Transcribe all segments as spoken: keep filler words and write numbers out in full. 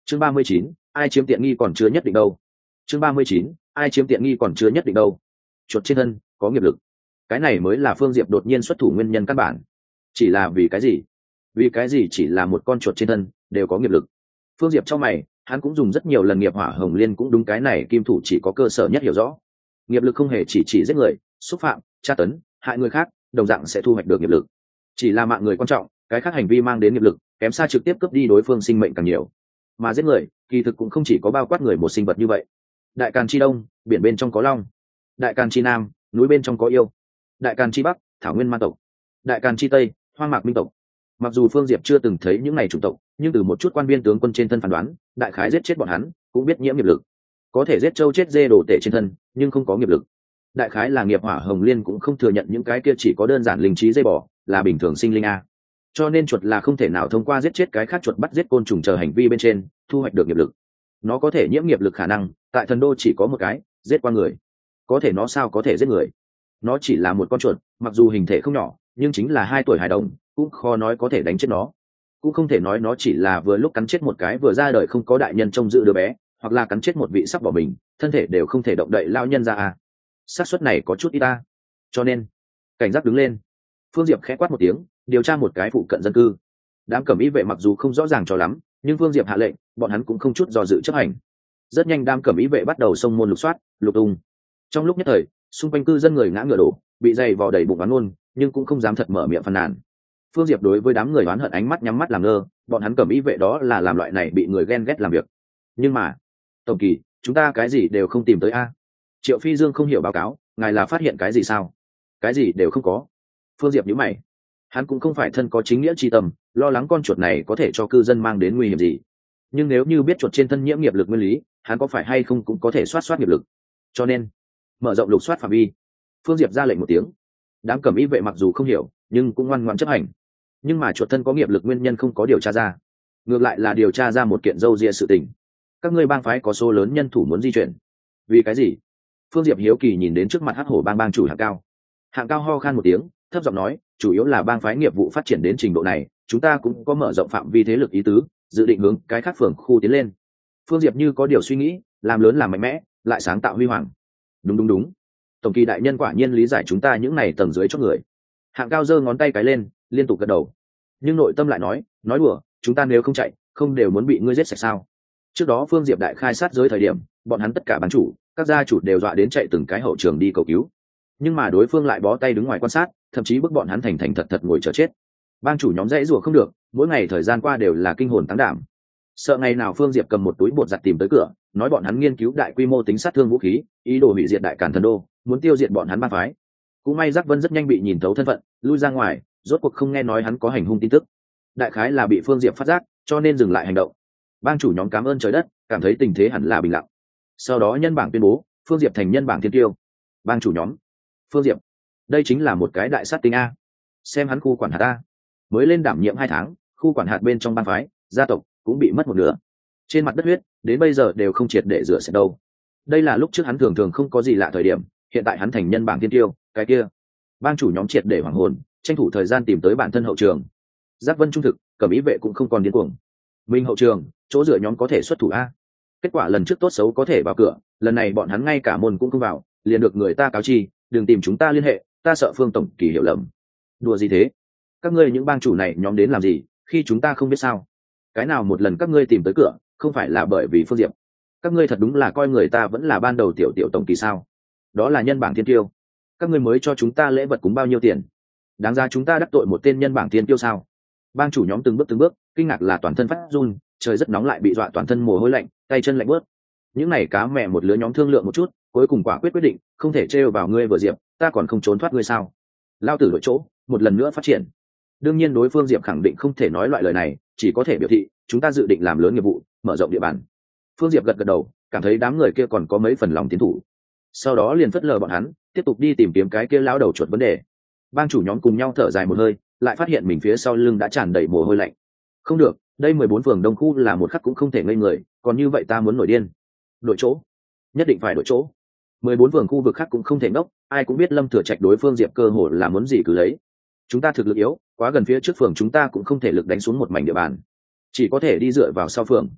chương ba mươi chín, ai chiếm tiện nghi còn chưa nhất định đâu. chương ba mươi chín, ai chiếm tiện nghi còn chưa nhất định đâu. Chuột trên thân có nghiệp lực, cái này mới là Phương Diệp đột nhiên xuất thủ nguyên nhân căn bản. Chỉ là vì cái gì? Vì cái gì chỉ là một con chuột trên thân đều có nghiệp lực? Phương Diệp trong mày, hắn cũng dùng rất nhiều lần nghiệp hỏa hồng liên cũng đúng cái này kim thủ chỉ có cơ sở nhất hiểu rõ. Nghiệp lực không hề chỉ chỉ giết người, xúc phạm, tra tấn, hại người khác, đồng dạng sẽ thu hoạch được nghiệp lực. Chỉ là mạng người quan trọng, cái khác hành vi mang đến nghiệp lực kém xa trực tiếp cướp đi đối phương sinh mệnh càng nhiều. Mà giết người kỳ thực cũng không chỉ có bao quát người một sinh vật như vậy. Đại Càn chi đông, biển bên trong có long. Đại Càn chi nam, núi bên trong có yêu. Đại Càn chi bắc, thảo nguyên man tộc. Đại Càn chi tây, hoang mạc minh tộc. Mặc dù Phương Diệp chưa từng thấy những này chủng tộc, nhưng từ một chút quan viên tướng quân trên thân phán đoán, đại khái giết chết bọn hắn cũng biết nhiễm nghiệp lực. Có thể giết trâu chết dê đổ tể trên thân, nhưng không có nghiệp lực. Đại khái là nghiệp hỏa hồng liên cũng không thừa nhận những cái kia chỉ có đơn giản linh trí dây bò là bình thường sinh linh a. Cho nên chuột là không thể nào thông qua giết chết cái khác chuột bắt giết côn trùng chờ hành vi bên trên thu hoạch được nghiệp lực. Nó có thể nhiễm nghiệp lực khả năng tại thần đô chỉ có một cái, giết qua người. Có thể nó sao có thể giết người? Nó chỉ là một con chuột, mặc dù hình thể không nhỏ, nhưng chính là hai tuổi hài đồng, cũng khó nói có thể đánh chết nó. Cũng không thể nói nó chỉ là vừa lúc cắn chết một cái vừa ra đời không có đại nhân trông giữ đứa bé, hoặc là cắn chết một vị sắp bỏ mình, thân thể đều không thể động đậy lao nhân ra à. Xác suất này có chút ít ta. Cho nên, cảnh giác đứng lên. Phương Diệp khẽ quát một tiếng, điều tra một cái phụ cận dân cư. Đám cẩm y vệ mặc dù không rõ ràng cho lắm, nhưng Phương Diệp hạ lệnh, bọn hắn cũng không chút do dự chấp hành. Rất nhanh đám cẩm y vệ bắt đầu xông môn lục soát, lục tung. Trong lúc nhất thời, xung quanh cư dân người ngã ngựa đổ, bị dày vò đầy bụng oán ngôn, nhưng cũng không dám thật mở miệng phàn nàn. Phương Diệp đối với đám người oán hận ánh mắt nhắm mắt làm ngơ, bọn hắn cẩm y vệ đó là làm loại này bị người ghen ghét làm việc. Nhưng mà, tổng kỳ, chúng ta cái gì đều không tìm tới a. Triệu Phi Dương không hiểu báo cáo, ngài là phát hiện cái gì sao? Cái gì đều không có. Phương Diệp nhíu mày. Hắn cũng không phải thân có chính nghĩa chi tâm, lo lắng con chuột này có thể cho cư dân mang đến nguy hiểm gì. Nhưng nếu như biết chuột trên thân nhiễm nghiệp lực nguyên lý, hắn có phải hay không cũng có thể soát soát nghiệp lực. Cho nên, mở rộng lục soát phạm vi. Phương Diệp ra lệnh một tiếng. Đám cẩm y vệ mặc dù không hiểu, nhưng cũng ngoan ngoãn chấp hành. Nhưng mà chuột thân có nghiệp lực nguyên nhân không có điều tra ra, ngược lại là điều tra ra một kiện râu ria sự tình. Các ngươi bang phái có số lớn nhân thủ muốn di chuyển. Vì cái gì? Phương Diệp hiếu kỳ nhìn đến trước mặt Hắc Hổ bang bang chủ Hạng Cao. Hạng Cao ho khan một tiếng, thấp giọng nói, chủ yếu là bang phái nghiệp vụ phát triển đến trình độ này, chúng ta cũng có mở rộng phạm vi thế lực ý tứ, dự định hướng cái khác phường khu tiến lên. Phương Diệp như có điều suy nghĩ, làm lớn làm mạnh mẽ, lại sáng tạo huy hoàng. Đúng đúng đúng, tổng kỳ đại nhân quả nhiên lý giải chúng ta những này tầng dưới cho người. Hạng Cao giơ ngón tay cái lên, liên tục gật đầu. Nhưng nội tâm lại nói, nói đùa, chúng ta nếu không chạy, không đều muốn bị ngươi giết sạch sao? Trước đó Phương Diệp đại khai sát giới thời điểm, bọn hắn tất cả bán chủ, các gia chủ đều dọa đến chạy từng cái hậu trường đi cầu cứu. Nhưng mà đối phương lại bó tay đứng ngoài quan sát, thậm chí bức bọn hắn thành thành thật thật ngồi chờ chết. Bang chủ nhóm dãy rủa không được, mỗi ngày thời gian qua đều là kinh hồn táng đảm. Sợ ngày nào Phương Diệp cầm một túi bột giặt tìm tới cửa, nói bọn hắn nghiên cứu đại quy mô tính sát thương vũ khí, ý đồ hủy diệt đại Càn Thần Đô, muốn tiêu diệt bọn hắn bang phái. Cũng may Giác Vân rất nhanh bị nhìn thấu thân phận, lui ra ngoài, rốt cuộc không nghe nói hắn có hành hung tin tức. Đại khái là bị Phương Diệp phát giác, cho nên dừng lại hành động. Bang chủ nhóm cảm ơn trời đất, cảm thấy tình thế hẳn là bình lặng. Sau đó nhân bảng tuyên bố, Phương Diệp thành nhân bảng thiên tiêu. Bang chủ nhóm, Phương Diệp, đây chính là một cái đại sát tinh a. Xem hắn khu quản hạt a, mới lên đảm nhiệm hai tháng, khu quản hạt bên trong bang phái, gia tộc cũng bị mất một nửa. Trên mặt đất huyết, đến bây giờ đều không triệt để rửa sạch đâu. Đây là lúc trước hắn thường thường không có gì lạ thời điểm, hiện tại hắn thành nhân bảng thiên tiêu, cái kia. Bang chủ nhóm triệt để hoảng hồn, tranh thủ thời gian tìm tới bản thân hậu trường. Giác Vân trung thực, Cẩm Y vệ cũng không còn điên cuồng. Minh hậu trường, chỗ dựa nhóm có thể xuất thủ a. Kết quả lần trước tốt xấu có thể vào cửa, lần này bọn hắn ngay cả môn cũng không vào, liền được người ta cáo chi, đừng tìm chúng ta liên hệ, ta sợ Phương tổng kỳ hiểu lầm. Đùa gì thế? Các ngươi những bang chủ này nhóm đến làm gì, khi chúng ta không biết sao? Cái nào một lần các ngươi tìm tới cửa, không phải là bởi vì Phương Diệp? Các ngươi thật đúng là coi người ta vẫn là ban đầu tiểu tiểu tổng kỳ sao? Đó là nhân bảng thiên tiêu. Các ngươi mới cho chúng ta lễ vật cúng bao nhiêu tiền? Đáng ra chúng ta đắc tội một tên nhân bảng thiên tiêu sao? Bang chủ nhóm từng bước từng bước, kinh ngạc là toàn thân phát run, trời rất nóng lại bị dọa toàn thân mồ hôi lạnh, tay chân lạnh bớt. Những này cá mẹ một lứa nhóm thương lượng một chút, cuối cùng quả quyết quyết định, không thể trêu vào ngươi vừa Diệp, ta còn không trốn thoát ngươi sao? Lao tử đổi chỗ, một lần nữa phát triển. Đương nhiên đối phương Diệp khẳng định không thể nói loại lời này, chỉ có thể biểu thị, chúng ta dự định làm lớn nghiệp vụ, mở rộng địa bàn. Phương Diệp gật gật đầu, cảm thấy đám người kia còn có mấy phần lòng tiến thủ. Sau đó liền phất lờ bọn hắn, tiếp tục đi tìm kiếm cái kia lão đầu chuột vấn đề. Bang chủ nhóm cùng nhau thở dài một hơi, lại phát hiện mình phía sau lưng đã tràn đầy mồ hôi lạnh. Không được, đây mười bốn phường đông khu là một khắc cũng không thể ngây người, còn như vậy ta muốn nổi điên. Đổi chỗ, nhất định phải đổi chỗ. mười bốn phường khu vực khác cũng không thể ngốc, ai cũng biết Lâm Thừa Trạch đối phương Diệp cơ hồ là muốn gì cứ lấy. Chúng ta thực lực yếu, quá gần phía trước phường chúng ta cũng không thể lực đánh xuống một mảnh địa bàn, chỉ có thể đi dựa vào sau phường.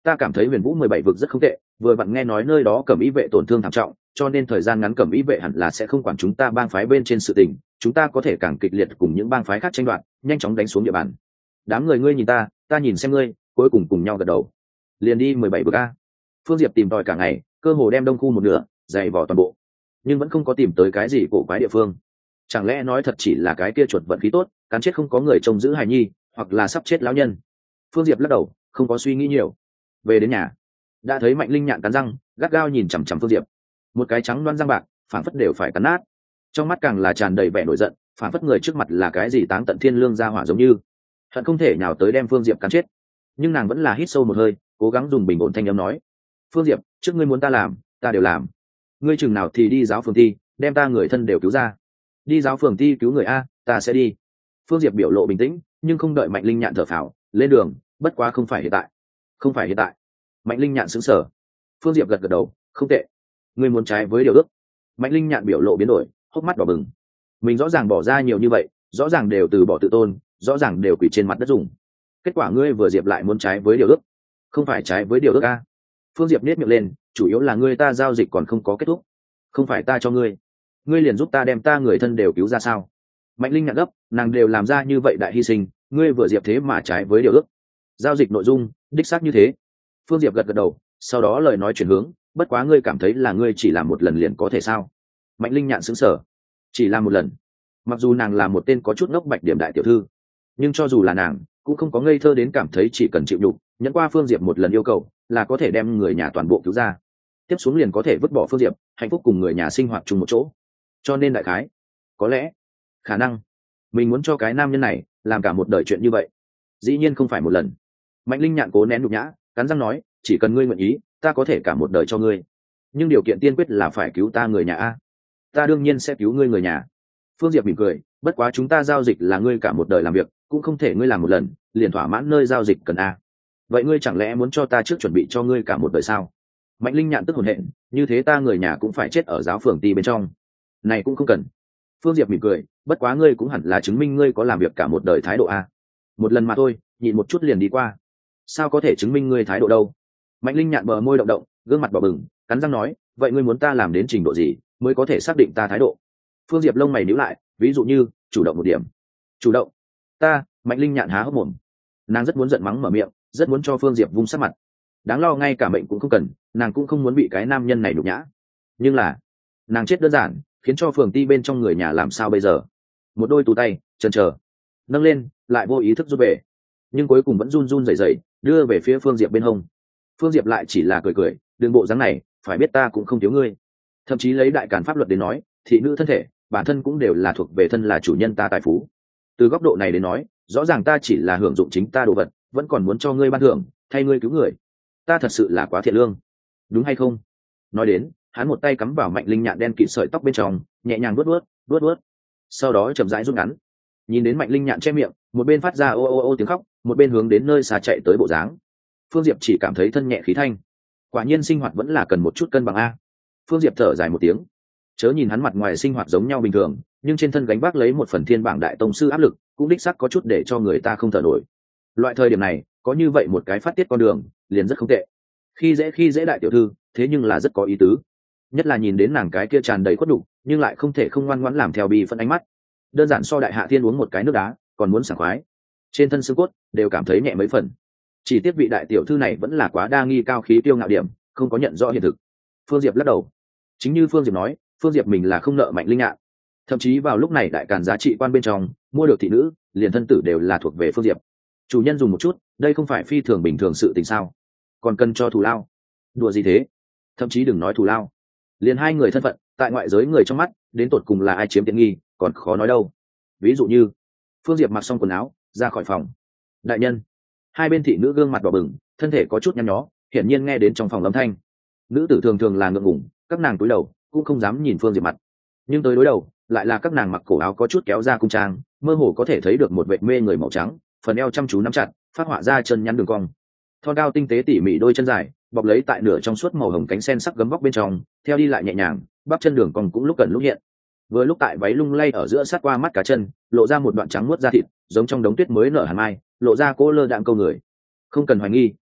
ta cảm thấy huyền vũ mười bảy vực rất không tệ, vừa vặn nghe nói nơi đó cẩm ý vệ tổn thương thảm trọng, cho nên thời gian ngắn cẩm ý vệ hẳn là sẽ không quản chúng ta bang phái bên trên sự tình, chúng ta có thể càng kịch liệt cùng những bang phái khác tranh đoạt, nhanh chóng đánh xuống địa bàn. Đám người ngươi nhìn ta, ta nhìn xem ngươi, cuối cùng cùng nhau gật đầu. Liền đi mười bảy vực a. Phương Diệp tìm tòi cả ngày, cơ hồ đem đông khu một nửa dày vò toàn bộ, nhưng vẫn không có tìm tới cái gì cổ quái địa phương. Chẳng lẽ nói thật chỉ là cái kia chuột vận khí tốt, cắn chết không có người trông giữ hài nhi, hoặc là sắp chết lão nhân? Phương Diệp lắc đầu, không có suy nghĩ nhiều. Về đến nhà, đã thấy Mạnh Linh Nhạn cắn răng, gắt gao nhìn chằm chằm Phương Diệp, một cái trắng loăn răng bạc, phảng phất đều phải cắn nát. Trong mắt càng là tràn đầy vẻ nổi giận, phảng phất người trước mặt là cái gì táng tận thiên lương ra hỏa giống như, hận không thể nhào tới đem Phương Diệp cắn chết. Nhưng nàng vẫn là hít sâu một hơi, cố gắng dùng bình ổn thanh âm nói: "Phương Diệp, trước ngươi muốn ta làm, ta đều làm. Ngươi chừng nào thì đi giáo phường ti, đem ta người thân đều cứu ra. Đi giáo phường ti cứu người a, ta sẽ đi." Phương Diệp biểu lộ bình tĩnh, nhưng không đợi Mạnh Linh Nhạn thở phào, lên đường, bất quá không phải hiện tại. Không phải hiện tại. Mạnh Linh Nhạn sững sờ. Phương Diệp gật gật đầu, không tệ. Ngươi muốn trái với điều ước. Mạnh Linh Nhạn biểu lộ biến đổi, hốc mắt đỏ bừng. Mình rõ ràng bỏ ra nhiều như vậy, rõ ràng đều từ bỏ tự tôn, rõ ràng đều quỳ trên mặt đất dùng. Kết quả ngươi vừa Diệp lại muốn trái với điều ước. Không phải trái với điều ước a? Phương Diệp nhếch miệng lên, chủ yếu là ngươi ta giao dịch còn không có kết thúc. Không phải ta cho ngươi, ngươi liền giúp ta đem ta người thân đều cứu ra sao? Mạnh Linh Nhạn gấp, nàng đều làm ra như vậy đại hy sinh, ngươi vừa Diệp thế mà trái với điều ước. Giao dịch nội dung đích xác như thế. Phương Diệp gật gật đầu, sau đó lời nói chuyển hướng, bất quá ngươi cảm thấy là ngươi chỉ làm một lần liền có thể sao? Mạnh Linh Nhạn sững sờ. Chỉ làm một lần? Mặc dù nàng là một tên có chút ngốc bạch điểm đại tiểu thư, nhưng cho dù là nàng cũng không có ngây thơ đến cảm thấy chỉ cần chịu đục nhẫn qua Phương Diệp một lần yêu cầu là có thể đem người nhà toàn bộ cứu ra, tiếp xuống liền có thể vứt bỏ Phương Diệp, hạnh phúc cùng người nhà sinh hoạt chung một chỗ. Cho nên đại khái, có lẽ, khả năng mình muốn cho cái nam nhân này làm cả một đời chuyện như vậy. Dĩ nhiên không phải một lần. Mạnh Linh Nhạn cố nén nhục nhã, cắn răng nói, chỉ cần ngươi nguyện ý, ta có thể cả một đời cho ngươi, nhưng điều kiện tiên quyết là phải cứu ta người nhà a. Ta đương nhiên sẽ cứu ngươi người nhà. Phương Diệp mỉm cười, bất quá chúng ta giao dịch là ngươi cả một đời làm việc, cũng không thể ngươi làm một lần liền thỏa mãn nơi giao dịch cần a. Vậy ngươi chẳng lẽ muốn cho ta trước chuẩn bị cho ngươi cả một đời sao? Mạnh Linh Nhạn tức hồn hện, như thế ta người nhà cũng phải chết ở giáo phường ti bên trong. Này cũng không cần. Phương Diệp mỉm cười, bất quá ngươi cũng hẳn là chứng minh ngươi có làm việc cả một đời thái độ a. Một lần mà thôi, nhịn một chút liền đi qua. Sao có thể chứng minh ngươi thái độ đâu? Mạnh Linh Nhạn bờ môi động động, gương mặt đỏ bừng, cắn răng nói, vậy ngươi muốn ta làm đến trình độ gì mới có thể xác định ta thái độ? Phương Diệp lông mày nhíu lại, ví dụ như chủ động một điểm. Chủ động? Ta? Mạnh Linh Nhạn há hốc mồm. Nàng rất muốn giận mắng mở miệng, rất muốn cho Phương Diệp vung sát mặt. Đáng lo ngay cả mệnh cũng không cần, nàng cũng không muốn bị cái nam nhân này nhục nhã. Nhưng là, nàng chết đơn giản, khiến cho phường ti bên trong người nhà làm sao bây giờ? Một đôi tù tay, chần chờ, nâng lên, lại vô ý thức rút về, nhưng cuối cùng vẫn run run rẩy rẩy, đưa về phía Phương Diệp bên hông. Phương Diệp lại chỉ là cười cười, đường bộ dáng này, phải biết ta cũng không thiếu ngươi. Thậm chí lấy đại càn pháp luật đến nói, thị nữ thân thể, bản thân cũng đều là thuộc về thân là chủ nhân ta tài phú. Từ góc độ này đến nói, rõ ràng ta chỉ là hưởng dụng chính ta đồ vật, vẫn còn muốn cho ngươi ban thưởng, thay ngươi cứu người. Ta thật sự là quá thiện lương, đúng hay không? Nói đến, hắn một tay cắm vào Mạnh Linh Nhạn đen kịt sợi tóc bên trong, nhẹ nhàng vuốt vuốt, vuốt vuốt, sau đó chậm rãi rút ngắn. Nhìn đến Mạnh Linh Nhạn che miệng, một bên phát ra ô ô ô tiếng khóc, một bên hướng đến nơi xa chạy tới bộ dáng. Phương Diệp chỉ cảm thấy thân nhẹ khí thanh. Quả nhiên sinh hoạt vẫn là cần một chút cân bằng a. Phương Diệp thở dài một tiếng. Chớ nhìn hắn mặt ngoài sinh hoạt giống nhau bình thường, nhưng trên thân gánh vác lấy một phần thiên bảng đại tông sư áp lực, cũng đích xác có chút để cho người ta không thở nổi. Loại thời điểm này, có như vậy một cái phát tiết con đường, liền rất không tệ. Khi dễ khi dễ đại tiểu thư, thế nhưng là rất có ý tứ. Nhất là nhìn đến nàng cái kia tràn đầy khuất đủ, nhưng lại không thể không ngoan ngoãn làm theo bi phân ánh mắt. Đơn giản so đại hạ thiên uống một cái nước đá, còn muốn sảng khoái. Trên thân xương cốt đều cảm thấy nhẹ mấy phần. Chỉ tiếc vị đại tiểu thư này vẫn là quá đa nghi cao khí tiêu ngạo điểm, không có nhận rõ hiện thực. Phương Diệp lắc đầu. Chính như Phương Diệp nói, Phương Diệp mình là không nợ Mạnh Linh Nhạn. Thậm chí vào lúc này đại càn giá trị quan bên trong, mua được thị nữ, liền thân tử đều là thuộc về Phương Diệp. Chủ nhân dùng một chút, đây không phải phi thường bình thường sự tình sao? Còn cần cho thù lao? Đùa gì thế? Thậm chí đừng nói thù lao, liền hai người thân phận, tại ngoại giới người trong mắt, đến tột cùng là ai chiếm tiện nghi, còn khó nói đâu. Ví dụ như, Phương Diệp mặc xong quần áo, ra khỏi phòng. Đại nhân. Hai bên thị nữ gương mặt đỏ bừng, thân thể có chút nhăn nhó, hiển nhiên nghe đến trong phòng âm thanh. Nữ tử thường thường là ngượng ngùng, các nàng cúi đầu, cũng không dám nhìn Phương Diệp mặt. Nhưng tới đối đầu, lại là các nàng mặc cổ áo có chút kéo ra cung trang, mơ hồ có thể thấy được một vệt mê người màu trắng, phần eo chăm chú nắm chặt, phát họa ra chân nhắn đường cong. Thon cao tinh tế tỉ mỉ đôi chân dài, bọc lấy tại nửa trong suốt màu hồng cánh sen sắc gấm vóc bên trong, theo đi lại nhẹ nhàng, bắp chân đường cong cũng lúc cần lúc hiện. Vừa lúc tại váy lung lay ở giữa sát qua mắt cá chân, lộ ra một đoạn trắng muốt da thịt, giống trong đống tuyết mới nở hàn mai, lộ ra cỗ lơ đạm câu người. Không cần hoài nghi,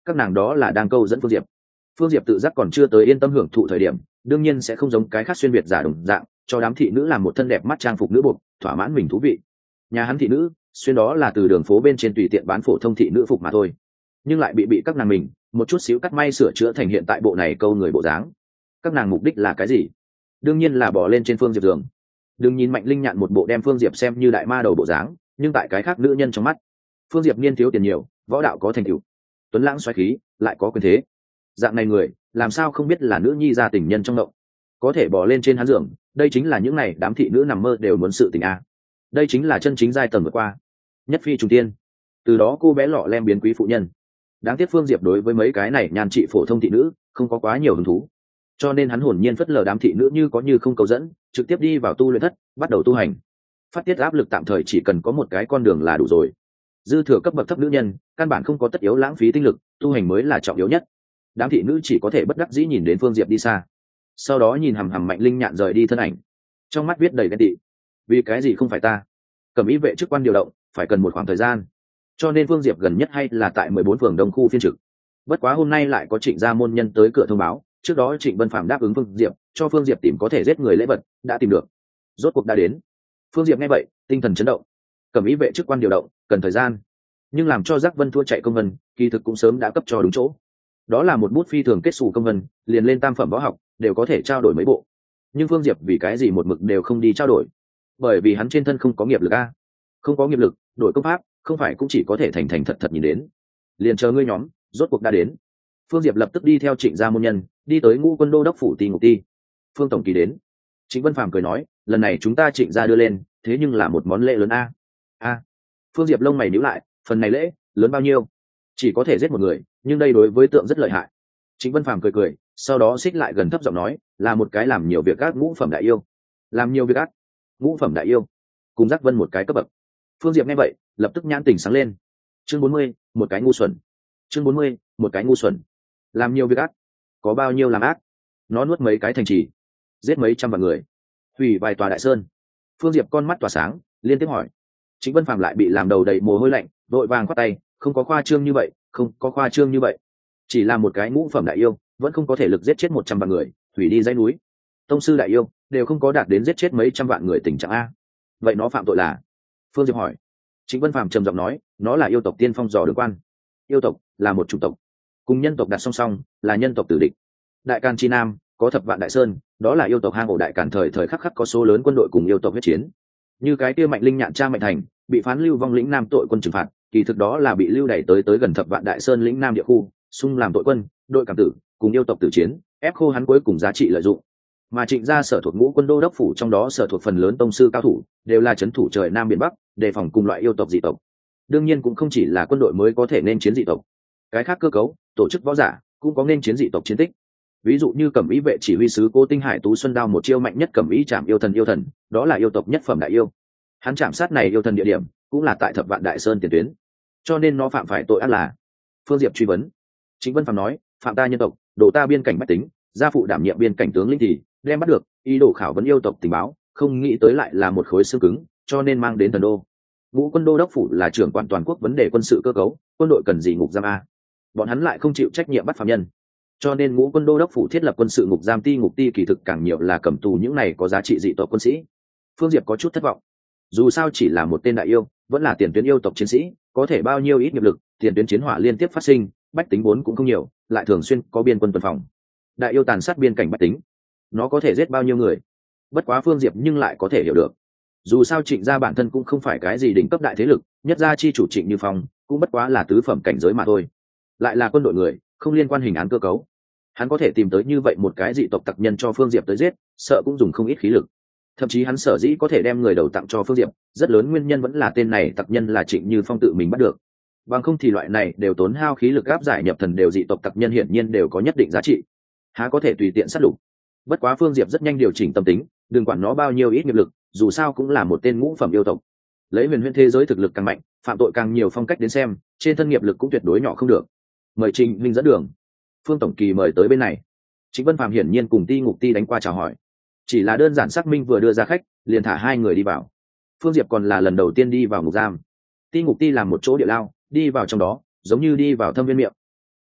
các nàng đó là đang câu dẫn phương diệp. Phương diệp tự giác còn chưa tới yên tâm hưởng thụ thời điểm, đương nhiên sẽ không giống cái khác xuyên việt giả đồng dạng cho đám thị nữ làm một thân đẹp mắt trang phục nữ buộc thỏa mãn mình thú vị. Nhà hắn thị nữ xuyên đó là từ đường phố bên trên tùy tiện bán phổ thông thị nữ phục mà thôi, nhưng lại bị bị các nàng mình một chút xíu cắt may sửa chữa thành hiện tại bộ này câu người bộ dáng. Các nàng mục đích là cái gì? Đương nhiên là bỏ lên trên phương diệp giường. Đừng nhìn Mạnh Linh Nhạn một bộ đem phương diệp xem như đại ma đầu bộ dáng, nhưng tại cái khác nữ nhân trong mắt, phương diệp niên thiếu tiền nhiều, võ đạo có thành tựu, tuấn lãng xoáy khí, lại có quyền thế. Dạng này người làm sao không biết là nữ nhi gia tình nhân trong động, có thể bỏ lên trên hắn giường. Đây chính là những này đám thị nữ nằm mơ đều muốn sự tình a. Đây chính là chân chính giai tầng vượt qua, nhất phi trùng tiên. Từ đó cô bé lọ lem biến quý phụ nhân. Đáng tiếc phương diệp đối với mấy cái này nhan trị phổ thông thị nữ không có quá nhiều hứng thú, cho nên hắn hồn nhiên phất lờ đám thị nữ như có như không cầu dẫn, trực tiếp đi vào tu luyện thất bắt đầu tu hành. Phát tiết áp lực tạm thời chỉ cần có một cái con đường là đủ rồi. Dư thừa cấp bậc thấp nữ nhân căn bản không có tất yếu lãng phí tinh lực, tu hành mới là trọng yếu nhất. Đám thị nữ chỉ có thể bất đắc dĩ nhìn đến phương diệp đi xa, sau đó nhìn hằm hằm Mạnh Linh Nhạn rời đi thân ảnh, trong mắt viết đầy ghen tị. Vì cái gì không phải ta? Cẩm ý vệ chức quan điều động phải cần một khoảng thời gian, cho nên phương diệp gần nhất hay là tại mười bốn phường đông khu phiên trực. Bất quá hôm nay lại có Trịnh gia môn nhân tới cửa thông báo, trước đó Trịnh Vân Phàm đáp ứng phương diệp cho phương diệp tìm có thể giết người lễ vật, đã tìm được, rốt cuộc đã đến. Phương diệp nghe vậy tinh thần chấn động. Cẩm ý vệ chức quan điều động cần thời gian, nhưng làm cho Giác Vân thua chạy công vân kỳ thực cũng sớm đã cấp cho đúng chỗ. Đó là một bút phi thường kết xù công vân, liền lên tam phẩm võ học đều có thể trao đổi mấy bộ. Nhưng phương diệp vì cái gì một mực đều không đi trao đổi? Bởi vì hắn trên thân không có nghiệp lực a. Không có nghiệp lực, đổi công pháp không phải cũng chỉ có thể thành thành thật thật nhìn đến. Liền chờ ngươi nhóm rốt cuộc đã đến. Phương diệp lập tức đi theo Trịnh gia môn nhân đi tới Ngũ Quân đô đốc phủ Ti Ngục Ti. Phương tổng kỳ đến. Trịnh Vân Phàm cười nói, lần này chúng ta Trịnh gia đưa lên thế nhưng là một món lễ lớn a. A. Phương diệp lông mày nhíu lại, phần này lễ lớn bao nhiêu? Chỉ có thể giết một người, nhưng đây đối với tượng rất lợi hại. Trịnh Vân Phàm cười cười, sau đó xích lại gần thấp giọng nói, là một cái làm nhiều việc ác ngũ phẩm đại yêu. Làm nhiều việc ác ngũ phẩm đại yêu, cùng Giác Vân một cái cấp bậc. Phương diệp nghe vậy lập tức nhãn tình sáng lên. Chương bốn mươi, một cái ngu xuẩn. Chương bốn mươi, một cái ngu xuẩn. Làm nhiều việc ác, có bao nhiêu làm ác? Nó nuốt mấy cái thành trì, giết mấy trăm vạn người, hủy vài tòa đại sơn. Phương diệp con mắt tỏa sáng, liên tiếp hỏi. Trịnh Vân Phàm lại bị làm đầu đầy mồ hôi lạnh, vội vàng khoát tay, không có khoa trương như vậy, không có khoa trương như vậy. Chỉ là một cái ngũ phẩm đại yêu vẫn không có thể lực giết chết một trăm vạn người, hủy đi dãy núi. Tông sư đại yêu đều không có đạt đến giết chết mấy trăm vạn người tình trạng a. Vậy nó phạm tội là? Phương diệp hỏi. Trịnh Vân Phàm trầm giọng nói, nó là yêu tộc tiên phong dò đường quan. Yêu tộc là một chủng tộc, cùng nhân tộc đặt song song, là nhân tộc tử địch. Đại Càn chi nam có thập vạn đại sơn, đó là yêu tộc hang ổ Đại Càn thời thời khắc khắc có số lớn quân đội cùng yêu tộc huyết chiến. Như cái kia Mạnh Linh Nhạn cha Mạnh Thành bị phán lưu vong lĩnh nam tội quân trừng phạt, kỳ thực đó là bị lưu đày tới tới gần thập vạn đại sơn lĩnh nam địa khu, xung làm tội quân, đội cảm tử, cùng yêu tộc tử chiến, ép khô hắn cuối cùng giá trị lợi dụng. Mà Trịnh gia sở thuộc Ngũ Quân đô đốc phủ trong đó sở thuộc phần lớn tông sư cao thủ, đều là trấn thủ trời nam biển bắc, đề phòng cùng loại yêu tộc dị tộc. Đương nhiên cũng không chỉ là quân đội mới có thể nên chiến dị tộc, cái khác cơ cấu tổ chức võ giả cũng có nên chiến dị tộc chiến tích. Ví dụ như Cẩm ý vệ chỉ huy sứ Cố Tinh Hải Tú Xuân đao một chiêu mạnh nhất Cẩm ý chạm yêu thần yêu thần, đó là yêu tộc nhất phẩm đại yêu. Hắn chạm sát này yêu thần địa điểm cũng là tại thập vạn đại sơn tiền tuyến, cho nên nó phạm phải tội ác là? Phương diệp truy vấn. Trịnh Vân Phàm nói, phạm ta nhân tộc, đổ ta biên cảnh bách tính, gia phụ đảm nhiệm biên cảnh tướng lĩnh thì đem bắt được, ý đồ khảo vấn yêu tộc tình báo, không nghĩ tới lại là một khối xương cứng, cho nên mang đến thần đô. Ngũ Quân đô đốc phủ là trưởng quản toàn quốc vấn đề quân sự cơ cấu, quân đội cần gì ngục giam a? Bọn hắn lại không chịu trách nhiệm bắt phạm nhân, cho nên Ngũ Quân đô đốc phủ thiết lập quân sự ngục giam Ti Ngục Ti kỳ thực càng nhiều là cầm tù những này có giá trị dị tộc quân sĩ. Phương diệp có chút thất vọng. Dù sao chỉ là một tên đại yêu, vẫn là tiền tuyến yêu tộc chiến sĩ, có thể bao nhiêu ít nghiệp lực, tiền tuyến chiến hỏa liên tiếp phát sinh, bách tính vốn cũng không nhiều, lại thường xuyên có biên quân tuần phòng. Đại yêu tàn sát biên cảnh bách tính, nó có thể giết bao nhiêu người? Bất quá Phương diệp nhưng lại có thể hiểu được. Dù sao Trịnh gia bản thân cũng không phải cái gì đỉnh cấp đại thế lực, nhất gia chi chủ Trịnh Như Phong cũng bất quá là tứ phẩm cảnh giới mà thôi, lại là quân đội người, không liên quan hình án cơ cấu. Hắn có thể tìm tới như vậy một cái dị tộc tặc nhân cho Phương diệp tới giết, sợ cũng dùng không ít khí lực. Thậm chí hắn sở dĩ có thể đem người đầu tặng cho Phương diệp, rất lớn nguyên nhân vẫn là tên này tặc nhân là Trịnh Như Phong tự mình bắt được. Bằng không thì loại này đều tốn hao khí lực áp giải nhập thần đều dị tộc tặc nhân hiển nhiên đều có nhất định giá trị, há có thể tùy tiện sát lục. Bất quá Phương diệp rất nhanh điều chỉnh tâm tính, đừng quản nó bao nhiêu ít nghiệp lực, dù sao cũng là một tên ngũ phẩm yêu tộc. Lấy huyền huyễn thế giới thực lực càng mạnh, phạm tội càng nhiều phong cách đến xem, trên thân nghiệp lực cũng tuyệt đối nhỏ không được. Mời Trịnh Minh dẫn đường. Phương tổng kỳ mời tới bên này. Trịnh Vân Phàm hiển nhiên cùng Ti Ngục Ti đánh qua chào hỏi, chỉ là đơn giản xác minh vừa đưa ra khách, liền thả hai người đi vào. Phương diệp còn là lần đầu tiên đi vào ngục giam. Ti Ngục Ti làm một chỗ địa lao, đi vào trong đó giống như đi vào thâm viên miệng.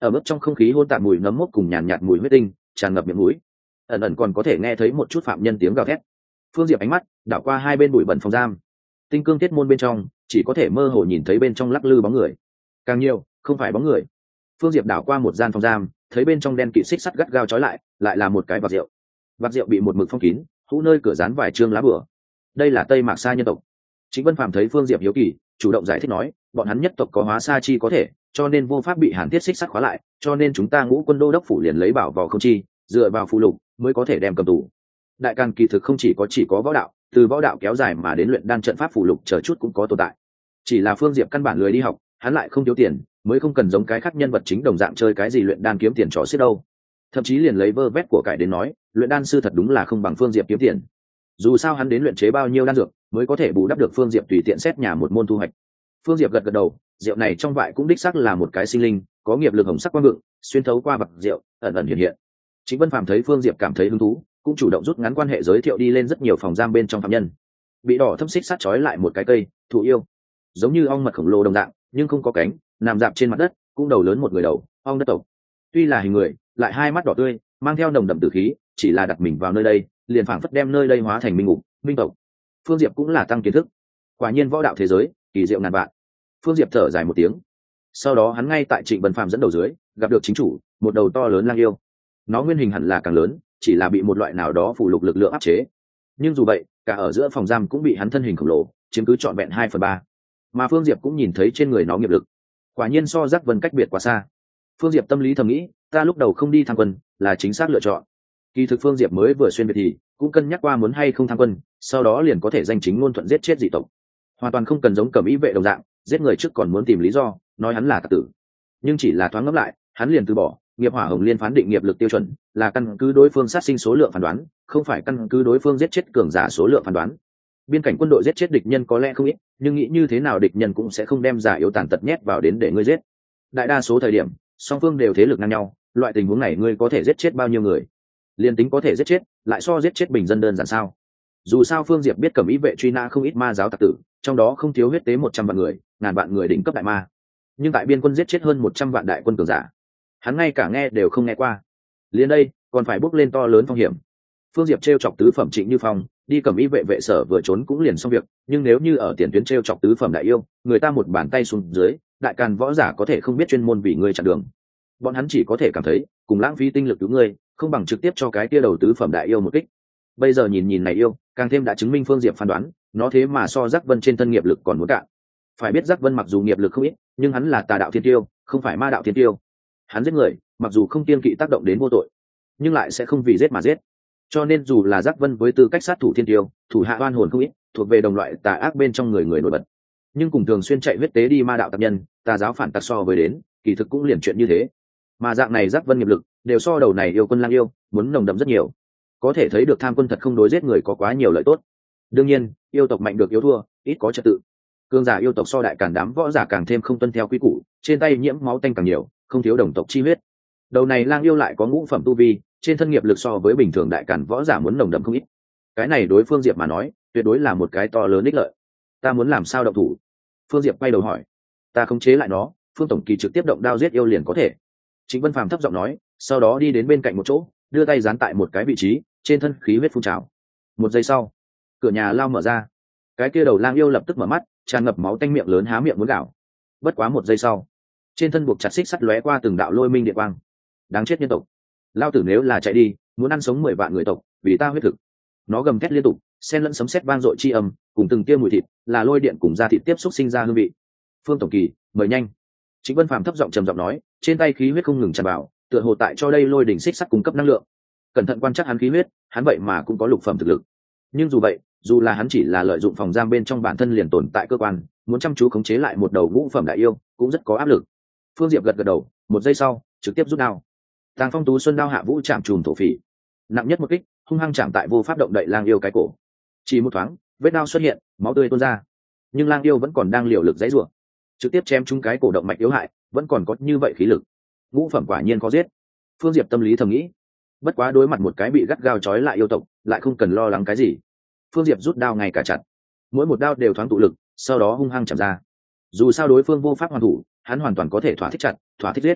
ở mức trong không khí hôn tạp mùi nấm mốc cùng nhàn nhạt mùi huyết tinh tràn ngập miệng mũi, ẩn ẩn còn có thể nghe thấy một chút phạm nhân tiếng gào thét. Phương Diệp ánh mắt đảo qua hai bên bụi bẩn phòng giam, tinh cương thiết môn bên trong chỉ có thể mơ hồ nhìn thấy bên trong lắc lư bóng người, càng nhiều không phải bóng người. Phương Diệp đảo qua một gian phòng giam, thấy bên trong đen kịt xích sắt gắt gao trói lại, lại là một cái vạc rượu. Vạc rượu bị một mực phong kín, hũ nơi cửa dán vài trương lá bửa. Đây là Tây Mạc Sa nhân tộc. Trịnh Vân Phàm thấy Phương Diệp hiếu kỳ, chủ động giải thích nói, bọn hắn nhất tộc có hóa sa chi có thể, cho nên vô pháp bị hàn thiết xích sắt khóa lại, cho nên chúng ta Ngũ Quân đô đốc phủ liền lấy bảo vào không chi, dựa vào phụ lục mới có thể đem cầm tù. Đại Càn kỳ thực không chỉ có chỉ có võ đạo, từ võ đạo kéo dài mà đến luyện đan trận pháp phụ lục chờ chút cũng có tồn tại. Chỉ là Phương Diệp căn bản lười đi học, hắn lại không thiếu tiền, mới không cần giống cái khác nhân vật chính đồng dạng chơi cái gì luyện đan kiếm tiền trò xiết đâu. Thậm chí liền lấy vơ vét của cải đến nói, luyện đan sư thật đúng là không bằng Phương Diệp kiếm tiền. Dù sao hắn đến luyện chế bao nhiêu đan dược mới có thể bù đắp được Phương Diệp tùy tiện xét nhà một môn thu hoạch. Phương Diệp gật gật đầu, rượu này trong vại cũng đích xác là một cái sinh linh, có nghiệp lực hồng sắc quang vượng, xuyên thấu qua vật rượu, ẩn ẩn hiện hiện. Chính Vân Phàm thấy Phương Diệp cảm thấy hứng thú, cũng chủ động rút ngắn quan hệ giới thiệu đi lên rất nhiều phòng giam bên trong phạm nhân. Bị đỏ thâm xích sát trói lại một cái cây, thụ yêu, giống như ong mật khổng lồ đồng dạng, nhưng không có cánh, nằm dạp trên mặt đất, cũng đầu lớn một người đầu, ong đất tộc. Tuy là hình người, lại hai mắt đỏ tươi, mang theo nồng đậm tử khí, chỉ là đặt mình vào nơi đây, liền phảng phất đem nơi đây hóa thành minh ngục, minh tộc. Phương Diệp cũng là tăng kiến thức. Quả nhiên võ đạo thế giới, kỳ diệu ngàn vạn. Phương Diệp thở dài một tiếng. Sau đó hắn ngay tại Trịnh Vân Phàm dẫn đầu dưới, gặp được chính chủ, một đầu to lớn lang yêu. Nó nguyên hình hẳn là càng lớn, chỉ là bị một loại nào đó phụ lục lực lượng áp chế. Nhưng dù vậy, cả ở giữa phòng giam cũng bị hắn thân hình khổng lồ chiếm cứ trọn vẹn hai phần ba. Mà Phương Diệp cũng nhìn thấy trên người nó nghiệp lực, quả nhiên so Giác Vân cách biệt quá xa. Phương Diệp tâm lý thầm nghĩ, ta lúc đầu không đi tham quân là chính xác lựa chọn. Kỳ thực Phương Diệp mới vừa xuyên việt thì cũng cân nhắc qua muốn hay không tham quân, sau đó liền có thể danh chính ngôn thuận giết chết dị tộc, hoàn toàn không cần giống Cẩm Ý vệ đồng dạng giết người trước còn muốn tìm lý do nói hắn là tặc tử. Nhưng chỉ là thoáng ngẫm lại, hắn liền từ bỏ. Nghiệp Hỏa Hồng Liên phán định nghiệp lực tiêu chuẩn là căn cứ đối phương sát sinh số lượng phán đoán, không phải căn cứ đối phương giết chết cường giả số lượng phán đoán. Biên cảnh quân đội giết chết địch nhân có lẽ không ít, nhưng nghĩ như thế nào địch nhân cũng sẽ không đem giả yếu tàn tật nhét vào đến để ngươi giết. Đại đa số thời điểm song phương đều thế lực ngang nhau, loại tình huống này ngươi có thể giết chết bao nhiêu người? Liên tính có thể giết chết, lại so giết chết bình dân đơn giản sao? Dù sao Phương Diệp biết Cẩm Ý vệ truy nã không ít ma giáo tặc tử, trong đó không thiếu huyết tế một trăm vạn người, ngàn vạn người đỉnh cấp đại ma. Nhưng tại biên quân giết chết hơn một trăm vạn đại quân cường giả, hắn ngay cả nghe đều không nghe qua. Liên đây còn phải bước lên to lớn phong hiểm. Phương Diệp trêu chọc tứ phẩm Trịnh Như Phong, đi Cẩm Ý vệ vệ sở vừa trốn cũng liền xong việc, nhưng nếu như ở tiền tuyến trêu chọc tứ phẩm đại yêu, người ta một bàn tay xuống dưới, đại càn võ giả có thể không biết chuyên môn vì ngươi chặn đường. Bọn hắn chỉ có thể cảm thấy cùng lãng phí tinh lực cứu ngươi, không bằng trực tiếp cho cái kia đầu tứ phẩm đại yêu một kích. Bây giờ nhìn nhìn này yêu, càng thêm đã chứng minh Phương Diệp phán đoán, nó thế mà so Giác Vân trên thân nghiệp lực còn muốn cạn. Phải biết Giác Vân mặc dù nghiệp lực không ít, nhưng hắn là tà đạo thiên tiêu, không phải ma đạo thiên tiêu. Hắn giết người, mặc dù không kiêng kỵ tác động đến vô tội, nhưng lại sẽ không vì giết mà giết. Cho nên dù là Giác Vân với tư cách sát thủ thiên tiêu, thủ hạ oan hồn không ít, thuộc về đồng loại tà ác bên trong người người nổi bật. Nhưng cùng thường xuyên chạy huyết tế đi ma đạo tặc nhân, tà giáo phản tặc so với đến, kỳ thực cũng liền chuyện như thế. Mà dạng này Giác Vân nghiệp lực đều so đầu này yêu quân lang yêu muốn nồng đậm rất nhiều. Có thể thấy được tham quân thật không đối giết người có quá nhiều lợi tốt. Đương nhiên, yêu tộc mạnh được yếu thua, ít có trật tự. Cương giả yêu tộc so đại càn đám võ giả càng thêm không tuân theo quy củ, trên tay nhiễm máu tanh càng nhiều, không thiếu đồng tộc chi huyết. Đầu này lang yêu lại có ngũ phẩm tu vi, trên thân nghiệp lực so với bình thường đại càn võ giả muốn nồng đậm không ít. Cái này đối Phương Diệp mà nói, tuyệt đối là một cái to lớn ích lợi. Ta muốn làm sao động thủ? Phương Diệp quay đầu hỏi. Ta khống chế lại nó, Phương tổng kỳ trực tiếp động đao giết yêu liền có thể. Trịnh Vân Phàm thấp giọng nói, sau đó đi đến bên cạnh một chỗ, đưa tay dán tại một cái vị trí, trên thân khí huyết phun trào. Một giây sau, cửa nhà lao mở ra, cái kia đầu lang yêu lập tức mở mắt, tràn ngập máu tanh miệng lớn há miệng muốn gào. Bất quá một giây sau, trên thân buộc chặt xích sắt lóe qua từng đạo lôi minh điện quang. Đáng chết nhân tộc, lao tử nếu là chạy đi, muốn ăn sống mười vạn người tộc, vì ta huyết thực. Nó gầm thét liên tục, xen lẫn sấm sét vang dội chi âm, cùng từng tia mùi thịt, là lôi điện cùng da thịt tiếp xúc sinh ra hương vị. Phương tổng kỳ, mời nhanh. Trịnh Vân Phàm thấp giọng trầm giọng nói, trên tay khí huyết không ngừng tràn vào, tựa hồ tại cho đây lôi đỉnh xích sắt cung cấp năng lượng. Cẩn thận quan trắc hắn khí huyết, hắn vậy mà cũng có lục phẩm thực lực. Nhưng dù vậy, dù là hắn chỉ là lợi dụng phòng giam bên trong bản thân liền tồn tại cơ quan, muốn chăm chú khống chế lại một đầu ngũ phẩm đại yêu, cũng rất có áp lực. Phương Diệp gật gật đầu, một giây sau, trực tiếp rút đao. Tàng Phong Tú Xuân đao hạ vũ chạm trùm thổ phỉ, nặng nhất một kích, hung hăng chạm tại vô pháp động đậy lang yêu cái cổ. Chỉ một thoáng, vết đao xuất hiện, máu tươi tuôn ra, nhưng lang yêu vẫn còn đang liều lực giãy giụa, trực tiếp chém trúng cái cổ động mạch yếu hại, vẫn còn có như vậy khí lực. Ngũ phẩm quả nhiên có giết. Phương Diệp tâm lý thầm nghĩ. Bất quá đối mặt một cái bị gắt gao trói lại yêu tộc, lại không cần lo lắng cái gì. Phương Diệp rút đao ngay cả chặt, mỗi một đao đều thoáng tụ lực, sau đó hung hăng chạm ra. Dù sao đối phương vô pháp hoàn thủ, hắn hoàn toàn có thể thỏa thích chặt, thỏa thích giết.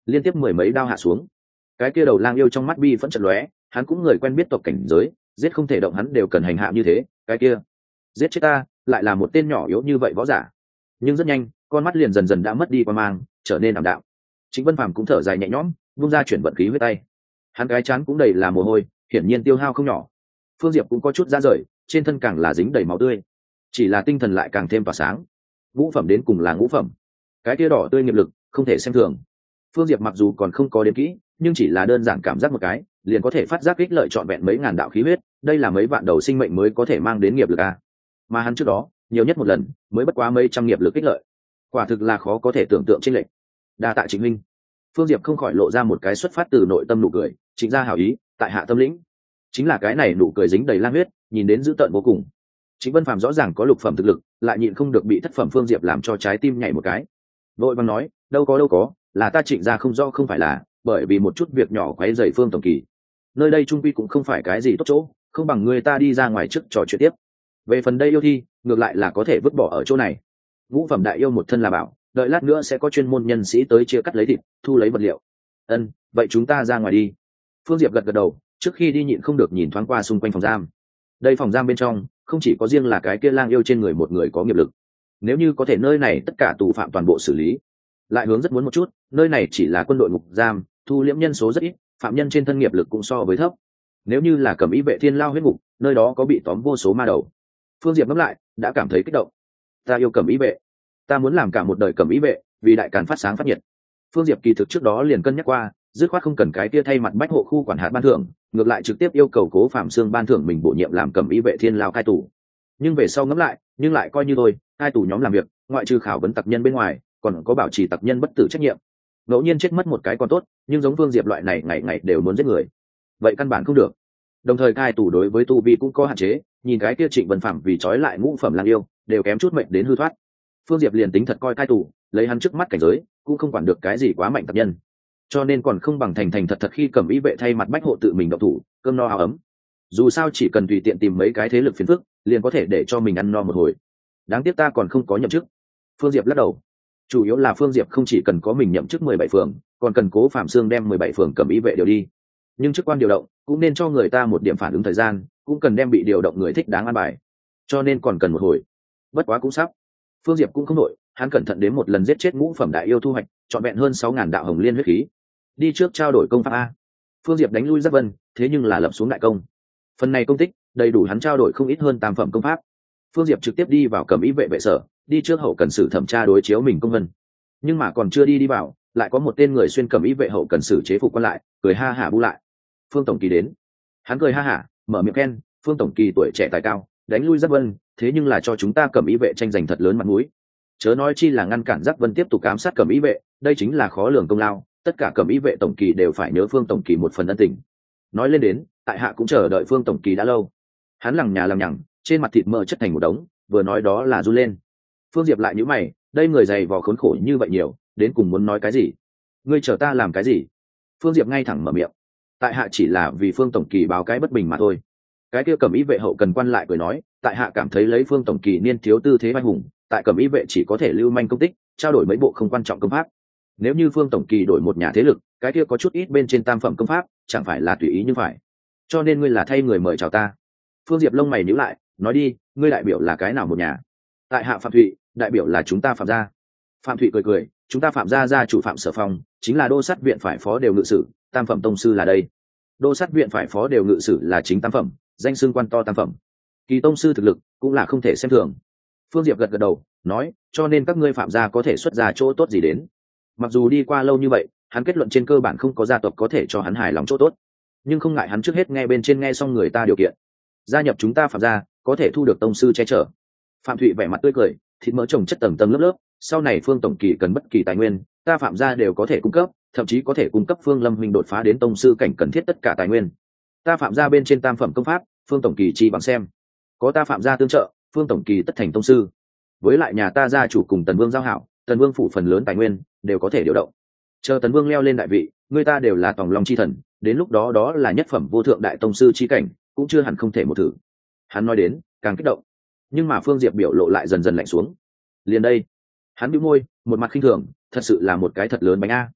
liên tiếp mười mấy đao hạ xuống. Cái kia đầu lang yêu trong mắt bi vẫn chật lóe, hắn cũng người quen biết tộc cảnh giới, giết không thể động hắn đều cần hành hạ như thế, cái kia giết chết ta lại là một tên nhỏ yếu như vậy võ giả. Nhưng rất nhanh con mắt liền dần dần đã mất đi qua mang, trở nên ảm đạm. Trịnh Vân Phàm cũng thở dài nhẹ nhõm, vung ra chuyển vận khí với tay. Hắn cái chán cũng đầy là mồ hôi, hiển nhiên tiêu hao không nhỏ. Phương Diệp cũng có chút ra rời, trên thân càng là dính đầy máu tươi, chỉ là tinh thần lại càng thêm tỏa sáng. Ngũ phẩm đến cùng là ngũ phẩm, cái kia đỏ tươi nghiệp lực không thể xem thường. Phương Diệp mặc dù còn không có đến kỹ, nhưng chỉ là đơn giản cảm giác một cái liền có thể phát giác ích lợi trọn vẹn mấy ngàn đạo khí huyết, đây là mấy vạn đầu sinh mệnh mới có thể mang đến nghiệp lực a. Mà hắn trước đó nhiều nhất một lần mới bất quá mấy trăm nghiệp lực ích lợi, quả thực là khó có thể tưởng tượng chênh lệch. Đa tạ Trịnh minh. Phương Diệp không khỏi lộ ra một cái xuất phát từ nội tâm nụ cười, chính ra hảo ý, tại hạ tâm lĩnh. Chính là cái này nụ cười dính đầy lang huyết, nhìn đến dữ tợn vô cùng. Trịnh Vân Phàm rõ ràng có lục phẩm thực lực, lại nhịn không được bị thất phẩm Phương Diệp làm cho trái tim nhảy một cái. Vội vàng nói, đâu có đâu có, là ta Trịnh ra không do không phải là, bởi vì một chút việc nhỏ quấy rầy Phương tổng kỳ. Nơi đây trung quy cũng không phải cái gì tốt chỗ, không bằng người ta đi ra ngoài trước trò chuyện tiếp. Về phần đây yêu thi, ngược lại là có thể vứt bỏ ở chỗ này. Ngũ phẩm đại yêu một thân là bảo, đợi lát nữa sẽ có chuyên môn nhân sĩ tới chia cắt lấy thịt, thu lấy vật liệu. Ân, vậy chúng ta ra ngoài đi. Phương Diệp gật gật đầu, trước khi đi nhịn không được nhìn thoáng qua xung quanh phòng giam. Đây phòng giam bên trong không chỉ có riêng là cái kia lang yêu trên người một người có nghiệp lực, nếu như có thể nơi này tất cả tù phạm toàn bộ xử lý. Lại hướng rất muốn một chút, nơi này chỉ là quân đội ngục giam, thu liễm nhân số rất ít, phạm nhân trên thân nghiệp lực cũng so với thấp. Nếu như là Cẩm Ý vệ thiên lao huyết ngục, nơi đó có bị tóm vô số ma đầu. Phương Diệp ngẫm lại, đã cảm thấy kích động. Ta yêu Cẩm Ý vệ, ta muốn làm cả một đời Cẩm Ý vệ, vì đại càn phát sáng phát nhiệt. Phương Diệp kỳ thực trước đó liền cân nhắc qua, dứt khoát không cần cái kia thay mặt bách hộ khu quản hạt ban thưởng, ngược lại trực tiếp yêu cầu Cố Phạm Sương ban thưởng mình bổ nhiệm làm Cẩm Ý vệ thiên lao cai tù. Nhưng về sau ngẫm lại, nhưng lại coi như thôi, cai tù nhóm làm việc, ngoại trừ khảo vấn tặc nhân bên ngoài, còn có bảo trì tặc nhân bất tử trách nhiệm. Ngẫu nhiên chết mất một cái còn tốt, nhưng giống Phương Diệp loại này ngày ngày đều muốn giết người, vậy căn bản không được. Đồng thời cai tù đối với tu vi cũng có hạn chế, nhìn cái kia Trịnh Vân Phàm vì trói lại ngũ phẩm lang yêu, đều kém chút mệnh đến hư thoát. Phương Diệp liền tính thật coi cai tù, lấy hắn trước mắt cảnh giới, cũng không quản được cái gì quá mạnh tặc nhân. Cho nên còn không bằng thành thành thật thật khi Cẩm Ý vệ thay mặt bách hộ tự mình động thủ, cơm no áo ấm. Dù sao chỉ cần tùy tiện tìm mấy cái thế lực phiền phức, liền có thể để cho mình ăn no một hồi. Đáng tiếc ta còn không có nhậm chức. Phương Diệp lắc đầu. Chủ yếu là Phương Diệp không chỉ cần có mình nhậm chức mười bảy phường, còn cần Cố Phạm Sương đem mười bảy phường Cẩm Ý vệ điều đi. Nhưng chức quan điều động cũng nên cho người ta một điểm phản ứng thời gian, cũng cần đem bị điều động người thích đáng an bài. Cho nên còn cần một hồi. Bất quá cũng sắp. Phương Diệp cũng không nổi, hắn cẩn thận đến một lần giết chết ngũ phẩm đại yêu thu hoạch, trọn vẹn hơn sáu ngàn đạo hồng liên huyết khí. Đi trước trao đổi công pháp a. Phương Diệp đánh lui Giác Vân, thế nhưng là lập xuống đại công. Phần này công tích đầy đủ hắn trao đổi không ít hơn tam phẩm công pháp. Phương Diệp trực tiếp đi vào Cẩm Ý vệ vệ sở, đi trước hậu cần sử thẩm tra đối chiếu mình công vân. Nhưng mà còn chưa đi đi vào, lại có một tên người xuyên Cẩm Ý vệ hậu cần sử chế phục quan lại, cười ha hả bu lại. Phương tổng kỳ đến. Hắn cười ha hả, mở miệng khen, Phương tổng kỳ tuổi trẻ tài cao, đánh lui Giác Vân, thế nhưng là cho chúng ta Cẩm Ý vệ tranh giành thật lớn mặt mũi. Chớ nói chi là ngăn cản Giác Vân tiếp tục ám sát Cẩm Ý vệ, đây chính là khó lường công lao, tất cả Cẩm Ý vệ tổng kỳ đều phải nhớ Phương tổng kỳ một phần ân tình. Nói lên đến, tại hạ cũng chờ đợi Phương tổng kỳ đã lâu. Hắn lằng nhà lằng nhằng, trên mặt thịt mỡ chất thành một đống, vừa nói đó là run lên. Phương Diệp lại nhíu mày, đây người dày vò khốn khổ như vậy nhiều, đến cùng muốn nói cái gì? Ngươi chờ ta làm cái gì? Phương Diệp ngay thẳng mở miệng. Tại hạ chỉ là vì Phương tổng kỳ báo cái bất bình mà thôi. Cái kia Cẩm Ý vệ hậu cần quan lại cười nói, tại hạ cảm thấy lấy Phương tổng kỳ niên thiếu tư thế vai hùng, tại Cẩm Ý vệ chỉ có thể lưu manh công tích, trao đổi mấy bộ không quan trọng công pháp. Nếu như Phương tổng kỳ đổi một nhà thế lực, cái kia có chút ít bên trên tam phẩm công pháp, chẳng phải là tùy ý như phải. Cho nên ngươi là thay người mời chào ta. Phương Diệp lông mày nhíu lại, nói đi, ngươi đại biểu là cái nào một nhà? Tại hạ Phạm Thụy, đại biểu là chúng ta Phạm gia. Phạm Thụy cười cười, chúng ta Phạm gia gia chủ Phạm Sở Phong, chính là đô sát viện phải phó đều ngự sử, tam phẩm tông sư là đây. Đô sát viện phải phó đều ngự sử là chính tam phẩm, danh xưng quan to tam phẩm. Kỳ tông sư thực lực cũng là không thể xem thường. Phương Diệp gật gật đầu, nói, cho nên các ngươi Phạm gia có thể xuất ra chỗ tốt gì đến? Mặc dù đi qua lâu như vậy, hắn kết luận trên cơ bản không có gia tộc có thể cho hắn hài lòng chỗ tốt, nhưng không ngại hắn trước hết nghe bên trên nghe xong người ta điều kiện. Gia nhập chúng ta Phạm gia, có thể thu được tông sư che chở. Phạm Thụy vẻ mặt tươi cười, thịt mỡ trồng chất tầng tầng lớp lớp, sau này Phương tổng kỳ cần bất kỳ tài nguyên, ta Phạm gia đều có thể cung cấp, thậm chí có thể cung cấp Phương Lâm huynh đột phá đến tông sư cảnh cần thiết tất cả tài nguyên. Ta Phạm gia bên trên tam phẩm công pháp, Phương tổng kỳ chi bằng xem. Có ta Phạm gia tương trợ, Phương tổng kỳ tất thành tông sư. Với lại nhà ta gia chủ cùng Tần Vương giao hảo, Tần Vương phủ phần lớn tài nguyên đều có thể điều động. Chờ Tần Vương leo lên đại vị, người ta đều là tòng long chi thần, đến lúc đó đó là nhất phẩm vô thượng đại tông sư chi cảnh, cũng chưa hẳn không thể một thử. Hắn nói đến càng kích động, nhưng mà Phương Diệp biểu lộ lại dần dần lạnh xuống. Liền đây, hắn bĩu môi, một mặt khinh thường, thật sự là một cái thật lớn bánh a.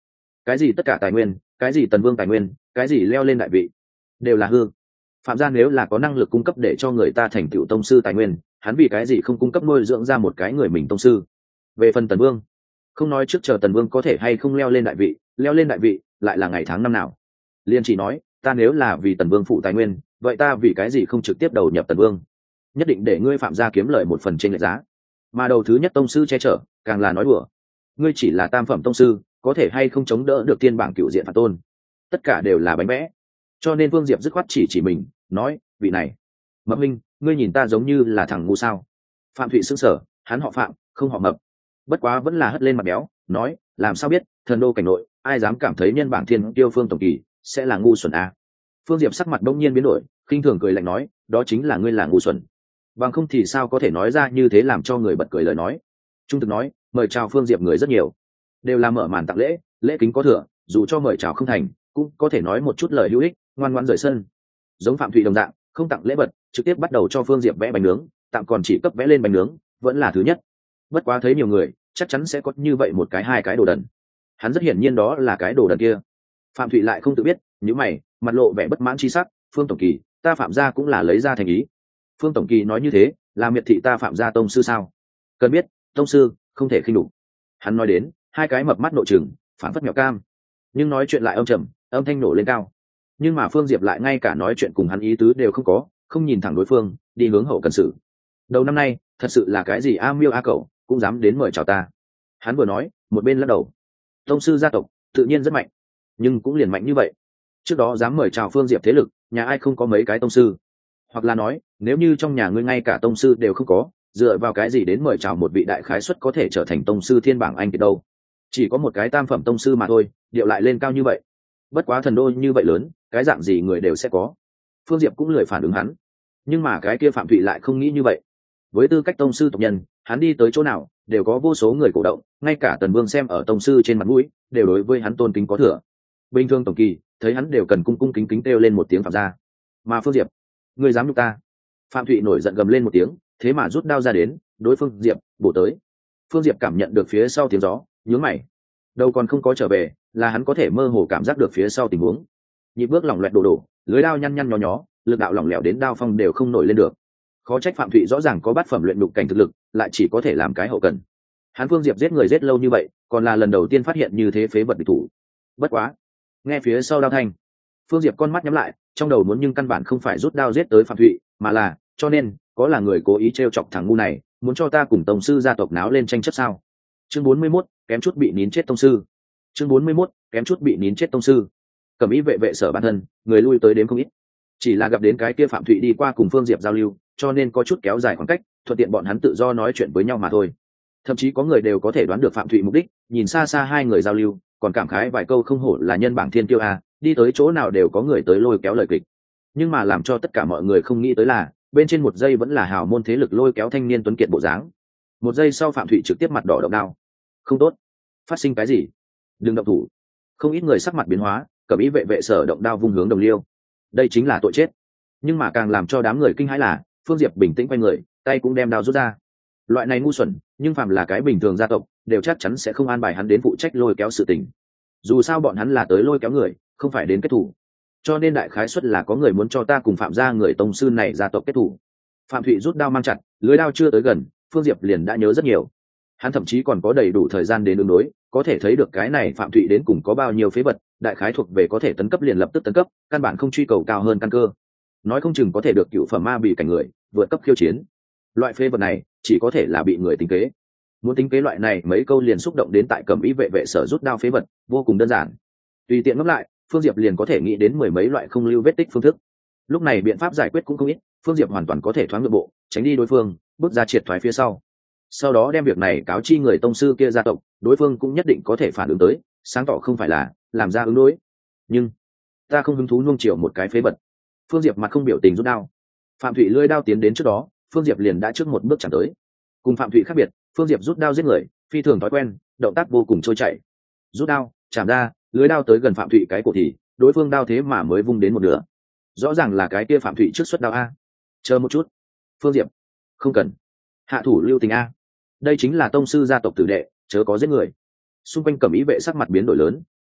cái gì tất cả tài nguyên, cái gì tần vương tài nguyên, cái gì leo lên đại vị, đều là hư. Phạm gia nếu là có năng lực cung cấp để cho người ta thành tựu tông sư tài nguyên, hắn vì cái gì không cung cấp nuôi dưỡng ra một cái người mình tông sư? Về phần tần vương, không nói trước chờ tần vương có thể hay không leo lên đại vị, leo lên đại vị lại là ngày tháng năm nào, liên chỉ nói ta nếu là vì tần vương phụ tài nguyên, vậy ta vì cái gì không trực tiếp đầu nhập tần vương, nhất định để ngươi Phạm gia kiếm lợi một phần trên lệch giá, mà đầu thứ nhất tông sư che chở càng là nói đùa. Ngươi chỉ là tam phẩm tông sư, có thể hay không chống đỡ được thiên bảng cựu diện phản tôn, tất cả đều là bánh vẽ. Cho nên Vương Diệp dứt khoát chỉ chỉ mình nói, vị này Mập Minh, ngươi nhìn ta giống như là thằng ngu sao? Phạm Thụy sững sờ, hắn họ Phạm không họ Mập, bất quá vẫn là hất lên mặt béo nói, làm sao biết, thần đô cảnh nội ai dám cảm thấy nhân bảng thiên tiêu Phương tổng kỳ sẽ là ngu xuẩn à? Phương Diệp sắc mặt đông nhiên biến đổi, khinh thường cười lạnh nói, đó chính là ngươi là ngu xuẩn, bằng không thì sao có thể nói ra như thế làm cho người bật cười lời nói. Trung thực nói, mời chào Phương Diệp người rất nhiều, đều là mở màn tặng lễ, lễ kính có thừa, dù cho mời chào không thành cũng có thể nói một chút lời hữu ích, ngoan ngoãn rời sân. Giống Phạm Thụy đồng dạng, không tặng lễ vật, trực tiếp bắt đầu cho Phương Diệp vẽ bánh nướng, tạm còn chỉ cấp vẽ lên bánh nướng, vẫn là thứ nhất. Bất quá thấy nhiều người, chắc chắn sẽ có như vậy một cái hai cái đồ đần. Hắn rất hiển nhiên đó là cái đồ đần kia. Phạm Thụy lại không tự biết, nhíu mày, mặt lộ vẻ bất mãn chi sắc, Phương tổng kỳ, ta Phạm gia cũng là lấy ra thành ý. Phương tổng kỳ nói như thế, là miệt thị ta Phạm gia tông sư sao? Cần biết, tông sư không thể khinh đục. Hắn nói đến, hai cái mập mắt nội trừng, phản phất mèo cam, nhưng nói chuyện lại âm trầm, âm thanh nổ lên cao. Nhưng mà Phương Diệp lại ngay cả nói chuyện cùng hắn ý tứ đều không có, không nhìn thẳng đối phương, đi hướng hậu cần sự. Đầu năm nay thật sự là cái gì a miêu a cậu cũng dám đến mời chào ta. Hắn vừa nói một bên lắc đầu. Tông sư gia tộc tự nhiên rất mạnh, nhưng cũng liền mạnh như vậy. Trước đó dám mời chào Phương Diệp thế lực, nhà ai không có mấy cái tông sư? Hoặc là nói, nếu như trong nhà ngươi ngay cả tông sư đều không có, dựa vào cái gì đến mời chào một vị đại khái suất có thể trở thành tông sư thiên bảng anh kiệt đâu? Chỉ có một cái tam phẩm tông sư mà thôi, điệu lại lên cao như vậy. Bất quá thần đô như vậy lớn, cái dạng gì người đều sẽ có. Phương Diệp cũng lười phản ứng hắn, nhưng mà cái kia Phạm Thụy lại không nghĩ như vậy. Với tư cách tông sư tộc nhân, hắn đi tới chỗ nào đều có vô số người cổ động, ngay cả Tần Vương xem ở tông sư trên mặt mũi, đều đối với hắn tôn kính có thừa. Bình thường tổng kỳ thấy hắn đều cần cung cung kính kính kêu lên một tiếng Phạm gia. Mà Phương Diệp, ngươi dám nhục ta? Phạm Thụy nổi giận gầm lên một tiếng, thế mà rút đao ra đến, đối Phương Diệp bổ tới. Phương Diệp cảm nhận được phía sau tiếng gió, nhướng mày. Đâu còn không có trở về, là hắn có thể mơ hồ cảm giác được phía sau tình huống. Nhịp bước lỏng loẹt đổ đổ, lưới đao nhăn nhăn nhó nhó, lực đạo lỏng lẻo đến đao phong đều không nổi lên được. Khó trách Phạm Thụy rõ ràng có bát phẩm luyện đục cảnh thực lực, lại chỉ có thể làm cái hậu cần. Hắn Phương Diệp giết người giết lâu như vậy, còn là lần đầu tiên phát hiện như thế phế vật địch thủ. Bất quá, nghe phía sau đao thanh, Phương Diệp con mắt nhắm lại, trong đầu muốn nhưng căn bản không phải rút đao giết tới Phạm Thụy, mà là, cho nên, có là người cố ý trêu chọc thằng ngu này, muốn cho ta cùng tổng sư gia tộc náo lên tranh chấp sao? Chương bốn mươi mốt, kém chút bị nín chết tông sư. Chương bốn mươi mốt, kém chút bị nín chết tông sư. Cẩm Ý vệ vệ sở bản thân, người lui tới đến không ít. Chỉ là gặp đến cái kia Phạm Thụy đi qua cùng Phương Diệp giao lưu, cho nên có chút kéo dài khoảng cách, thuận tiện bọn hắn tự do nói chuyện với nhau mà thôi. Thậm chí có người đều có thể đoán được Phạm Thụy mục đích, nhìn xa xa hai người giao lưu, còn cảm khái vài câu không hổ là nhân bảng thiên kiêu a, đi tới chỗ nào đều có người tới lôi kéo lời kịch. Nhưng mà làm cho tất cả mọi người không nghĩ tới là, bên trên một giây vẫn là hào môn thế lực lôi kéo thanh niên tuấn kiệt bộ dáng. Một giây sau Phạm Thụy trực tiếp mặt đỏ động đao. Không tốt, phát sinh cái gì? Đừng động thủ. Không ít người sắc mặt biến hóa, Cẩm Ý vệ vệ sở động đao vung hướng Đồng Liêu. Đây chính là tội chết. Nhưng mà càng làm cho đám người kinh hãi là, Phương Diệp bình tĩnh quay người, tay cũng đem đao rút ra. Loại này ngu xuẩn, nhưng phàm là cái bình thường gia tộc, đều chắc chắn sẽ không an bài hắn đến phụ trách lôi kéo sự tình. Dù sao bọn hắn là tới lôi kéo người, không phải đến kết thủ. Cho nên đại khái suất là có người muốn cho ta cùng Phạm gia người tông sư này gia tộc kết thủ. Phạm Thụy rút đao mang chặt, lưới đao chưa tới gần, Phương Diệp liền đã nhớ rất nhiều. Hắn thậm chí còn có đầy đủ thời gian đến ứng đối, có thể thấy được cái này Phạm Thụy đến cùng có bao nhiêu phế vật, đại khái thuộc về có thể tấn cấp liền lập tức tấn cấp, căn bản không truy cầu cao hơn căn cơ. Nói không chừng có thể được cựu phẩm ma bị cảnh người, vượt cấp khiêu chiến. Loại phế vật này chỉ có thể là bị người tính kế. Muốn tính kế loại này mấy câu liền xúc động đến tại Cẩm Ý vệ vệ sở rút đao phế vật, vô cùng đơn giản. Tùy tiện ngẫm lại, Phương Diệp liền có thể nghĩ đến mười mấy loại không lưu vết tích phương thức. Lúc này biện pháp giải quyết cũng không ít, Phương Diệp hoàn toàn có thể thoáng ngược bộ, tránh đi đối phương, bước ra triệt thoái phía sau. Sau đó đem việc này cáo chi người tông sư kia gia tộc, đối phương cũng nhất định có thể phản ứng tới, sáng tỏ không phải là làm ra ứng đối. Nhưng ta không hứng thú nuông chiều một cái phế vật. Phương Diệp mặt không biểu tình rút đao. Phạm Thụy lưỡi đao tiến đến trước đó, Phương Diệp liền đã trước một bước chẳng tới. Cùng Phạm Thụy khác biệt, Phương Diệp rút đao giết người, phi thường thói quen, động tác vô cùng trôi chảy. Rút đao, chạm ra, lưỡi đao tới gần Phạm Thụy cái cổ thì, đối phương đao thế mà mới vung đến một nửa. Rõ ràng là cái kia Phạm Thụy trước xuất đao a. Chờ một chút. Phương Diệp, không cần. Hạ thủ lưu tình a. Đây chính là tông sư gia tộc tử đệ, chớ có giết người. Xung quanh Cẩm Ý vệ sắc mặt biến đổi lớn,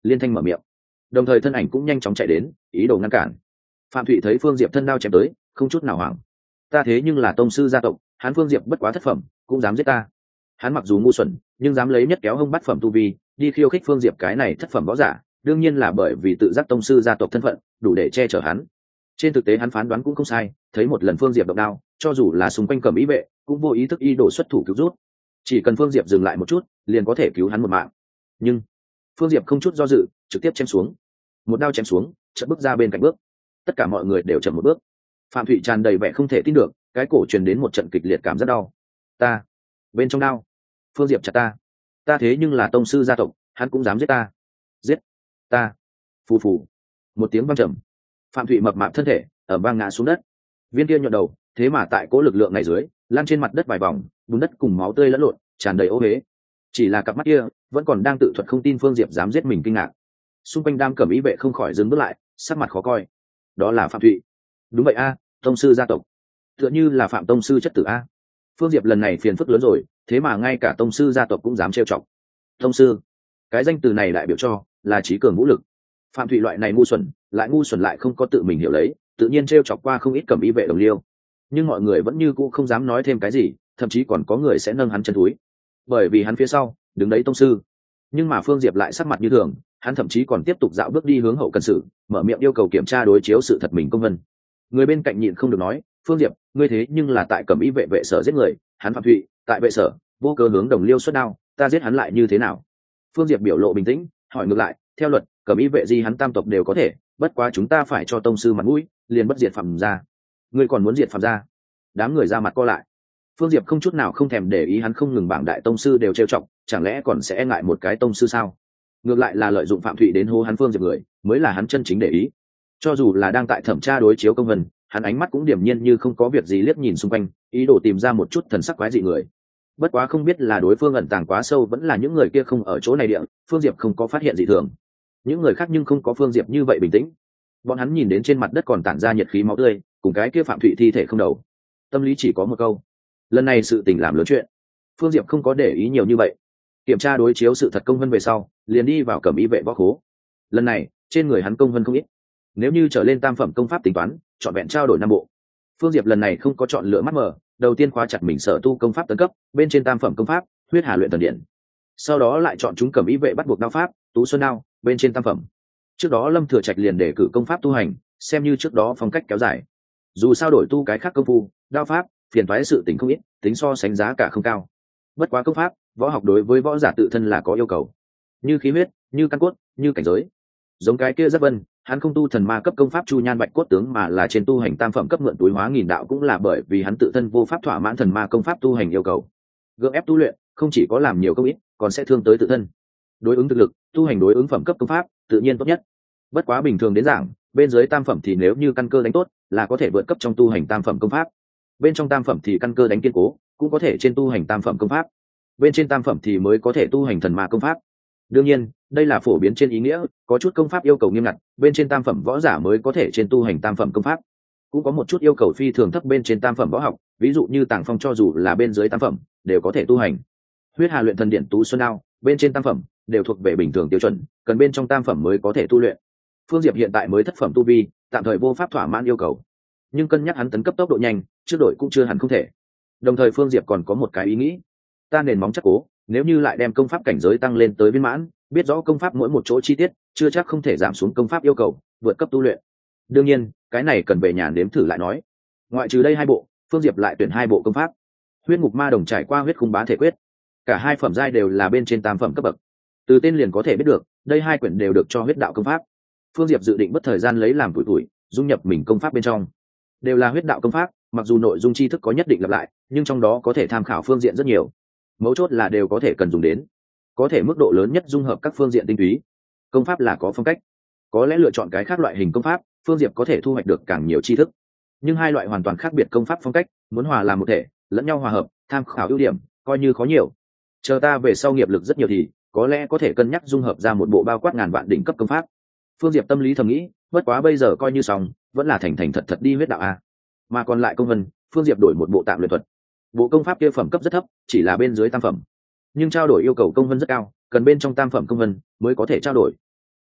liên thanh mở miệng, đồng thời thân ảnh cũng nhanh chóng chạy đến ý đồ ngăn cản. Phạm Thụy thấy Phương Diệp thân đao chém tới, không chút nào hoảng. Ta thế nhưng là tông sư gia tộc, hắn Phương Diệp bất quá thất phẩm cũng dám giết ta. Hắn mặc dù ngu xuẩn nhưng dám lấy nhất kéo hông bắt phẩm tu vi đi khiêu khích Phương Diệp cái này thất phẩm võ giả, đương nhiên là bởi vì tự giác tông sư gia tộc thân phận đủ để che chở hắn. Trên thực tế hắn phán đoán cũng không sai, thấy một lần Phương Diệp động đao, cho dù là xung quanh cầm ý vệ cũng vô ý thức y đổ xuất thủ cứu rút, chỉ cần Phương Diệp dừng lại một chút liền có thể cứu hắn một mạng. Nhưng Phương Diệp không chút do dự trực tiếp chém xuống, một đao chém xuống, chợt bước ra bên cạnh bước. Tất cả mọi người đều chậm một bước. Phạm Thụy tràn đầy vẻ không thể tin được, cái cổ truyền đến một trận kịch liệt cảm rất đau. Ta bên trong đao, Phương Diệp chặt ta, ta thế nhưng là tông sư gia tộc, hắn cũng dám giết ta, giết ta. Phù phù, một tiếng vang trầm, Phạm Thụy mập mạp thân thể ở vang ngã xuống đất. Viên kia nhọn đầu thế mà tại cố lực lượng này dưới lan trên mặt đất vài vòng, bùn đất cùng máu tươi lẫn lộn tràn đầy ô huế. Chỉ là cặp mắt kia vẫn còn đang tự thuật không tin Phương Diệp dám giết mình kinh ngạc. Xung quanh đám cẩm ý vệ không khỏi dừng bước lại, sắc mặt khó coi. Đó là Phạm Thụy. Đúng vậy a, tông sư gia tộc, tựa như là Phạm tông sư chất tử a. Phương Diệp lần này phiền phức lớn rồi, thế mà ngay cả tông sư gia tộc cũng dám trêu chọc. Tông sư, cái danh từ này đại biểu cho là trí cường vũ lực. Phạm Thụy loại này ngu xuẩn, lại ngu xuẩn lại không có tự mình hiểu lấy, tự nhiên trêu chọc qua không ít cẩm ý vệ đồng liêu. Nhưng mọi người vẫn như cũ không dám nói thêm cái gì, thậm chí còn có người sẽ nâng hắn chân túi, bởi vì hắn phía sau đứng đấy tông sư. Nhưng mà Phương Diệp lại sắc mặt như thường, hắn thậm chí còn tiếp tục dạo bước đi hướng hậu cần sự, mở miệng yêu cầu kiểm tra đối chiếu sự thật mình công vân. Người bên cạnh nhịn không được nói, Phương Diệp, ngươi thế nhưng là tại cẩm ý vệ vệ sở giết người, hắn Phạm Thụy tại vệ sở vô cớ hướng đồng liêu xuất đao, ta giết hắn lại như thế nào? Phương Diệp biểu lộ bình tĩnh, hỏi ngược lại, theo luật cẩm ý vệ gì hắn tam tộc đều có thể, bất quá chúng ta phải cho tông sư mặt mũi, liền bất diệt phạm gia. Ngươi còn muốn diệt phạm gia? Đám người ra mặt co lại. Phương Diệp không chút nào không thèm để ý hắn không ngừng bảng đại tông sư đều trêu chọc, chẳng lẽ còn sẽ e ngại một cái tông sư sao? Ngược lại là lợi dụng Phạm Thụy đến hô hắn Phương Diệp người mới là hắn chân chính để ý. Cho dù là đang tại thẩm tra đối chiếu công vân, hắn ánh mắt cũng điềm nhiên như không có việc gì liếc nhìn xung quanh, ý đồ tìm ra một chút thần sắc quái dị người. Bất quá không biết là đối phương ẩn tàng quá sâu vẫn là những người kia không ở chỗ này địa, Phương Diệp không có phát hiện gì thường. Những người khác nhưng không có Phương Diệp như vậy bình tĩnh. Bọn hắn nhìn đến trên mặt đất còn tản ra nhiệt khí máu tươi, cùng cái kia Phạm Thụy thi thể không đầu, tâm lý chỉ có một câu: lần này sự tình làm lớn chuyện. Phương Diệp không có để ý nhiều như vậy, kiểm tra đối chiếu sự thật công vân về sau liền đi vào cẩm ý vệ võ khố. Lần này trên người hắn công vân không ít, nếu như trở lên tam phẩm công pháp tính toán chọn vẹn trao đổi năm bộ. Phương Diệp lần này không có chọn lựa mắt mờ, đầu tiên khóa chặt mình sở tu công pháp tấn cấp bên trên tam phẩm công pháp huyết hà luyện thần điện, sau đó lại chọn chúng cẩm ý vệ bắt buộc đao pháp tú xuân đao bên trên tam phẩm. Trước đó Lâm Thừa Trạch liền để cử công pháp tu hành, xem như trước đó phong cách kéo dài. Dù sao đổi tu cái khác công phu đao pháp phiền toái sự tình không ít, tính so sánh giá cả không cao. Bất quá công pháp võ học đối với võ giả tự thân là có yêu cầu, như khí huyết, như căn cốt, như cảnh giới. Giống cái kia Giáp Vân, hắn không tu thần ma cấp công pháp chu nhan bạch cốt tướng mà là trên tu hành tam phẩm cấp mượn túi hóa nghìn đạo, cũng là bởi vì hắn tự thân vô pháp thỏa mãn thần ma công pháp tu hành yêu cầu. Gượng ép tu luyện không chỉ có làm nhiều công ít, còn sẽ thương tới tự thân. Đối ứng thực lực, tu hành đối ứng phẩm cấp công pháp tự nhiên tốt nhất. Bất quá bình thường đến giảng, bên dưới tam phẩm thì nếu như căn cơ đánh tốt là có thể vượt cấp trong tu hành tam phẩm công pháp, bên trong tam phẩm thì căn cơ đánh kiên cố cũng có thể trên tu hành tam phẩm công pháp, bên trên tam phẩm thì mới có thể tu hành thần ma công pháp. Đương nhiên đây là phổ biến trên ý nghĩa, có chút công pháp yêu cầu nghiêm ngặt, bên trên tam phẩm võ giả mới có thể trên tu hành tam phẩm công pháp. Cũng có một chút yêu cầu phi thường thấp bên trên tam phẩm võ học, ví dụ như Tàng Phong cho dù là bên dưới tam phẩm đều có thể tu hành. Huyết Hà luyện thần điện tú xuân đao bên trên tam phẩm đều thuộc về bình thường tiêu chuẩn, cần bên trong tam phẩm mới có thể tu luyện. Phương Diệp hiện tại mới thất phẩm tu vi, tạm thời vô pháp thỏa mãn yêu cầu, nhưng cân nhắc hắn tấn cấp tốc độ nhanh, trước đội cũng chưa hẳn không thể. Đồng thời Phương Diệp còn có một cái ý nghĩ, ta nền móng chắc cố, nếu như lại đem công pháp cảnh giới tăng lên tới viên mãn, biết rõ công pháp mỗi một chỗ chi tiết, chưa chắc không thể giảm xuống công pháp yêu cầu, vượt cấp tu luyện. Đương nhiên cái này cần về nhà nếm thử lại nói. Ngoại trừ đây hai bộ, Phương Diệp lại tuyển hai bộ công pháp. Huyết Ngục Ma Đồng trải qua huyết khung bá thể quyết, cả hai phẩm giai đều là bên trên tam phẩm cấp bậc, từ tên liền có thể biết được đây hai quyển đều được cho huyết đạo công pháp. Phương Diệp dự định bất thời gian lấy làm tuổi tuổi dung nhập mình công pháp bên trong, đều là huyết đạo công pháp, mặc dù nội dung tri thức có nhất định lặp lại, nhưng trong đó có thể tham khảo phương diện rất nhiều, mấu chốt là đều có thể cần dùng đến, có thể mức độ lớn nhất dung hợp các phương diện tinh túy. Công pháp là có phong cách, có lẽ lựa chọn cái khác loại hình công pháp, Phương Diệp có thể thu hoạch được càng nhiều tri thức, nhưng hai loại hoàn toàn khác biệt công pháp phong cách muốn hòa làm một thể, lẫn nhau hòa hợp, tham khảo ưu điểm coi như khó nhiều. Chờ ta về sau nghiệp lực rất nhiều thì có lẽ có thể cân nhắc dung hợp ra một bộ bao quát ngàn vạn đỉnh cấp công pháp. Phương Diệp tâm lý thầm nghĩ, bất quá bây giờ coi như xong, vẫn là thành thành thật thật đi huyết đạo a. Mà còn lại công vân, Phương Diệp đổi một bộ tạm luyện thuật. Bộ công pháp kia phẩm cấp rất thấp, chỉ là bên dưới tam phẩm, nhưng trao đổi yêu cầu công vân rất cao, cần bên trong tam phẩm công vân mới có thể trao đổi.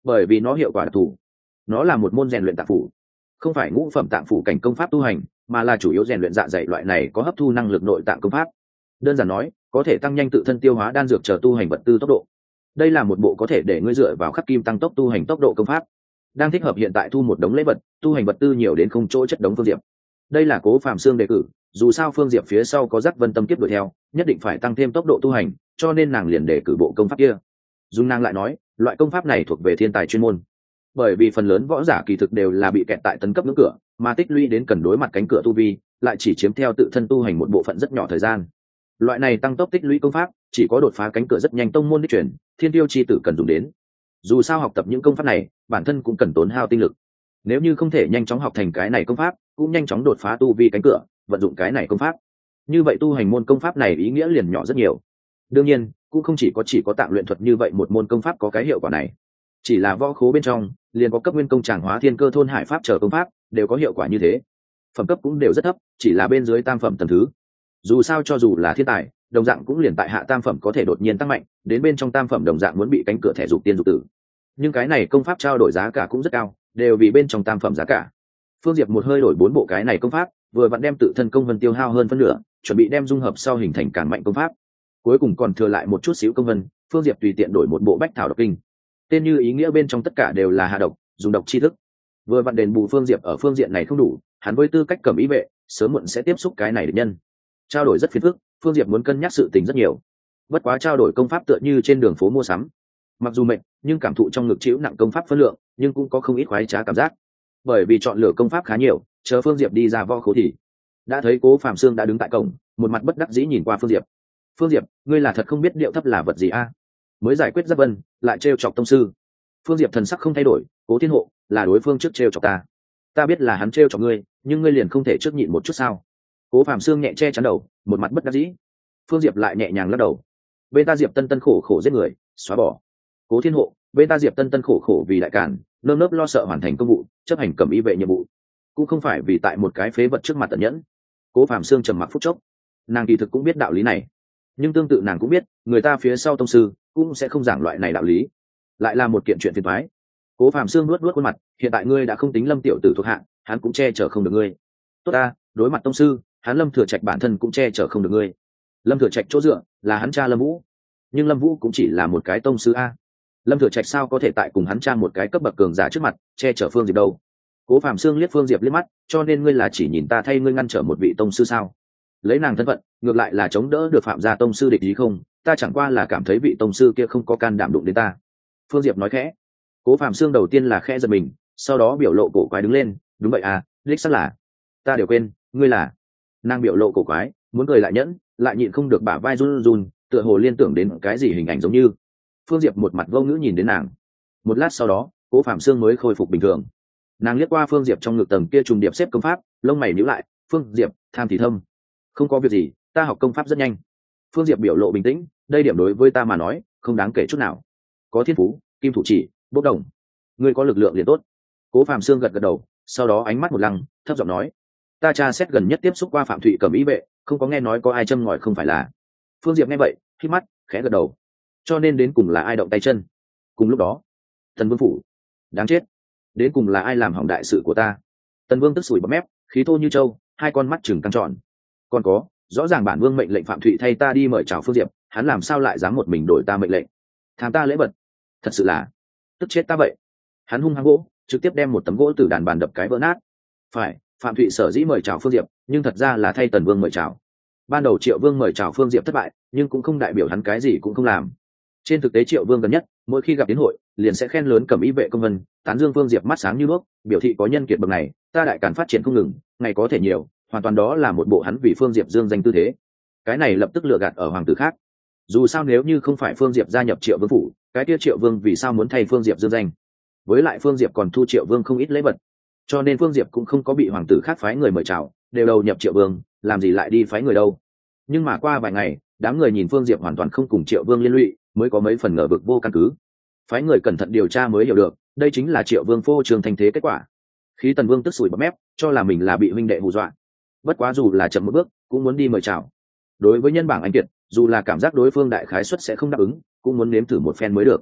bởi vì nó hiệu quả đặc thù. Nó là một môn rèn luyện tạng phủ, không phải ngũ phẩm tạng phủ cảnh công pháp tu hành, mà là chủ yếu rèn luyện dạ dày loại này có hấp thu năng lực nội tạng công pháp. Đơn giản nói, có thể tăng nhanh tự thân tiêu hóa đan dược chờ tu hành vật tư tốc độ. Đây là một bộ có thể để ngươi dựa vào khắc kim tăng tốc tu hành tốc độ công pháp, đang thích hợp hiện tại thu một đống lễ vật, tu hành vật tư nhiều đến không chỗ chất đống Phương Diệp. Đây là Cố Phạm Xương đề cử, dù sao Phương Diệp phía sau có Giác Vân Tâm kiếp đuổi theo, nhất định phải tăng thêm tốc độ tu hành, cho nên nàng liền đề cử bộ công pháp kia. Dung nàng lại nói, loại công pháp này thuộc về thiên tài chuyên môn, bởi vì phần lớn võ giả kỳ thực đều là bị kẹt tại tấn cấp ngưỡng cửa, mà tích lũy đến cần đối mặt cánh cửa tu vi, lại chỉ chiếm theo tự thân tu hành một bộ phận rất nhỏ thời gian. Loại này tăng tốc tích lũy công pháp, chỉ có đột phá cánh cửa rất nhanh tông môn đích truyền, thiên tiêu chi tử cần dùng đến. Dù sao học tập những công pháp này, bản thân cũng cần tốn hao tinh lực. Nếu như không thể nhanh chóng học thành cái này công pháp, cũng nhanh chóng đột phá tu vi cánh cửa, vận dụng cái này công pháp, như vậy tu hành môn công pháp này ý nghĩa liền nhỏ rất nhiều. Đương nhiên, cũng không chỉ có chỉ có tạng luyện thuật như vậy một môn công pháp có cái hiệu quả này. Chỉ là võ khố bên trong, liền có cấp nguyên công tràng hóa thiên cơ thôn hải pháp chờ công pháp, đều có hiệu quả như thế. Phẩm cấp cũng đều rất thấp, chỉ là bên dưới tam phẩm tầng thứ. Dù sao cho dù là thiên tài, đồng dạng cũng liền tại hạ tam phẩm có thể đột nhiên tăng mạnh, đến bên trong tam phẩm đồng dạng muốn bị cánh cửa thẻ dục tiên dục tử. Nhưng cái này công pháp trao đổi giá cả cũng rất cao, đều vì bên trong tam phẩm giá cả. Phương Diệp một hơi đổi bốn bộ cái này công pháp, vừa vặn đem tự thân công vân tiêu hao hơn phân nửa, chuẩn bị đem dung hợp sau hình thành càng mạnh công pháp. Cuối cùng còn thừa lại một chút xíu công vân, Phương Diệp tùy tiện đổi một bộ bách thảo độc kinh. Tên như ý nghĩa bên trong tất cả đều là hạ độc, dùng độc chi thức. Vừa vặn đền bù Phương Diệp ở phương diện này không đủ, hắn với tư cách cầm ý vệ, sớm muộn sẽ tiếp xúc cái này địch nhân. Trao đổi rất phiền phức, Phương Diệp muốn cân nhắc sự tình rất nhiều. Bất quá trao đổi công pháp tựa như trên đường phố mua sắm, mặc dù mệt, nhưng cảm thụ trong ngực chịu nặng công pháp phân lượng, nhưng cũng có không ít khoái trá cảm giác. Bởi vì chọn lựa công pháp khá nhiều, chờ Phương Diệp đi ra võ khố thì đã thấy Cố Phạm Xương đã đứng tại cổng, một mặt bất đắc dĩ nhìn qua Phương Diệp. Phương Diệp, ngươi là thật không biết điệu thấp là vật gì a? Mới giải quyết Giác Vân, lại trêu chọc tông sư. Phương Diệp thần sắc không thay đổi, Cố Thiên Hộ là đối phương trước trêu chọc ta, ta biết là hắn trêu chọc ngươi, nhưng ngươi liền không thể trước nhịn một chút sao? Cố Phạm Xương nhẹ che chắn đầu, một mặt bất đắc dĩ. Phương Diệp lại nhẹ nhàng lắc đầu. Bên ta Diệp Tân Tân khổ khổ giết người, xóa bỏ. Cố Thiên Hộ, bên ta Diệp Tân Tân khổ khổ vì đại cản, nơm nớp lo sợ hoàn thành công vụ, chấp hành cầm ý vệ nhiệm vụ, cũng không phải vì tại một cái phế vật trước mặt tận nhẫn. Cố Phạm Xương trầm mặc phút chốc, nàng kỳ thực cũng biết đạo lý này, nhưng tương tự nàng cũng biết, người ta phía sau tông sư cũng sẽ không giảng loại này đạo lý, lại là một kiện chuyện phiền toái. Cố Phạm Xương nuốt nuốt khuôn mặt, hiện tại ngươi đã không tính Lâm tiểu tử thuộc hạ, hắn cũng che chở không được ngươi. Tốt ta, đối mặt tông sư, hắn Lâm Thừa Trạch bản thân cũng che chở không được ngươi. Lâm Thừa Trạch chỗ dựa là hắn cha Lâm Vũ, nhưng Lâm Vũ cũng chỉ là một cái tông sư a. Lâm Thừa Trạch sao có thể tại cùng hắn cha một cái cấp bậc cường giả trước mặt che chở Phương Diệp đâu? Cố Phạm Xương liếc Phương Diệp liếc mắt, cho nên ngươi là chỉ nhìn ta thay ngươi ngăn trở một vị tông sư sao? Lấy nàng thân phận, ngược lại là chống đỡ được Phạm gia tông sư địch ý không? Ta chẳng qua là cảm thấy vị tông sư kia không có can đảm đụng đến ta. Phương Diệp nói khẽ. Cố Phạm Xương đầu tiên là khẽ giật mình, sau đó biểu lộ cổ quái đứng lên, đúng vậy à, đích xác là. Ta đều quên, ngươi là. Nàng biểu lộ cổ quái, muốn cười lại nhẫn, lại nhịn không được bả vai run run, tựa hồ liên tưởng đến cái gì hình ảnh giống như. Phương Diệp một mặt vô ngữ nhìn đến nàng. Một lát sau đó, Cố Phạm Xương mới khôi phục bình thường. Nàng liếc qua Phương Diệp trong ngực tầng kia trùng điệp xếp công pháp, lông mày nhíu lại. Phương Diệp, tham thì thâm, không có việc gì, ta học công pháp rất nhanh. Phương Diệp biểu lộ bình tĩnh, đây điểm đối với ta mà nói không đáng kể chút nào. Có thiên phú, kim thủ chỉ, bốc đồng, ngươi có lực lượng liền tốt. Cố Phạm Xương gật gật đầu, sau đó ánh mắt một lăng, thấp giọng nói, ta tra xét gần nhất tiếp xúc qua Phạm Thụy cầm ý vệ, không có nghe nói có ai châm ngòi không phải là. Phương Diệp nghe vậy, hít mắt, khẽ gật đầu. Cho nên đến cùng là ai động tay chân? Cùng lúc đó, Tần Vương phủ, đáng chết, đến cùng là ai làm hỏng đại sự của ta? Tần Vương tức sủi bọt mép, khí thô như trâu, hai con mắt chừng căng tròn. Còn có, rõ ràng bản vương mệnh lệnh Phạm Thụy thay ta đi mời chào Phương Diệp, hắn làm sao lại dám một mình đổi ta mệnh lệnh? Tham ta lễ vật, thật sự là tức chết ta vậy. Hắn hung hăng gỗ, trực tiếp đem một tấm gỗ từ đàn bàn đập cái vỡ nát. Phải, Phạm Thụy sở dĩ mời chào Phương Diệp, nhưng thật ra là thay Tần Vương mời chào. Ban đầu Triệu Vương mời chào Phương Diệp thất bại, nhưng cũng không đại biểu hắn cái gì cũng không làm. Trên thực tế Triệu Vương gần nhất, mỗi khi gặp tiến hội, liền sẽ khen lớn cầm ý vệ công vân, tán dương Phương Diệp mắt sáng như đuốc, biểu thị có nhân kiệt bậc này, ta đại càn phát triển không ngừng, ngày có thể nhiều, hoàn toàn đó là một bộ hắn vì Phương Diệp dương danh tư thế. Cái này lập tức lừa gạt ở hoàng tử khác. Dù sao nếu như không phải Phương Diệp gia nhập Triệu Vương phủ, cái kia Triệu Vương vì sao muốn thay Phương Diệp dương danh? Với lại Phương Diệp còn thu Triệu Vương không ít lễ vật, cho nên Phương Diệp cũng không có bị hoàng tử khác phái người mời chào, đều đầu nhập Triệu Vương, làm gì lại đi phái người đâu. Nhưng mà qua vài ngày, đám người nhìn Phương Diệp hoàn toàn không cùng Triệu Vương liên lụy, mới có mấy phần ngờ vực vô căn cứ. Phái người cẩn thận điều tra mới hiểu được, đây chính là Triệu Vương phô trương thành thế kết quả. Khí Tần Vương tức sủi bọt mép, cho là mình là bị huynh đệ hù dọa. Bất quá dù là chậm một bước, cũng muốn đi mời chào. Đối với nhân bảng anh kiệt, dù là cảm giác đối phương đại khái suất sẽ không đáp ứng, cũng muốn nếm thử một phen mới được.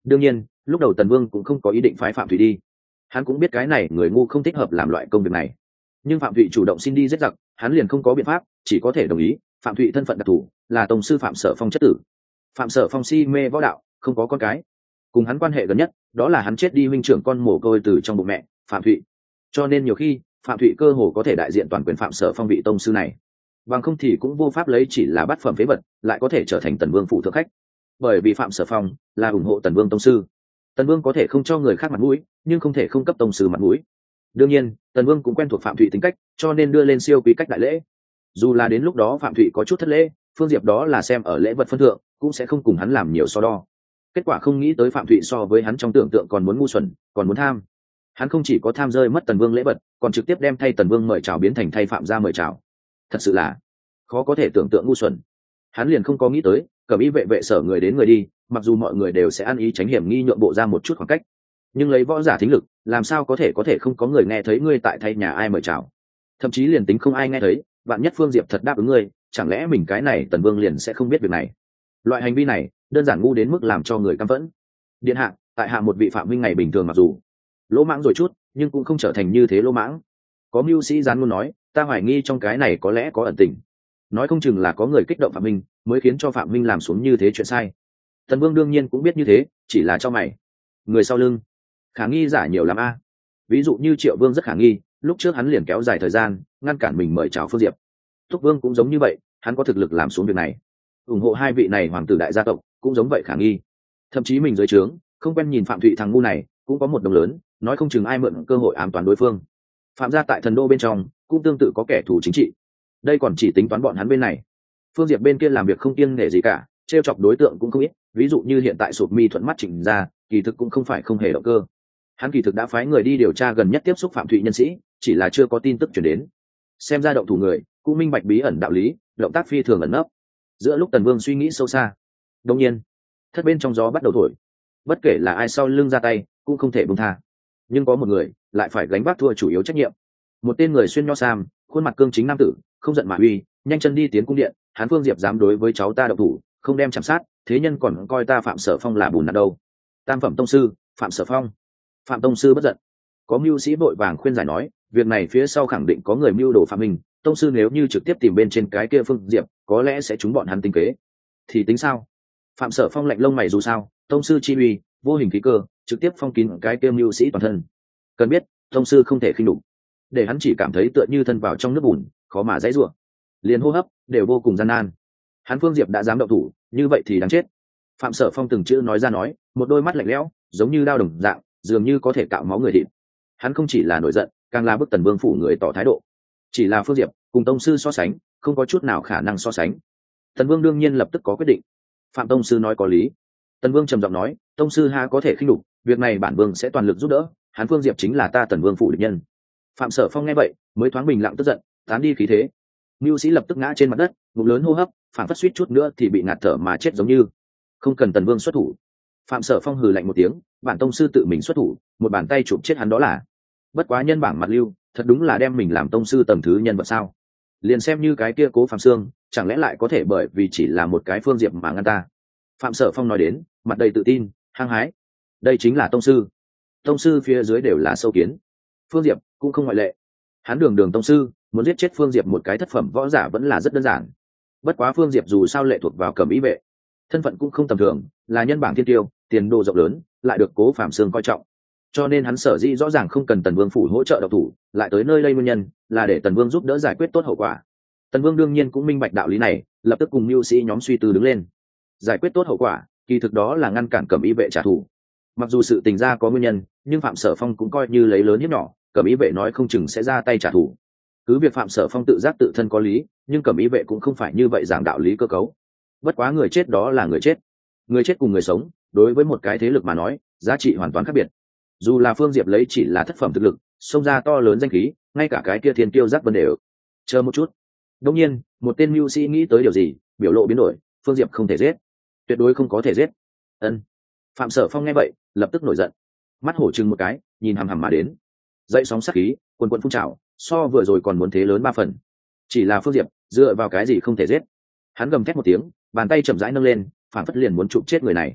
đương nhiên lúc đầu tần vương cũng không có ý định phái phạm thụy đi, hắn cũng biết cái này người ngu không thích hợp làm loại công việc này, nhưng phạm thụy chủ động xin đi giết giặc, hắn liền không có biện pháp, chỉ có thể đồng ý. Phạm thụy thân phận đặc thù là tông sư Phạm Sở Phong chất tử. Phạm Sở Phong si mê võ đạo, không có con cái, cùng hắn quan hệ gần nhất đó là hắn chết đi huynh trưởng con mồ côi từ trong bụng mẹ Phạm Thụy, cho nên nhiều khi Phạm Thụy cơ hồ có thể đại diện toàn quyền Phạm Sở Phong vị tông sư này, bằng không thì cũng vô pháp lấy chỉ là bát phẩm phế vật lại có thể trở thành tần vương phụ thượng khách. Bởi vì Phạm Sở Phong là ủng hộ tần vương tông sư, tần vương có thể không cho người khác mặt mũi, nhưng không thể không cấp tông sư mặt mũi. Đương nhiên tần vương cũng quen thuộc Phạm Thụy tính cách, cho nên đưa lên siêu quý cách đại lễ. Dù là đến lúc đó Phạm Thụy có chút thất lễ, Phương Diệp đó là xem ở lễ vật phân thượng cũng sẽ không cùng hắn làm nhiều so đo. Kết quả không nghĩ tới Phạm Thụy so với hắn trong tưởng tượng còn muốn ngu xuẩn, còn muốn tham. Hắn không chỉ có tham rơi mất tần vương lễ vật, còn trực tiếp đem thay tần vương mời chào biến thành thay Phạm gia mời chào. Thật sự là khó có thể tưởng tượng ngu xuẩn. Hắn liền không có nghĩ tới cẩm y vệ vệ sở người đến người đi, mặc dù mọi người đều sẽ ăn ý tránh hiểm nghi nhượng bộ ra một chút khoảng cách, nhưng lấy võ giả thính lực làm sao có thể có thể không có người nghe thấy ngươi tại thay nhà ai mời chào. Thậm chí liền tính không ai nghe thấy, vạn nhất Phương Diệp thật đáp ứng ngươi, chẳng lẽ mình cái này tần vương liền sẽ không biết việc này. Loại hành vi này đơn giản ngu đến mức làm cho người căm phẫn. Điện hạ, tại hạ một vị phạm huynh ngày bình thường mặc dù lỗ mãng rồi chút, nhưng cũng không trở thành như thế lỗ mãng. Có mưu sĩ gián luôn nói, ta hoài nghi trong cái này có lẽ có ẩn tình, nói không chừng là có người kích động phạm huynh mới khiến cho phạm huynh làm xuống như thế chuyện sai. Tần vương đương nhiên cũng biết như thế, chỉ là cho mày. Người sau lưng khả nghi giả nhiều lắm a. Ví dụ như Triệu Vương rất khả nghi, lúc trước hắn liền kéo dài thời gian ngăn cản mình mời chào Phương Diệp. Thúc Vương cũng giống như vậy, hắn có thực lực làm xuống việc này. Ủng hộ hai vị này hoàng tử đại gia tộc cũng giống vậy khả nghi. Thậm chí mình dưới trướng không quen nhìn Phạm Thụy thằng ngu này cũng có một đồng lớn, nói không chừng ai mượn cơ hội ám toán đối phương. Phạm gia tại thần đô bên trong cũng tương tự có kẻ thù chính trị, đây còn chỉ tính toán bọn hắn bên này. Phương Diệp bên kia làm việc không kiêng nể gì cả, trêu chọc đối tượng cũng không ít, ví dụ như hiện tại Sụp Mi thuận mắt Trịnh ra, kỳ thực cũng không phải không hề động cơ. Hắn kỳ thực đã phái người đi điều tra gần nhất tiếp xúc Phạm Thụy nhân sĩ, chỉ là chưa có tin tức chuyển đến. Xem ra động thủ người cũng minh bạch bí ẩn đạo lý, động tác phi thường ẩn nấp. Giữa lúc Tần Vương suy nghĩ sâu xa, đột nhiên thất bên trong gió bắt đầu thổi, bất kể là ai sau lưng ra tay cũng không thể buông tha, nhưng có một người lại phải gánh vác thua chủ yếu trách nhiệm. Một tên người xuyên nho sam, khuôn mặt cương chính nam tử, không giận mà uy, nhanh chân đi tiến cung điện. Hắn Phương Diệp dám đối với cháu ta động thủ, không đem chạm sát, thế nhân còn coi ta Phạm Sở Phong là bùn nặn đâu. Tam phẩm tông sư Phạm Sở Phong. Phạm tông sư bất giận. Có mưu sĩ vội vàng khuyên giải nói, việc này phía sau khẳng định có người mưu đồ phạm mình, tông sư nếu như trực tiếp tìm bên trên cái kia Phương Diệp, có lẽ sẽ trúng bọn hắn tính kế. Thì tính sao? Phạm Sở Phong lạnh lông mày, dù sao tông sư chi uy vô hình khí cơ, trực tiếp phong kín cái kia mưu sĩ toàn thân. Cần biết tông sư không thể khinh đục, để hắn chỉ cảm thấy tựa như thân vào trong nước bùn, khó mà dãy rủa, liền hô hấp đều vô cùng gian nan. Hắn Phương Diệp đã dám động thủ, như vậy thì đáng chết. Phạm Sở Phong từng chữ nói ra nói, một đôi mắt lạnh lẽo giống như đao đồng dạng, dường như có thể cạo máu người thịt. Hắn không chỉ là nổi giận, càng là bức Tần Vương phủ người tỏ thái độ. Chỉ là Phương Diệp cùng tông sư so sánh, không có chút nào khả năng so sánh. Tần Vương đương nhiên lập tức có quyết định. Phạm tông sư nói có lý. Tần Vương trầm giọng nói, tông sư ha có thể khinh đục, việc này bản vương sẽ toàn lực giúp đỡ. Hắn Phương Diệp chính là ta Tần Vương phủ địch nhân. Phạm Sở Phong nghe vậy mới thoáng bình lặng tức giận, tán đi khí thế. Mưu sĩ lập tức ngã trên mặt đất, ngụm lớn hô hấp, phản phất suýt chút nữa thì bị ngạt thở mà chết giống như. Không cần Tần Vương xuất thủ. Phạm Sở Phong hừ lạnh một tiếng, bản tông sư tự mình xuất thủ, một bàn tay chụp chết hắn đó là. Bất quá nhân bảng mặt lưu, thật đúng là đem mình làm tông sư tầng thứ nhân vật sao? Liền xem như cái kia Cố Phạm Sương, chẳng lẽ lại có thể bởi vì chỉ là một cái Phương Diệp mà ngăn ta? Phạm Sở Phong nói đến, mặt đầy tự tin, hăng hái. Đây chính là tông sư. Tông sư phía dưới đều là sâu kiến. Phương Diệp cũng không ngoại lệ. Hắn đường đường tông sư, muốn giết chết Phương Diệp một cái thất phẩm võ giả vẫn là rất đơn giản. Bất quá Phương Diệp dù sao lệ thuộc vào Cẩm Y vệ, thân phận cũng không tầm thường, là nhân bảng thiên tiêu, tiền đồ rộng lớn, lại được Cố Phạm Sương coi trọng. Cho nên hắn sở dĩ rõ ràng không cần Tần Vương phủ hỗ trợ độc thủ, lại tới nơi đây nguyên nhân là để Tần Vương giúp đỡ giải quyết tốt hậu quả. Tần Vương đương nhiên cũng minh bạch đạo lý này, lập tức cùng mưu sĩ nhóm suy tư đứng lên. Giải quyết tốt hậu quả, kỳ thực đó là ngăn cản Cẩm Y vệ trả thù. Mặc dù sự tình ra có nguyên nhân, nhưng Phạm Sở Phong cũng coi như lấy lớn hiếp nhỏ, Cẩm Y vệ nói không chừng sẽ ra tay trả thù. Cứ việc Phạm Sở Phong tự giác tự thân có lý, nhưng Cẩm Y vệ cũng không phải như vậy giảng đạo lý cơ cấu. Bất quá người chết đó là người chết, người chết cùng người sống, đối với một cái thế lực mà nói, giá trị hoàn toàn khác biệt. Dù là Phương Diệp lấy chỉ là thất phẩm thực lực, xông ra to lớn danh khí, ngay cả cái kia thiên tiêu giác vấn đề ở. Chờ một chút. Đương nhiên, một tên mưu sĩ nghĩ tới điều gì, biểu lộ biến đổi, Phương Diệp không thể giết, tuyệt đối không có thể giết. Ân. Phạm Sở Phong nghe vậy, lập tức nổi giận, mắt hổ trừng một cái, nhìn hằm hằm mà đến. Dậy sóng sát khí, quần quần phun trào, so vừa rồi còn muốn thế lớn ba phần. Chỉ là Phương Diệp, dựa vào cái gì không thể giết? Hắn gầm thét một tiếng, bàn tay chậm rãi nâng lên, phản phất liền muốn chụp chết người này.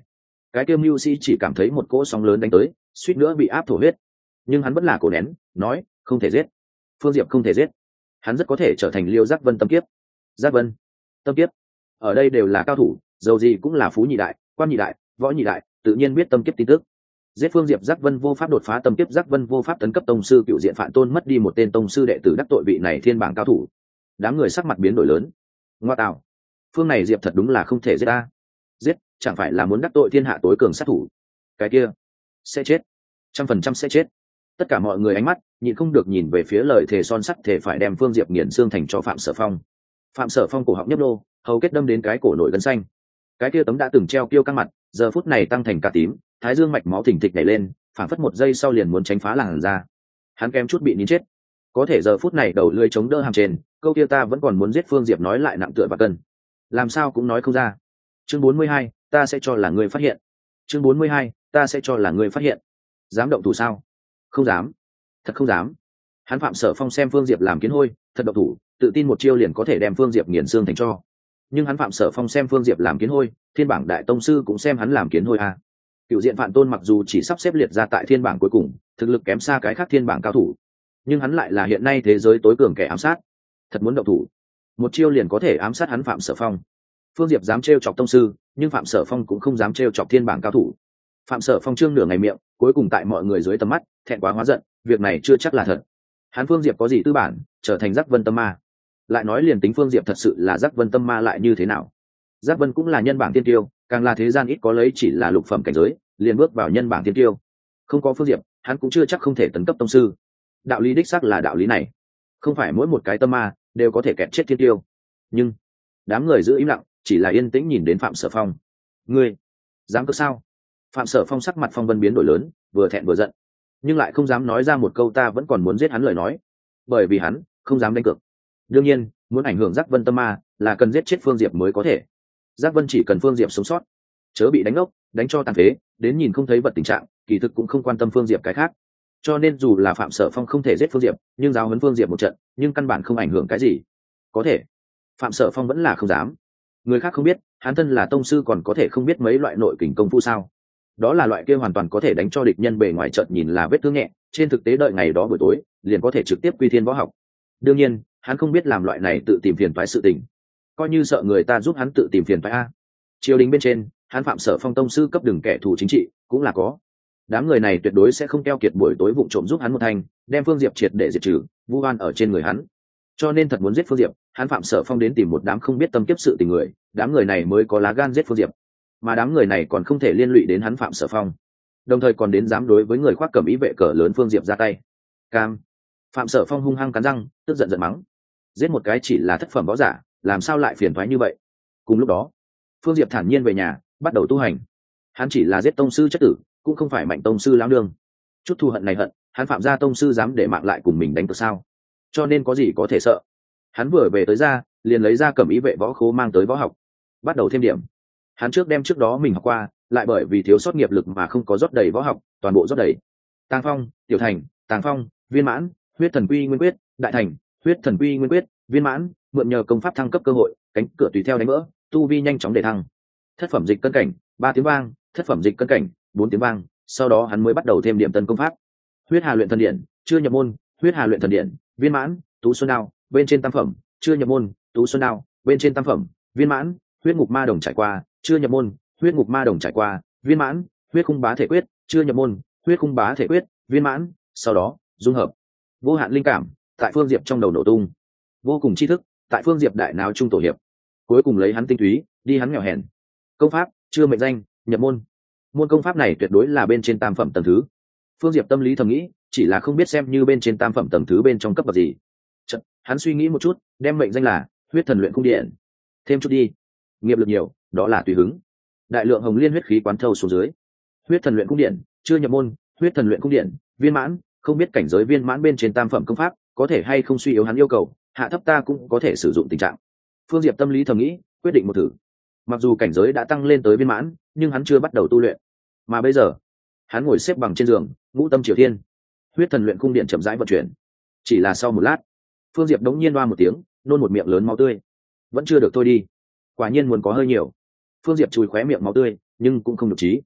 cái kêu mưu sĩ chỉ cảm thấy một cỗ sóng lớn đánh tới, suýt nữa bị áp thổ huyết, nhưng hắn vẫn là cổ nén, nói không thể giết, phương diệp không thể giết, hắn rất có thể trở thành Liêu Giác Vân tâm kiếp. Giác Vân, tâm kiếp, ở đây đều là cao thủ, dầu gì cũng là phú nhị đại, quan nhị đại, võ nhị đại, tự nhiên biết tâm kiếp tin tức. Giết phương diệp, Giác Vân vô pháp đột phá tâm kiếp, Giác Vân vô pháp tấn cấp tông sư, cựu diện Phạn Tôn mất đi một tên tông sư đệ tử, đắc tội vị này thiên bảng cao thủ. Đám người sắc mặt biến đổi lớn. Ngoa tạo, phương này diệp thật đúng là không thể giết ta. Giết chẳng phải là muốn đắc tội thiên hạ tối cường sát thủ? Cái kia sẽ chết, trăm phần trăm sẽ chết. Tất cả mọi người ánh mắt nhịn không được nhìn về phía lời thề son sắt thể phải đem phương diệp nghiền xương thành cho Phạm Sở Phong. Phạm Sở Phong cổ họng nhấp nô, hầu kết đâm đến cái cổ nổi gân xanh. Cái kia tấm đã từng treo kiêu căng mặt, giờ phút này tăng thành cả tím, thái dương mạch máu thình thịch nhảy lên, phản phất một giây sau liền muốn tránh phá làn ra. Hắn kém chút bị nín chết. Có thể giờ phút này đầu lưỡi chống đỡ hàm trên, câu kia ta vẫn còn muốn giết phương diệp nói lại nặng tựa và cân, làm sao cũng nói không ra. Chương bốn mươi hai, ta sẽ cho là người phát hiện. Chương bốn mươi hai, ta sẽ cho là người phát hiện. Dám động thủ sao? Không dám, thật không dám. Hắn Phạm Sở Phong xem phương diệp làm kiến hôi, thật động thủ, tự tin một chiêu liền có thể đem phương diệp nghiền xương thành tro. Nhưng hắn Phạm Sở Phong xem phương diệp làm kiến hôi, thiên bảng đại tông sư cũng xem hắn làm kiến hôi à. Cựu diện Phạn Tôn mặc dù chỉ sắp xếp liệt ra tại thiên bảng cuối cùng, thực lực kém xa cái khác thiên bảng cao thủ, nhưng hắn lại là hiện nay thế giới tối cường kẻ ám sát. Thật muốn động thủ, một chiêu liền có thể ám sát hắn Phạm Sở Phong. Phương diệp dám trêu chọc tông sư, nhưng Phạm Sở Phong cũng không dám trêu chọc thiên bảng cao thủ. Phạm Sở Phong trương nửa ngày miệng, cuối cùng tại mọi người dưới tầm mắt thẹn quá hóa giận, việc này chưa chắc là thật. Hắn Phương diệp có gì tư bản trở thành Giác Vân tâm ma? Lại nói liền tính phương diệp thật sự là Giác Vân tâm ma lại như thế nào? Giác Vân cũng là nhân bảng tiên tiêu, càng là thế gian ít có lấy chỉ là lục phẩm cảnh giới liền bước vào nhân bảng tiên tiêu. Không có phương diệp, hắn cũng chưa chắc không thể tấn cấp tông sư. Đạo lý đích xác là đạo lý này, không phải mỗi một cái tâm ma đều có thể kẹt chết thiên tiêu. Nhưng đám người giữ im lặng, chỉ là yên tĩnh nhìn đến Phạm Sở Phong. Ngươi dám cơ sao? Phạm Sở Phong sắc mặt phong vân biến đổi lớn, vừa thẹn vừa giận, nhưng lại không dám nói ra một câu ta vẫn còn muốn giết hắn lời nói, bởi vì hắn không dám đánh cược. Đương nhiên, muốn ảnh hưởng Giác Vân tâm ma là cần giết chết phương diệp mới có thể. Giác Vân chỉ cần phương diệp sống sót, chớ bị đánh ốc, đánh cho tàn phế, đến nhìn không thấy vật tình trạng, kỳ thực cũng không quan tâm phương diệp cái khác. Cho nên dù là Phạm Sở Phong không thể giết phương diệp, nhưng giáo huấn phương diệp một trận, nhưng căn bản không ảnh hưởng cái gì. Có thể Phạm Sở Phong vẫn là không dám. Người khác không biết, hắn thân là tông sư còn có thể không biết mấy loại nội kình công phu sao? Đó là loại kia hoàn toàn có thể đánh cho địch nhân bề ngoài trận nhìn là vết thương nhẹ, trên thực tế đợi ngày đó buổi tối liền có thể trực tiếp quy thiên võ học. Đương nhiên hắn không biết làm loại này tự tìm phiền toái sự tình, coi như sợ người ta giúp hắn tự tìm phiền toái a. Triều đình bên trên, hắn Phạm Sở Phong tông sư cấp đừng kẻ thù chính trị cũng là có. Đám người này tuyệt đối sẽ không keo kiệt buổi tối vụng trộm giúp hắn một thành, đem phương diệp triệt để diệt trừ, vu oan ở trên người hắn. Cho nên thật muốn giết phương diệp, hắn Phạm Sở Phong đến tìm một đám không biết tâm kiếp sự tình người, đám người này mới có lá gan giết phương diệp. Mà đám người này còn không thể liên lụy đến hắn Phạm Sở Phong, đồng thời còn đến dám đối với người khoác cẩm ý vệ cờ lớn phương diệp ra tay. Cam. Phạm Sở Phong hung hăng cắn răng, tức giận giận mắng. Giết một cái chỉ là thất phẩm võ giả, làm sao lại phiền toái như vậy? Cùng lúc đó, phương diệp thản nhiên về nhà, bắt đầu tu hành. Hắn chỉ là giết tông sư chất tử, cũng không phải mạnh tông sư lão nương. Chút thù hận này hận, hắn Phạm gia tông sư dám để mạng lại cùng mình đánh cược sao? Cho nên có gì có thể sợ? Hắn vừa về tới ra, liền lấy ra cẩm ý vệ võ khố mang tới võ học, bắt đầu thêm điểm. Hắn trước đem trước đó mình học qua, lại bởi vì thiếu sót nghiệp lực mà không có rót đầy võ học, toàn bộ rót đầy. Tàng Phong, Tiểu Thành, Tàng Phong, Viên Mãn, Huyết Thần Quy Nguyên Quyết, Đại Thành, Huyết Thần Quy Nguyên Quyết, Viên Mãn, mượn nhờ công pháp thăng cấp cơ hội, cánh cửa tùy theo đánh vỡ, tu vi nhanh chóng để thăng. Thất phẩm dịch cân cảnh, ba tiếng vang, thất phẩm dịch cân cảnh, bốn tiếng vang, sau đó hắn mới bắt đầu thêm điểm tân công pháp. Huyết Hà luyện thần điện, chưa nhập môn, Huyết Hà luyện thần điện, Viên Mãn, Tú Xuân Đao, bên trên tam phẩm, chưa nhập môn, Tú Xuân Đao, bên trên tam phẩm, Viên Mãn, Huyết Ngục Ma Đồng trải qua, chưa nhập môn, Huyết Ngục Ma Đồng trải qua, Viên Mãn, Huyết Khung Bá Thể Quyết, chưa nhập môn, Huyết Khung Bá Thể Quyết, Viên Mãn, sau đó dung hợp. Vô hạn linh cảm tại phương diệp trong đầu nổ tung, vô cùng tri thức tại phương diệp đại não trung tổ hiệp, cuối cùng lấy hắn tinh túy đi hắn nghèo hèn. Công pháp chưa mệnh danh, nhập môn. Môn công pháp này tuyệt đối là bên trên tam phẩm tầng thứ. Phương diệp tâm lý thầm nghĩ, chỉ là không biết xem như bên trên tam phẩm tầng thứ bên trong cấp bậc gì. Chật, hắn suy nghĩ một chút, đem mệnh danh là Huyết Thần Luyện Cung Điện. Thêm chút đi, nghiệp lực nhiều, đó là tùy hứng. Đại lượng hồng liên huyết khí quán thâu xuống dưới. Huyết Thần Luyện Cung Điện chưa nhập môn, Huyết Thần Luyện Cung Điện viên mãn, không biết cảnh giới viên mãn bên trên tam phẩm công pháp có thể hay không suy yếu hắn yêu cầu, hạ thấp ta cũng có thể sử dụng tình trạng. Phương diệp tâm lý thầm nghĩ, quyết định một thử. Mặc dù cảnh giới đã tăng lên tới viên mãn, nhưng hắn chưa bắt đầu tu luyện. Mà bây giờ hắn ngồi xếp bằng trên giường, ngũ tâm triều thiên, Huyết Thần Luyện Cung Điện chậm rãi vận chuyển. Chỉ là sau một lát, phương diệp đống nhiên oa một tiếng, nôn một miệng lớn máu tươi. Vẫn chưa được thôi đi, quả nhiên muốn có hơi nhiều. Phương diệp chùi khóe miệng máu tươi, nhưng cũng không được trí.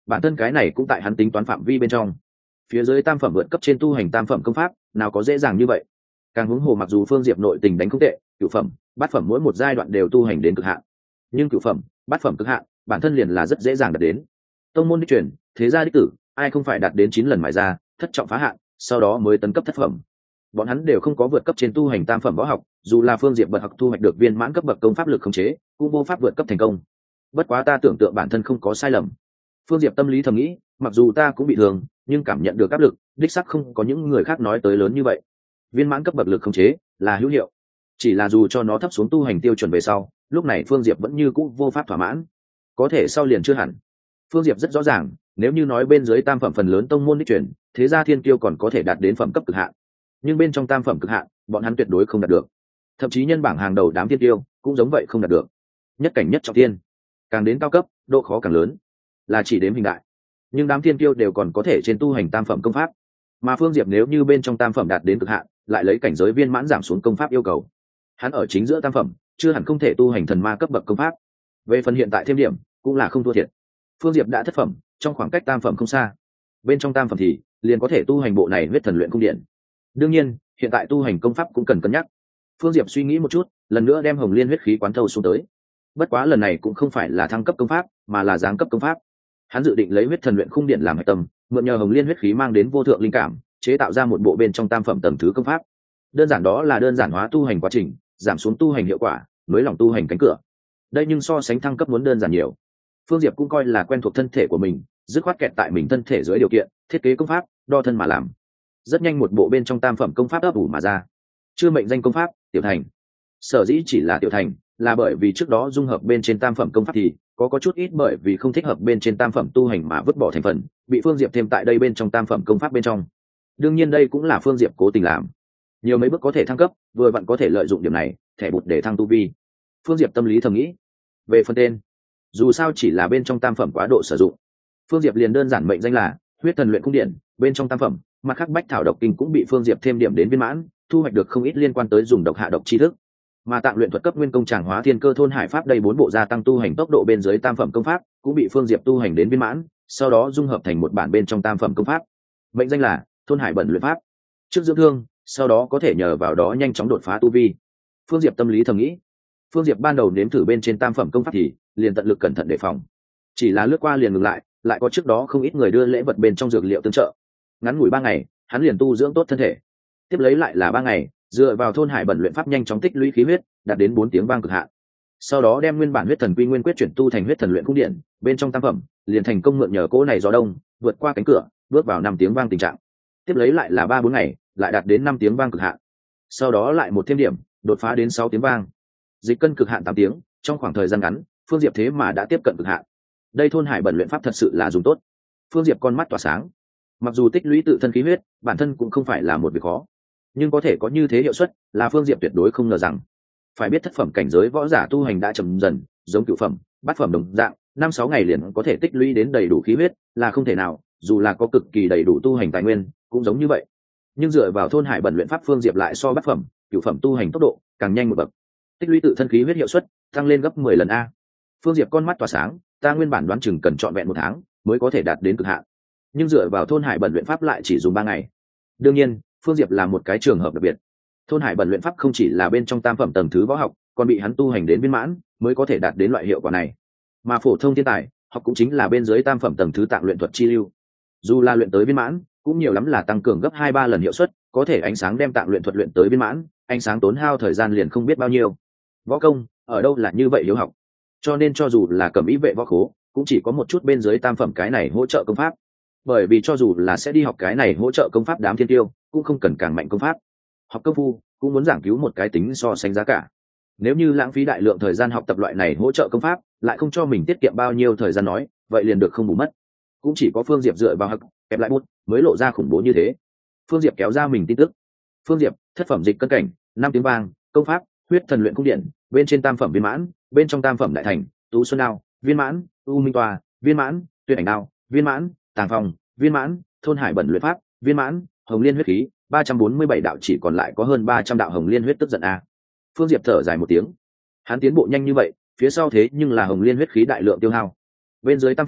bản thân cái này cũng tại hắn tính toán phạm vi bên trong. Phía dưới tam phẩm vượt cấp trên tu hành tam phẩm công pháp nào có dễ dàng như vậy. Càng huống hồ mặc dù Phương Diệp nội tình đánh không tệ, cửu phẩm bát phẩm mỗi một giai đoạn đều tu hành đến cực hạn, nhưng cửu phẩm bát phẩm cực hạn bản thân liền là rất dễ dàng đạt đến. Tông môn đích truyền, thế gia đích tử, ai không phải đạt đến chín lần mài ra thất trọng phá hạn, sau đó mới tấn cấp thất phẩm. Bọn hắn đều không có vượt cấp trên tu hành tam phẩm võ học, dù là Phương Diệp bật học thu hoạch được viên mãn cấp bậc công pháp lực khống chế, cũng vô pháp vượt cấp thành công. Bất quá ta tưởng tượng bản thân không có sai lầm. Phương Diệp tâm lý thầm nghĩ, mặc dù ta cũng bị thương, nhưng cảm nhận được áp lực, đích xác không có những người khác nói tới lớn như vậy. Viên mãn cấp bậc lực khống chế là hữu hiệu, chỉ là dù cho nó thấp xuống tu hành tiêu chuẩn về sau, lúc này Phương Diệp vẫn như cũ vô pháp thỏa mãn. Có thể sau liền chưa hẳn. Phương Diệp rất rõ ràng, nếu như nói bên dưới tam phẩm phần lớn tông môn đích truyền, thế gia thiên kiêu còn có thể đạt đến phẩm cấp cực hạn, nhưng bên trong tam phẩm cực hạn, bọn hắn tuyệt đối không đạt được. Thậm chí nhân bảng hàng đầu đám thiên kiêu cũng giống vậy không đạt được. Nhất cảnh nhất trọng thiên, càng đến cao cấp, độ khó càng lớn, là chỉ đếm hình đại. Nhưng đám thiên kiêu đều còn có thể trên tu hành tam phẩm công pháp, mà Phương Diệp nếu như bên trong tam phẩm đạt đến cực hạn, lại lấy cảnh giới viên mãn giảm xuống công pháp yêu cầu, hắn ở chính giữa tam phẩm, chưa hẳn không thể tu hành thần ma cấp bậc công pháp. Về phần hiện tại thêm điểm, cũng là không thua thiệt. Phương Diệp đã thất phẩm, trong khoảng cách tam phẩm không xa, bên trong tam phẩm thì liền có thể tu hành bộ này huyết thần luyện cung điện. Đương nhiên, hiện tại tu hành công pháp cũng cần cân nhắc. Phương Diệp suy nghĩ một chút, lần nữa đem Hồng Liên huyết khí quán thâu xuống tới. Bất quá lần này cũng không phải là thăng cấp công pháp, mà là giáng cấp công pháp. Hắn dự định lấy huyết thần luyện khung điện làm hạch tâm, mượn nhờ Hồng Liên huyết khí mang đến vô thượng linh cảm, chế tạo ra một bộ bên trong tam phẩm tầng thứ công pháp. Đơn giản đó là đơn giản hóa tu hành quá trình, giảm xuống tu hành hiệu quả, nới lỏng tu hành cánh cửa. Đây nhưng so sánh thăng cấp muốn đơn giản nhiều. Phương Diệp cũng coi là quen thuộc thân thể của mình, dứt khoát kẹt tại mình thân thể dưới điều kiện, thiết kế công pháp, đo thân mà làm. Rất nhanh một bộ bên trong tam phẩm công pháp ấp ủ mà ra. Chưa mệnh danh công pháp, tiểu thành. Sở dĩ chỉ là tiểu thành, là bởi vì trước đó dung hợp bên trên tam phẩm công pháp thì có có chút ít bởi vì không thích hợp bên trên tam phẩm tu hành mà vứt bỏ thành phần, bị Phương Diệp thêm tại đây bên trong tam phẩm công pháp bên trong. Đương nhiên đây cũng là Phương Diệp cố tình làm. Nhiều mấy bước có thể thăng cấp, vừa vặn có thể lợi dụng điểm này, thẻ bụt để thăng tu vi. Phương Diệp tâm lý thầm nghĩ. Về phần tên, dù sao chỉ là bên trong tam phẩm quá độ sử dụng, Phương Diệp liền đơn giản mệnh danh là huyết thần luyện cung điện. Bên trong tam phẩm, mặt khác bách thảo độc kinh cũng bị Phương Diệp thêm điểm đến viên mãn, thu hoạch được không ít liên quan tới dùng độc hạ độc tri thức. Mà tạng luyện thuật cấp nguyên công tràng hóa thiên cơ thôn hải pháp đây bốn bộ gia tăng tu hành tốc độ bên dưới tam phẩm công pháp cũng bị Phương Diệp tu hành đến viên mãn, sau đó dung hợp thành một bản bên trong tam phẩm công pháp, mệnh danh là thôn hải bẩn luyện pháp. Trước dưỡng thương, sau đó có thể nhờ vào đó nhanh chóng đột phá tu vi. Phương Diệp tâm lý thầm nghĩ. Phương Diệp ban đầu nếm thử bên trên tam phẩm công pháp thì liền tận lực cẩn thận đề phòng, chỉ là lướt qua liền ngừng lại, lại có trước đó không ít người đưa lễ vật bên trong dược liệu tương trợ. Ngắn ngủi ba ngày, hắn liền tu dưỡng tốt thân thể. Tiếp lấy lại là ba ngày, dựa vào thôn hải bẩn luyện pháp nhanh chóng tích lũy khí huyết, đạt đến bốn tiếng vang cực hạn. Sau đó đem nguyên bản huyết thần quy nguyên quyết chuyển tu thành huyết thần luyện cung điện, bên trong tam phẩm, liền thành công mượn nhờ cỗ này gió đông, vượt qua cánh cửa, bước vào năm tiếng vang tình trạng. Tiếp lấy lại là ba bốn ngày, lại đạt đến năm tiếng vang cực hạn. Sau đó lại một thêm điểm, đột phá đến sáu tiếng vang. Dịch cân cực hạn tám tiếng, trong khoảng thời gian ngắn, Phương Diệp thế mà đã tiếp cận cực hạn. Đây thôn hải bẩn luyện pháp thật sự là dùng tốt. Phương Diệp con mắt tỏa sáng. Mặc dù tích lũy tự thân khí huyết, bản thân cũng không phải là một việc khó, nhưng có thể có như thế hiệu suất, là Phương Diệp tuyệt đối không ngờ rằng. Phải biết thất phẩm cảnh giới võ giả tu hành đã chậm dần, giống cửu phẩm, bát phẩm đồng dạng, năm sáu ngày liền có thể tích lũy đến đầy đủ khí huyết, là không thể nào, dù là có cực kỳ đầy đủ tu hành tài nguyên, cũng giống như vậy. Nhưng dựa vào thôn hải bẩn luyện pháp, Phương Diệp lại so bát phẩm, cửu phẩm tu hành tốc độ càng nhanh một bậc. Tích lũy tự thân khí huyết hiệu suất tăng lên gấp mười lần a. Phương Diệp con mắt tỏa sáng, ta nguyên bản đoán chừng cần trọn vẹn một tháng mới có thể đạt đến cực hạn, nhưng dựa vào thôn hải bẩn luyện pháp lại chỉ dùng ba ngày. Đương nhiên, Phương Diệp là một cái trường hợp đặc biệt. Thôn hải bẩn luyện pháp không chỉ là bên trong tam phẩm tầng thứ võ học, còn bị hắn tu hành đến viên mãn mới có thể đạt đến loại hiệu quả này. Mà phổ thông thiên tài học cũng chính là bên dưới tam phẩm tầng thứ tạng luyện thuật chi lưu, dù là luyện tới viên mãn cũng nhiều lắm là tăng cường gấp hai ba lần hiệu suất, có thể ánh sáng đem tạng luyện thuật luyện tới viên mãn, ánh sáng tốn hao thời gian liền không biết bao nhiêu. Võ công ở đâu là như vậy hiếu học, cho nên cho dù là cẩm ý vệ võ khố cũng chỉ có một chút bên dưới tam phẩm cái này hỗ trợ công pháp, bởi vì cho dù là sẽ đi học cái này hỗ trợ công pháp đám thiên tiêu cũng không cần càng mạnh công pháp. Học công phu cũng muốn giảng cứu một cái tính so sánh giá cả. Nếu như lãng phí đại lượng thời gian học tập loại này hỗ trợ công pháp, lại không cho mình tiết kiệm bao nhiêu thời gian nói, vậy liền được không bù mất. Cũng chỉ có Phương Diệp dựa vào học kẹp lại bút mới lộ ra khủng bố như thế. Phương Diệp kéo ra mình tin tức. Phương Diệp thất phẩm dịch cân cảnh, năm tiếng vang, công pháp huyết thần luyện cung điện, bên trên tam phẩm viên mãn, bên trong tam phẩm đại thành, tú xuân đao viên mãn, u minh toa viên mãn, tuyệt ảnh đao viên mãn, tàng phòng viên mãn, thôn hải bẩn luyện pháp viên mãn, hồng liên huyết khí ba trăm bốn mươi bảy đạo, chỉ còn lại có hơn ba trăm đạo hồng liên huyết tức giận a. Phương Diệp thở dài một tiếng. Hắn tiến bộ nhanh như vậy, phía sau thế nhưng là hồng liên huyết khí đại lượng tiêu hao. Bên dưới tam phẩm,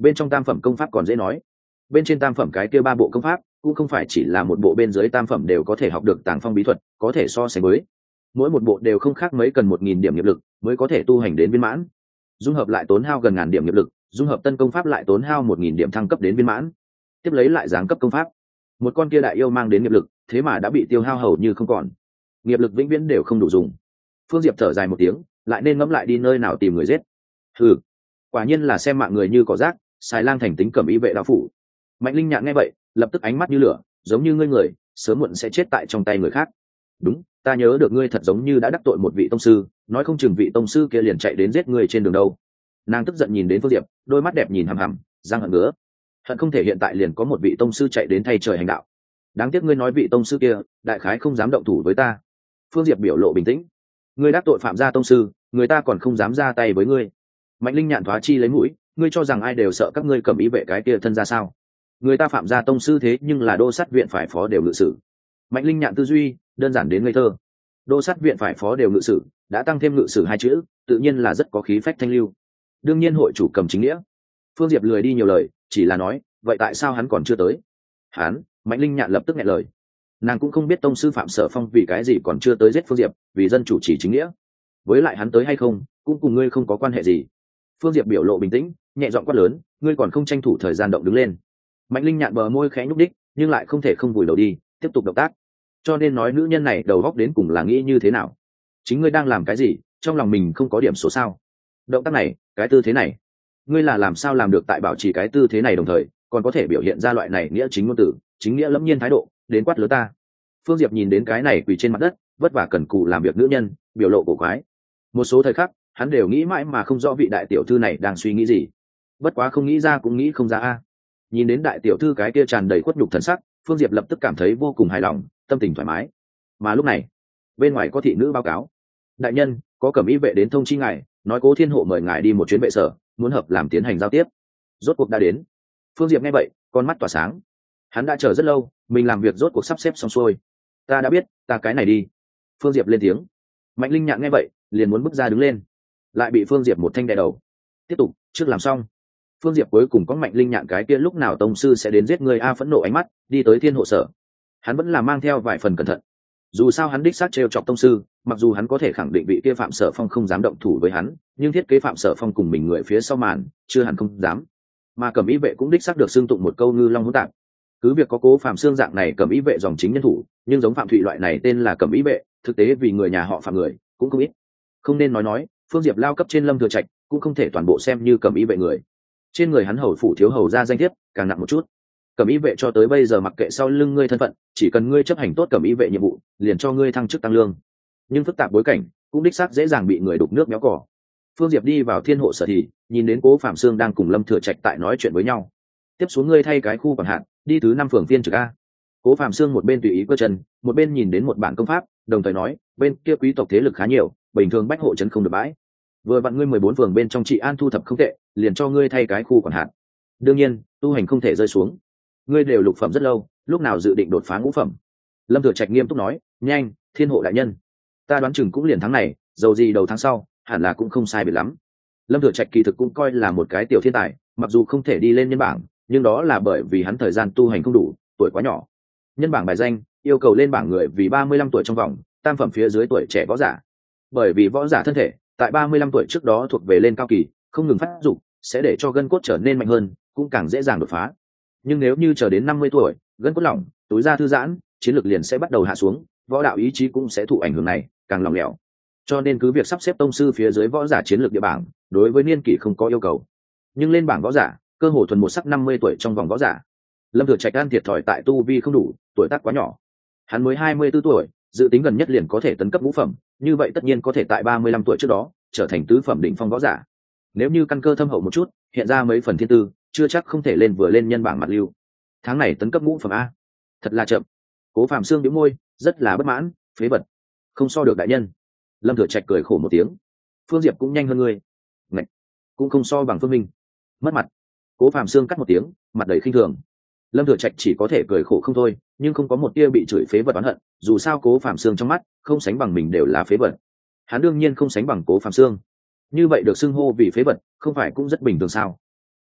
bên trong tam phẩm công pháp còn dễ nói, bên trên tam phẩm cái kia ba bộ công pháp cũng không phải chỉ là một bộ bên dưới tam phẩm đều có thể học được tàng phong bí thuật, có thể so sánh với mỗi một bộ đều không khác mấy, cần một nghìn điểm nghiệp lực mới có thể tu hành đến viên mãn. Dung hợp lại tốn hao gần ngàn điểm nghiệp lực, dung hợp tân công pháp lại tốn hao một nghìn điểm thăng cấp đến viên mãn, tiếp lấy lại giáng cấp công pháp. Một con kia đại yêu mang đến nghiệp lực thế mà đã bị tiêu hao hầu như không còn, nghiệp lực vĩnh viễn đều không đủ dùng. Phương Diệp thở dài một tiếng, lại nên ngẫm lại đi nơi nào tìm người giết. Hừ, quả nhiên là xem mạng người như cỏ rác, xài lang thành tính cầm ý vệ đạo phủ. Mạnh Linh Nhạn nghe vậy lập tức ánh mắt như lửa, giống như ngươi người sớm muộn sẽ chết tại trong tay người khác. Đúng, ta nhớ được ngươi thật giống như đã đắc tội một vị tông sư, nói không chừng vị tông sư kia liền chạy đến giết ngươi trên đường đâu. Nàng tức giận nhìn đến Phương Diệp, đôi mắt đẹp nhìn hằm hằm, răng hận ngứa, hận không thể hiện tại liền có một vị tông sư chạy đến thay trời hành đạo. Đáng tiếc ngươi nói vị tông sư kia đại khái không dám động thủ với ta. Phương Diệp biểu lộ bình tĩnh, ngươi đắc tội phạm gia tông sư, người ta còn không dám ra tay với ngươi. Mạnh Linh Nhạn thoá chi lấy mũi, ngươi cho rằng ai đều sợ các ngươi cầm ý vệ cái kia thân ra sao? Người ta phạm gia tông sư thế nhưng là đô sát viện phải phó đều ngự sử. Mạnh Linh Nhạn tư duy đơn giản đến ngây thơ. Đô sát viện phải phó đều ngự sử, đã tăng thêm ngự sử hai chữ, tự nhiên là rất có khí phách thanh lưu. Đương nhiên hội chủ cầm chính nghĩa. Phương Diệp lười đi nhiều lời, chỉ là nói, vậy tại sao hắn còn chưa tới? Hắn, Mạnh Linh Nhạn lập tức nghẹn lời. Nàng cũng không biết tông sư Phạm Sở Phong vì cái gì còn chưa tới giết Phương Diệp, vì dân chủ chỉ chính nghĩa. Với lại hắn tới hay không, cũng cùng ngươi không có quan hệ gì. Phương Diệp biểu lộ bình tĩnh, nhẹ giọng quát lớn, ngươi còn không tranh thủ thời gian động đứng lên. Mạnh Linh Nhạn bờ môi khẽ nhúc đích, nhưng lại không thể không vùi đầu đi, tiếp tục động tác. Cho nên nói nữ nhân này đầu óc đến cùng là nghĩ như thế nào? Chính ngươi đang làm cái gì, trong lòng mình không có điểm số sao? Động tác này, cái tư thế này, ngươi là làm sao làm được tại bảo trì cái tư thế này đồng thời còn có thể biểu hiện ra loại này nghĩa chính ngôn tử, chính nghĩa lẫm nhiên thái độ, đến quát lớn ta. Phương Diệp nhìn đến cái này quỳ trên mặt đất, vất vả cần cù làm việc nữ nhân, biểu lộ cổ quái. Một số thời khắc, hắn đều nghĩ mãi mà không rõ vị đại tiểu thư này đang suy nghĩ gì. Bất quá không nghĩ ra cũng nghĩ không ra a. Nhìn đến đại tiểu thư cái kia tràn đầy khuất nhục thần sắc, Phương Diệp lập tức cảm thấy vô cùng hài lòng, tâm tình thoải mái. Mà lúc này, bên ngoài có thị nữ báo cáo, đại nhân, có cẩm y vệ đến thông chi ngài, nói Cố Thiên Hộ mời ngài đi một chuyến vệ sở, muốn hợp làm tiến hành giao tiếp. Rốt cuộc đã đến. Phương Diệp nghe vậy, con mắt tỏa sáng. Hắn đã chờ rất lâu, mình làm việc rốt cuộc sắp xếp xong xuôi. Ta đã biết, ta cái này đi. Phương Diệp lên tiếng. Mạnh Linh Nhạn nghe vậy, liền muốn bước ra đứng lên, lại bị Phương Diệp một thanh đè đầu. Tiếp tục, trước làm xong. Phương Diệp cuối cùng có Mạnh Linh Nhạn cái kia lúc nào tông sư sẽ đến giết người a phẫn nộ ánh mắt, đi tới Thiên Hộ sở. Hắn vẫn là mang theo vài phần cẩn thận. Dù sao hắn đích xác trêu chọc tông sư, mặc dù hắn có thể khẳng định vị kia Phạm Sở Phong không dám động thủ với hắn, nhưng thiết kế Phạm Sở Phong cùng mình người phía sau màn, chưa hẳn không dám. Mà Cẩm Y vệ cũng đích xác được xưng tụng một câu ngư long hỗn tạp. Cứ việc có Cố Phạm Xương dạng này Cẩm Y vệ dòng chính nhân thủ, nhưng giống Phạm Thụy loại này tên là Cẩm Y vệ, thực tế vì người nhà họ Phạm người cũng không ít. Không nên nói nói, Phương Diệp lao cấp trên Lâm Thừa Trạch, cũng không thể toàn bộ xem như Cẩm Y vệ người. Trên người hắn hầu phủ thiếu hầu ra danh thiếp, càng nặng một chút. Cẩm Y vệ cho tới bây giờ mặc kệ sau lưng ngươi thân phận, chỉ cần ngươi chấp hành tốt Cẩm Y vệ nhiệm vụ, liền cho ngươi thăng chức tăng lương. Nhưng phức tạp bối cảnh cũng đích xác dễ dàng bị người đục nước méo cỏ. Phương Diệp đi vào Thiên Hộ sở thì nhìn đến Cố Phạm Xương đang cùng Lâm Thừa Trạch tại nói chuyện với nhau. Tiếp xuống ngươi thay cái khu quản hạt, đi thứ năm phường phiên trực a. Cố Phạm Xương một bên tùy ý cơ chân, một bên nhìn đến một bản công pháp, đồng thời nói, bên kia quý tộc thế lực khá nhiều, bình thường bách hộ trấn không được bãi. Vừa vặn ngươi mười bốn phường bên trong trị an thu thập không tệ, liền cho ngươi thay cái khu quản hạt. Đương nhiên, tu hành không thể rơi xuống. Ngươi đều lục phẩm rất lâu, lúc nào dự định đột phá ngũ phẩm? Lâm Thừa Trạch nghiêm túc nói, nhanh, Thiên Hộ đại nhân, ta đoán chừng cũng liền tháng này, dầu gì đầu tháng sau, hẳn là cũng không sai biệt lắm. Lâm Thừa Trạch kỳ thực cũng coi là một cái tiểu thiên tài, mặc dù không thể đi lên nhân bảng, nhưng đó là bởi vì hắn thời gian tu hành không đủ, tuổi quá nhỏ. Nhân bảng bài danh yêu cầu lên bảng người vì ba mươi lăm tuổi trong vòng, tam phẩm phía dưới tuổi trẻ võ giả. Bởi vì võ giả thân thể tại ba mươi lăm tuổi trước đó thuộc về lên cao kỳ, không ngừng phát dục, sẽ để cho gân cốt trở nên mạnh hơn, cũng càng dễ dàng đột phá. Nhưng nếu như chờ đến năm mươi tuổi, gân cốt lỏng, túi da thư giãn, chiến lược liền sẽ bắt đầu hạ xuống, võ đạo ý chí cũng sẽ thụ ảnh hưởng này, càng lỏng lẻo. Cho nên cứ việc sắp xếp tông sư phía dưới võ giả chiến lược địa bảng, đối với niên kỷ không có yêu cầu. Nhưng lên bảng võ giả, cơ hồ thuần một sắc năm mươi tuổi trong vòng võ giả. Lâm Thừa Trạch ăn thiệt thòi tại tu vi không đủ, tuổi tác quá nhỏ. Hắn mới hai mươi tư tuổi, dự tính gần nhất liền có thể tấn cấp ngũ phẩm, như vậy tất nhiên có thể tại ba mươi lăm tuổi trước đó trở thành tứ phẩm đỉnh phong võ giả. Nếu như căn cơ thâm hậu một chút, hiện ra mấy phần thiên tư, chưa chắc không thể lên vừa lên nhân bảng mặt lưu. Tháng này tấn cấp ngũ phẩm a, thật là chậm. Cố Phạm Xương nhếch môi, rất là bất mãn, phế vật, không so được đại nhân. Lâm Thừa Trạch cười khổ một tiếng, Phương Diệp cũng nhanh hơn ngươi, Ngạch, cũng không so bằng Phương Minh, mất mặt. Cố Phạm Xương cắt một tiếng, mặt đầy khinh thường. Lâm Thừa Trạch chỉ có thể cười khổ không thôi, nhưng không có một tia bị chửi phế vật oán hận, dù sao Cố Phạm Xương trong mắt không sánh bằng mình đều là phế vật, hắn đương nhiên không sánh bằng Cố Phạm Xương. Như vậy được xưng hô vì phế vật, không phải cũng rất bình thường sao?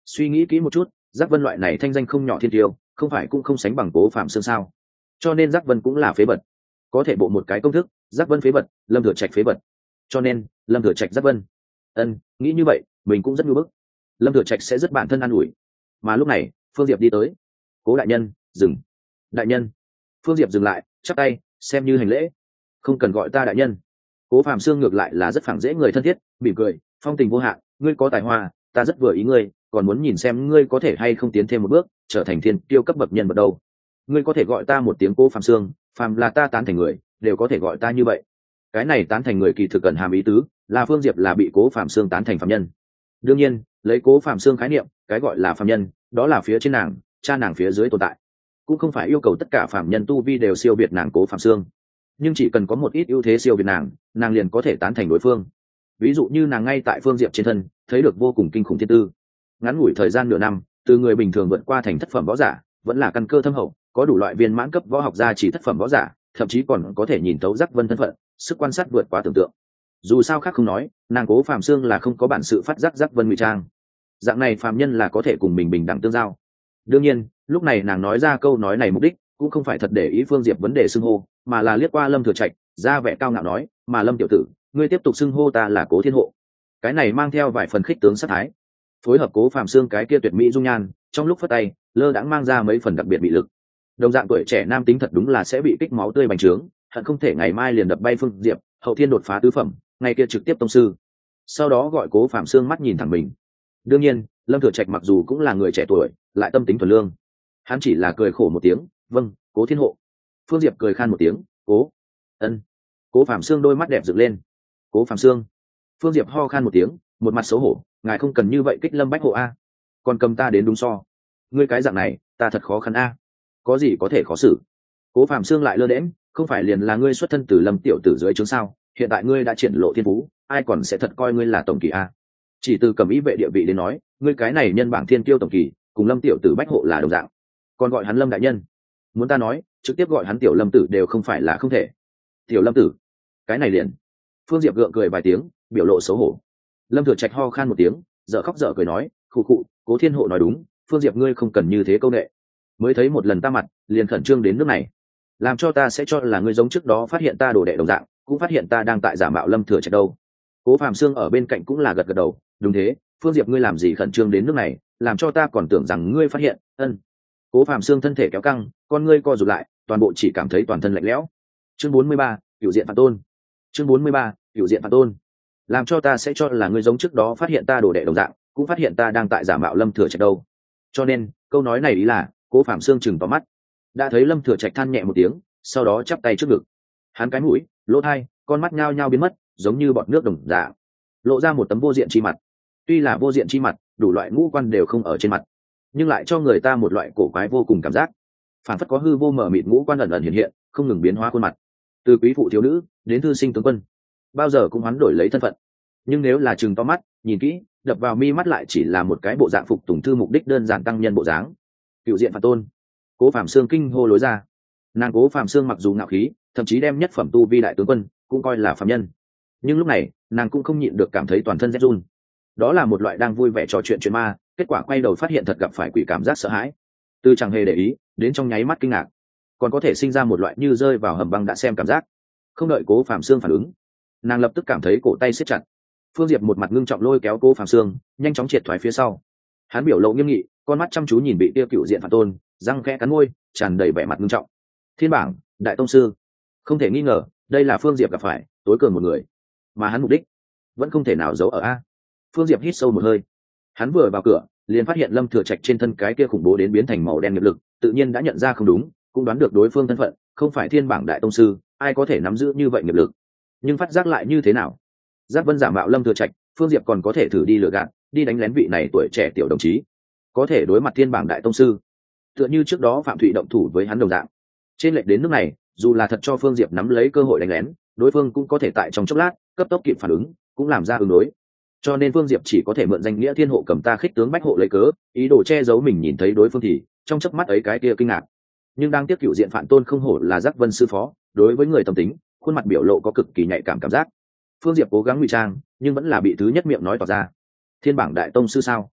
suy nghĩ kỹ một chút, giác vân loại này thanh danh không nhỏ thiên tiêu không phải cũng không sánh bằng Cố Phạm Xương sao? Cho nên giác vân cũng là phế vật. Có thể bộ một cái công thức, giác vân phế vật, Lâm Thừa Trạch phế vật. Cho nên Lâm Thừa Trạch giác vân. Ân, nghĩ như vậy mình cũng rất nhu bức. Lâm Thừa Trạch sẽ rất bản thân an ủi. Mà lúc này Phương Diệp đi tới. Cố đại nhân, dừng. Đại nhân. Phương Diệp dừng lại, chắp tay xem như hành lễ. Không cần gọi ta đại nhân. Cố Phạm Xương ngược lại là rất phẳng dễ người thân thiết, mỉm cười, phong tình vô hạn, ngươi có tài hoa, ta rất vừa ý ngươi, còn muốn nhìn xem ngươi có thể hay không tiến thêm một bước, trở thành thiên tiêu cấp bậc nhân vật đâu. Ngươi có thể gọi ta một tiếng Cố Phạm Xương, phàm là ta tán thành người, đều có thể gọi ta như vậy. Cái này tán thành người kỳ thực cần hàm ý tứ, là Phương Diệp là bị Cố Phạm Xương tán thành phàm nhân. Đương nhiên, lấy Cố Phạm Xương khái niệm, cái gọi là phàm nhân, đó là phía trên nàng, cha nàng phía dưới tồn tại. Cũng không phải yêu cầu tất cả phàm nhân tu vi đều siêu việt nàng Cố Phạm Xương, nhưng chỉ cần có một ít ưu thế siêu việt nàng, nàng liền có thể tán thành đối phương. Ví dụ như nàng ngay tại Phương Diệp trên thân thấy được vô cùng kinh khủng thiên tư. Ngắn ngủi thời gian nửa năm, từ người bình thường vượt qua thành thất phẩm võ giả, vẫn là căn cơ thâm hậu, có đủ loại viên mãn cấp võ học gia chỉ thất phẩm võ giả, thậm chí còn có thể nhìn thấu giác vân thân phận, sức quan sát vượt quá tưởng tượng. Dù sao khác không nói, nàng Cố Phạm Xương là không có bản sự phát giác giác vân ngụy trang. Dạng này phàm nhân là có thể cùng mình bình đẳng tương giao. Đương nhiên, lúc này nàng nói ra câu nói này mục đích cũng không phải thật để ý Phương Diệp vấn đề xưng hô, mà là liếc qua Lâm Thừa Trạch, ra vẻ cao ngạo nói, mà Lâm tiểu tử, ngươi tiếp tục xưng hô ta là Cố Thiên Hộ. Cái này mang theo vài phần khích tướng sát thái, phối hợp Cố Phạm Xương cái kia tuyệt mỹ dung nhan, trong lúc phất tay, lơ đãng mang ra mấy phần đặc biệt bị lực. Đồng dạng tuổi trẻ nam tính thật đúng là sẽ bị kích máu tươi bành trướng, hận không thể ngày mai liền đập bay Phương Diệp, hậu thiên đột phá tứ phẩm, ngày kia trực tiếp tông sư. Sau đó gọi Cố Phạm Xương mắt nhìn thẳng mình. Đương nhiên, Lâm Thừa Trạch mặc dù cũng là người trẻ tuổi, lại tâm tính thuần lương, hắn chỉ là cười khổ một tiếng, vâng, Cố Thiên Hộ. Phương Diệp cười khan một tiếng, cố ân. Cố Phạm Xương đôi mắt đẹp dựng lên. Cố Phạm Xương. Phương Diệp ho khan một tiếng, một mặt xấu hổ, ngài không cần như vậy kích Lâm Bách Hộ a, còn cầm ta đến đúng so. Ngươi cái dạng này ta thật khó khăn a. Có gì có thể khó xử. Cố Phạm Xương lại lơ đễm, không phải liền là ngươi xuất thân từ Lâm tiểu tử dưới trướng sao, hiện tại ngươi đã triển lộ thiên phú, ai còn sẽ thật coi ngươi là tổng kỳ a. Chỉ từ cầm ý vệ địa vị đến nói, ngươi cái này nhân bảng thiên kiêu tổng kỳ, cùng Lâm tiểu tử Bách Hộ là đồng dạng, còn gọi hắn Lâm đại nhân. Muốn ta nói, trực tiếp gọi hắn tiểu Lâm tử đều không phải là không thể. Tiểu Lâm tử, cái này liền. Phương Diệp gượng cười vài tiếng, biểu lộ xấu hổ. Lâm Thừa Trạch ho khan một tiếng, dở khóc dở cười nói, khụ khụ, Cố Thiên Hộ nói đúng, Phương Diệp ngươi không cần như thế câu nệ. Mới thấy một lần ta mặt, liền khẩn trương đến nước này, làm cho ta sẽ cho là ngươi giống trước đó phát hiện ta đồ đệ đồng dạng, cũng phát hiện ta đang tại giả mạo Lâm Thừa Trạch đâu. Cố Phạm Xương ở bên cạnh cũng là gật gật đầu, đúng thế, Phương Diệp ngươi làm gì khẩn trương đến nước này, làm cho ta còn tưởng rằng ngươi phát hiện. Ân. Cố Phạm Xương thân thể kéo căng, con ngươi co rụt lại, toàn bộ chỉ cảm thấy toàn thân lạnh lẽo. Chương bốn mươi ba, Cửu Diện Phản Tôn. Chương bốn mươi ba, Cửu Diện Phản Tôn. Làm cho ta sẽ cho là ngươi giống trước đó phát hiện ta đồ đệ đồng dạng, cũng phát hiện ta đang tại giả mạo Lâm Thừa Trạch đâu. Cho nên, câu nói này ý là, Cố Phạm Xương chừng to mắt, đã thấy Lâm Thừa Trạch than nhẹ một tiếng, sau đó chắp tay trước ngực. Hắn cái mũi, lỗ tai, con mắt nhao nhao biến mất, giống như bọt nước đồng dạng, lộ ra một tấm vô diện chi mặt. Tuy là vô diện chi mặt, đủ loại ngũ quan đều không ở trên mặt, nhưng lại cho người ta một loại cổ quái vô cùng cảm giác, phản phất có hư vô mờ mịt ngũ quan ẩn ẩn hiện hiện, không ngừng biến hóa khuôn mặt, từ quý phụ thiếu nữ đến thư sinh tướng quân, bao giờ cũng hoán đổi lấy thân phận. Nhưng nếu là chừng to mắt nhìn kỹ, đập vào mi mắt lại chỉ là một cái bộ dạng phục tùng thư mục đích đơn giản tăng nhân bộ dáng. Cựu Diện Phản Tôn. Cố Phạm Xương kinh hô lối ra. Nàng Cố Phạm Xương mặc dù ngạo khí, thậm chí đem nhất phẩm tu vi đại tướng quân cũng coi là phàm nhân, nhưng lúc này nàng cũng không nhịn được cảm thấy toàn thân rét run. Đó là một loại đang vui vẻ trò chuyện chuyện ma, kết quả quay đầu phát hiện thật gặp phải quỷ cảm giác sợ hãi, từ chẳng hề để ý đến trong nháy mắt kinh ngạc, còn có thể sinh ra một loại như rơi vào hầm băng đã xem cảm giác. Không đợi Cố Phạm Xương phản ứng, nàng lập tức cảm thấy cổ tay siết chặt. Phương Diệp một mặt ngưng trọng lôi kéo Cố Phạm Xương nhanh chóng triệt thoái phía sau. Hắn biểu lộ nghiêm nghị, con mắt chăm chú nhìn bị tiêu Cựu Diện Phản Tôn, răng khẽ cắn môi, tràn đầy vẻ mặt ngưng trọng. Thiên bảng đại tông sư, không thể nghi ngờ đây là Phương Diệp gặp phải tối cường một người, mà hắn mục đích vẫn không thể nào giấu ở a. Phương Diệp hít sâu một hơi, hắn vừa vào cửa liền phát hiện Lâm Thừa Trạch trên thân cái kia khủng bố đến biến thành màu đen nghiệp lực, tự nhiên đã nhận ra không đúng, cũng đoán được đối phương thân phận không phải thiên bảng đại tông sư, ai có thể nắm giữ như vậy nghiệp lực. Nhưng phát giác lại như thế nào? Giác Vân giả mạo Lâm Thừa Trạch, Phương Diệp còn có thể thử đi lừa gạt, đi đánh lén vị này tuổi trẻ tiểu đồng chí, có thể đối mặt thiên bảng đại tông sư, tựa như trước đó Phạm Thụy động thủ với hắn đồng dạng. Trên lệch đến nước này, dù là thật cho Phương Diệp nắm lấy cơ hội đánh lén, đối phương cũng có thể tại trong chốc lát cấp tốc kịp phản ứng, cũng làm ra ứng đối. Cho nên Phương Diệp chỉ có thể mượn danh nghĩa Thiên Hộ cầm ta khích tướng Bách Hộ lấy cớ, ý đồ che giấu mình nhìn thấy đối phương thì trong chớp mắt ấy cái kia kinh ngạc. Nhưng đang tiếc Cựu Diện Phản Tôn không hổ là Giác Vân sư phó, đối với người tâm tính, khuôn mặt biểu lộ có cực kỳ nhạy cảm cảm giác. Phương Diệp cố gắng ngụy trang, nhưng vẫn là bị thứ nhất miệng nói tỏ ra. Thiên bảng đại tông sư sao?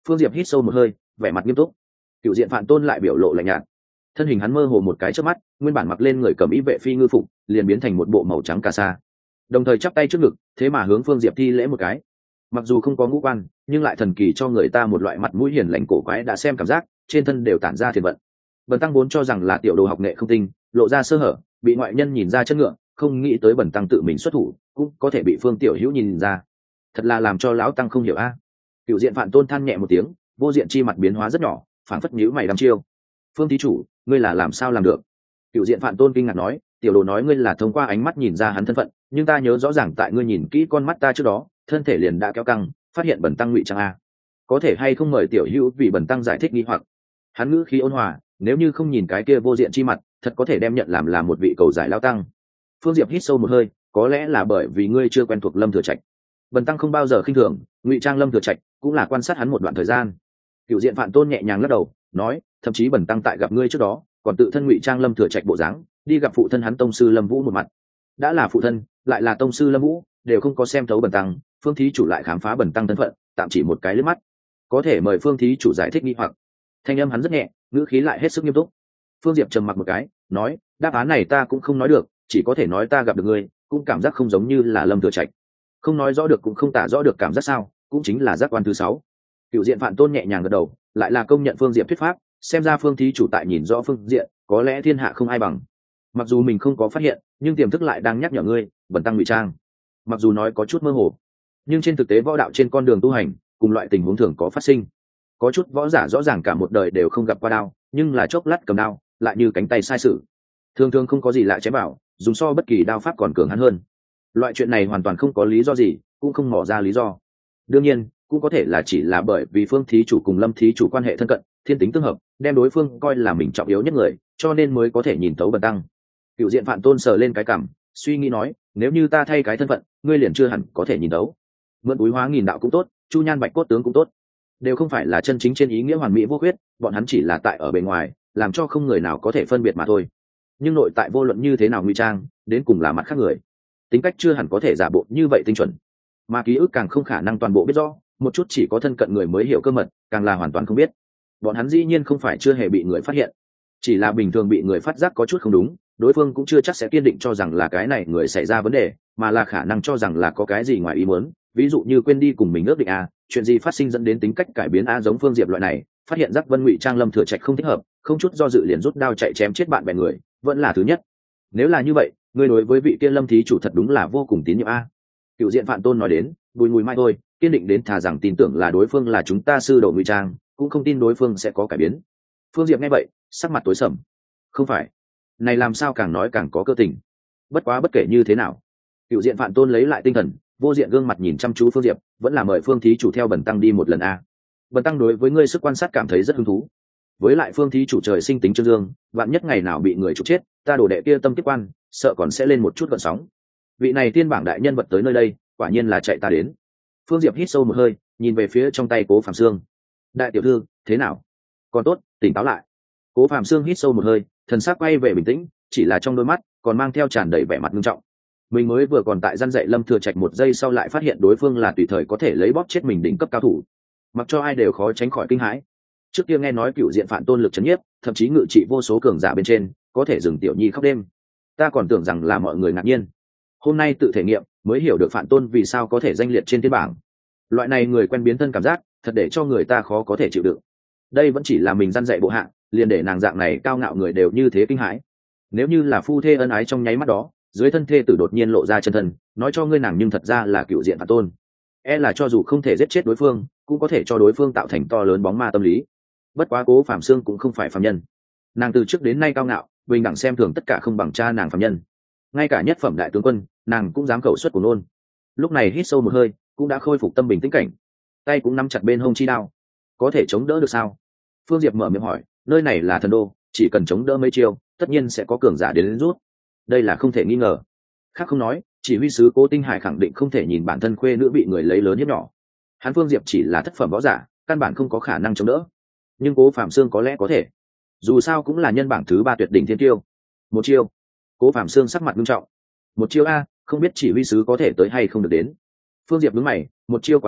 Phương Diệp hít sâu một hơi, vẻ mặt nghiêm túc. Cựu diện Phạm Tôn lại biểu lộ lạnh nhạt, thân hình hắn mơ hồ một cái chớp mắt, nguyên bản mặc lên người cầm ý vệ phi ngư phục liền biến thành một bộ màu trắng cà sa, đồng thời chắp tay trước ngực, thế mà hướng Phương Diệp thi lễ một cái. Mặc dù không có ngũ quan, nhưng lại thần kỳ cho người ta một loại mặt mũi hiền lành cổ quái đã xem cảm giác, trên thân đều tản ra thiền vận. Bần tăng vốn cho rằng là tiểu đồ học nghệ không tinh, lộ ra sơ hở, bị ngoại nhân nhìn ra chất ngựa, không nghĩ tới bần tăng tự mình xuất thủ, cũng có thể bị Phương tiểu hữu nhìn ra. Thật là làm cho lão tăng không hiểu a. Cựu diện Phạm Tôn than nhẹ một tiếng, vô diện chi mặt biến hóa rất nhỏ, phảng phất nhíu mày đăm chiêu. Phương thí chủ, ngươi là làm sao làm được? Cựu diện Phạm Tôn kinh ngạc nói, tiểu đồ nói ngươi là thông qua ánh mắt nhìn ra hắn thân phận, nhưng ta nhớ rõ ràng tại ngươi nhìn kỹ con mắt ta trước đó, thân thể liền đã kéo căng, phát hiện bần tăng ngụy trang a. Có thể hay không mời tiểu hữu vì bần tăng giải thích nghi hoặc? Hắn ngữ khí ôn hòa, nếu như không nhìn cái kia vô diện chi mặt, thật có thể đem nhận làm là một vị cầu giải lão tăng. Phương Diệp hít sâu một hơi, có lẽ là bởi vì ngươi chưa quen thuộc Lâm Thừa Trạch. Bần tăng không bao giờ khinh thường, ngụy trang Lâm Thừa Trạch cũng là quan sát hắn một đoạn thời gian. Cựu diện Phạm Tôn nhẹ nhàng lắc đầu, nói, thậm chí bần tăng tại gặp ngươi trước đó, còn tự thân ngụy trang Lâm Thừa Trạch bộ dáng, đi gặp phụ thân hắn tông sư Lâm Vũ một mặt. Đã là phụ thân, lại là tông sư Lâm Vũ, đều không có xem thấu bần tăng, Phương thí chủ lại khám phá bần tăng thân phận, tạm chỉ một cái liếc mắt, có thể mời Phương thí chủ giải thích nghi hoặc. Thanh âm hắn rất nhẹ, ngữ khí lại hết sức nghiêm túc. Phương Diệp trầm mặc một cái, nói, đáp án này ta cũng không nói được, chỉ có thể nói ta gặp được ngươi, cũng cảm giác không giống như là Lâm Thừa Trạch. Không nói rõ được cũng không tả rõ được cảm giác sao, cũng chính là giác quan thứ sáu. Cựu diện Phạm Tôn nhẹ nhàng gật đầu, lại là công nhận Phương Diệp thuyết pháp, xem ra Phương thí chủ tại nhìn rõ phương diện, có lẽ thiên hạ không ai bằng. Mặc dù mình không có phát hiện, nhưng tiềm thức lại đang nhắc nhở ngươi, bần tăng ngụy trang. Mặc dù nói có chút mơ hồ, nhưng trên thực tế võ đạo trên con đường tu hành, cùng loại tình huống thường có phát sinh. Có chút võ giả rõ ràng cả một đời đều không gặp qua đao, nhưng là chốc lát cầm đao, lại như cánh tay sai sử. Thường thường không có gì lạ chém bảo, dùng so bất kỳ đao pháp còn cường hắn hơn. Loại chuyện này hoàn toàn không có lý do gì, cũng không mò ra lý do. Đương nhiên, cũng có thể là chỉ là bởi vì Phương thí chủ cùng Lâm thí chủ quan hệ thân cận, thiên tính tương hợp, đem đối phương coi là mình trọng yếu nhất người, cho nên mới có thể nhìn tấu bần tăng. Cựu diện Phạm Tôn sờ lên cái cằm, suy nghĩ nói, nếu như ta thay cái thân phận, ngươi liền chưa hẳn có thể nhìn tấu. Mượn túi hóa nghìn đạo cũng tốt, chu nhan bạch cốt tướng cũng tốt, đều không phải là chân chính trên ý nghĩa hoàn mỹ vô khuyết, bọn hắn chỉ là tại ở bề ngoài, làm cho không người nào có thể phân biệt mà thôi. Nhưng nội tại vô luận như thế nào nguy trang, đến cùng là mặt khác người. Tính cách chưa hẳn có thể giả bộ như vậy tinh chuẩn, mà ký ức càng không khả năng toàn bộ biết rõ, một chút chỉ có thân cận người mới hiểu cơ mật, càng là hoàn toàn không biết. Bọn hắn dĩ nhiên không phải chưa hề bị người phát hiện, chỉ là bình thường bị người phát giác có chút không đúng, đối phương cũng chưa chắc sẽ kiên định cho rằng là cái này người xảy ra vấn đề, mà là khả năng cho rằng là có cái gì ngoài ý muốn, ví dụ như quên đi cùng mình ước định a, chuyện gì phát sinh dẫn đến tính cách cải biến a, giống Phương Diệp loại này, phát hiện giác Vân ngụy trang Lâm Thừa Trạch không thích hợp, không chút do dự liền rút đao chạy chém chết bạn bè người, vẫn là thứ nhất. Nếu là như vậy, ngươi đối với vị kia Lâm thí chủ thật đúng là vô cùng tín nhiệm a. Cựu diện Phạm Tôn nói đến, bùi mùi mai thôi, kiên định đến thà rằng tin tưởng là đối phương là chúng ta sư đồ ngụy trang, cũng không tin đối phương sẽ có cải biến. Phương Diệp nghe vậy, sắc mặt tối sầm. Không phải, này làm sao càng nói càng có cơ tình. Bất quá bất kể như thế nào, Cựu diện Phạm Tôn lấy lại tinh thần, vô diện gương mặt nhìn chăm chú Phương Diệp, vẫn là mời Phương thí chủ theo bần tăng đi một lần a. Bần tăng đối với ngươi sức quan sát cảm thấy rất hứng thú. Với lại Phương thí chủ trời sinh tính trương dương, vạn nhất ngày nào bị người trục chết, ta đổ đệ kia tâm tiếp quan, sợ còn sẽ lên một chút gợn sóng. Vị này tiên bảng đại nhân vật tới nơi đây, quả nhiên là chạy ta đến. Phương Diệp hít sâu một hơi, nhìn về phía trong tay Cố Phạm Sương. Đại tiểu thư, thế nào? Còn tốt, tỉnh táo lại. Cố Phạm Sương hít sâu một hơi, thần sắc quay về bình tĩnh, chỉ là trong đôi mắt còn mang theo tràn đầy vẻ mặt nghiêm trọng. Mình mới vừa còn tại gian dạy Lâm Thừa Trạch một giây sau lại phát hiện đối phương là tùy thời có thể lấy bóp chết mình đỉnh cấp cao thủ, mặc cho ai đều khó tránh khỏi kinh hãi. Trước kia nghe nói Cựu diện Phạm Tôn lực chấn nhiếp, thậm chí ngự trị vô số cường giả bên trên, có thể dừng tiểu nhi khóc đêm. Ta còn tưởng rằng là mọi người ngạc nhiên. Hôm nay tự thể nghiệm mới hiểu được Phạm Tôn vì sao có thể danh liệt trên thiên bảng. Loại này người quen biến thân cảm giác, thật để cho người ta khó có thể chịu đựng. Đây vẫn chỉ là mình gian dạy bộ hạ, liền để nàng dạng này cao ngạo người đều như thế kinh hãi. Nếu như là phu thê ân ái trong nháy mắt đó, dưới thân thê tử đột nhiên lộ ra chân thân, nói cho ngươi nàng nhưng thật ra là Cựu diện Phạm Tôn, e là cho dù không thể giết chết đối phương, cũng có thể cho đối phương tạo thành to lớn bóng ma tâm lý. Bất quá Cố Phạm Sương cũng không phải phàm nhân, nàng từ trước đến nay cao ngạo, bình đẳng xem thường tất cả không bằng cha nàng phàm nhân, ngay cả nhất phẩm đại tướng quân nàng cũng dám khẩu xuất của nôn. Lúc này hít sâu một hơi, cũng đã khôi phục tâm bình tĩnh cảnh, tay cũng nắm chặt bên hông chi đao. Có thể chống đỡ được sao? Phương Diệp mở miệng hỏi. Nơi này là thần đô, chỉ cần chống đỡ mấy chiêu, tất nhiên sẽ có cường giả đến, đến rút. Đây là không thể nghi ngờ. Khác không nói, chỉ huy sứ Cố Tinh Hải khẳng định không thể nhìn bản thân khuê nữ bị người lấy lớn hiếp nhỏ. Hắn Phương Diệp chỉ là thất phẩm võ giả, căn bản không có khả năng chống đỡ. Nhưng Cố Phạm Sương có lẽ có thể, dù sao cũng là nhân bảng thứ ba tuyệt đỉnh thiên tiêu. Một chiêu. Cố Phạm Sương sắc mặt nghiêm trọng. Một chiêu a, không biết chỉ huy sứ có thể tới hay không được đến. Phương Diệp đứng mày, một chiêu quá ngắn,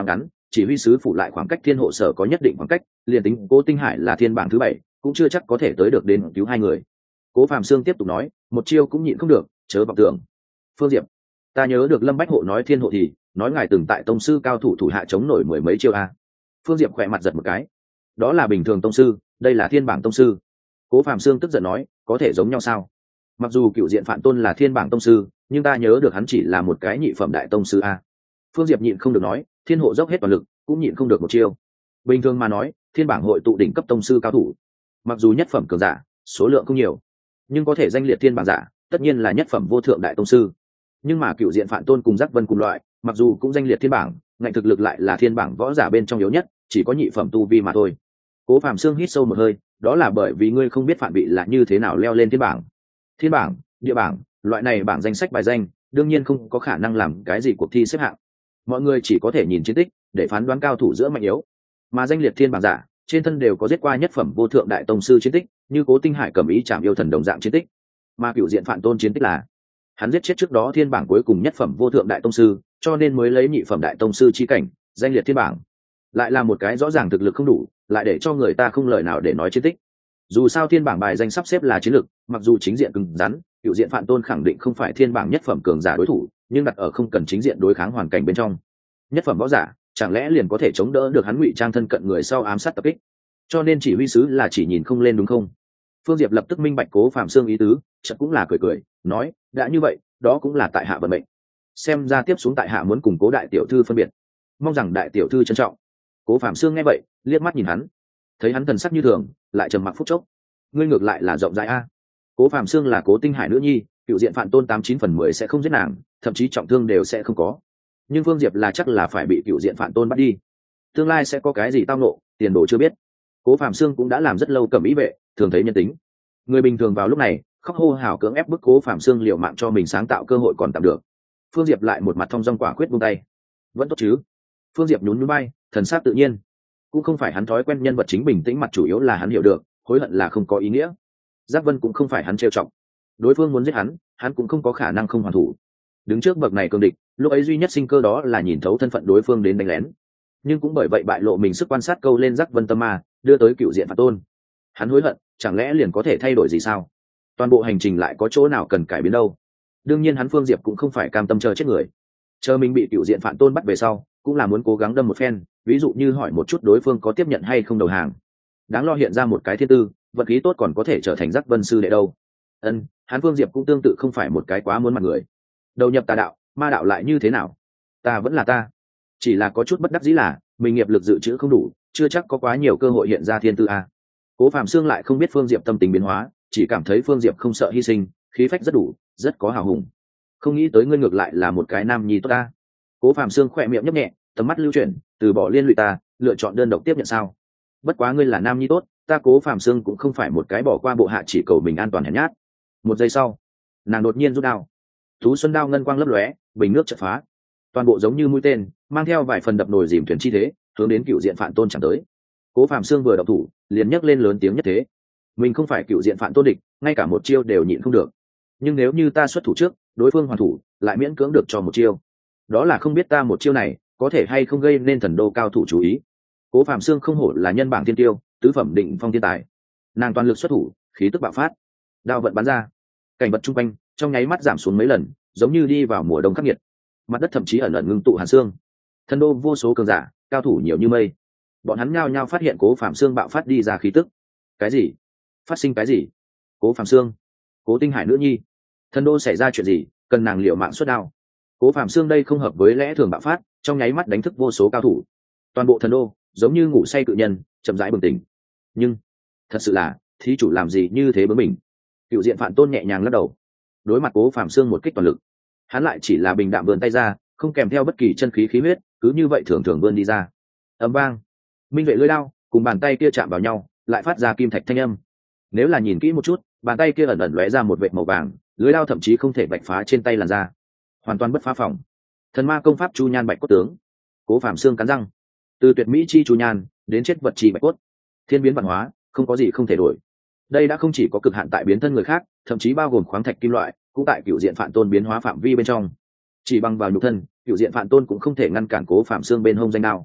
chỉ huy sứ phụ lại khoảng cách thiên hộ sở có nhất định khoảng cách, liền tính Cố Tinh Hải là thiên bảng thứ bảy cũng chưa chắc có thể tới được đến cứu hai người. Cố Phạm Sương tiếp tục nói, một chiêu cũng nhịn không được, chớ vọng tưởng. Phương Diệp, ta nhớ được Lâm Bách Hộ nói thiên hộ thì nói ngài từng tại tông sư cao thủ thủ hạ chống nổi mười mấy chiêu a. Phương Diệp khỏe mặt giật một cái, đó là bình thường tông sư, đây là thiên bảng tông sư. Cố Phạm Sương tức giận nói, có thể giống nhau sao? Mặc dù cựu diện Phạm Tôn là thiên bảng tông sư, nhưng ta nhớ được hắn chỉ là một cái nhị phẩm đại tông sư a. Phương Diệp nhịn không được nói, thiên hộ dốc hết toàn lực cũng nhịn không được một chiêu. Bình thường mà nói, thiên bảng hội tụ đỉnh cấp tông sư cao thủ, mặc dù nhất phẩm cường giả số lượng không nhiều, nhưng có thể danh liệt thiên bảng giả tất nhiên là nhất phẩm vô thượng đại tông sư. Nhưng mà cựu diện Phạm Tôn cùng Giác Vân cùng loại, mặc dù cũng danh liệt thiên bảng, ngạnh thực lực lại là thiên bảng võ giả bên trong yếu nhất, chỉ có nhị phẩm tu vi mà thôi. Cố Phạm Sương hít sâu một hơi, đó là bởi vì ngươi không biết Phạm Bị là như thế nào leo lên thiên bảng. Thiên bảng, địa bảng, loại này bảng danh sách bài danh, đương nhiên không có khả năng làm cái gì cuộc thi xếp hạng. Mọi người chỉ có thể nhìn chiến tích để phán đoán cao thủ giữa mạnh yếu. Mà danh liệt thiên bảng giả, trên thân đều có giết qua nhất phẩm vô thượng đại tông sư chiến tích, như Cố Tinh Hải cầm ý chạm yêu thần đồng dạng chiến tích. Mà cựu diện Phạm Tôn chiến tích là hắn giết chết trước đó thiên bảng cuối cùng nhất phẩm vô thượng đại tông sư, cho nên mới lấy nhị phẩm đại tông sư chi cảnh danh liệt thiên bảng. Lại là một cái rõ ràng thực lực không đủ, lại để cho người ta không lời nào để nói chiến tích. Dù sao thiên bảng bài danh sắp xếp là chiến lược, mặc dù chính diện cứng rắn, cựu diện Phạm Tôn khẳng định không phải thiên bảng nhất phẩm cường giả đối thủ, nhưng đặt ở không cần chính diện đối kháng hoàn cảnh bên trong, nhất phẩm võ giả chẳng lẽ liền có thể chống đỡ được hắn ngụy trang thân cận người sau ám sát tập kích? Cho nên chỉ huy sứ là chỉ nhìn không lên đúng không? Phương Diệp lập tức minh bạch Cố Phạm Sương ý tứ, chợt cũng là cười cười, nói, đã như vậy, đó cũng là tại hạ vận mệnh. Xem ra tiếp xuống tại hạ muốn cùng Cố đại tiểu thư phân biệt, mong rằng đại tiểu thư trân trọng. Cố Phạm Sương nghe vậy, liếc mắt nhìn hắn, thấy hắn thần sắc như thường, lại trầm mặc phút chốc. Ngươi ngược lại là rộng rãi a. Cố Phạm Sương là Cố Tinh Hải nữ nhi, cựu diện Phạm Tôn tám chín phần mười sẽ không giết nàng, thậm chí trọng thương đều sẽ không có. Nhưng Phương Diệp là chắc là phải bị cựu diện Phạm Tôn bắt đi. Tương lai sẽ có cái gì tao nộ, tiền đồ chưa biết. Cố Phạm Sương cũng đã làm rất lâu cẩm ý vệ, thường thấy nhân tính. Người bình thường vào lúc này khóc hô hào cưỡng ép bức Cố Phạm Sương liều mạng cho mình sáng tạo cơ hội còn tạm được. Phương Diệp lại một mặt thong dong quả quyết buông tay. Vẫn tốt chứ? Phương Diệp nhún nhún bay, thần sắc tự nhiên. Cũng không phải hắn thói quen nhân vật chính bình tĩnh mặt, chủ yếu là hắn hiểu được hối hận là không có ý nghĩa. Giác Vân cũng không phải hắn trêu chọc, đối phương muốn giết hắn, hắn cũng không có khả năng không hoàn thủ. Đứng trước bậc này cường địch, lúc ấy duy nhất sinh cơ đó là nhìn thấu thân phận đối phương đến đánh lén. Nhưng cũng bởi vậy bại lộ mình sức quan sát câu lên Giác Vân tâm ma, đưa tới cựu diện Phạm Tôn. Hắn hối hận, chẳng lẽ liền có thể thay đổi gì sao? Toàn bộ hành trình lại có chỗ nào cần cải biến đâu? Đương nhiên hắn Phương Diệp cũng không phải cam tâm chờ chết người. Chờ mình bị cựu diện Phạm Tôn bắt về sau, cũng là muốn cố gắng đâm một phen, ví dụ như hỏi một chút đối phương có tiếp nhận hay không đầu hàng. Đáng lo hiện ra một cái thiên tư, vật khí tốt còn có thể trở thành Giác Vân sư đệ đâu. Ân, hắn Phương Diệp cũng tương tự không phải một cái quá muốn mặt người. Đầu nhập tà đạo, ma đạo lại như thế nào? Ta vẫn là ta, chỉ là có chút bất đắc dĩ là mình nghiệp lực dự trữ không đủ, chưa chắc có quá nhiều cơ hội hiện ra thiên tư a. Cố Phạm Sương lại không biết Phương Diệp tâm tình biến hóa, chỉ cảm thấy Phương Diệp không sợ hy sinh, khí phách rất đủ, rất có hào hùng. Không nghĩ tới ngươi ngược lại là một cái nam nhi tốt ta. Cố Phạm Sương khỏe miệng nhấp nhẹ, tầm mắt lưu chuyển, từ bỏ liên lụy ta, lựa chọn đơn độc tiếp nhận sao? Bất quá ngươi là nam nhi tốt, ta Cố Phạm Sương cũng không phải một cái bỏ qua bộ hạ chỉ cầu mình an toàn hèn nhát. Một giây sau, nàng đột nhiên rút đao. Thú xuân đao ngân quang lấp lóe, bình nước chợt phá, toàn bộ giống như mũi tên, mang theo vài phần đập nồi dìm thuyền chi thế, hướng đến cựu diện Phạm Tôn chẳng tới. Cố Phạm Sương vừa động thủ, liền nhấc lên lớn tiếng nhất thế. Mình không phải cựu diện Phạm Tôn địch, ngay cả một chiêu đều nhịn không được. Nhưng nếu như ta xuất thủ trước, đối phương hoàn thủ, lại miễn cưỡng được cho một chiêu. Đó là không biết ta một chiêu này có thể hay không gây nên thần đô cao thủ chú ý. Cố Phạm Sương không hổ là nhân bảng thiên tiêu, tứ phẩm định phong thiên tài. Nàng toàn lực xuất thủ, khí tức bạo phát, đao vận bắn ra, cảnh vật chung quanh trong nháy mắt giảm xuống mấy lần, giống như đi vào mùa đông khắc nghiệt. Mặt đất thậm chí ẩn ẩn ngưng tụ hàn xương. Thần đô vô số cường giả, cao thủ nhiều như mây. Bọn hắn nhao nhao phát hiện Cố Phạm Sương bạo phát đi ra khí tức. Cái gì? Phát sinh cái gì? Cố Phạm Sương, Cố Tinh Hải nữ nhi, thần đô xảy ra chuyện gì, cần nàng liệu mạng xuất đao. Cố Phạm Sương đây không hợp với lẽ thường bạo phát, trong nháy mắt đánh thức vô số cao thủ. Toàn bộ thần đô giống như ngủ say cự nhân, chậm rãi bừng tỉnh. Nhưng thật sự là thí chủ làm gì như thế bướng mình? Cựu diện Phạm Tôn nhẹ nhàng lắc đầu. Đối mặt Cố Phạm Sương một kích toàn lực, hắn lại chỉ là bình đạm vươn tay ra, không kèm theo bất kỳ chân khí khí huyết, cứ như vậy thường thường vươn đi ra. Ầm vang, minh vệ lưỡi đao cùng bàn tay kia chạm vào nhau, lại phát ra kim thạch thanh âm. Nếu là nhìn kỹ một chút, bàn tay kia ẩn ẩn lóe ra một vệt màu vàng, lưỡi đao thậm chí không thể bạch phá trên tay làn da, hoàn toàn bất phá phòng. Thần ma công pháp chu nhan bạch cốt tướng. Cố Phạm Sương cắn răng, từ tuyệt mỹ chi chu nhan đến chết vật chi bạch cốt, thiên biến văn hóa, không có gì không thể đổi. Đây đã không chỉ có cực hạn tại biến thân người khác, thậm chí bao gồm khoáng thạch kim loại, cũng tại cựu diện Phạm Tôn biến hóa phạm vi bên trong. Chỉ bằng vào nhục thân, cựu diện Phạm Tôn cũng không thể ngăn cản Cố Phạm Sương bên hông danh đao.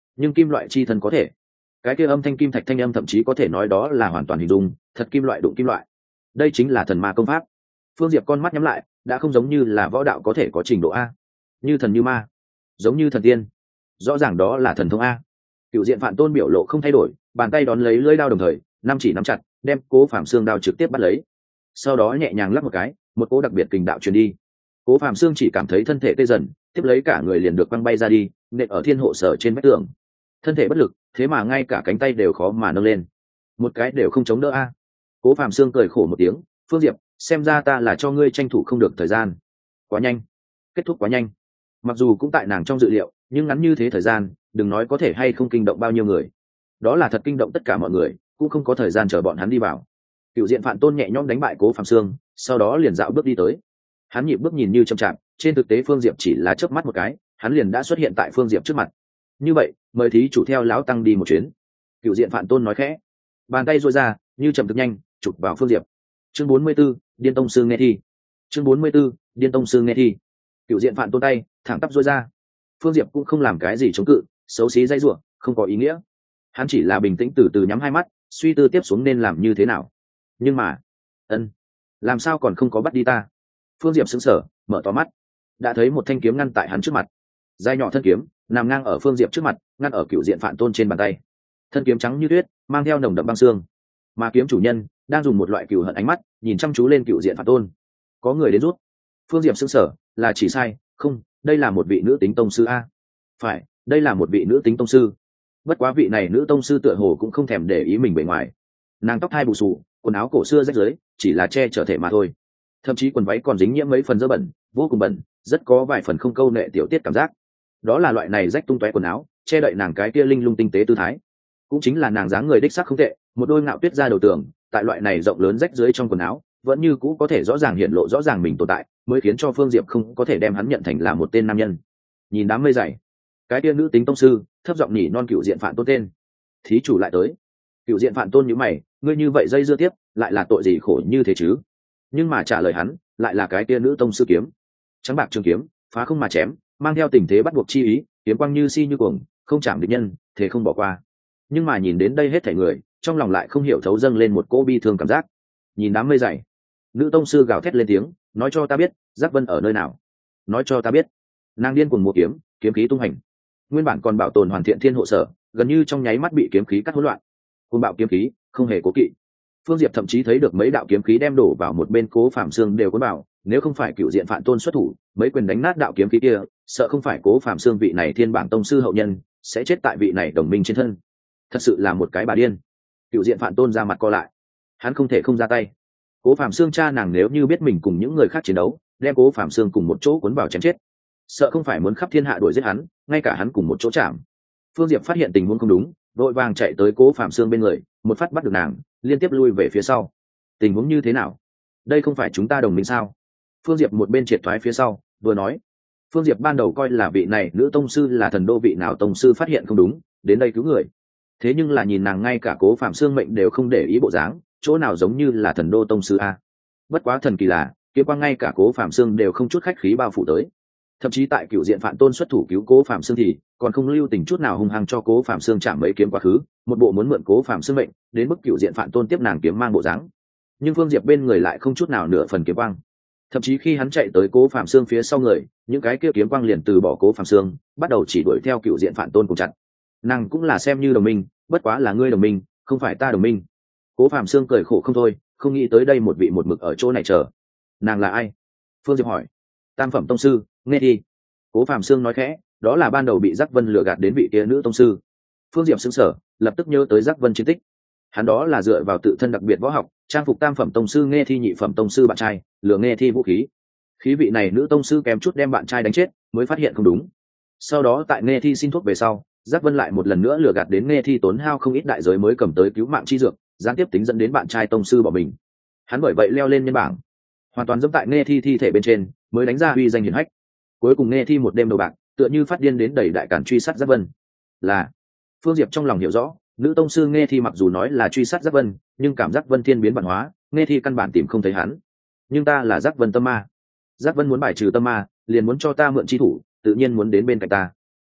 nhưng kim loại chi thân có thể. Cái kia âm thanh kim thạch thanh âm thậm chí có thể nói đó là hoàn toàn hình dung thật kim loại đụng kim loại. Đây chính là thần ma công pháp. Phương Diệp con mắt nhắm lại, đã không giống như là võ đạo có thể có trình độ A, như thần như ma, giống như thần tiên, rõ ràng đó là thần thông A. Cựu diện Phạn Tôn biểu lộ không thay đổi, bàn tay đón lấy lưỡi đao đồng thời năm chỉ nắm chặt, đem Cố Phạm Xương đao trực tiếp bắt lấy, sau đó nhẹ nhàng lắc một cái, một cỗ đặc biệt kình đạo truyền đi. Cố Phạm Xương chỉ cảm thấy thân thể tê dần, tiếp lấy cả người liền được quăng bay ra đi, nện ở thiên hộ sở trên vách tường. Thân thể bất lực, thế mà ngay cả cánh tay đều khó mà nâng lên, một cái đều không chống đỡ a. Cố Phạm Xương cười khổ một tiếng, Phương Diệp, xem ra ta là cho ngươi tranh thủ không được thời gian. Quá nhanh, kết thúc quá nhanh. Mặc dù cũng tại nàng trong dự liệu, nhưng ngắn như thế thời gian, đừng nói có thể hay không kinh động bao nhiêu người, đó là thật kinh động tất cả mọi người, cũng không có thời gian chờ bọn hắn đi vào. Cựu diện Phạn Tôn nhẹ nhõm đánh bại Cố Phạm Xương, sau đó liền dạo bước đi tới. Hắn nhịp bước nhìn như chậm chạp, trên thực tế Phương Diệp chỉ là chớp mắt một cái, hắn liền đã xuất hiện tại Phương Diệp trước mặt. Như vậy, mời thí chủ theo lão tăng đi một chuyến. Cựu diện Phạn Tôn nói khẽ, bàn tay duỗi ra, như chậm thực nhanh, chụp vào Phương Diệp. Chương bốn mươi 44, Điên Tông sư nghe thi. Chương bốn mươi 44, Điên Tông sư nghe thi. Cựu diện Phạn Tôn tay thẳng tắp duỗi ra. Phương Diệp cũng không làm cái gì chống cự, xấu xí dây rủa, không có ý nghĩa. Hắn chỉ là bình tĩnh từ từ nhắm hai mắt, suy tư tiếp xuống nên làm như thế nào. Nhưng mà, ân, làm sao còn không có bắt đi ta? Phương Diệp sững sờ, mở to mắt, đã thấy một thanh kiếm ngăn tại hắn trước mặt. Dài nhỏ thân kiếm nằm ngang ở Phương Diệp trước mặt, ngăn ở Cựu diện Phạn Tôn trên bàn tay. Thân kiếm trắng như tuyết, mang theo nồng đậm băng xương, mà kiếm chủ nhân đang dùng một loại cừu hận ánh mắt nhìn chăm chú lên Cựu diện Phạn Tôn. Có người đến rút. Phương Diệp sững sờ, là chỉ sai, không, đây là một vị nữ tính tông sư a. Phải, đây là một vị nữ tính tông sư. Bất quá vị này nữ tông sư tựa hồ cũng không thèm để ý mình bề ngoài. Nàng tóc hai bù xù, quần áo cổ xưa rách rưới, chỉ là che chở thể mà thôi. Thậm chí quần váy còn dính nhiễm mấy phần dơ bẩn, vô cùng bẩn, rất có vài phần không câu nệ tiểu tiết cảm giác. Đó là loại này rách tung tóe quần áo, che đậy nàng cái kia linh lung tinh tế tư thái. Cũng chính là nàng dáng người đích sắc không tệ, một đôi ngạo tuyết ra đầu tường, tại loại này rộng lớn rách rưới trong quần áo, vẫn như cũ có thể rõ ràng hiện lộ rõ ràng mình tồn tại, mới khiến cho Phương Diệp không có thể đem hắn nhận thành là một tên nam nhân. Nhìn đám mây dày, cái kia nữ tính tông sư thấp giọng nhỉ non Cựu diện Phạn Tôn tên. Thí chủ lại tới. Cựu diện Phạn Tôn nhíu mày, ngươi như vậy dây dưa tiếp, lại là tội gì khổ như thế chứ? Nhưng mà trả lời hắn lại là cái kia nữ tông sư kiếm. Trắng bạc trường kiếm, phá không mà chém, mang theo tình thế bắt buộc chi ý, kiếm quang như si như cuồng, không chạm địch nhân, thế không bỏ qua. Nhưng mà nhìn đến đây hết thảy người, trong lòng lại không hiểu thấu dâng lên một cỗ bi thương cảm giác. Nhìn đám mây dày, nữ tông sư gào thét lên tiếng, nói cho ta biết, Giác Vân ở nơi nào? Nói cho ta biết. Nàng điên cuồng múa kiếm, kiếm khí tung hành. Nguyên bản còn bảo tồn hoàn thiện thiên hộ sở, gần như trong nháy mắt bị kiếm khí cắt hỗn loạn. Cuồng bạo kiếm khí, không hề cố kỵ. Phương Diệp thậm chí thấy được mấy đạo kiếm khí đem đổ vào một bên Cố Phạm Xương đều cuốn vào, nếu không phải Cựu diện Phạn Tôn xuất thủ, mấy quyền đánh nát đạo kiếm khí kia, sợ không phải Cố Phạm Xương vị này thiên bảng tông sư hậu nhân, sẽ chết tại vị này đồng minh trên thân. Thật sự là một cái bà điên. Cựu diện Phạn Tôn ra mặt co lại, hắn không thể không ra tay. Cố Phạm Xương cha nàng nếu như biết mình cùng những người khác chiến đấu, đem Cố Phạm Xương cùng một chỗ cuốn vào chém chết, sợ không phải muốn khắp thiên hạ đuổi giết hắn, ngay cả hắn cùng một chỗ chạm. Phương Diệp phát hiện tình huống không đúng, vội vàng chạy tới Cố Phạm Xương bên người, một phát bắt được nàng, liên tiếp lui về phía sau. Tình huống như thế nào? Đây không phải chúng ta đồng minh sao? Phương Diệp một bên triệt thoái phía sau, vừa nói. Phương Diệp ban đầu coi là vị này nữ tông sư là thần đô vị nào tông sư phát hiện không đúng, đến đây cứu người. Thế nhưng là nhìn nàng ngay cả Cố Phạm Xương mệnh đều không để ý bộ dáng, chỗ nào giống như là thần đô tông sư a. Bất quá thần kỳ là, kiếm quang ngay cả Cố Phạm Xương đều không chút khách khí bao phủ tới. Thậm chí tại Cựu diện Phạn Tôn xuất thủ cứu Cố Phạm Xương thì còn không lưu tình chút nào hung hăng cho Cố Phạm Xương chạm mấy kiếm quá khứ, một bộ muốn mượn Cố Phạm Xương mệnh, đến mức Cựu diện Phạn Tôn tiếp nàng kiếm mang bộ dáng. Nhưng Phương Diệp bên người lại không chút nào nửa phần kiếm quang. Thậm chí khi hắn chạy tới Cố Phạm Xương phía sau người, những cái kia kiếm quang liền từ bỏ Cố Phạm Xương, bắt đầu chỉ đuổi theo Cựu diện Phạn Tôn cùng chặt. Nàng cũng là xem như đồng minh, bất quá là ngươi đồng minh, không phải ta đồng minh. Cố Phạm Xương cười khổ không thôi, không nghĩ tới đây một vị một mực ở chỗ này chờ. Nàng là ai? Phương Diệp hỏi. Tam phẩm tông sư, nghe đi. Cố Phạm Xương nói khẽ, đó là ban đầu bị Giác Vân lừa gạt đến vị kia nữ tông sư. Phương Diệp sững sờ, lập tức nhớ tới Giác Vân chiến tích. Hắn đó là dựa vào tự thân đặc biệt võ học, trang phục tam phẩm tông sư nghe thi nhị phẩm tông sư bạn trai, lừa nghe thi vũ khí. Khí vị này nữ tông sư kém chút đem bạn trai đánh chết, mới phát hiện không đúng. Sau đó tại nghe thi xin thuốc về sau, Giác Vân lại một lần nữa lừa gạt đến nghe thi tốn hao không ít đại giới mới cầm tới cứu mạng chi dược, gián tiếp tính dẫn đến bạn trai tông sư bỏ mình. Hắn bởi vậy leo lên nhân bảng, hoàn toàn dẫm tại nghe thi thi thể bên trên, mới đánh ra uy danh hiển hách. Cuối cùng nghe thi một đêm đầu bạc, tựa như phát điên đến đẩy đại cản truy sát Giác Vân. Là Phương Diệp trong lòng hiểu rõ, nữ tông sư nghe thi mặc dù nói là truy sát Giác Vân, nhưng cảm giác Vân thiên biến bản hóa, nghe thi căn bản tìm không thấy hắn. Nhưng ta là Giác Vân tâm ma, Giác Vân muốn bài trừ tâm ma, liền muốn cho ta mượn chi thủ, tự nhiên muốn đến bên cạnh ta.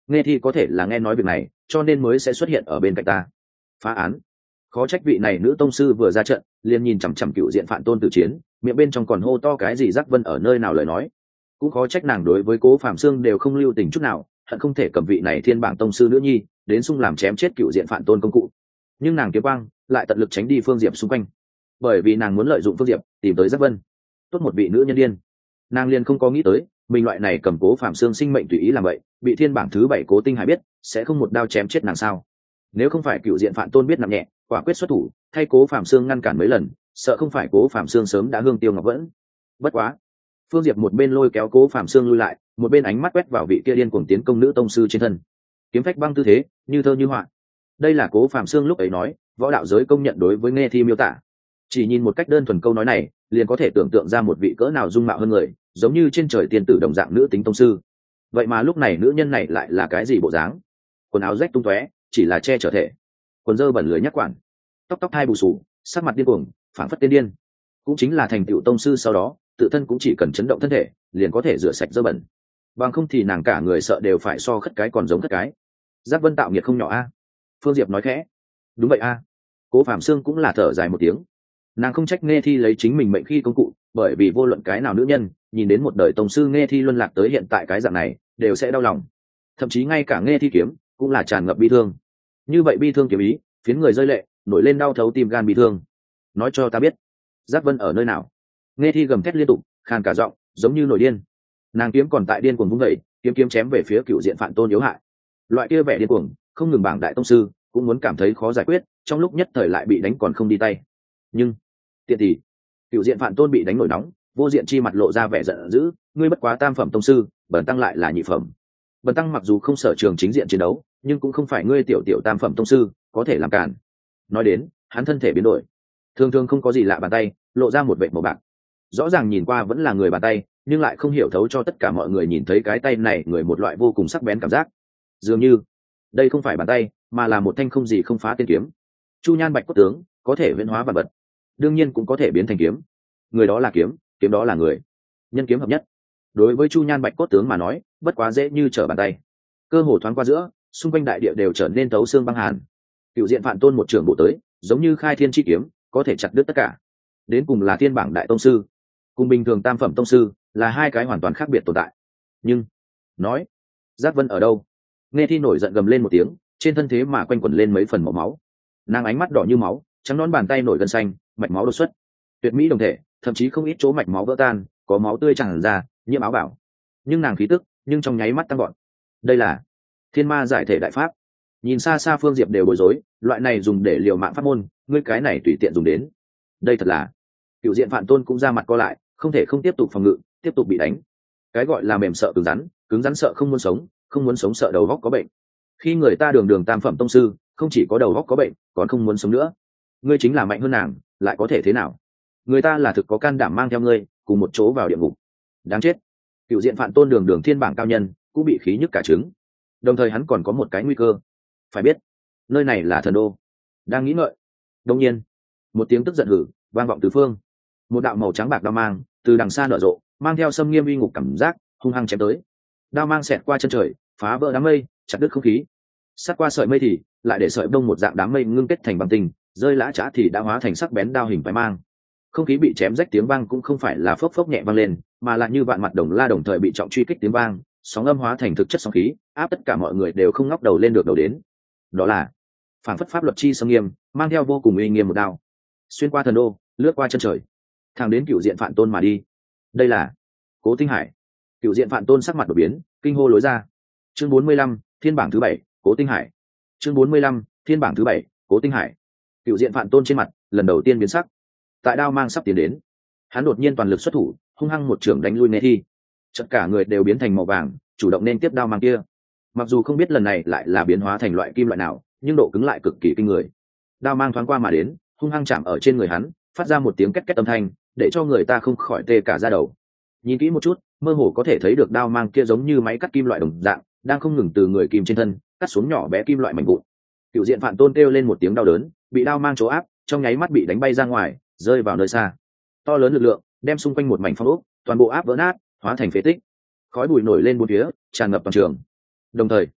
nghe thi có thể là nghe nói việc này cho nên mới sẽ xuất hiện ở bên cạnh ta. Phá án. Khó trách vị này nữ tông sư vừa ra trận liền nhìn chằm chằm cựu diện Phạm Tôn tử chiến, miệng bên trong còn hô to cái gì Giác Vân ở nơi nào lời nói. Cũng khó trách nàng đối với Cố Phạm Xương đều không lưu tình chút nào, hận không thể cầm vị này thiên bảng tông sư nữ nhi đến xung làm chém chết cựu diện Phạm Tôn công cụ. Nhưng nàng kiếm quang lại tận lực tránh đi Phương Diệp xung quanh, bởi vì nàng muốn lợi dụng Phương Diệp tìm tới Giác Vân. Tốt một vị nữ nhân điên, nàng liền không có nghĩ tới mình loại này cầm Cố Phạm Xương sinh mệnh tùy ý làm vậy, bị thiên bảng thứ bảy Cố Tinh Hải biết sẽ không một đao chém chết nàng sao? Nếu không phải cựu diện Phạm Tôn biết nặng nhẹ, quả quyết xuất thủ thay Cố Phạm Xương ngăn cản mấy lần, sợ không phải Cố Phạm Xương sớm đã hương tiêu ngọc vẫn. Bất quá, Phương Diệp một bên lôi kéo Cố Phạm Xương lui lại, một bên ánh mắt quét vào vị kia điên cuồng tiến công nữ tông sư trên thân, kiếm phách băng tư thế như thơ như họa. Đây là Cố Phạm Xương lúc ấy nói võ đạo giới công nhận đối với nghe thi miêu tả. Chỉ nhìn một cách đơn thuần câu nói này liền có thể tưởng tượng ra một vị cỡ nào dung mạo hơn người, giống như trên trời tiên tử đồng dạng nữ tính tông sư. Vậy mà lúc này nữ nhân này lại là cái gì bộ dáng? Quần áo rách tung tóe, chỉ là che chở thể, quần dơ bẩn lưới nhắc quản, tóc tóc hai bù sù, sắc mặt điên cuồng, phảng phất tiên điên. Cũng chính là thành tựu tông sư sau đó tự thân cũng chỉ cần chấn động thân thể liền có thể rửa sạch dơ bẩn, bằng không thì nàng cả người sợ đều phải so khất cái còn giống khất cái. Giác Vân tạo nghiệt không nhỏ a. Phương Diệp nói khẽ. Đúng vậy a. Cố Phạm Xương cũng là thở dài một tiếng. Nàng không trách nghe thi lấy chính mình mệnh khi công cụ, bởi vì vô luận cái nào nữ nhân nhìn đến một đời tông sư nghe thi luân lạc tới hiện tại cái dạng này đều sẽ đau lòng, thậm chí ngay cả nghe thi kiếm cũng là tràn ngập bi thương. Như vậy bi thương kiếm ý phiến người rơi lệ, nổi lên đau thấu tim gan bi thương. Nói cho ta biết Giác Vân ở nơi nào? Nghe thi gầm thét liên tục, khàn cả giọng, giống như nổi điên. Nàng kiếm còn tại điên cuồng vung dậy, kiếm kiếm chém về phía cựu diện Phạm Tôn yếu hại. Loại kia vẻ điên cuồng không ngừng bảng đại tông sư cũng muốn cảm thấy khó giải quyết, trong lúc nhất thời lại bị đánh còn không đi tay. Nhưng tiện thì cựu diện Phạm Tôn bị đánh nổi nóng, vô diện chi mặt lộ ra vẻ giận dữ, ngươi bất quá tam phẩm tông sư, bần tăng lại là nhị phẩm. Bần tăng mặc dù không sở trường chính diện chiến đấu, nhưng cũng không phải ngươi tiểu tiểu tam phẩm tông sư có thể làm cản. Nói đến, hắn thân thể biến đổi, thường thường không có gì lạ bàn tay lộ ra một vệt màu bạc, rõ ràng nhìn qua vẫn là người bàn tay, nhưng lại không hiểu thấu cho tất cả mọi người nhìn thấy cái tay này người một loại vô cùng sắc bén cảm giác, dường như đây không phải bàn tay mà là một thanh không gì không phá tiên kiếm. Chu Nhan Bạch cốt tướng có thể huyễn hóa vạn vật, đương nhiên cũng có thể biến thành kiếm. Người đó là kiếm, kiếm đó là người, nhân kiếm hợp nhất. Đối với Chu Nhan Bạch cốt tướng mà nói bất quá dễ như trở bàn tay. Cơ hồ thoáng qua giữa, xung quanh đại địa đều trở nên thấu xương băng hàn. Cựu diện Phạm Tôn một trường bộ tới, giống như khai thiên chi kiếm, có thể chặt đứt tất cả. Đến cùng là thiên bảng đại tông sư, cùng bình thường tam phẩm tông sư là hai cái hoàn toàn khác biệt tồn tại. Nhưng nói Giác Vân ở đâu? Nghe thi nổi giận gầm lên một tiếng, trên thân thế mà quanh quẩn lên mấy phần màu máu. Nàng ánh mắt đỏ như máu, trắng nón bàn tay nổi gân xanh, mạch máu đột xuất, tuyệt mỹ đồng thể, thậm chí không ít chỗ mạch máu vỡ tan, có máu tươi tràn ra, nhiễm áo bảo. Nhưng nàng khí tức, nhưng trong nháy mắt tăng gọn. Đây là Thiên Ma giải thể đại pháp. Nhìn xa xa Phương Diệp đều bối rối, loại này dùng để liều mạng pháp môn, ngươi cái này tùy tiện dùng đến. Đây thật là. Cựu diện Phạm Tôn cũng ra mặt co lại, không thể không tiếp tục phòng ngự, tiếp tục bị đánh. Cái gọi là mềm sợ cứng rắn, cứng rắn sợ không muốn sống, không muốn sống sợ đầu óc có bệnh. Khi người ta đường đường tam phẩm tông sư, không chỉ có đầu óc có bệnh, còn không muốn sống nữa. Ngươi chính là mạnh hơn nàng, lại có thể thế nào? Người ta là thực có can đảm mang theo ngươi, cùng một chỗ vào địa ngục. Đáng chết. Cựu diện Phạm Tôn đường đường thiên bảng cao nhân, cũng bị khí nhức cả trứng. Đồng thời hắn còn có một cái nguy cơ. Phải biết, nơi này là thần đô. Đang nghĩ ngợi, đột nhiên, một tiếng tức giận hử vang vọng tứ phương. Một đạo màu trắng bạc đao mang từ đằng xa nở rộ, mang theo xâm nghiêm uy ngục cảm giác, hung hăng chém tới. Đao mang xẹt qua chân trời, phá vỡ đám mây, chặt đứt không khí. Sát qua sợi mây thì lại để sợi đông một dạng đám mây ngưng kết thành băng tinh, rơi lã chã thì đã hóa thành sắc bén đao hình phải mang. Không khí bị chém rách tiếng vang cũng không phải là phốc phốc nhẹ vang lên, mà là như vạn mặt đồng la đồng thời bị trọng truy kích tiếng vang, sóng âm hóa thành thực chất sóng khí, áp tất cả mọi người đều không ngóc đầu lên được đầu đến. Đó là phản phất pháp luật chi sâm nghiêm, mang theo vô cùng uy nghiêm một đao, xuyên qua thần đô, lướt qua chân trời, thẳng đến cựu diện Phạm Tôn mà đi. Đây là Cố Tinh Hải. Cựu diện Phạm Tôn sắc mặt đột biến, kinh hô lối ra. Chương bốn mươi lăm, thiên bảng thứ bảy, Cố Tinh Hải. Chương bốn mươi lăm, thiên bảng thứ bảy, Cố Tinh Hải. Cựu diện Phạm Tôn trên mặt lần đầu tiên biến sắc. Tại đao mang sắp tiến đến, hắn đột nhiên toàn lực xuất thủ, hung hăng một trưởng đánh lui Nghe Thi. Tất cả người đều biến thành màu vàng, chủ động nên tiếp đao mang kia. Mặc dù không biết lần này lại là biến hóa thành loại kim loại nào, nhưng độ cứng lại cực kỳ kinh người. Đao mang thoáng qua mà đến, hung hăng chạm ở trên người hắn, phát ra một tiếng két két âm thanh, để cho người ta không khỏi tê cả da đầu. Nhìn kỹ một chút, mơ hồ có thể thấy được đao mang kia giống như máy cắt kim loại đồng dạng, đang không ngừng từ người kim trên thân cắt xuống nhỏ bé kim loại mảnh vụn. Cựu diện Phạm Tôn kêu lên một tiếng đau đớn, bị đao mang chỗ áp, trong nháy mắt bị đánh bay ra ngoài, rơi vào nơi xa. To lớn lực lượng đem xung quanh một mảnh phong ốc toàn bộ áp vỡ nát, hóa thành phế tích. Khói bụi nổi lên bốn phía, tràn ngập toàn trường. Đồng thời,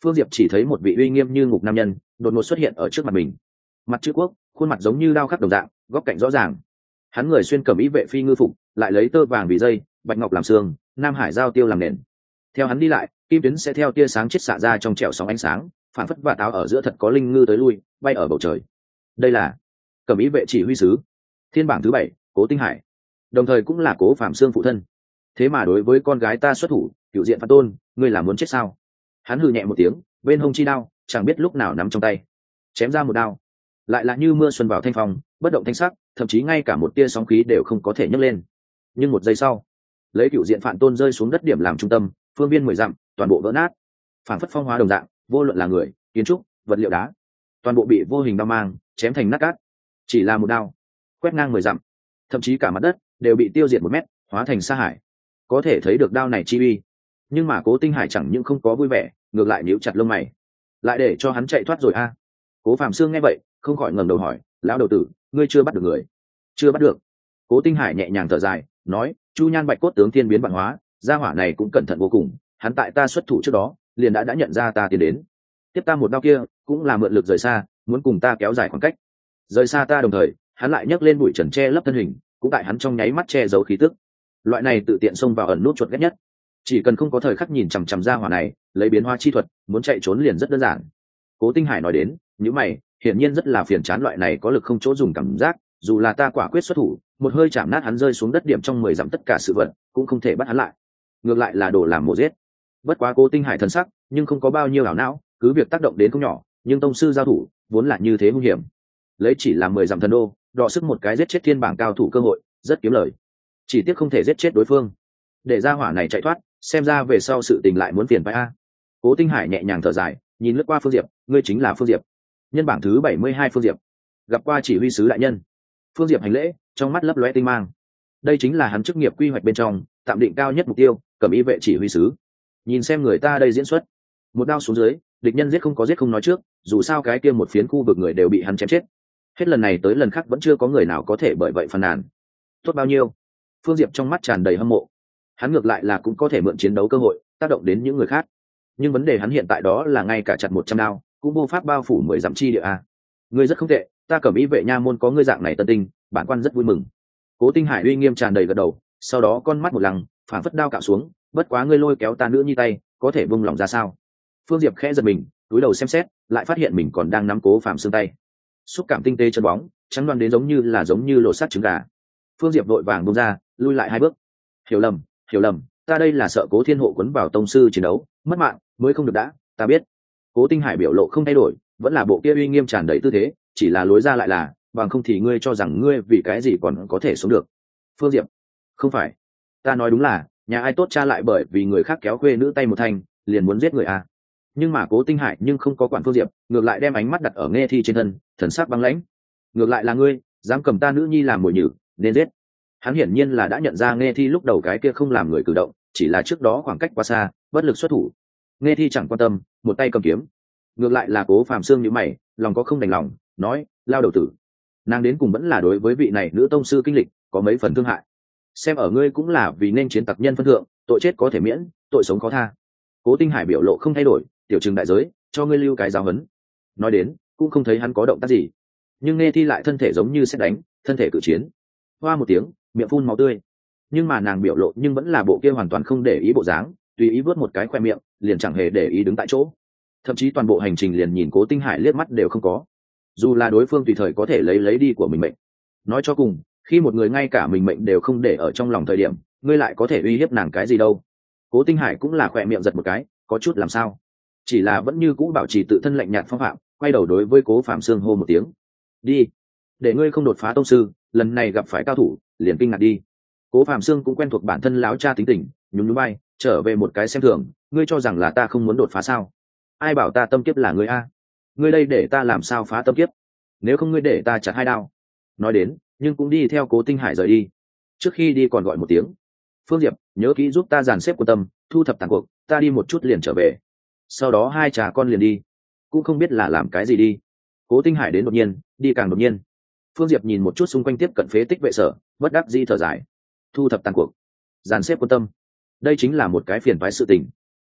Phương Diệp chỉ thấy một vị uy nghiêm như ngục nam nhân đột ngột xuất hiện ở trước mặt mình, mặt chữ quốc, khuôn mặt giống như đao khắc đồng dạng, góc cạnh rõ ràng. Hắn người xuyên cẩm y vệ phi ngư phục, lại lấy tơ vàng vì dây, bạch ngọc làm xương, nam hải giao tiêu làm nền. Theo hắn đi lại, kim tuyến sẽ theo tia sáng chết xạ ra trong trẻo sóng ánh sáng, phản phất và táo ở giữa thật có linh ngư tới lui, bay ở bầu trời. Đây là cẩm y vệ chỉ huy sứ, thiên bảng thứ bảy, Cố Tinh Hải, đồng thời cũng là Cố Phạm Xương phụ thân. Thế mà đối với con gái ta xuất thủ, cựu diện Phạt Tôn, ngươi là muốn chết sao? Hắn hừ nhẹ một tiếng, bên hông chi đao, chẳng biết lúc nào nắm trong tay, chém ra một đao, lại là như mưa xuân vào thanh phong, bất động thanh sắc, thậm chí ngay cả một tia sóng khí đều không có thể nhấc lên. Nhưng một giây sau, lấy cựu diện Phạn Tôn rơi xuống đất điểm làm trung tâm, phương viên mười dặm, toàn bộ vỡ nát, phản phất phong hóa đồng dạng, vô luận là người, kiến trúc, vật liệu đá, toàn bộ bị vô hình đao mang chém thành nát cát. Chỉ là một đao, quét ngang mười dặm, thậm chí cả mặt đất đều bị tiêu diệt một mét, hóa thành sa hải. Có thể thấy được đao này chi uy. Nhưng mà Cố Tinh Hải chẳng những không có vui vẻ, ngược lại nhíu chặt lông mày, lại để cho hắn chạy thoát rồi a à. Cố Phạm Xương nghe vậy, không khỏi ngẩng đầu hỏi, lão đầu tử, ngươi chưa bắt được người? Chưa bắt được. Cố Tinh Hải nhẹ nhàng thở dài, nói, Chu Nhan Bạch cốt tướng thiên biến vạn hóa, gia hỏa này cũng cẩn thận vô cùng, hắn tại ta xuất thủ trước đó, liền đã đã nhận ra ta tiến đến. Tiếp ta một đao kia, cũng là mượn lực rời xa, muốn cùng ta kéo dài khoảng cách. Rời xa ta đồng thời, hắn lại nhấc lên bụi trần che lấp thân hình, cũng tại hắn trong nháy mắt che giấu khí tức. Loại này tự tiện xông vào ẩn nút chuột ghét nhất. Chỉ cần không có thời khắc nhìn chằm chằm gia hỏa này, lấy biến hóa chi thuật, muốn chạy trốn liền rất đơn giản. Cố Tinh Hải nói đến, những mày, hiển nhiên rất là phiền chán loại này có lực không chỗ dùng cảm giác, dù là ta quả quyết xuất thủ, một hơi chạm nát hắn rơi xuống đất điểm trong mười dặm tất cả sự vật, cũng không thể bắt hắn lại. Ngược lại là đồ làm mổ giết. Bất quá Cố Tinh Hải thần sắc, nhưng không có bao nhiêu ảo não, cứ việc tác động đến không nhỏ, nhưng tông sư giao thủ, vốn là như thế nguy hiểm. Lấy chỉ là mười dặm thần đô, đọ sức một cái giết chết thiên bảng cao thủ cơ hội, rất kiếm lời. Chỉ tiếc không thể giết chết đối phương. Để gia hỏa này chạy thoát, xem ra về sau sự tình lại muốn phiền phải a. Cố Tinh Hải nhẹ nhàng thở dài, nhìn lướt qua Phương Diệp, ngươi chính là Phương Diệp, nhân bảng thứ bảy mươi hai Phương Diệp, gặp qua chỉ huy sứ đại nhân. Phương Diệp hành lễ, trong mắt lấp lóe tinh mang. Đây chính là hắn chức nghiệp quy hoạch bên trong tạm định cao nhất mục tiêu, cẩm y vệ chỉ huy sứ. Nhìn xem người ta đây diễn xuất, một đao xuống dưới, địch nhân giết không có giết không nói trước, dù sao cái kia một phiến khu vực người đều bị hắn chém chết. Hết lần này tới lần khác vẫn chưa có người nào có thể bởi vậy phàn nàn. Tốt bao nhiêu? Phương Diệp trong mắt tràn đầy hâm mộ. Hắn ngược lại là cũng có thể mượn chiến đấu cơ hội tác động đến những người khác, nhưng vấn đề hắn hiện tại đó là ngay cả chặt một trăm đao cũng vô pháp bao phủ mười dặm chi địa a. Ngươi rất không tệ, ta cẩm y vệ nha môn có ngươi dạng này tân tinh, bản quan rất vui mừng. Cố Tinh Hải uy nghiêm tràn đầy gật đầu, sau đó con mắt một lằng, phản phất đao cạo xuống, bất quá ngươi lôi kéo ta nữ nhi tay, có thể buông lòng ra sao? Phương Diệp khẽ giật mình, cúi đầu xem xét, lại phát hiện mình còn đang nắm Cố Phạm Xương tay, xúc cảm tinh tế chân bóng, trắng đoán đến giống như là giống như lột xác trứng gà. Phương Diệp vội vàng buông ra, lui lại hai bước. Hiểu lầm, hiểu lầm, ta đây là sợ Cố Thiên Hộ quấn vào tông sư chiến đấu, mất mạng, mới không được đã, ta biết. Cố Tinh Hải biểu lộ không thay đổi, vẫn là bộ kia uy nghiêm tràn đầy tư thế, chỉ là lối ra lại là, bằng không thì ngươi cho rằng ngươi vì cái gì còn có thể sống được? Phương Diệp, không phải, ta nói đúng là, nhà ai tốt cha lại bởi vì người khác kéo khuê nữ tay một thành, liền muốn giết người à? Nhưng mà Cố Tinh Hải nhưng không có quản Phương Diệp, ngược lại đem ánh mắt đặt ở Nghe Thi trên thân, thần sắc băng lãnh. Ngược lại là ngươi, dám cầm ta nữ nhi làm mồi nhử, nên giết. Hắn hiển nhiên là đã nhận ra Nghe Thi lúc đầu cái kia không làm người cử động, chỉ là trước đó khoảng cách quá xa, bất lực xuất thủ. Nghe Thi chẳng quan tâm, một tay cầm kiếm. Ngược lại là Cố Phạm Xương nhíu mày, lòng có không đành lòng, nói, lao đầu tử, nàng đến cùng vẫn là đối với vị này nữ tông sư kinh lịch có mấy phần thương hại. Xem ở ngươi cũng là vì nên chiến tặc nhân phân thượng, tội chết có thể miễn, tội sống khó tha. Cố Tinh Hải biểu lộ không thay đổi, tiểu trừng đại giới, cho ngươi lưu cái giáo huấn. Nói đến, cũng không thấy hắn có động tác gì, nhưng Nghe Thi lại thân thể giống như sét đánh, thân thể cự chiến. Hoa một tiếng, miệng phun máu tươi, nhưng mà nàng biểu lộ nhưng vẫn là bộ kia hoàn toàn không để ý bộ dáng, tùy ý vớt một cái khoe miệng, liền chẳng hề để ý đứng tại chỗ. Thậm chí toàn bộ hành trình liền nhìn Cố Tinh Hải liếc mắt đều không có, dù là đối phương tùy thời có thể lấy lấy đi của mình mệnh. Nói cho cùng, khi một người ngay cả mình mệnh đều không để ở trong lòng thời điểm, ngươi lại có thể uy hiếp nàng cái gì đâu? Cố Tinh Hải cũng là khoe miệng giật một cái, có chút làm sao, chỉ là vẫn như cũ bảo trì tự thân lạnh nhạt phong phạm, quay đầu đối với Cố Phạm Xương hô một tiếng, đi, để ngươi không đột phá tông sư, lần này gặp phải cao thủ liền kinh ngạc đi. Cố Phạm Xương cũng quen thuộc bản thân láo cha tính tình, nhún nhún vai, trở về một cái xem thường, ngươi cho rằng là ta không muốn đột phá sao? Ai bảo ta tâm kiếp là ngươi a? Ngươi đây để ta làm sao phá tâm kiếp? Nếu không ngươi để ta chặt hai đao. Nói đến, nhưng cũng đi theo Cố Tinh Hải rời đi. Trước khi đi còn gọi một tiếng, Phương Diệp, nhớ kỹ giúp ta dàn xếp quân tâm, thu thập tàn cuộc, ta đi một chút liền trở về. Sau đó hai cha con liền đi, cũng không biết là làm cái gì đi. Cố Tinh Hải đến đột nhiên, đi càng đột nhiên. Phương Diệp nhìn một chút xung quanh tiếp cận phế tích vệ sở, bất đắc dĩ thở dài. Thu thập tàn cuộc, dàn xếp quân tâm, đây chính là một cái phiền toái sự tình.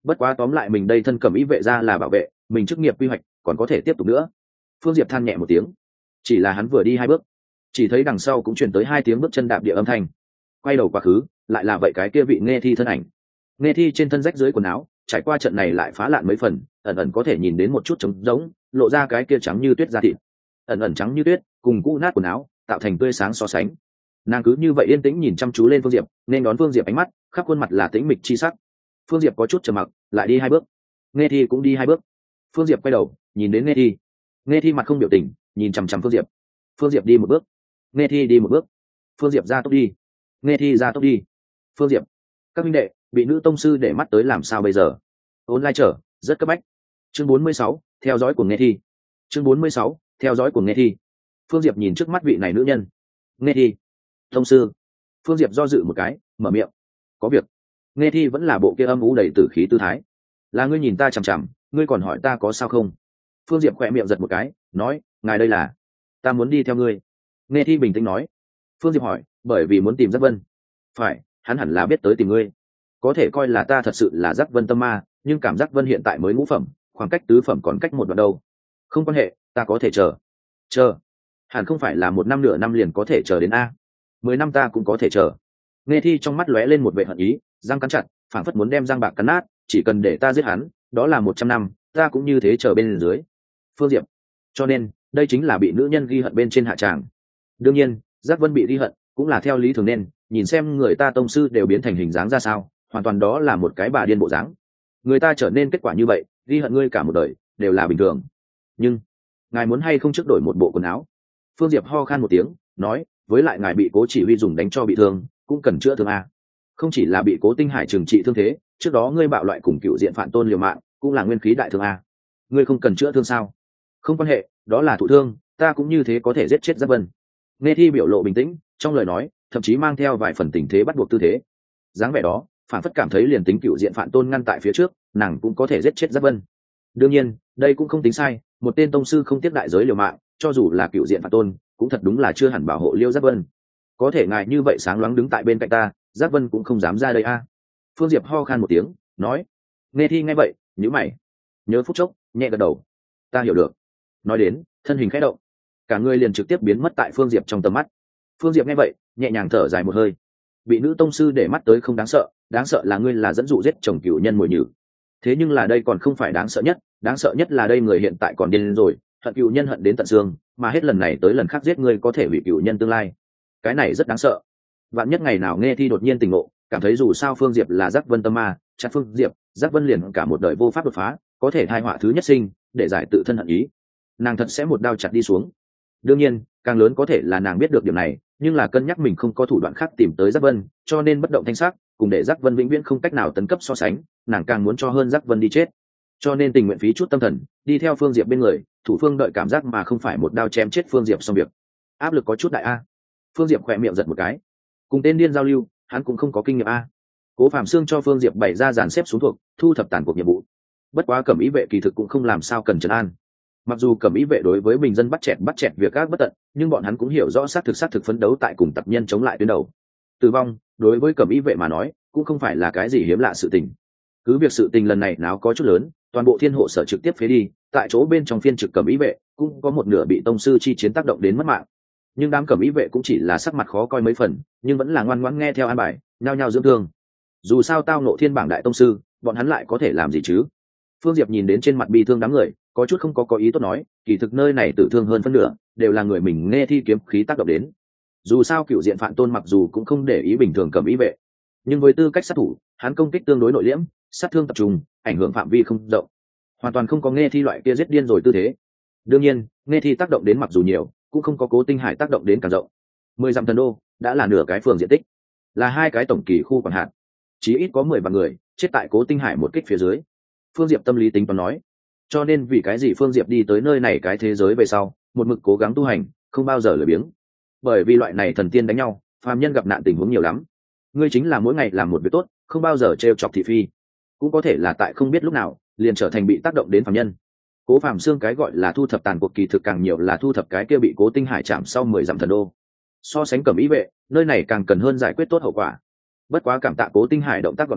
Bất quá tóm lại mình đây thân cẩm ý vệ ra là bảo vệ mình, chức nghiệp quy hoạch còn có thể tiếp tục nữa. Phương Diệp than nhẹ một tiếng, chỉ là hắn vừa đi hai bước, chỉ thấy đằng sau cũng chuyển tới hai tiếng bước chân đạp địa âm thanh. Quay đầu quá khứ, lại là vậy cái kia vị Nghe Thi thân ảnh. Nghe Thi trên thân rách dưới quần áo, trải qua trận này lại phá lạn mấy phần, ẩn ẩn có thể nhìn đến một chút trống rỗng, lộ ra cái kia trắng như tuyết da thịt, ẩn ẩn trắng như tuyết, cùng cũ nát quần áo tạo thành tươi sáng so sánh. Nàng cứ như vậy yên tĩnh nhìn chăm chú lên Phương Diệp, nên đón Phương Diệp ánh mắt, khắp khuôn mặt là tĩnh mịch chi sắc. Phương Diệp có chút trầm mặc, lại đi hai bước. Nghe Thi cũng đi hai bước. Phương Diệp quay đầu, nhìn đến Nghe Thi. Nghe Thi mặt không biểu tình, nhìn chằm chằm Phương Diệp. Phương Diệp đi một bước, Nghe Thi đi một bước. Phương Diệp ra tốc đi, Nghe Thi ra tốc đi. Phương Diệp, các minh đệ, bị nữ tông sư để mắt tới làm sao bây giờ? Online trở, rất cấp bách. Chương bốn mươi sáu, theo dõi của Nghe Thi. Chương bốn mươi sáu, theo dõi của Nghe Thi. Phương Diệp nhìn trước mắt vị này nữ nhân. Nghe Thi, tông sư. Phương Diệp do dự một cái, mở miệng. Có việc. Nghe Thi vẫn là bộ kia âm u đầy tử khí tư thái. Là ngươi nhìn ta chằm chằm, ngươi còn hỏi ta có sao không? Phương Diệp khỏe miệng giật một cái, nói, ngài đây là? Ta muốn đi theo ngươi. Nghe Thi bình tĩnh nói. Phương Diệp hỏi, bởi vì muốn tìm Giác Vân. Phải, hắn hẳn là biết tới tìm ngươi. Có thể coi là ta thật sự là Giác Vân tâm ma, nhưng cảm giác Vân hiện tại mới ngũ phẩm, khoảng cách tứ phẩm còn cách một đoạn đâu. Không quan hệ, ta có thể chờ. Chờ? Hẳn không phải là một năm nửa năm liền có thể chờ đến a. Mười năm ta cũng có thể chờ. Nghe Thi trong mắt lóe lên một vẻ hận ý, răng cắn chặt, phảng phất muốn đem răng bạc cắn nát, chỉ cần để ta giết hắn, đó là một trăm năm, ta cũng như thế chờ bên dưới. Phương Diệp. Cho nên, đây chính là bị nữ nhân ghi hận bên trên hạ tràng. Đương nhiên, Giác Vân bị ghi hận, cũng là theo lý thường nên, nhìn xem người ta tông sư đều biến thành hình dáng ra sao, hoàn toàn đó là một cái bà điên bộ dáng. Người ta trở nên kết quả như vậy, ghi hận ngươi cả một đời, đều là bình thường. Nhưng, ngài muốn hay không trước đổi một bộ quần áo? Phương Diệp ho khan một tiếng, nói, với lại ngài bị Cố Chỉ Huy dùng đánh cho bị thương, cũng cần chữa thương a. Không chỉ là bị Cố Tinh Hải trừng trị thương thế, trước đó ngươi bạo loại cùng cựu diện Phản Tôn liều mạng, cũng là nguyên khí đại thương a. Ngươi không cần chữa thương sao? Không quan hệ, đó là thụ thương, ta cũng như thế có thể giết chết Giác Vân. Nghe Thi biểu lộ bình tĩnh, trong lời nói thậm chí mang theo vài phần tình thế bắt buộc tư thế. Dáng vẻ đó, phản phất cảm thấy liền tính cựu diện Phản Tôn ngăn tại phía trước, nàng cũng có thể giết chết Giác Vân. Đương nhiên, đây cũng không tính sai, một tên tông sư không tiếp đại giới liều mạng, cho dù là cựu diện Phản Tôn, cũng thật đúng là chưa hẳn bảo hộ Liêu Giác Vân. Có thể ngài như vậy sáng loáng đứng tại bên cạnh ta, Giác Vân cũng không dám ra đây a. Phương Diệp ho khan một tiếng, nói. Nghe Thi nghe vậy, nhíu mày, nhớ phút chốc, nhẹ gật đầu. Ta hiểu được. Nói đến, thân hình khẽ động, cả người liền trực tiếp biến mất tại Phương Diệp trong tầm mắt. Phương Diệp nghe vậy, nhẹ nhàng thở dài một hơi. Bị nữ tông sư để mắt tới không đáng sợ, đáng sợ là ngươi là dẫn dụ giết chồng cửu nhân mồi nhử. Thế nhưng là đây còn không phải đáng sợ nhất, đáng sợ nhất là đây người hiện tại còn điên rồi, hận cửu nhân hận đến tận xương, mà hết lần này tới lần khác giết ngươi có thể hủy cửu nhân tương lai. Cái này rất đáng sợ. Vạn nhất ngày nào Nghe Thi đột nhiên tỉnh ngộ, cảm thấy dù sao Phương Diệp là Giác Vân tâm ma, chặt Phương Diệp, Giác Vân liền cả một đời vô pháp đột phá, có thể tai họa thứ nhất sinh, để giải tự thân hận ý. Nàng thật sẽ một đao chặt đi xuống. Đương nhiên, càng lớn có thể là nàng biết được điểm này, nhưng là cân nhắc mình không có thủ đoạn khác tìm tới Giác Vân, cho nên bất động thanh sắc, cùng để Giác Vân vĩnh viễn không cách nào tấn cấp so sánh, nàng càng muốn cho hơn Giác Vân đi chết. Cho nên tình nguyện phí chút tâm thần, đi theo Phương Diệp bên người, thủ phương đợi cảm giác mà không phải một đao chém chết Phương Diệp xong việc. Áp lực có chút đại a. Phương Diệp khỏe miệng giật một cái. Cùng tên điên giao lưu, hắn cũng không có kinh nghiệm a. Cố Phạm Xương cho Phương Diệp bày ra dàn xếp xuống thuộc, thu thập tàn cuộc nhiệm vụ. Bất quá Cẩm Ý vệ kỳ thực cũng không làm sao cần trấn an. Mặc dù Cẩm Ý vệ đối với bình dân bắt chẹt bắt chẹt việc các bất tận, nhưng bọn hắn cũng hiểu rõ xác thực xác thực phấn đấu tại cùng tập nhân chống lại tuyến đầu. Tử vong, đối với Cẩm Ý vệ mà nói, cũng không phải là cái gì hiếm lạ sự tình. Cứ việc sự tình lần này náo có chút lớn, toàn bộ Thiên Hộ sở trực tiếp phế đi, tại chỗ bên trong phiên trực Cẩm Ý vệ, cũng có một nửa bị tông sư chi chiến tác động đến mất mạng. Nhưng đám Cẩm Ý vệ cũng chỉ là sắc mặt khó coi mấy phần, nhưng vẫn là ngoan ngoãn nghe theo an bài, nhao nhao dưỡng thương. Dù sao tao nộ thiên bảng đại tông sư, bọn hắn lại có thể làm gì chứ? Phương Diệp nhìn đến trên mặt bi thương đám người, có chút không có có ý tốt nói, kỳ thực nơi này tử thương hơn phân nửa, đều là người mình Nghe Thi kiếm khí tác động đến. Dù sao cựu diện Phản Tôn mặc dù cũng không để ý bình thường Cẩm Ý vệ, nhưng với tư cách sát thủ, hắn công kích tương đối nội liễm, sát thương tập trung, ảnh hưởng phạm vi không rộng, hoàn toàn không có Nghe Thi loại kia giết điên rồi tư thế. Đương nhiên, Nghe Thi tác động đến mặc dù nhiều, cũng không có Cố Tinh Hải tác động đến càng rộng. Mười dặm thần đô đã là nửa cái phường diện tích, là hai cái tổng kỳ khu quản hạt, chí ít có mười vạn người chết tại Cố Tinh Hải một kích phía dưới. Phương Diệp tâm lý tính toán nói, cho nên vì cái gì Phương Diệp đi tới nơi này cái thế giới về sau, một mực cố gắng tu hành, không bao giờ lười biếng. Bởi vì loại này thần tiên đánh nhau, phàm nhân gặp nạn tình huống nhiều lắm. Ngươi chính là mỗi ngày làm một việc tốt, không bao giờ trêu chọc thị phi, cũng có thể là tại không biết lúc nào liền trở thành bị tác động đến phàm nhân. Cố Phạm Xương cái gọi là thu thập tàn cuộc kỳ thực càng nhiều là thu thập cái kia bị Cố Tinh Hải chạm sau mười dặm thần đô. So sánh Cẩm Ý vệ, nơi này càng cần hơn giải quyết tốt hậu quả. Bất quá cảm tạ Cố Tinh Hải động tác gọn gàng,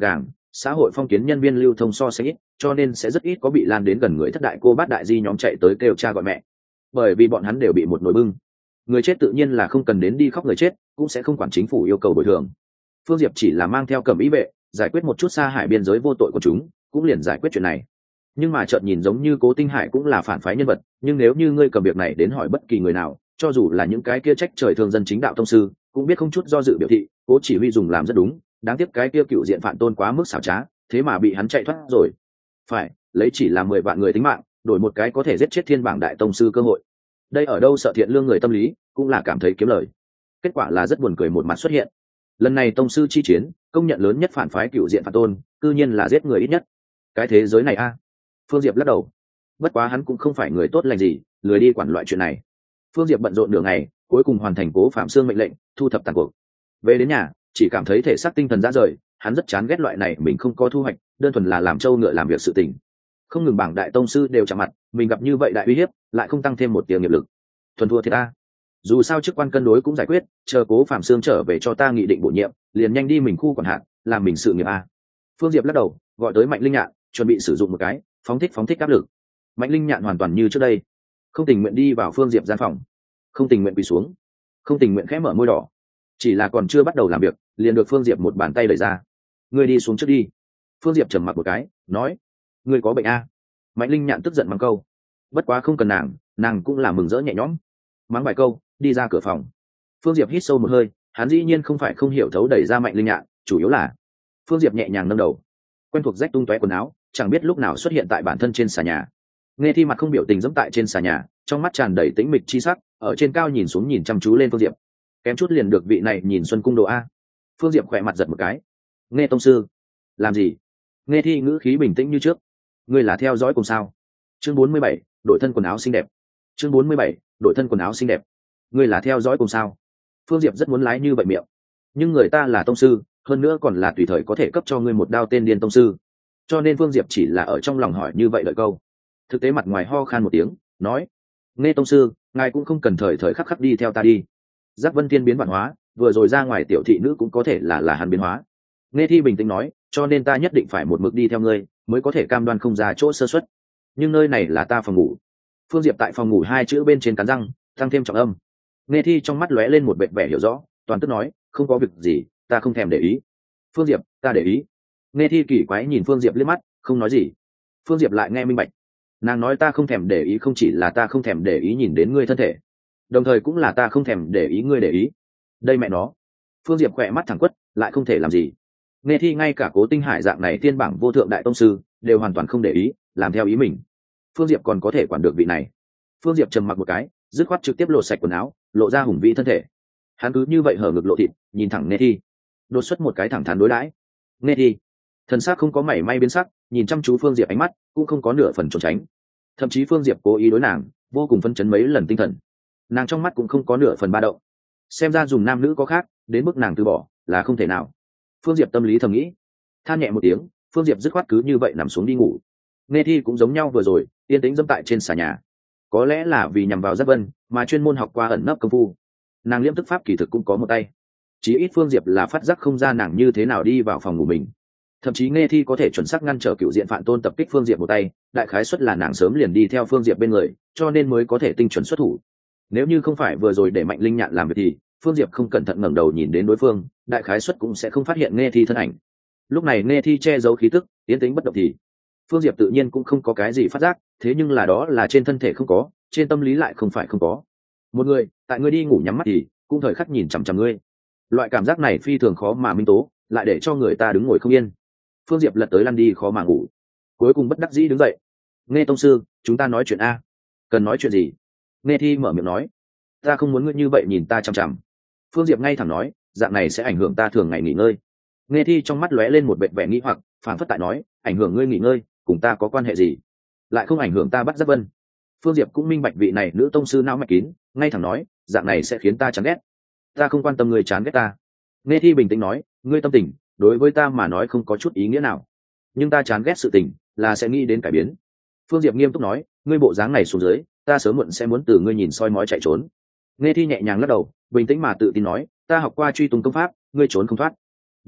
xã hội phong kiến nhân viên lưu thông so sánh ít, cho nên sẽ rất ít có bị lan đến gần người thất đại cô bát đại di nhóm chạy tới kêu cha gọi mẹ, bởi vì bọn hắn đều bị một nồi bưng. Người chết tự nhiên là không cần đến đi khóc người chết, cũng sẽ không quản chính phủ yêu cầu bồi thường. Phương Diệp chỉ là mang theo cẩm ý vệ, giải quyết một chút xa hải biên giới vô tội của chúng, cũng liền giải quyết chuyện này. Nhưng mà chợt nhìn giống như Cố Tinh Hải cũng là phản phái nhân vật, nhưng nếu như ngươi cầm việc này đến hỏi bất kỳ người nào, cho dù là những cái kia trách trời thương dân chính đạo tông sư, cũng biết không chút do dự biểu thị, Cố chỉ huy dùng làm rất đúng, đáng tiếc cái kia cựu diện Phạm Tôn quá mức xảo trá, thế mà bị hắn chạy thoát rồi. Phải, lấy chỉ là mười vạn người tính mạng, đổi một cái có thể giết chết thiên bảng đại tông sư cơ hội. Đây ở đâu sợ thiện lương người tâm lý, cũng là cảm thấy kiếm lời. Kết quả là rất buồn cười một mặt xuất hiện. Lần này tông sư chi chiến, công nhận lớn nhất phản phái cựu diện Phạm Tôn, cư nhiên là giết người ít nhất. Cái thế giới này a. Phương Diệp lắc đầu. Bất quá hắn cũng không phải người tốt lành gì, lười đi quản loại chuyện này. Phương Diệp bận rộn nửa ngày, cuối cùng hoàn thành Cố Phạm Xương mệnh lệnh, thu thập tàn cuộc. Về đến nhà, chỉ cảm thấy thể xác tinh thần ra rời, hắn rất chán ghét loại này mình không có thu hoạch, đơn thuần là làm trâu ngựa làm việc sự tình. Không ngừng bảng đại tông sư đều chạm mặt, mình gặp như vậy đại uy hiếp, lại không tăng thêm một tiền nghiệp lực. Thuần thua thì ta. Dù sao chức quan cân đối cũng giải quyết, chờ Cố Phạm Xương trở về cho ta nghị định bổ nhiệm, liền nhanh đi mình khu quản hạt, làm mình sự nghiệp a. Phương Diệp lắc đầu, gọi tới Mạnh Linh Nhạn, chuẩn bị sử dụng một cái, phóng thích phóng thích áp lực. Mạnh Linh Nhạn hoàn toàn như trước đây, không tình nguyện đi vào Phương Diệp gian phòng, không tình nguyện quỳ xuống, không tình nguyện khẽ mở môi đỏ, chỉ là còn chưa bắt đầu làm việc, liền được Phương Diệp một bàn tay đẩy ra. Ngươi đi xuống trước đi. Phương Diệp trầm mặc một cái, nói, ngươi có bệnh a? Mạnh Linh Nhạn tức giận mắng câu, bất quá không cần nàng, nàng cũng là mừng rỡ nhẹ nhõm, mắng vài câu, đi ra cửa phòng. Phương Diệp hít sâu một hơi, hắn dĩ nhiên không phải không hiểu thấu đẩy ra Mạnh Linh Nhạn, chủ yếu là Phương Diệp nhẹ nhàng nâng đầu, quen thuộc rách tung tóe quần áo, chẳng biết lúc nào xuất hiện tại bản thân trên xà nhà. Nghe Thi mặt không biểu tình dẫm tại trên xà nhà, trong mắt tràn đầy tĩnh mịch chi sắc, ở trên cao nhìn xuống nhìn chăm chú lên Phương Diệp, kém chút liền được vị này nhìn xuân cung đồ a. Phương Diệp khỏe mặt giật một cái. Nghe tông sư, làm gì? Nghe Thi ngữ khí bình tĩnh như trước. Ngươi là theo dõi cùng sao? Chương bốn mươi bảy, đội thân quần áo xinh đẹp. Chương bốn mươi bảy, đội thân quần áo xinh đẹp. Ngươi là theo dõi cùng sao? Phương Diệp rất muốn lái như vậy miệng, nhưng người ta là tông sư, hơn nữa còn là tùy thời có thể cấp cho ngươi một đao tên điên tông sư, cho nên Phương Diệp chỉ là ở trong lòng hỏi như vậy đợi câu. Thực tế mặt ngoài ho khan một tiếng, nói, nghe tông sư, ngài cũng không cần thời thời khắc khắc đi theo ta đi. Giác Vân Thiên biến bản hóa, vừa rồi ra ngoài tiểu thị nữ cũng có thể là là hắn biến hóa. Nghe Thi bình tĩnh nói, cho nên ta nhất định phải một mực đi theo ngươi, mới có thể cam đoan không ra chỗ sơ suất. Nhưng nơi này là ta phòng ngủ. Phương Diệp tại phòng ngủ hai chữ bên trên cắn răng, tăng thêm trọng âm. Nghe Thi trong mắt lóe lên một vẻ vẻ hiểu rõ, toàn tức nói, không có việc gì, ta không thèm để ý. Phương Diệp, ta để ý. Nghe Thi kỳ quái nhìn Phương Diệp liếc mắt, không nói gì. Phương Diệp lại nghe minh bạch, nàng nói ta không thèm để ý không chỉ là ta không thèm để ý nhìn đến ngươi thân thể, đồng thời cũng là ta không thèm để ý ngươi để ý. Đây mẹ nó. Phương Diệp khỏe mắt thẳng quất, lại không thể làm gì. Nghe Thi ngay cả Cố Tinh Hải dạng này thiên bảng vô thượng đại tông sư đều hoàn toàn không để ý, làm theo ý mình. Phương Diệp còn có thể quản được vị này? Phương Diệp trầm mặc một cái, dứt khoát trực tiếp lột sạch quần áo, lộ ra hùng vĩ thân thể. Hắn cứ như vậy hở ngực lộ thịt, nhìn thẳng Nghe Thi, đột xuất một cái thẳng thắn đối đãi. Nghe Thi thần sắc không có mảy may biến sắc, nhìn chăm chú Phương Diệp ánh mắt cũng không có nửa phần trốn tránh, thậm chí Phương Diệp cố ý đối nàng vô cùng phấn chấn mấy lần tinh thần, nàng trong mắt cũng không có nửa phần ba động. Xem ra dùng nam nữ có khác, đến mức nàng từ bỏ là không thể nào. Phương Diệp tâm lý thầm nghĩ, than nhẹ một tiếng, Phương Diệp dứt khoát cứ như vậy nằm xuống đi ngủ. Nghe Thi cũng giống nhau vừa rồi, yên tĩnh dẫm tại trên xà nhà, có lẽ là vì nhằm vào Giác Vân mà chuyên môn học qua ẩn nấp công phu, nàng liễm tức pháp kỳ thực cũng có một tay. Chí ít Phương Diệp là phát giác không ra nàng như thế nào đi vào phòng ngủ mình, thậm chí Nghe Thi có thể chuẩn xác ngăn trở cựu diện Phạm Tôn tập kích Phương Diệp một tay, đại khái suất là nàng sớm liền đi theo Phương Diệp bên người, cho nên mới có thể tinh chuẩn xuất thủ. Nếu như không phải vừa rồi để Mạnh Linh Nhạn làm việc thì Phương Diệp không cẩn thận ngẩng đầu nhìn đến đối phương, đại khái suất cũng sẽ không phát hiện Nghe Thi thân ảnh. Lúc này Nghe Thi che giấu khí tức, tiến tính bất động thì Phương Diệp tự nhiên cũng không có cái gì phát giác, thế nhưng là đó là trên thân thể không có, trên tâm lý lại không phải không có. Một người, tại ngươi đi ngủ nhắm mắt thì cũng thời khắc nhìn chằm chằm ngươi. Loại cảm giác này phi thường khó mà minh tố, lại để cho người ta đứng ngồi không yên. Phương Diệp lật tới lăn đi khó mà ngủ, cuối cùng bất đắc dĩ đứng dậy. Nghe tông sư, chúng ta nói chuyện a. Cần nói chuyện gì? Nghe Thi mở miệng nói, ta không muốn ngươi như vậy nhìn ta chằm chằm. Phương Diệp ngay thẳng nói, dạng này sẽ ảnh hưởng ta thường ngày nghỉ ngơi. Nghe Thi trong mắt lóe lên một vẻ vẻ nghĩ hoặc, phản phất tại nói, ảnh hưởng ngươi nghỉ ngơi cùng ta có quan hệ gì, lại không ảnh hưởng ta bắt Giác Vân. Phương Diệp cũng minh bạch vị này nữ tông sư não mạch kín, ngay thẳng nói, dạng này sẽ khiến ta chán ghét. Ta không quan tâm ngươi chán ghét ta. Nghe Thi bình tĩnh nói, ngươi tâm tình đối với ta mà nói không có chút ý nghĩa nào, nhưng ta chán ghét sự tình là sẽ nghĩ đến cải biến. Phương Diệp nghiêm túc nói, ngươi bộ dáng này xuống dưới, ta sớm muộn sẽ muốn từ ngươi nhìn soi mói chạy trốn. Nghe Thi nhẹ nhàng lắc đầu, bình tĩnh mà tự tin nói, ta học qua truy tung công pháp, ngươi trốn không thoát.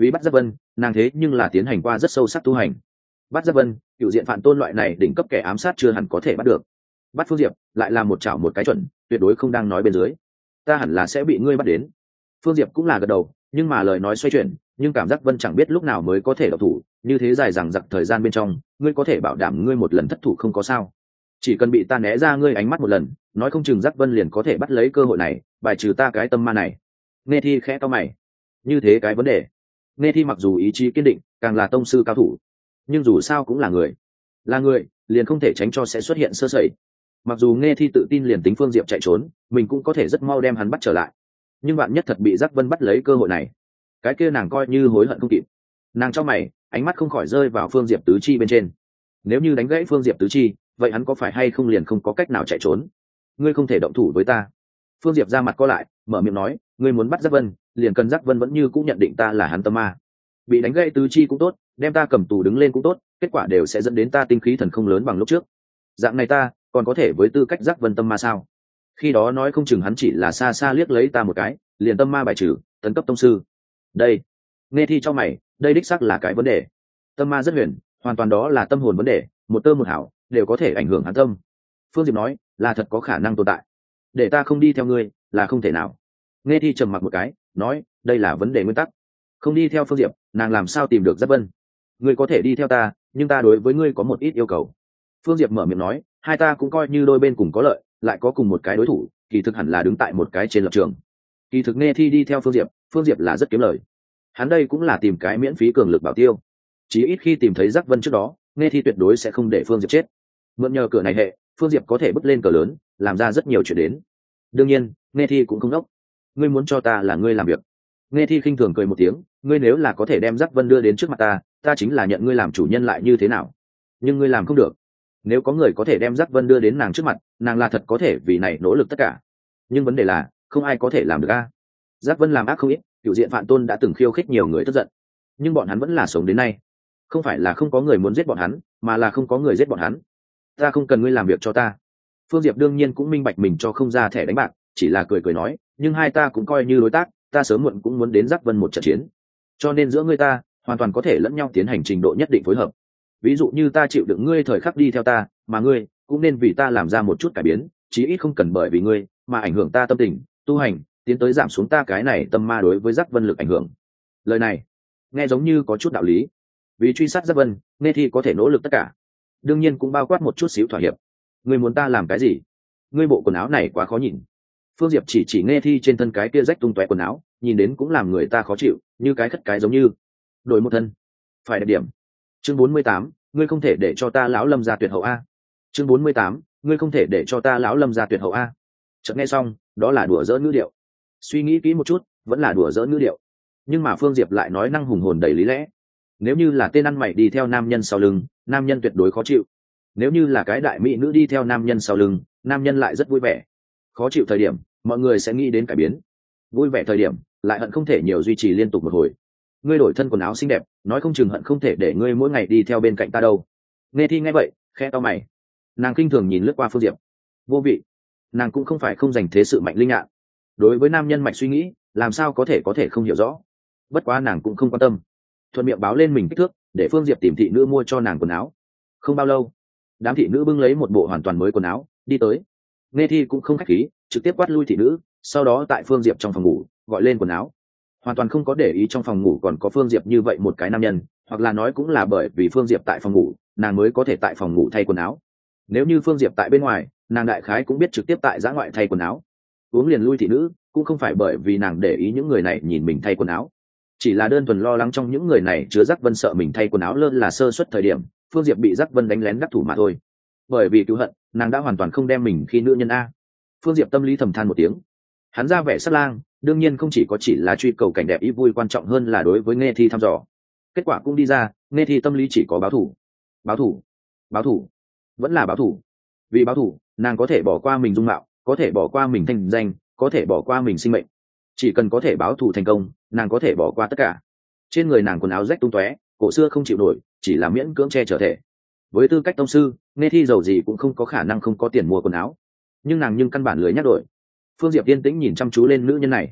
vì bắt Giác Vân, nàng thế nhưng là tiến hành qua rất sâu sắc tu hành. Bắt Giác Vân, cựu diện Phạn Tôn loại này đỉnh cấp kẻ ám sát chưa hẳn có thể bắt được. Bắt Phương Diệp lại là một chảo một cái chuẩn, tuyệt đối không đang nói bên dưới. Ta hẳn là sẽ bị ngươi bắt đến. Phương Diệp cũng là gật đầu, nhưng mà lời nói xoay chuyển, nhưng cảm giác Vân chẳng biết lúc nào mới có thể động thủ, như thế dài dằng dặc thời gian bên trong, ngươi có thể bảo đảm ngươi một lần thất thủ không có sao? Chỉ cần bị ta né ra ngươi ánh mắt một lần, nói không chừng Giác Vân liền có thể bắt lấy cơ hội này, bài trừ ta cái tâm ma này. Nghe Thi khẽ to mày, như thế cái vấn đề. Nghe Thi mặc dù ý chí kiên định, càng là tông sư cao thủ, nhưng dù sao cũng là người, là người, liền không thể tránh cho sẽ xuất hiện sơ sẩy. Mặc dù Nghe Thi tự tin liền tính Phương Diệp chạy trốn, mình cũng có thể rất mau đem hắn bắt trở lại. Nhưng bạn nhất thật bị Giác Vân bắt lấy cơ hội này, cái kia nàng coi như hối hận không kịp. Nàng trong mày, ánh mắt không khỏi rơi vào Phương Diệp tứ chi bên trên. Nếu như đánh gãy Phương Diệp tứ chi, vậy hắn có phải hay không liền không có cách nào chạy trốn? Ngươi không thể động thủ với ta. Phương Diệp ra mặt co lại, mở miệng nói, ngươi muốn bắt Giác Vân, liền cần Giác Vân vẫn như cũng nhận định ta là hắn tâm ma. Bị đánh gãy tứ chi cũng tốt, đem ta cầm tù đứng lên cũng tốt, kết quả đều sẽ dẫn đến ta tinh khí thần không lớn bằng lúc trước. Dạng này ta còn có thể với tư cách Giác Vân tâm ma sao? Khi đó nói không chừng hắn chỉ là xa xa liếc lấy ta một cái, liền tâm ma bài trừ, tấn cấp tông sư. Đây, Nghe Thi cho mày, đây đích xác là cái vấn đề. Tâm ma rất huyền, hoàn toàn đó là tâm hồn vấn đề, một tơ một hảo đều có thể ảnh hưởng hắn tâm. Phương Diệp nói, là thật có khả năng tồn tại. Để ta không đi theo ngươi là không thể nào. Nghe Thi trầm mặc một cái, nói, đây là vấn đề nguyên tắc. Không đi theo Phương Diệp, nàng làm sao tìm được Giác Vân? Ngươi có thể đi theo ta, nhưng ta đối với ngươi có một ít yêu cầu. Phương Diệp mở miệng nói, hai ta cũng coi như đôi bên cùng có lợi, lại có cùng một cái đối thủ, kỳ thực hẳn là đứng tại một cái trên lập trường. Kỳ thực Nghe Thi đi theo Phương Diệp, Phương Diệp là rất kiếm lời. Hắn đây cũng là tìm cái miễn phí cường lực bảo tiêu. Chí ít khi tìm thấy Giác Vân trước đó, Nghe Thi tuyệt đối sẽ không để Phương Diệp chết. Mượn nhờ cửa này hệ, Phương Diệp có thể bứt lên cờ lớn, làm ra rất nhiều chuyện đến. Đương nhiên, Nghe Thi cũng không đốc. Ngươi muốn cho ta là ngươi làm việc. Nghe Thi khinh thường cười một tiếng, ngươi nếu là có thể đem Giác Vân đưa đến trước mặt ta, ta chính là nhận ngươi làm chủ nhân lại như thế nào? Nhưng ngươi làm không được. Nếu có người có thể đem Giác Vân đưa đến nàng trước mặt, nàng là thật có thể vì này nỗ lực tất cả. Nhưng vấn đề là, không ai có thể làm được a. Giác Vân làm ác không ít, cựu diện Phạn Tôn đã từng khiêu khích nhiều người tức giận, nhưng bọn hắn vẫn là sống đến nay. Không phải là không có người muốn giết bọn hắn, mà là không có người giết bọn hắn. Ta không cần ngươi làm việc cho ta. Phương Diệp đương nhiên cũng minh bạch mình cho không ra thẻ đánh bạc, chỉ là cười cười nói, nhưng hai ta cũng coi như đối tác, ta sớm muộn cũng muốn đến Giác Vân một trận chiến. Cho nên giữa ngươi ta, hoàn toàn có thể lẫn nhau tiến hành trình độ nhất định phối hợp. Ví dụ như ta chịu đựng ngươi thời khắc đi theo ta, mà ngươi cũng nên vì ta làm ra một chút cải biến, chí ít không cần bởi vì ngươi mà ảnh hưởng ta tâm tình, tu hành, tiến tới giảm xuống ta cái này tâm ma đối với Giác Vân lực ảnh hưởng. Lời này nghe giống như có chút đạo lý. Vì truy sát Giác Vân, Nghe Thi có thể nỗ lực tất cả, đương nhiên cũng bao quát một chút xíu thỏa hiệp. Ngươi muốn ta làm cái gì? Ngươi bộ quần áo này quá khó nhìn. Phương Diệp chỉ chỉ Nghe Thi trên thân cái kia rách tung tóe quần áo, nhìn đến cũng làm người ta khó chịu, như cái khất cái giống như đổi một thân. Phải đẹp điểm. Chương bốn mươi tám, ngươi không thể để cho ta lão Lâm gia tuyệt hậu a. Chương bốn mươi tám, ngươi không thể để cho ta lão Lâm gia tuyệt hậu a. Chợt nghe xong, đó là đùa giỡn ngữ điệu. Suy nghĩ kỹ một chút, vẫn là đùa giỡn ngữ điệu. Nhưng mà Phương Diệp lại nói năng hùng hồn đầy lý lẽ. Nếu như là tên ăn mày đi theo nam nhân sau lưng, nam nhân tuyệt đối khó chịu. Nếu như là cái đại mỹ nữ đi theo nam nhân sau lưng, nam nhân lại rất vui vẻ. Khó chịu thời điểm, mọi người sẽ nghĩ đến cải biến. Vui vẻ thời điểm, lại hận không thể nhiều duy trì liên tục một hồi. Ngươi đổi thân quần áo xinh đẹp, nói không chừng hận không thể để ngươi mỗi ngày đi theo bên cạnh ta đâu. Nghe Thi nghe vậy, khẽ to mày. Nàng kinh thường nhìn lướt qua Phương Diệp. Vô vị. Nàng cũng không phải không dành thế sự mạnh linh nhạn. Đối với nam nhân mạch suy nghĩ, làm sao có thể có thể không hiểu rõ. Bất quá nàng cũng không quan tâm, thuận miệng báo lên mình kích thước, để Phương Diệp tìm thị nữ mua cho nàng quần áo. Không bao lâu, đám thị nữ bưng lấy một bộ hoàn toàn mới quần áo đi tới. Nghe Thi cũng không khách khí, trực tiếp quát lui thị nữ, sau đó tại Phương Diệp trong phòng ngủ gọi lên quần áo, hoàn toàn không có để ý trong phòng ngủ còn có Phương Diệp như vậy một cái nam nhân, hoặc là nói cũng là bởi vì Phương Diệp tại phòng ngủ, nàng mới có thể tại phòng ngủ thay quần áo. Nếu như Phương Diệp tại bên ngoài, nàng đại khái cũng biết trực tiếp tại giã ngoại thay quần áo. Uống liền lui thị nữ, cũng không phải bởi vì nàng để ý những người này nhìn mình thay quần áo, chỉ là đơn thuần lo lắng trong những người này chứa Giác Vân sợ mình thay quần áo lơ là sơ suất thời điểm Phương Diệp bị Giác Vân đánh lén đắc thủ mà thôi. Bởi vì cứu hận, nàng đã hoàn toàn không đem mình khi nữ nhân a. Phương Diệp tâm lý thầm than một tiếng. Hắn ra vẻ sát lang, đương nhiên không chỉ có chỉ là truy cầu cảnh đẹp ý vui, quan trọng hơn là đối với Nghe Thi thăm dò. Kết quả cũng đi ra, Nghe Thi tâm lý chỉ có báo thù, báo thù, báo thù, vẫn là báo thù. Vì báo thù, nàng có thể bỏ qua mình dung mạo, có thể bỏ qua mình thanh danh, có thể bỏ qua mình sinh mệnh. Chỉ cần có thể báo thù thành công, nàng có thể bỏ qua tất cả. Trên người nàng quần áo rách tung tóe, cổ xưa không chịu nổi, chỉ là miễn cưỡng che chở thể. Với tư cách tông sư, Nghe Thi giàu gì cũng không có khả năng không có tiền mua quần áo, nhưng nàng nhưng căn bản lười nhắc đổi. Phương Diệp yên tĩnh nhìn chăm chú lên nữ nhân này.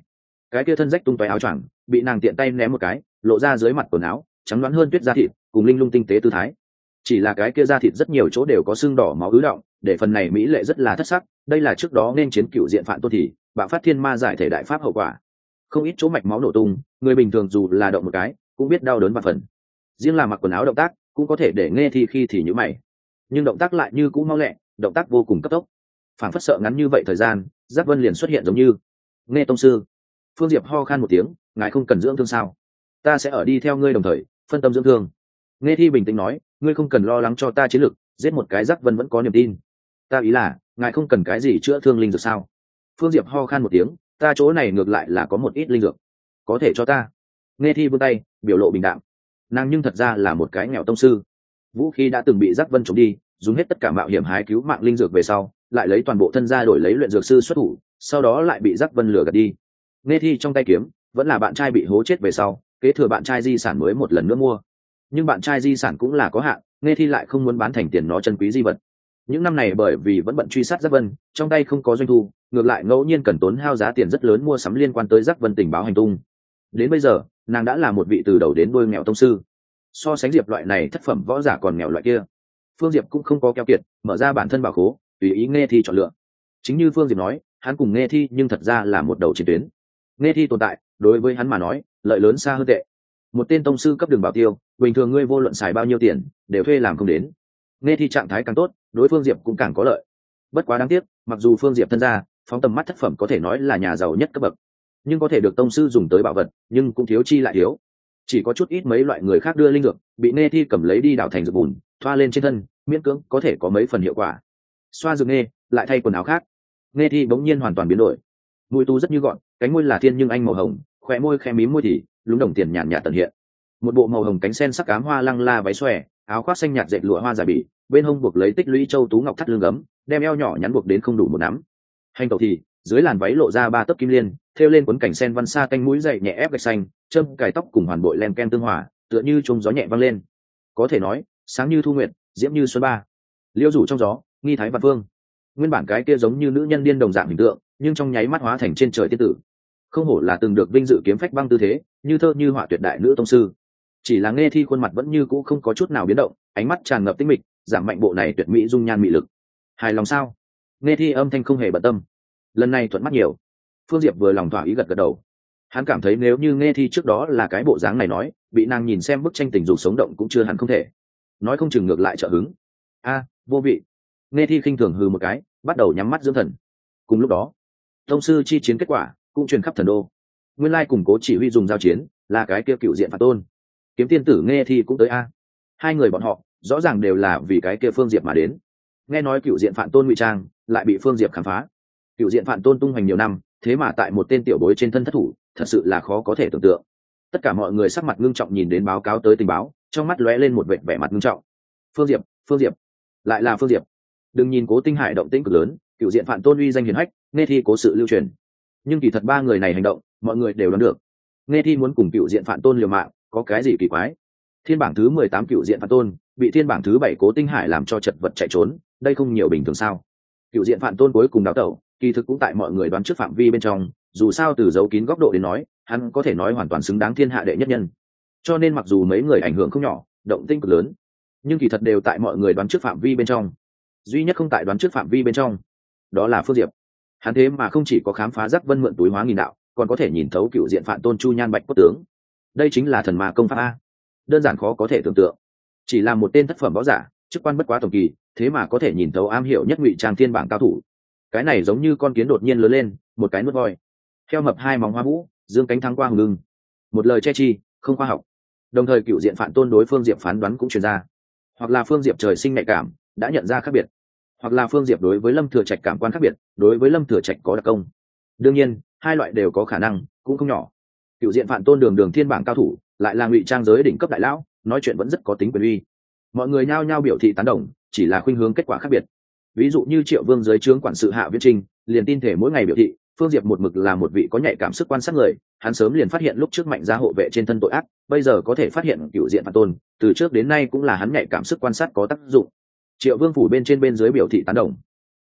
cái kia thân rách tung tóe áo choàng bị nàng tiện tay ném một cái, lộ ra dưới mặt quần áo trắng loáng hơn tuyết da thịt cùng linh lung tinh tế tư thái. Chỉ là cái kia da thịt rất nhiều chỗ đều có sưng đỏ máu ứ động, để phần này mỹ lệ rất là thất sắc. Đây là trước đó nên chiến cựu diện Phạm Tôn thì bạo phát thiên ma giải thể đại pháp hậu quả, không ít chỗ mạch máu nổ tung, người bình thường dù là động một cái cũng biết đau đớn và phần. Riêng là mặc quần áo động tác cũng có thể để Nghe Thi khi thì nhíu mày, nhưng động tác lại như cũ mau lẹ, động tác vô cùng cấp tốc, phản phất sợ ngắn như vậy thời gian Giác Vân liền xuất hiện giống như. Nghe tông sư. Phương Diệp ho khan một tiếng, ngài không cần dưỡng thương sao? Ta sẽ ở đi theo ngươi đồng thời phân tâm dưỡng thương. Nghe Thi bình tĩnh nói, ngươi không cần lo lắng cho ta chiến lực, giết một cái Giác Vân vẫn có niềm tin. Ta ý là ngài không cần cái gì chữa thương linh dược sao? Phương Diệp ho khan một tiếng, ta chỗ này ngược lại là có một ít linh dược, có thể cho ta. Nghe Thi vươn tay, biểu lộ bình đạm. Nàng nhưng thật ra là một cái nghèo tông sư, vũ khí đã từng bị Giác Vân trộm đi, dùng hết tất cả mạo hiểm hái cứu mạng linh dược về sau, lại lấy toàn bộ thân gia đổi lấy luyện dược sư xuất thủ, sau đó lại bị Giác Vân lừa gạt đi. Nghe Thi trong tay kiếm vẫn là bạn trai bị hố chết về sau, kế thừa bạn trai di sản mới một lần nữa mua. Nhưng bạn trai di sản cũng là có hạn, Nghe Thi lại không muốn bán thành tiền nó chân quý di vật. Những năm này bởi vì vẫn bận truy sát Giác Vân, trong tay không có doanh thu, ngược lại ngẫu nhiên cần tốn hao giá tiền rất lớn mua sắm liên quan tới Giác Vân tình báo hành tung. Đến bây giờ, nàng đã là một vị từ đầu đến đuôi nghèo tông sư. So sánh Diệp loại này thất phẩm võ giả còn nghèo loại kia, Phương Diệp cũng không có keo kiệt, mở ra bản thân bảo khố, tùy ý Nghe Thi chọn lựa. Chính như Phương Diệp nói, hắn cùng Nghe Thi nhưng thật ra là một đầu chiến tuyến. Nghe Thi tồn tại, đối với hắn mà nói, lợi lớn xa hơn tệ. Một tên tông sư cấp đường bảo tiêu, bình thường ngươi vô luận xài bao nhiêu tiền, đều thuê làm không đến. Nghe Thi trạng thái càng tốt, đối Phương Diệp cũng càng có lợi. Bất quá đáng tiếc, mặc dù Phương Diệp thân gia, phóng tầm mắt thất phẩm có thể nói là nhà giàu nhất cấp bậc, nhưng có thể được tông sư dùng tới bảo vật, nhưng cũng thiếu chi lại thiếu. Chỉ có chút ít mấy loại người khác đưa linh dược, bị Nghe Thi cầm lấy đi đảo thành dược bùn, thoa lên trên thân, miễn cưỡng có thể có mấy phần hiệu quả. Xoa dược nghe, lại thay quần áo khác. Nghe Thi bỗng nhiên hoàn toàn biến đổi. Mũi tu rất như gọn, cánh môi là thiên nhưng anh màu hồng, khóe môi khẽ mím môi thì lúng đồng tiền nhàn nhạt tận hiện. Một bộ màu hồng cánh sen sắc ám hoa lăng la váy xòe, áo khoác xanh nhạt dệt lụa hoa dài bỉ, bên hông buộc lấy tích lũy châu tú ngọc thắt lưng gấm, đem eo nhỏ nhắn buộc đến không đủ một nắm. Hành tẩu thì dưới làn váy lộ ra ba tấc kim liên, thêu lên cuốn cảnh sen văn sa canh mũi dày nhẹ ép gạch xanh, châm cài tóc cùng hoàn bội len ken tương hòa, tựa như chuông gió nhẹ vang lên. Có thể nói, sáng như thu nguyệt, diễm như xuân ba. Liêu rủ trong gió, nghi thái văn vương. Nguyên bản cái kia giống như nữ nhân điên đồng dạng hình tượng, nhưng trong nháy mắt hóa thành trên trời tiên tử. Không hổ là từng được vinh dự kiếm phách băng tư thế, như thơ như họa tuyệt đại nữ tông sư. Chỉ là Nghe Thi khuôn mặt vẫn như cũ không có chút nào biến động, ánh mắt tràn ngập tinh mịch, giảm mạnh bộ này tuyệt mỹ dung nhan mị lực. Hài lòng sao? Nghe Thi âm thanh không hề bận tâm. Lần này thuận mắt nhiều. Phương Diệp vừa lòng thỏa ý gật gật đầu. Hắn cảm thấy nếu như Nghe Thi trước đó là cái bộ dáng này nói, bị nàng nhìn xem bức tranh tình dục sống động cũng chưa hẳn không thể. Nói không chừng ngược lại trợ hứng. A, vô vị. Nghe Thi khinh thường hừ một cái, bắt đầu nhắm mắt dưỡng thần. Cùng lúc đó, tông sư chi chiến kết quả cũng truyền khắp thần đô. Nguyên lai củng cố chỉ huy dùng giao chiến là cái kia cựu diện Phạt Tôn. Kiếm tiên tử Nghe Thi cũng tới a. Hai người bọn họ rõ ràng đều là vì cái kia Phương Diệp mà đến. Nghe nói cựu diện Phạt Tôn ngụy trang lại bị Phương Diệp khám phá. Cựu diện Phạt Tôn tung hoành nhiều năm, thế mà tại một tên tiểu bối trên thân thất thủ, thật sự là khó có thể tưởng tượng. Tất cả mọi người sắc mặt ngưng trọng nhìn đến báo cáo tới tình báo, trong mắt lóe lên một vẻ vẻ mặt ngưng trọng. Phương Diệp, Phương Diệp, lại là Phương Diệp. Đừng nhìn Cố Tinh Hải động tĩnh cực lớn, cựu diện Phạt Tôn uy danh hiển hách, Nghe Thi cố sự lưu truyền. Nhưng kỳ thật ba người này hành động, mọi người đều đoán được. Nghe Thi muốn cùng cựu diện Phạt Tôn liều mạng, có cái gì kỳ quái? Thiên bảng thứ mười tám cựu diện Phạt Tôn bị thiên bảng thứ bảy Cố Tinh Hải làm cho chật vật chạy trốn, đây không nhiều bình thường sao? Cựu diện Phạt Tôn cuối cùng đào tẩu, kỳ thực cũng tại mọi người đoán trước phạm vi bên trong, dù sao từ giấu kín góc độ đến nói, hắn có thể nói hoàn toàn xứng đáng thiên hạ đệ nhất nhân. Cho nên mặc dù mấy người ảnh hưởng không nhỏ, động tĩnh cực lớn, nhưng kỳ thật đều tại mọi người đoán trước phạm vi bên trong. Duy nhất không tại đoán trước phạm vi bên trong, đó là Phương Diệp. Hắn thế mà không chỉ có khám phá Giác Vân mượn túi hóa nghìn đạo, còn có thể nhìn thấu cựu diện Phạt Tôn chu nhan bạch cốt tướng. Đây chính là thần ma công pháp a, đơn giản khó có thể tưởng tượng. Chỉ là một tên thất phẩm võ giả, chức quan bất quá tổng kỳ, thế mà có thể nhìn thấu am hiểu nhất ngụy trang thiên bảng cao thủ. Cái này giống như con kiến đột nhiên lớn lên, một cái nuốt voi. Theo mập hai móng hoa vũ, dương cánh thăng qua hùng lưng. Một lời che chi, không khoa học. Đồng thời cựu diện Phạt Tôn đối Phương Diệp phán đoán cũng truyền ra. Hoặc là Phương Diệp trời sinh nhạy cảm, đã nhận ra khác biệt, hoặc là Phương Diệp đối với Lâm Thừa Trạch cảm quan khác biệt, đối với Lâm Thừa Trạch có đặc công. Đương nhiên, hai loại đều có khả năng, cũng không nhỏ. Cựu diện Phạt Tôn đường đường thiên bảng cao thủ, lại là ngụy trang giới đỉnh cấp đại lão, nói chuyện vẫn rất có tính quyền uy. Mọi người nhao nhao biểu thị tán đồng, chỉ là khuynh hướng kết quả khác biệt. Ví dụ như Triệu Vương dưới trướng quản sự Hạ Viễn Trinh, liền tin thể mỗi ngày biểu thị, Phương Diệp một mực là một vị có nhạy cảm sức quan sát người, hắn sớm liền phát hiện lúc trước Mạnh Gia hộ vệ trên thân tội ác, bây giờ có thể phát hiện cựu diện Phạt Tôn, từ trước đến nay cũng là hắn nhạy cảm sức quan sát có tác dụng. Triệu Vương phủ bên trên bên dưới biểu thị tán đồng.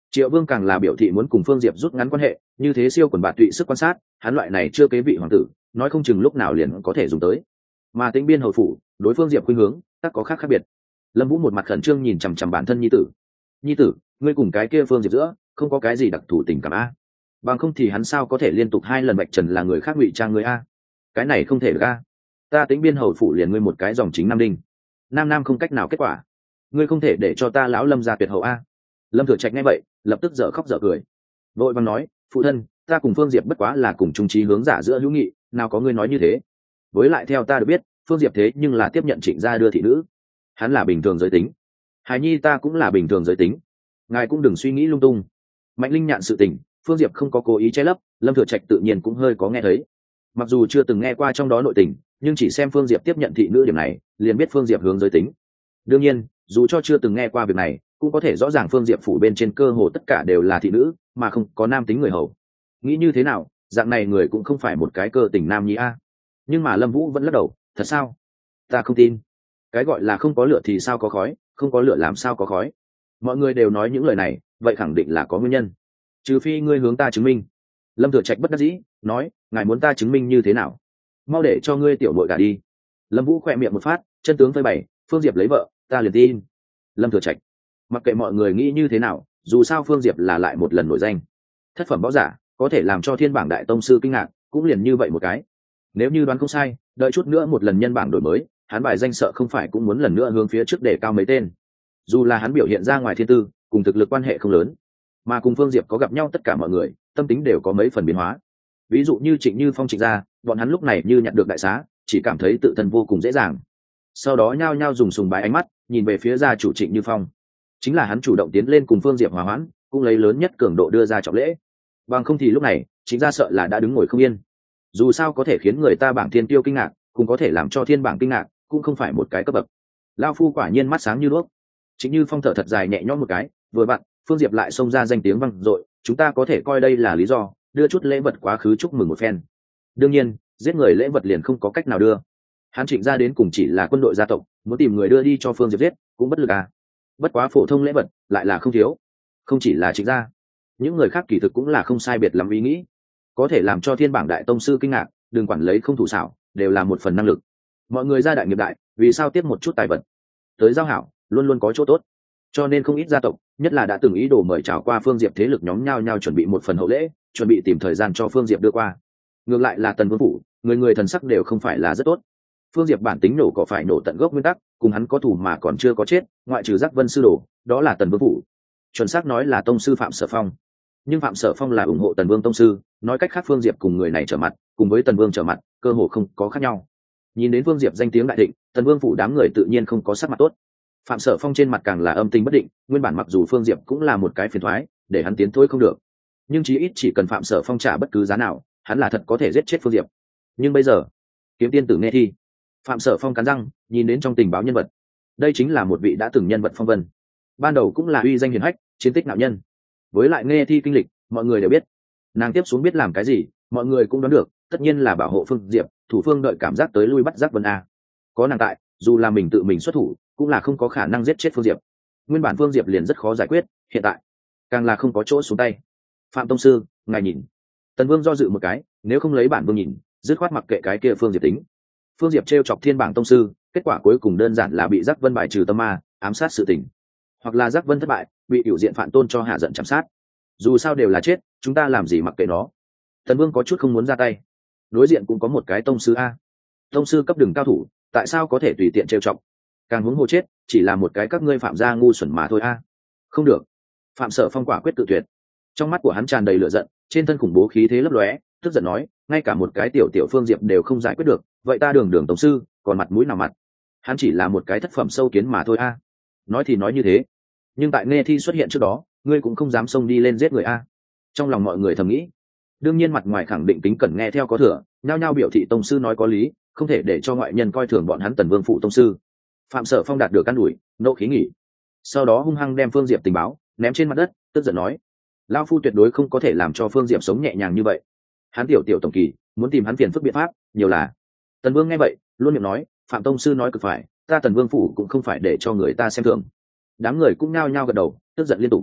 Triệu Vương càng là biểu thị muốn cùng Phương Diệp rút ngắn quan hệ, như thế siêu quần bạt tụy sức quan sát, hắn loại này chưa kế vị hoàng tử, nói không chừng lúc nào liền có thể dùng tới. Mà Tĩnh Biên hầu phủ, đối Phương Diệp khuynh hướng, tất có khác khác biệt. Lâm Vũ một mặt khẩn trương nhìn chằm chằm bản thân nhi tử. "Nhi tử, ngươi cùng cái kia Phương Diệp giữa, không có cái gì đặc thù tình cảm a? Bằng không thì hắn sao có thể liên tục hai lần vạch trần là người khác ngụy trang ngươi a? Cái này không thể được a. Ta Tĩnh Biên hầu phủ liền ngươi một cái dòng chính nam đinh. Nam nam không cách nào kết quả. Ngươi không thể để cho ta lão Lâm gia tuyệt hậu a." Lâm Thừa Trạch nghe vậy, lập tức dở khóc dở cười. Vội vàng nói, "Phụ thân, ta cùng Phương Diệp bất quá là cùng chung chí hướng giả giữa hữu nghị, nào có ngươi nói như thế. Với lại theo ta được biết, Phương Diệp thế nhưng là tiếp nhận Trịnh gia đưa thị nữ. Hắn là bình thường giới tính. Hài nhi ta cũng là bình thường giới tính. Ngài cũng đừng suy nghĩ lung tung." Mạnh Linh nhạn sự tình, Phương Diệp không có cố ý che lấp, Lâm Thừa Trạch tự nhiên cũng hơi có nghe thấy. Mặc dù chưa từng nghe qua trong đó nội tình, nhưng chỉ xem Phương Diệp tiếp nhận thị nữ điểm này, liền biết Phương Diệp hướng giới tính. Đương nhiên, dù cho chưa từng nghe qua việc này, cũng có thể rõ ràng Phương Diệp phủ bên trên cơ hồ tất cả đều là thị nữ, mà không có nam tính người hầu. Nghĩ như thế nào, dạng này người cũng không phải một cái cơ tình nam nhi a. Nhưng mà Lâm Vũ vẫn lắc đầu, "Thật sao? Ta không tin. Cái gọi là không có lửa thì sao có khói, không có lửa làm sao có khói. Mọi người đều nói những lời này, vậy khẳng định là có nguyên nhân. Trừ phi ngươi hướng ta chứng minh." Lâm Thừa Trạch bất đắc dĩ nói, "Ngài muốn ta chứng minh như thế nào? Mau để cho ngươi tiểu muội gả đi." Lâm Vũ khẽ miệng một phát, chân tướng phơi bày, Phương Diệp lấy vợ, ta liền tin. Lâm Thừa Trạch, mặc kệ mọi người nghĩ như thế nào, dù sao Phương Diệp là lại một lần nổi danh. Thất phẩm võ giả, có thể làm cho thiên bảng đại tông sư kinh ngạc, cũng liền như vậy một cái. Nếu như đoán không sai, đợi chút nữa một lần nhân bảng đổi mới, hắn bài danh sợ không phải cũng muốn lần nữa hướng phía trước để cao mấy tên. Dù là hắn biểu hiện ra ngoài thiên tư, cùng thực lực quan hệ không lớn, mà cùng Phương Diệp có gặp nhau tất cả mọi người, tâm tính đều có mấy phần biến hóa. Ví dụ như Trịnh Như Phong Trịnh gia, bọn hắn lúc này như nhận được đại xá, chỉ cảm thấy tự thân vô cùng dễ dàng. Sau đó nhao nhao dùng sùng bái ánh mắt nhìn về phía gia chủ Trịnh Như Phong. Chính là hắn chủ động tiến lên cùng Phương Diệp hòa hoãn, cũng lấy lớn nhất cường độ đưa ra trọng lễ. Bằng không thì lúc này, chính gia sợ là đã đứng ngồi không yên. Dù sao có thể khiến người ta bảng thiên tiêu kinh ngạc, cũng có thể làm cho thiên bảng kinh ngạc, cũng không phải một cái cấp bậc. Lao phu quả nhiên mắt sáng như đuốc. Trịnh Như Phong thở thật dài nhẹ nhõm một cái, vừa vặn, Phương Diệp lại xông ra danh tiếng vang dội, chúng ta có thể coi đây là lý do, đưa chút lễ vật quá khứ chúc mừng một phen. Đương nhiên, giết người lễ vật liền không có cách nào đưa. Hắn Trịnh gia đến cùng chỉ là quân đội gia tộc, muốn tìm người đưa đi cho Phương Diệp giết, cũng bất lực à. Bất quá phổ thông lễ vật lại là không thiếu. Không chỉ là Trịnh gia, những người khác kỳ thực cũng là không sai biệt lắm ý nghĩ. Có thể làm cho thiên bảng đại tông sư kinh ngạc, đừng quản lấy không thủ xảo, đều là một phần năng lực. Mọi người gia đại nghiệp đại, vì sao tiếp một chút tài vật tới giao hảo, luôn luôn có chỗ tốt. Cho nên không ít gia tộc, nhất là đã từng ý đồ mời chào qua Phương Diệp thế lực nhóm nhau nhau chuẩn bị một phần hậu lễ, chuẩn bị tìm thời gian cho Phương Diệp đưa qua. Ngược lại là Tần Vương phủ, người người thần sắc đều không phải là rất tốt. Phương Diệp bản tính nổ có phải nổ tận gốc nguyên tắc, cùng hắn có thù mà còn chưa có chết, ngoại trừ Giác Vân sư đồ, đó là Tần Vương phủ. Chuẩn xác nói là tông sư Phạm Sở Phong. Nhưng Phạm Sở Phong là ủng hộ Tần Vương tông sư, nói cách khác Phương Diệp cùng người này trở mặt, cùng với Tần Vương trở mặt, cơ hồ không có khác nhau. Nhìn đến Phương Diệp danh tiếng đại thịnh, Tần Vương phủ đám người tự nhiên không có sắc mặt tốt. Phạm Sở Phong trên mặt càng là âm tình bất định, nguyên bản mặc dù Phương Diệp cũng là một cái phiền toái, để hắn tiến thối không được, nhưng chí ít chỉ cần Phạm Sở Phong trả bất cứ giá nào, hắn là thật có thể giết chết Phương Diệp. Nhưng bây giờ, kiếm tiên tử nghe thi, Phạm Sở Phong cắn răng, nhìn đến trong tình báo nhân vật, đây chính là một vị đã từng nhân vật phong vân, ban đầu cũng là uy danh hiển hách, chiến tích nạo nhân. Với lại nghe thi kinh lịch, mọi người đều biết, nàng tiếp xuống biết làm cái gì, mọi người cũng đoán được, tất nhiên là bảo hộ Phương Diệp, thủ phương đợi cảm giác tới lui bắt Giác Vân a. Có nàng tại, dù là mình tự mình xuất thủ, cũng là không có khả năng giết chết Phương Diệp. Nguyên bản Phương Diệp liền rất khó giải quyết, hiện tại càng là không có chỗ xuống tay. Phạm tông sư, ngài nhìn. Tần Vương do dự một cái, nếu không lấy bản vương nhìn, dứt khoát mặc kệ cái kia Phương Diệp tính. Phương Diệp trêu chọc thiên bảng tông sư, kết quả cuối cùng đơn giản là bị Giác Vân bài trừ tâm ma, ám sát sự tình, hoặc là Giác Vân thất bại, bị hữu diện Phạm Tôn cho hạ giận chạm sát. Dù sao đều là chết, chúng ta làm gì mặc kệ nó. Tần Vương có chút không muốn ra tay. Đối diện cũng có một cái tông sư a, tông sư cấp đường cao thủ, tại sao có thể tùy tiện trêu chọc? Càng huống hồ chết, chỉ là một cái các ngươi phạm gia ngu xuẩn mà thôi a. Không được. Phạm Sở Phong quả quyết tự tuyệt. Trong mắt của hắn tràn đầy lửa giận, trên thân khủng bố khí thế lấp lóe, tức giận nói, ngay cả một cái tiểu tiểu Phương Diệp đều không giải quyết được, vậy ta đường đường tổng sư, còn mặt mũi nào mặt? Hắn chỉ là một cái thất phẩm sâu kiến mà thôi a. Nói thì nói như thế, nhưng tại nghe thi xuất hiện trước đó, ngươi cũng không dám xông đi lên giết người a. Trong lòng mọi người thầm nghĩ. Đương nhiên mặt ngoài khẳng định tính cẩn nghe theo có thừa, nhao nhao biểu thị tông sư nói có lý, không thể để cho ngoại nhân coi thường bọn hắn Tần Vương phụ tông sư. Phạm Sở Phong đạt được căn đuổi, nộ khí nghỉ. Sau đó hung hăng đem Phương Diệp tình báo ném trên mặt đất, tức giận nói, lão phu tuyệt đối không có thể làm cho Phương Diệp sống nhẹ nhàng như vậy. Hắn tiểu tiểu tổng kỳ, muốn tìm hắn phiền phức biện pháp, nhiều là. Tần Vương nghe vậy, luôn miệng nói, Phạm tông sư nói cực phải, ta Tần Vương phủ cũng không phải để cho người ta xem thường. Đám người cũng nhao nhao gật đầu, tức giận liên tục.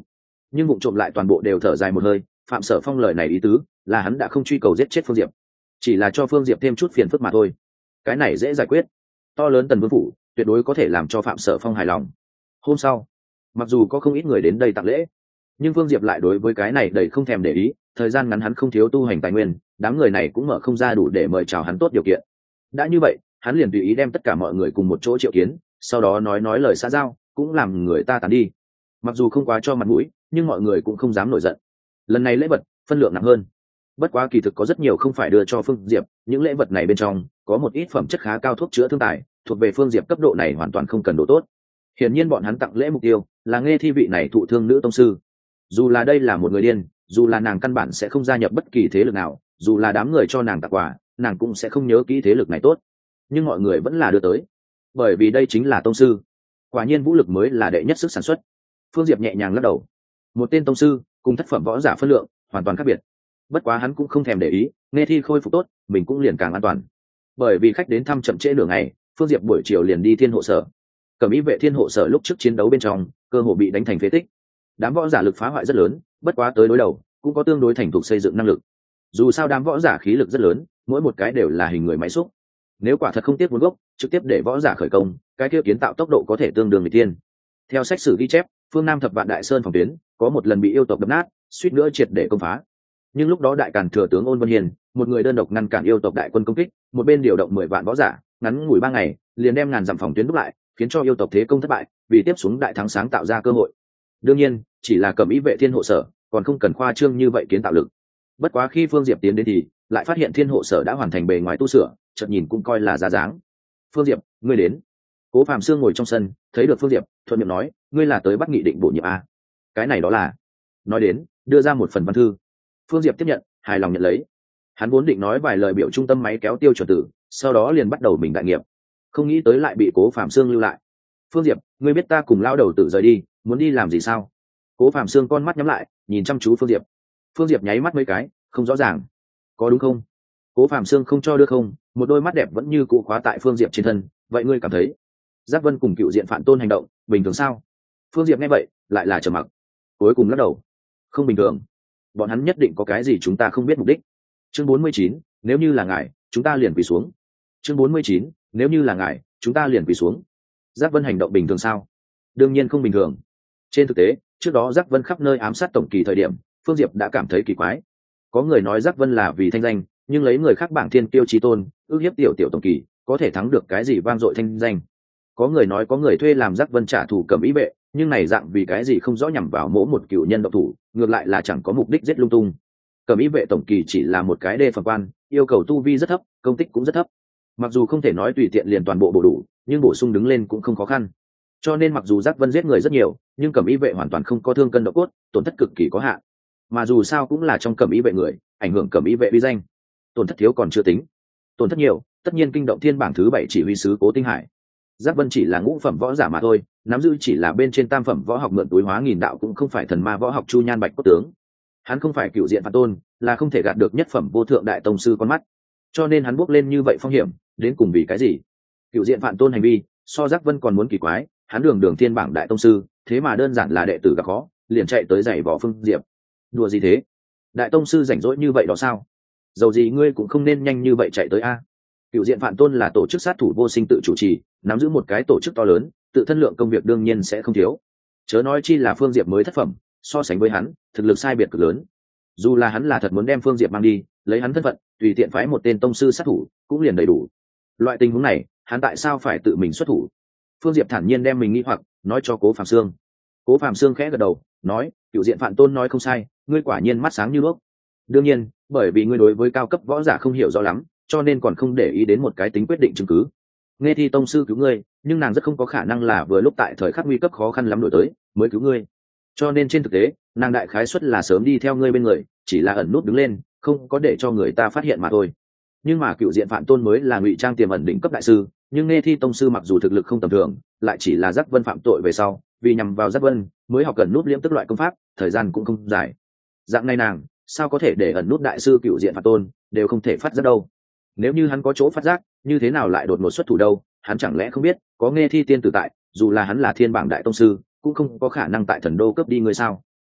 nhưng vụ trộm lại toàn bộ đều thở dài một hơi. Phạm Sở Phong lời này ý tứ là hắn đã không truy cầu giết chết Phương Diệp, chỉ là cho Phương Diệp thêm chút phiền phức mà thôi. Cái này dễ giải quyết. To lớn Tần Vương phủ tuyệt đối có thể làm cho Phạm Sở Phong hài lòng. Hôm sau, mặc dù có không ít người đến đây tặng lễ, nhưng Phương Diệp lại đối với cái này đầy không thèm để ý. Thời gian ngắn hắn không thiếu tu hành tài nguyên, đám người này cũng mở không ra đủ để mời chào hắn tốt điều kiện. Đã như vậy, hắn liền tùy ý đem tất cả mọi người cùng một chỗ triệu kiến, sau đó nói nói lời xã giao, cũng làm người ta tán đi. Mặc dù không quá cho mặt mũi, nhưng mọi người cũng không dám nổi giận. Lần này lễ vật phân lượng nặng hơn. Bất quá kỳ thực có rất nhiều không phải đưa cho Phương Diệp, những lễ vật này bên trong có một ít phẩm chất khá cao thuốc chữa thương tài, thuộc về Phương Diệp cấp độ này hoàn toàn không cần độ tốt. Hiển nhiên bọn hắn tặng lễ mục tiêu là Nghe Thi vị này thụ thương nữ tông sư. Dù là đây là một người điên, dù là nàng căn bản sẽ không gia nhập bất kỳ thế lực nào, dù là đám người cho nàng tặng quà, nàng cũng sẽ không nhớ kỹ thế lực này tốt. Nhưng mọi người vẫn là đưa tới, bởi vì đây chính là tông sư. Quả nhiên vũ lực mới là đệ nhất sức sản xuất. Phương Diệp nhẹ nhàng lắc đầu. Một tên tông sư cùng thất phẩm võ giả phân lượng hoàn toàn khác biệt. Bất quá hắn cũng không thèm để ý, Nghe Thi khôi phục tốt, mình cũng liền càng an toàn. Bởi vì khách đến thăm chậm trễ nửa ngày, Phương Diệp buổi chiều liền đi Thiên Hộ Sở. Cẩm Ý vệ Thiên Hộ Sở lúc trước chiến đấu bên trong, cơ hồ bị đánh thành phế tích. Đám võ giả lực phá hoại rất lớn, bất quá tới đối đầu cũng có tương đối thành thục xây dựng năng lực. Dù sao đám võ giả khí lực rất lớn, mỗi một cái đều là hình người máy xúc. Nếu quả thật không tiếc vốn gốc, trực tiếp để võ giả khởi công, cái kia kiến tạo tốc độ có thể tương đương người tiên. Theo sách sử ghi chép, phương Nam thập vạn đại sơn phòng tuyến có một lần bị yêu tộc đập nát, suýt nữa triệt để công phá. Nhưng lúc đó đại càn thừa tướng Ôn Vân Hiền, một người đơn độc ngăn cản yêu tộc đại quân công kích, một bên điều động mười vạn võ giả, ngắn ngủi ba ngày, liền đem ngàn dặm phòng tuyến đúc lại, khiến cho yêu tộc thế công thất bại, vì tiếp xuống đại thắng sáng tạo ra cơ hội. Đương nhiên, chỉ là Cẩm Ý vệ Thiên Hộ Sở, còn không cần khoa trương như vậy kiến tạo lực. Bất quá khi Phương Diệp tiến đến thì lại phát hiện Thiên Hộ Sở đã hoàn thành bề ngoài tu sửa, chợt nhìn cũng coi là ra dáng. Phương Diệp, ngươi đến. Cố Phạm Sương ngồi trong sân, thấy được Phương Diệp, thuận miệng nói, ngươi là tới bắt nghị định bổ nhiệm a? Cái này đó là. Nói đến, đưa ra một phần văn thư. Phương Diệp tiếp nhận, hài lòng nhận lấy. Hắn vốn định nói vài lời biểu trung tâm máy kéo tiêu chuẩn tử, sau đó liền bắt đầu mình đại nghiệp. Không nghĩ tới lại bị Cố Phạm Sương lưu lại. Phương Diệp, ngươi biết ta cùng lao đầu tử rời đi, muốn đi làm gì sao? Cố Phạm Sương con mắt nhắm lại, nhìn chăm chú Phương Diệp. Phương Diệp nháy mắt mấy cái, không rõ ràng. Có đúng không? Cố Phạm Sương không cho đưa không, một đôi mắt đẹp vẫn như cụ khóa tại Phương Diệp trên thân. Vậy ngươi cảm thấy Giác Vân cùng cựu diện Phạm Tôn hành động bình thường sao? Phương Diệp nghe vậy lại là trầm mặc, cuối cùng lắc đầu. Không bình thường, bọn hắn nhất định có cái gì chúng ta không biết mục đích. Chương bốn mươi chín, nếu như là ngài chúng ta liền quỳ xuống. Chương bốn mươi chín, nếu như là ngài chúng ta liền quỳ xuống. Giác Vân hành động bình thường sao? Đương nhiên không bình thường. Trên thực tế, trước đó Giác Vân khắp nơi ám sát tổng kỳ thời điểm, Phương Diệp đã cảm thấy kỳ quái. Có người nói Giác Vân là vì thanh danh, nhưng lấy người khác bảng thiên tiêu chí tôn, ước hiếp tiểu tiểu tổng kỳ, có thể thắng được cái gì vang dội thanh danh. Có người nói có người thuê làm Giác Vân trả thù Cẩm Ý vệ, nhưng này dạng vì cái gì không rõ nhằm vào mỗi một cựu nhân độc thủ, ngược lại là chẳng có mục đích giết lung tung. Cẩm Ý vệ tổng kỳ chỉ là một cái đê phẩm quan, yêu cầu tu vi rất thấp, công tích cũng rất thấp. Mặc dù không thể nói tùy tiện liền toàn bộ bổ đủ, nhưng bổ sung đứng lên cũng không khó khăn. Cho nên mặc dù Giác Vân giết người rất nhiều, nhưng Cẩm Ý vệ hoàn toàn không có thương cân độ cốt, tổn thất cực kỳ có hạn. Mà dù sao cũng là trong Cẩm Ý vệ người, ảnh hưởng Cẩm Ý vệ uy danh. Tổn thất thiếu còn chưa tính, tổn thất nhiều, tất nhiên kinh động thiên bảng thứ bảy chỉ huy sứ Cố Tinh Hải. Giác Vân chỉ là ngũ phẩm võ giả mà thôi, nắm giữ chỉ là bên trên tam phẩm võ học mượn túi hóa nghìn đạo, cũng không phải thần ma võ học Chu Nhan Bạch Cốt tướng. Hắn không phải cựu diện Phạm Tôn, là không thể gạt được nhất phẩm vô thượng đại tông sư con mắt. Cho nên hắn bước lên như vậy phong hiểm, đến cùng vì cái gì? Cựu diện Phạm Tôn hành vi so Giác Vân còn muốn kỳ quái, hắn đường đường thiên bảng đại tông sư, thế mà đơn giản là đệ tử gặp khó, liền chạy tới giày võ Phương Diệp. Đùa gì thế? Đại tông sư rảnh rỗi như vậy đó sao? Dầu gì ngươi cũng không nên nhanh như vậy chạy tới a. Cựu diện Phạm Tôn là tổ chức sát thủ vô sinh tự chủ trì, nắm giữ một cái tổ chức to lớn, tự thân lượng công việc đương nhiên sẽ không thiếu. Chớ nói chi là Phương Diệp mới thất phẩm, so sánh với hắn, thực lực sai biệt cực lớn. Dù là hắn là thật muốn đem Phương Diệp mang đi, lấy hắn thân phận, tùy tiện phái một tên tông sư sát thủ, cũng liền đầy đủ. Loại tình huống này, hắn tại sao phải tự mình xuất thủ? Phương Diệp thản nhiên đem mình nghi hoặc nói cho Cố Phạm Sương. Cố Phạm Sương khẽ gật đầu, nói, cựu diện Phạm Tôn nói không sai, ngươi quả nhiên mắt sáng như đuốc. Đương nhiên, bởi vì ngươi đối với cao cấp võ giả không hiểu rõ lắm, cho nên còn không để ý đến một cái tính quyết định chứng cứ. Nghe Thi tông sư cứu ngươi, nhưng nàng rất không có khả năng là vừa lúc tại thời khắc nguy cấp khó khăn lắm đổi tới mới cứu ngươi. Cho nên trên thực tế, nàng đại khái suất là sớm đi theo ngươi bên người, chỉ là ẩn nút đứng lên, không có để cho người ta phát hiện mà thôi. Nhưng mà cựu diện Phạm Tôn mới là ngụy trang tiềm ẩn đỉnh cấp đại sư, nhưng Nghe Thi tông sư mặc dù thực lực không tầm thường, lại chỉ là Giác Vân phạm tội về sau, vì nhằm vào Giác Vân, mới học ẩn nút liễm tức loại công pháp, thời gian cũng không dài. Dạng này nàng, sao có thể để ẩn nút đại sư cựu diện Phạm Tôn đều không thể phát giác đâu? Nếu như hắn có chỗ phát giác, như thế nào lại đột ngột xuất thủ đâu? Hắn chẳng lẽ không biết, có Nghe Thi tiên tử tại, dù là hắn là thiên bảng đại tông sư, cũng không có khả năng tại thần đô cướp đi người sao?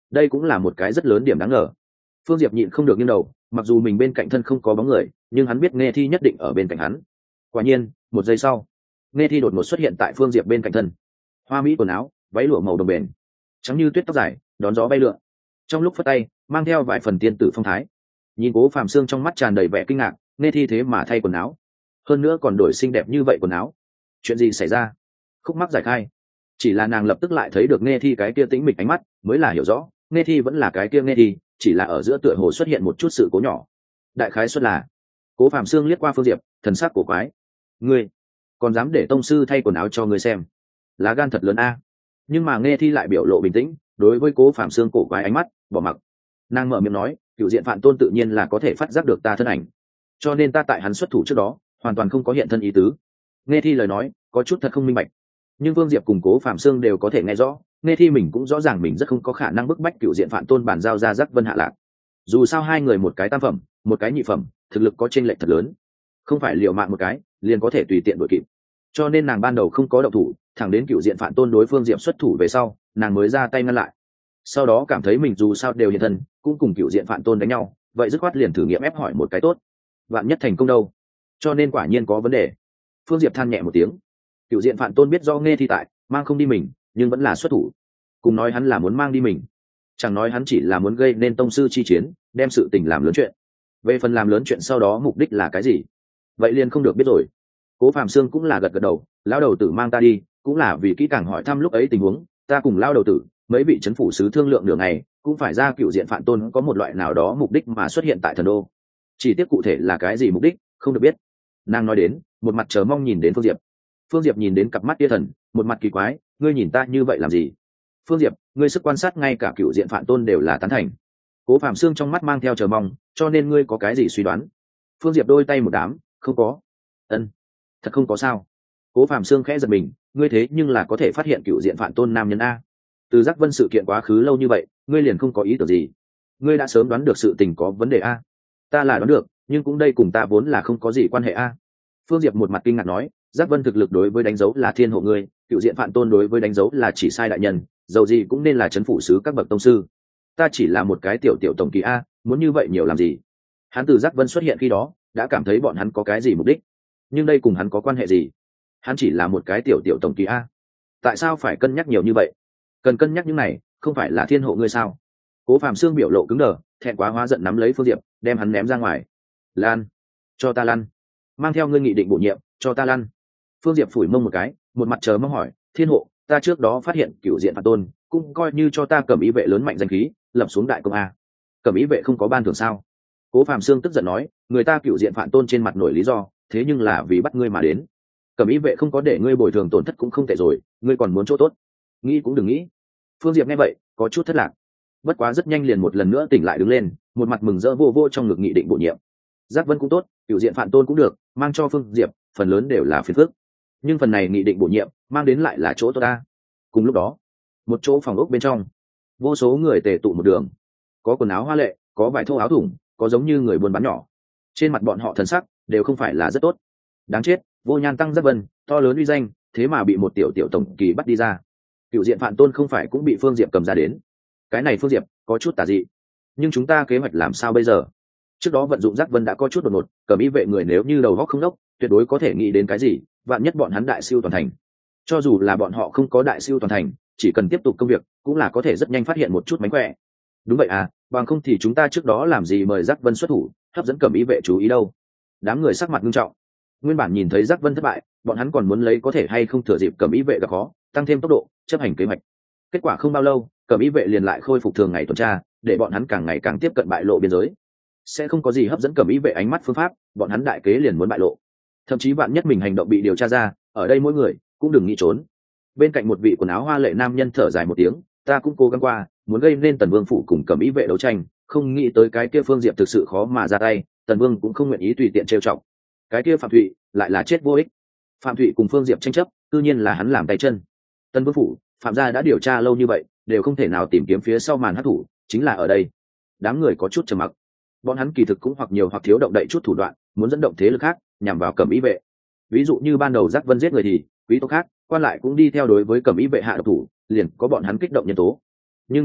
đây cũng là một cái rất lớn điểm đáng ngờ. Phương Diệp nhịn không được nghiêng đầu, mặc dù mình bên cạnh thân không có bóng người, nhưng hắn biết Nghe Thi nhất định ở bên cạnh hắn. Quả nhiên, một giây sau, Nghe Thi đột ngột xuất hiện tại Phương Diệp bên cạnh thân. Hoa mỹ quần áo, váy lụa màu đồng bền, trắng như tuyết tóc dài, đón gió bay lượn. Trong lúc phất tay, mang theo vài phần tiên tử phong thái. Nhìn Cố Phạm Xương trong mắt tràn đầy vẻ kinh ngạc, Nghe Thi thế mà thay quần áo, hơn nữa còn đổi xinh đẹp như vậy quần áo. Chuyện gì xảy ra? Khúc mắc giải khai. Chỉ là nàng lập tức lại thấy được Nghe Thi cái kia tĩnh mịch ánh mắt, mới là hiểu rõ, Nghe Thi vẫn là cái kia Nghe Thi, chỉ là ở giữa tựa hồ xuất hiện một chút sự cố nhỏ. Đại khái xuất là, Cố Phạm Xương liếc qua Phương Diệp, thần sắc cổ quái. Ngươi còn dám để tông sư thay quần áo cho ngươi xem, lá gan thật lớn a. Nhưng mà Nghe Thi lại biểu lộ bình tĩnh, đối với Cố Phạm Xương cổ quái ánh mắt, bỏ mặc. Nàng mở miệng nói, cựu diện Phạm Tôn tự nhiên là có thể phát giác được ta thân ảnh, cho nên ta tại hắn xuất thủ trước đó, hoàn toàn không có hiện thân ý tứ. Nghe Thi lời nói có chút thật không minh bạch, nhưng Vương Diệp cùng Cố Phạm Xương đều có thể nghe rõ. Nghe Thi mình cũng rõ ràng mình rất không có khả năng bức bách cựu diện Phạm Tôn bàn giao ra Giác Vân hạ lạc. Dù sao hai người một cái tam phẩm, một cái nhị phẩm, thực lực có chênh lệch thật lớn, không phải liều mạng một cái liền có thể tùy tiện đuổi kịp. Cho nên nàng ban đầu không có động thủ, thẳng đến cựu diện Phạm Tôn đối Phương Diệp xuất thủ về sau, nàng mới ra tay ngăn lại. Sau đó cảm thấy mình dù sao đều hiện thân, cũng cùng cựu diện Phạm Tôn đánh nhau, vậy dứt khoát liền thử nghiệm ép hỏi một cái tốt, vạn nhất thành công đâu. Cho nên quả nhiên có vấn đề. Phương Diệp than nhẹ một tiếng. Cựu diện Phạm Tôn biết do Nghe Thi tại, mang không đi mình, nhưng vẫn là xuất thủ. Cùng nói hắn là muốn mang đi mình, chẳng nói hắn chỉ là muốn gây nên tông sư chi chiến, đem sự tình làm lớn chuyện. Về phần làm lớn chuyện sau đó mục đích là cái gì, vậy liền không được biết rồi. Cố Phạm Xương cũng là gật gật đầu, lão đầu tử mang ta đi, cũng là vì kỹ càng hỏi thăm lúc ấy tình huống, ta cùng lão đầu tử, mấy vị trấn phủ sứ thương lượng nửa ngày, cũng phải ra cựu diện Phạm Tôn có một loại nào đó mục đích mà xuất hiện tại thần đô. Chỉ tiếc cụ thể là cái gì mục đích, không được biết. Nàng nói đến, một mặt chờ mong nhìn đến Phương Diệp. Phương Diệp nhìn đến cặp mắt tia thần, một mặt kỳ quái, ngươi nhìn ta như vậy làm gì? Phương Diệp, ngươi sức quan sát ngay cả cựu diện Phạm Tôn đều là tán thành. Cố Phạm Xương trong mắt mang theo chờ mong, cho nên ngươi có cái gì suy đoán? Phương Diệp đôi tay một đám, không có. Ân, thật không có sao? Cố Phạm Xương khẽ giật mình, ngươi thế nhưng là có thể phát hiện cựu diện Phạm Tôn nam nhân a. Từ Giác Vân sự kiện quá khứ lâu như vậy, ngươi liền không có ý tưởng gì? Ngươi đã sớm đoán được sự tình có vấn đề a? Ta là đoán được, nhưng cũng đây cùng ta vốn là không có gì quan hệ a. Phương Diệp một mặt kinh ngạc nói, Giác Vân thực lực đối với đánh dấu là thiên hộ ngươi, cựu diện Phạm Tôn đối với đánh dấu là chỉ sai đại nhân, dầu gì cũng nên là trấn phủ sứ các bậc tông sư. Ta chỉ là một cái tiểu tiểu tổng kỳ a, muốn như vậy nhiều làm gì? Hắn từ Giác Vân xuất hiện khi đó, đã cảm thấy bọn hắn có cái gì mục đích, nhưng đây cùng hắn có quan hệ gì? Hắn chỉ là một cái tiểu tiểu tổng kỳ a, tại sao phải cân nhắc nhiều như vậy? Cần cân nhắc những này, không phải là thiên hộ ngươi sao? Cố Phạm Xương biểu lộ cứng đờ, thẹn quá hóa giận nắm lấy Phương Diệp, đem hắn ném ra ngoài. Lan, cho ta lăn, mang theo ngươi nghị định bổ nhiệm, cho ta lăn. Phương Diệp phủi mông một cái, một mặt chờ mong hỏi, thiên hộ, ta trước đó phát hiện cựu diện Phạm Tôn, cũng coi như cho ta Cẩm Ý vệ lớn mạnh danh khí, lập xuống đại công a. Cẩm Ý vệ không có ban thưởng sao? Cố Phạm Xương tức giận nói, người ta cựu diện Phạm Tôn trên mặt nổi lý do, thế nhưng là vì bắt ngươi mà đến. Cẩm Ý vệ không có để ngươi bồi thường tổn thất cũng không tệ rồi, ngươi còn muốn chỗ tốt, nghĩ cũng đừng nghĩ. Phương Diệp nghe vậy, có chút thất lạc. Bất quá rất nhanh liền một lần nữa tỉnh lại đứng lên, một mặt mừng rỡ vô vô trong ngực nghị định bổ nhiệm. Giác Vân cũng tốt, cựu diện Phạm Tôn cũng được, mang cho Phương Diệp, phần lớn đều là phiền phức. Nhưng phần này nghị định bổ nhiệm, mang đến lại là chỗ tốt ta. Cùng lúc đó, một chỗ phòng ốc bên trong, vô số người tề tụ một đường, có quần áo hoa lệ, có vải thô áo thủng, có giống như người buôn bán nhỏ. Trên mặt bọn họ thần sắc đều không phải là rất tốt. Đáng chết, Vô Nhan Tăng Giác Vân, to lớn uy danh, thế mà bị một tiểu tiểu tổng kỳ bắt đi ra. Cựu diện Phạm Tôn không phải cũng bị Phương Diệp cầm ra đến. Cái này Phương Diệp có chút tà dị, nhưng chúng ta kế hoạch làm sao bây giờ? Trước đó vận dụng Giác Vân đã có chút đột ngột, Cẩm Ý vệ người nếu như đầu óc không đốc, tuyệt đối có thể nghĩ đến cái gì, vạn nhất bọn hắn đại siêu toàn thành. Cho dù là bọn họ không có đại siêu toàn thành, chỉ cần tiếp tục công việc, cũng là có thể rất nhanh phát hiện một chút mánh khỏe. Đúng vậy à, bằng không thì chúng ta trước đó làm gì mời Giác Vân xuất thủ, hấp dẫn Cẩm Ý vệ chú ý đâu? Đám người sắc mặt nghiêm trọng. Nguyên bản nhìn thấy Giác Vân thất bại, bọn hắn còn muốn lấy có thể hay không thừa dịp Cẩm Ý vệ gặp khó, tăng thêm tốc độ, chấp hành kế hoạch. Kết quả không bao lâu, Cẩm Ý vệ liền lại khôi phục thường ngày tuần tra, để bọn hắn càng ngày càng tiếp cận bại lộ biên giới. Sẽ không có gì hấp dẫn Cẩm Ý vệ ánh mắt phương pháp, bọn hắn đại kế liền muốn bại lộ. Thậm chí bạn nhất mình hành động bị điều tra ra, ở đây mỗi người cũng đừng nghĩ trốn. Bên cạnh một vị quần áo hoa lệ nam nhân thở dài một tiếng, ta cũng cố gắng qua, muốn gây nên Tần Vương phủ cùng Cẩm Ý vệ đấu tranh, không nghĩ tới cái kia Phương Diệp thực sự khó mà ra tay, Tần Vương cũng không nguyện ý tùy tiện trêu chọc. Cái kia Phạm Thụy lại là chết vô ích. Phạm Thụy cùng Phương Diệp tranh chấp, tự nhiên là hắn làm tay chân. Tần Vương phủ, Phạm gia đã điều tra lâu như vậy, đều không thể nào tìm kiếm phía sau màn hắc thủ, chính là ở đây. Đám người có chút trầm mặc. Bọn hắn kỳ thực cũng hoặc nhiều hoặc thiếu động đậy chút thủ đoạn, muốn dẫn động thế lực khác nhằm vào Cẩm Ý vệ. Ví dụ như ban đầu Giác Vân giết người thì quý tộc khác, quan lại cũng đi theo đối với Cẩm Ý vệ hạ độc thủ, liền có bọn hắn kích động nhân tố. Nhưng đáng tiếc,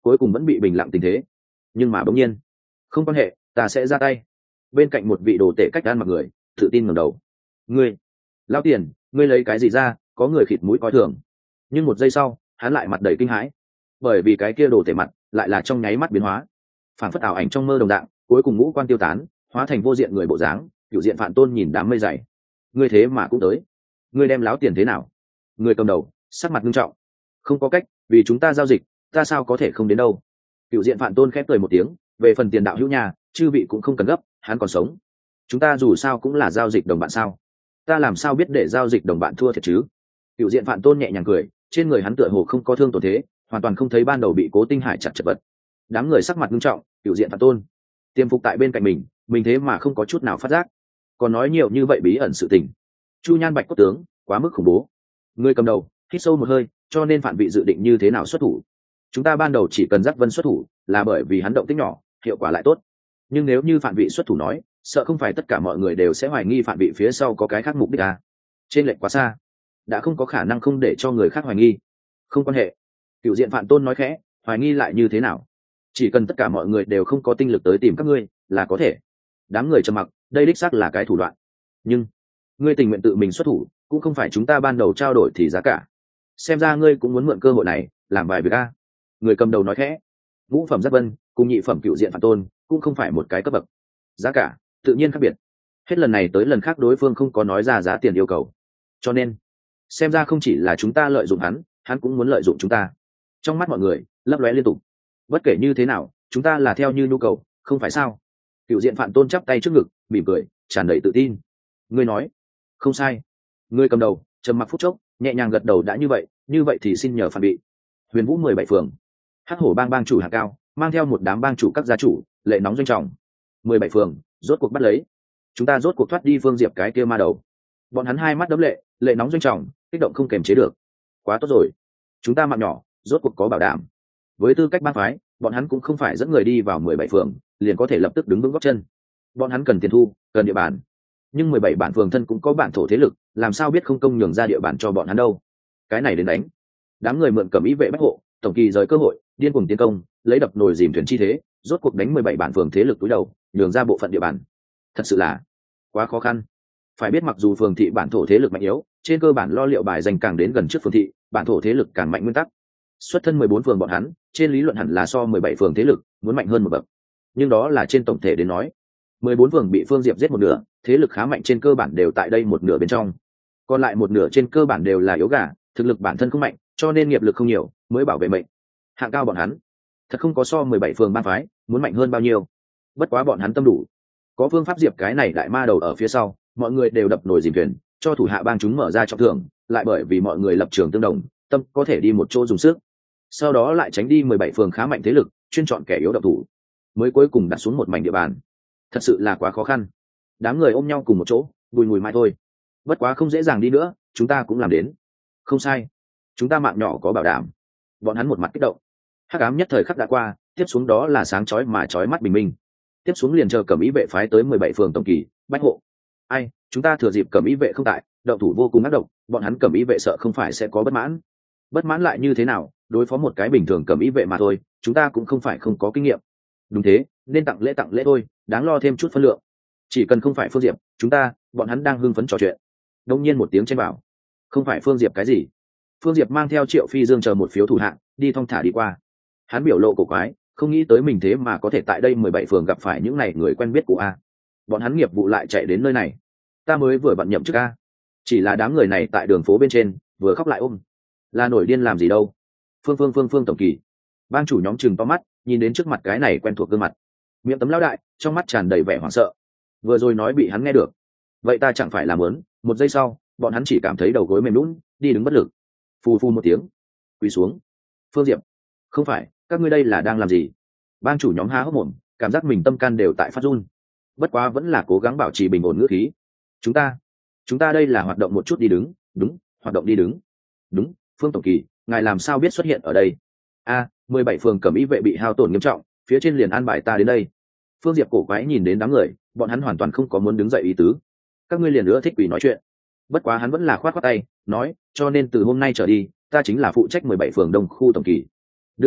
cuối cùng vẫn bị bình lặng tình thế. Nhưng mà bỗng nhiên, không quan hệ, ta sẽ ra tay. Bên cạnh một vị đồ tể cách gan mặc người tự tin ngẩng đầu. Ngươi, lao tiền, ngươi lấy cái gì ra? Có người khịt mũi coi thường. Nhưng một giây sau, hắn lại mặt đầy kinh hãi, bởi vì cái kia đồ tể mặt lại là trong nháy mắt biến hóa, phản phất ảo ảnh trong mơ đồng dạng, cuối cùng ngũ quan tiêu tán, hóa thành vô diện người bộ dáng. Cựu diện Phạn Tôn nhìn đám mây dày, ngươi thế mà cũng tới, ngươi đem láo tiền thế nào? Người cầm đầu sắc mặt nghiêm trọng. Không có cách, vì chúng ta giao dịch, ta sao có thể không đến đâu. Cựu diện Phạn Tôn khép cười một tiếng, về phần tiền đạo hữu nhà, chư vị cũng không cần gấp, hắn còn sống, chúng ta dù sao cũng là giao dịch đồng bạn sao, ta làm sao biết để giao dịch đồng bạn thua thiệt chứ? Cựu diện Phạn Tôn nhẹ nhàng cười, trên người hắn tựa hồ không có thương tổn thế, hoàn toàn không thấy ban đầu bị Cố Tinh Hải chặt chật vật. Đám người sắc mặt nghiêm trọng. Cựu diện Phạn Tôn tiêm phục tại bên cạnh mình, mình thế mà không có chút nào phát giác, còn nói nhiều như vậy bí ẩn sự tình. Chu Nhan Bạch cốt tướng quá mức khủng bố. Người cầm đầu hít sâu một hơi, cho nên Phản vị dự định như thế nào xuất thủ? Chúng ta ban đầu chỉ cần Giác Vân xuất thủ, là bởi vì hắn động tích nhỏ, hiệu quả lại tốt. Nhưng nếu như Phản vị xuất thủ nói, sợ không phải tất cả mọi người đều sẽ hoài nghi Phản vị phía sau có cái khác mục đích à? Trên lệch quá xa, đã không có khả năng không để cho người khác hoài nghi. Không quan hệ. Cựu diện Phạn Tôn nói khẽ, hoài nghi lại như thế nào? Chỉ cần tất cả mọi người đều không có tinh lực tới tìm các ngươi là có thể. Đám người trầm mặc, đây đích xác là cái thủ đoạn. Nhưng ngươi tình nguyện tự mình xuất thủ, cũng không phải chúng ta ban đầu trao đổi thì giá cả. Xem ra ngươi cũng muốn mượn cơ hội này làm vài việc a. Người cầm đầu nói khẽ. Ngũ phẩm Giác Vân cùng nhị phẩm Cựu diện Phạn Tôn cũng không phải một cái cấp bậc, giá cả tự nhiên khác biệt. Hết lần này tới lần khác đối phương không có nói ra giá tiền yêu cầu, cho nên xem ra không chỉ là chúng ta lợi dụng hắn, hắn cũng muốn lợi dụng chúng ta. Trong mắt mọi người lấp lóe liên tục. Bất kể như thế nào, chúng ta là theo như nhu cầu, không phải sao? Cựu diện Phạn Tôn chắp tay trước ngực, mỉm cười, tràn đầy tự tin. Ngươi nói không sai. Ngươi cầm đầu trầm mặc phút chốc, nhẹ nhàng gật đầu. Đã như vậy, như vậy thì xin nhờ Phản bị. Huyền Vũ mười bảy phường, Hắc Hổ bang bang chủ hạng cao mang theo một đám bang chủ các gia chủ, lệ nóng doanh trọng. Mười bảy phường rốt cuộc bắt lấy, chúng ta rốt cuộc thoát đi Phương Diệp cái kia ma đầu. Bọn hắn hai mắt đấm lệ, lệ nóng doanh trọng, kích động không kềm chế được. Quá tốt rồi, chúng ta mạng nhỏ rốt cuộc có bảo đảm. Với tư cách bang phái, bọn hắn cũng không phải dẫn người đi vào mười bảy phường liền có thể lập tức đứng vững gót chân. Bọn hắn cần tiền thu, cần địa bàn. Nhưng mười bảy bản phường thân cũng có bản thổ thế lực, làm sao biết không công nhường ra địa bàn cho bọn hắn đâu? Cái này đến đánh. Đám người mượn Cẩm Ý vệ bách hộ, tổng kỳ rời cơ hội, điên cuồng tiến công, lấy đập nồi dìm thuyền chi thế, rốt cuộc đánh mười bảy bản phường thế lực túi đầu, nhường ra bộ phận địa bàn. Thật sự là quá khó khăn. Phải biết mặc dù phường thị bản thổ thế lực mạnh yếu, trên cơ bản lo liệu bài dành càng đến gần trước phường thị, bản thổ thế lực càng mạnh nguyên tắc. Xuất thân mười bốn phường bọn hắn, trên lý luận hẳn là so mười bảy phường thế lực muốn mạnh hơn một bậc. Nhưng đó là trên tổng thể đến nói. mười bốn phường bị Phương Diệp giết một nửa, thế lực khá mạnh trên cơ bản đều tại đây một nửa bên trong. Còn lại một nửa trên cơ bản đều là yếu gà, thực lực bản thân không mạnh, cho nên nghiệp lực không nhiều, mới bảo vệ mệnh. Hạng cao bọn hắn, thật không có so mười bảy phường ban phái muốn mạnh hơn bao nhiêu. Bất quá bọn hắn tâm đủ, có phương pháp Diệp cái này đại ma đầu ở phía sau, mọi người đều đập nồi dìm thuyền, cho thủ hạ bang chúng mở ra trọng thưởng, lại bởi vì mọi người lập trường tương đồng, tâm có thể đi một chỗ dùng sức. Sau đó lại tránh đi mười bảy phường khá mạnh thế lực, chuyên chọn kẻ yếu động thủ, mới cuối cùng đặt xuống một mảnh địa bàn. Thật sự là quá khó khăn. Đám người ôm nhau cùng một chỗ, bùi ngùi mãi thôi. Bất quá không dễ dàng đi nữa, chúng ta cũng làm đến. Không sai, chúng ta mạng nhỏ có bảo đảm. Bọn hắn một mặt kích động. Hắc ám nhất thời khắc đã qua, tiếp xuống đó là sáng chói mà chói mắt bình minh. Tiếp xuống liền chờ Cẩm Ý vệ phái tới mười bảy phường tổng kỳ, bách hộ. Ai, chúng ta thừa dịp Cẩm Ý vệ không tại, động thủ vô cùng ác độc, bọn hắn Cẩm Ý vệ sợ không phải sẽ có bất mãn. Bất mãn lại như thế nào, đối phó một cái bình thường Cẩm Ý vệ mà thôi, chúng ta cũng không phải không có kinh nghiệm. Đúng thế, nên tặng lễ tặng lễ thôi, đáng lo thêm chút phân lượng. Chỉ cần không phải Phương Diệp, chúng ta, bọn hắn đang hưng phấn trò chuyện. Đông nhiên một tiếng chen vào. Không phải Phương Diệp cái gì? Phương Diệp mang theo Triệu Phi Dương chờ một phiếu thủ hạng, đi thong thả đi qua. Hắn biểu lộ cổ quái, không nghĩ tới mình thế mà có thể tại đây mười bảy phường gặp phải những này người quen biết của a. Bọn hắn nghiệp vụ lại chạy đến nơi này. Ta mới vừa bận nhậm chức a. Chỉ là đám người này tại đường phố bên trên, vừa khóc lại ôm. Là nổi điên làm gì đâu? Phương Phương Phương Phương tổng kỳ. Bang chủ nhóm chừng to mắt, nhìn đến trước mặt cái này quen thuộc gương mặt. Miệng tấm lão đại, trong mắt tràn đầy vẻ hoảng sợ. Vừa rồi nói bị hắn nghe được. Vậy ta chẳng phải làm muốn, một giây sau, bọn hắn chỉ cảm thấy đầu gối mềm nhũn, đi đứng bất lực. Phù phù một tiếng, quỳ xuống. Phương Diệp, không phải, các ngươi đây là đang làm gì? Bang chủ nhóm há hốc mồm, cảm giác mình tâm can đều tại phát run. Bất quá vẫn là cố gắng bảo trì bình ổn ngữ khí. Chúng ta, chúng ta đây là hoạt động một chút đi đứng, đúng, hoạt động đi đứng. Đúng, Phương tổng kỳ, ngài làm sao biết xuất hiện ở đây? A, mười bảy phường Cẩm Ý vệ bị hao tổn nghiêm trọng, phía trên liền an bài ta đến đây. Phương Diệp cổ quái nhìn đến đám người, bọn hắn hoàn toàn không có muốn đứng dậy ý tứ. Các ngươi liền nữa thích quỷ nói chuyện. Bất quá hắn vẫn là khoát khoát tay, nói, cho nên từ hôm nay trở đi, ta chính là phụ trách mười bảy phường Đông khu tổng kỳ. Đương nhiên,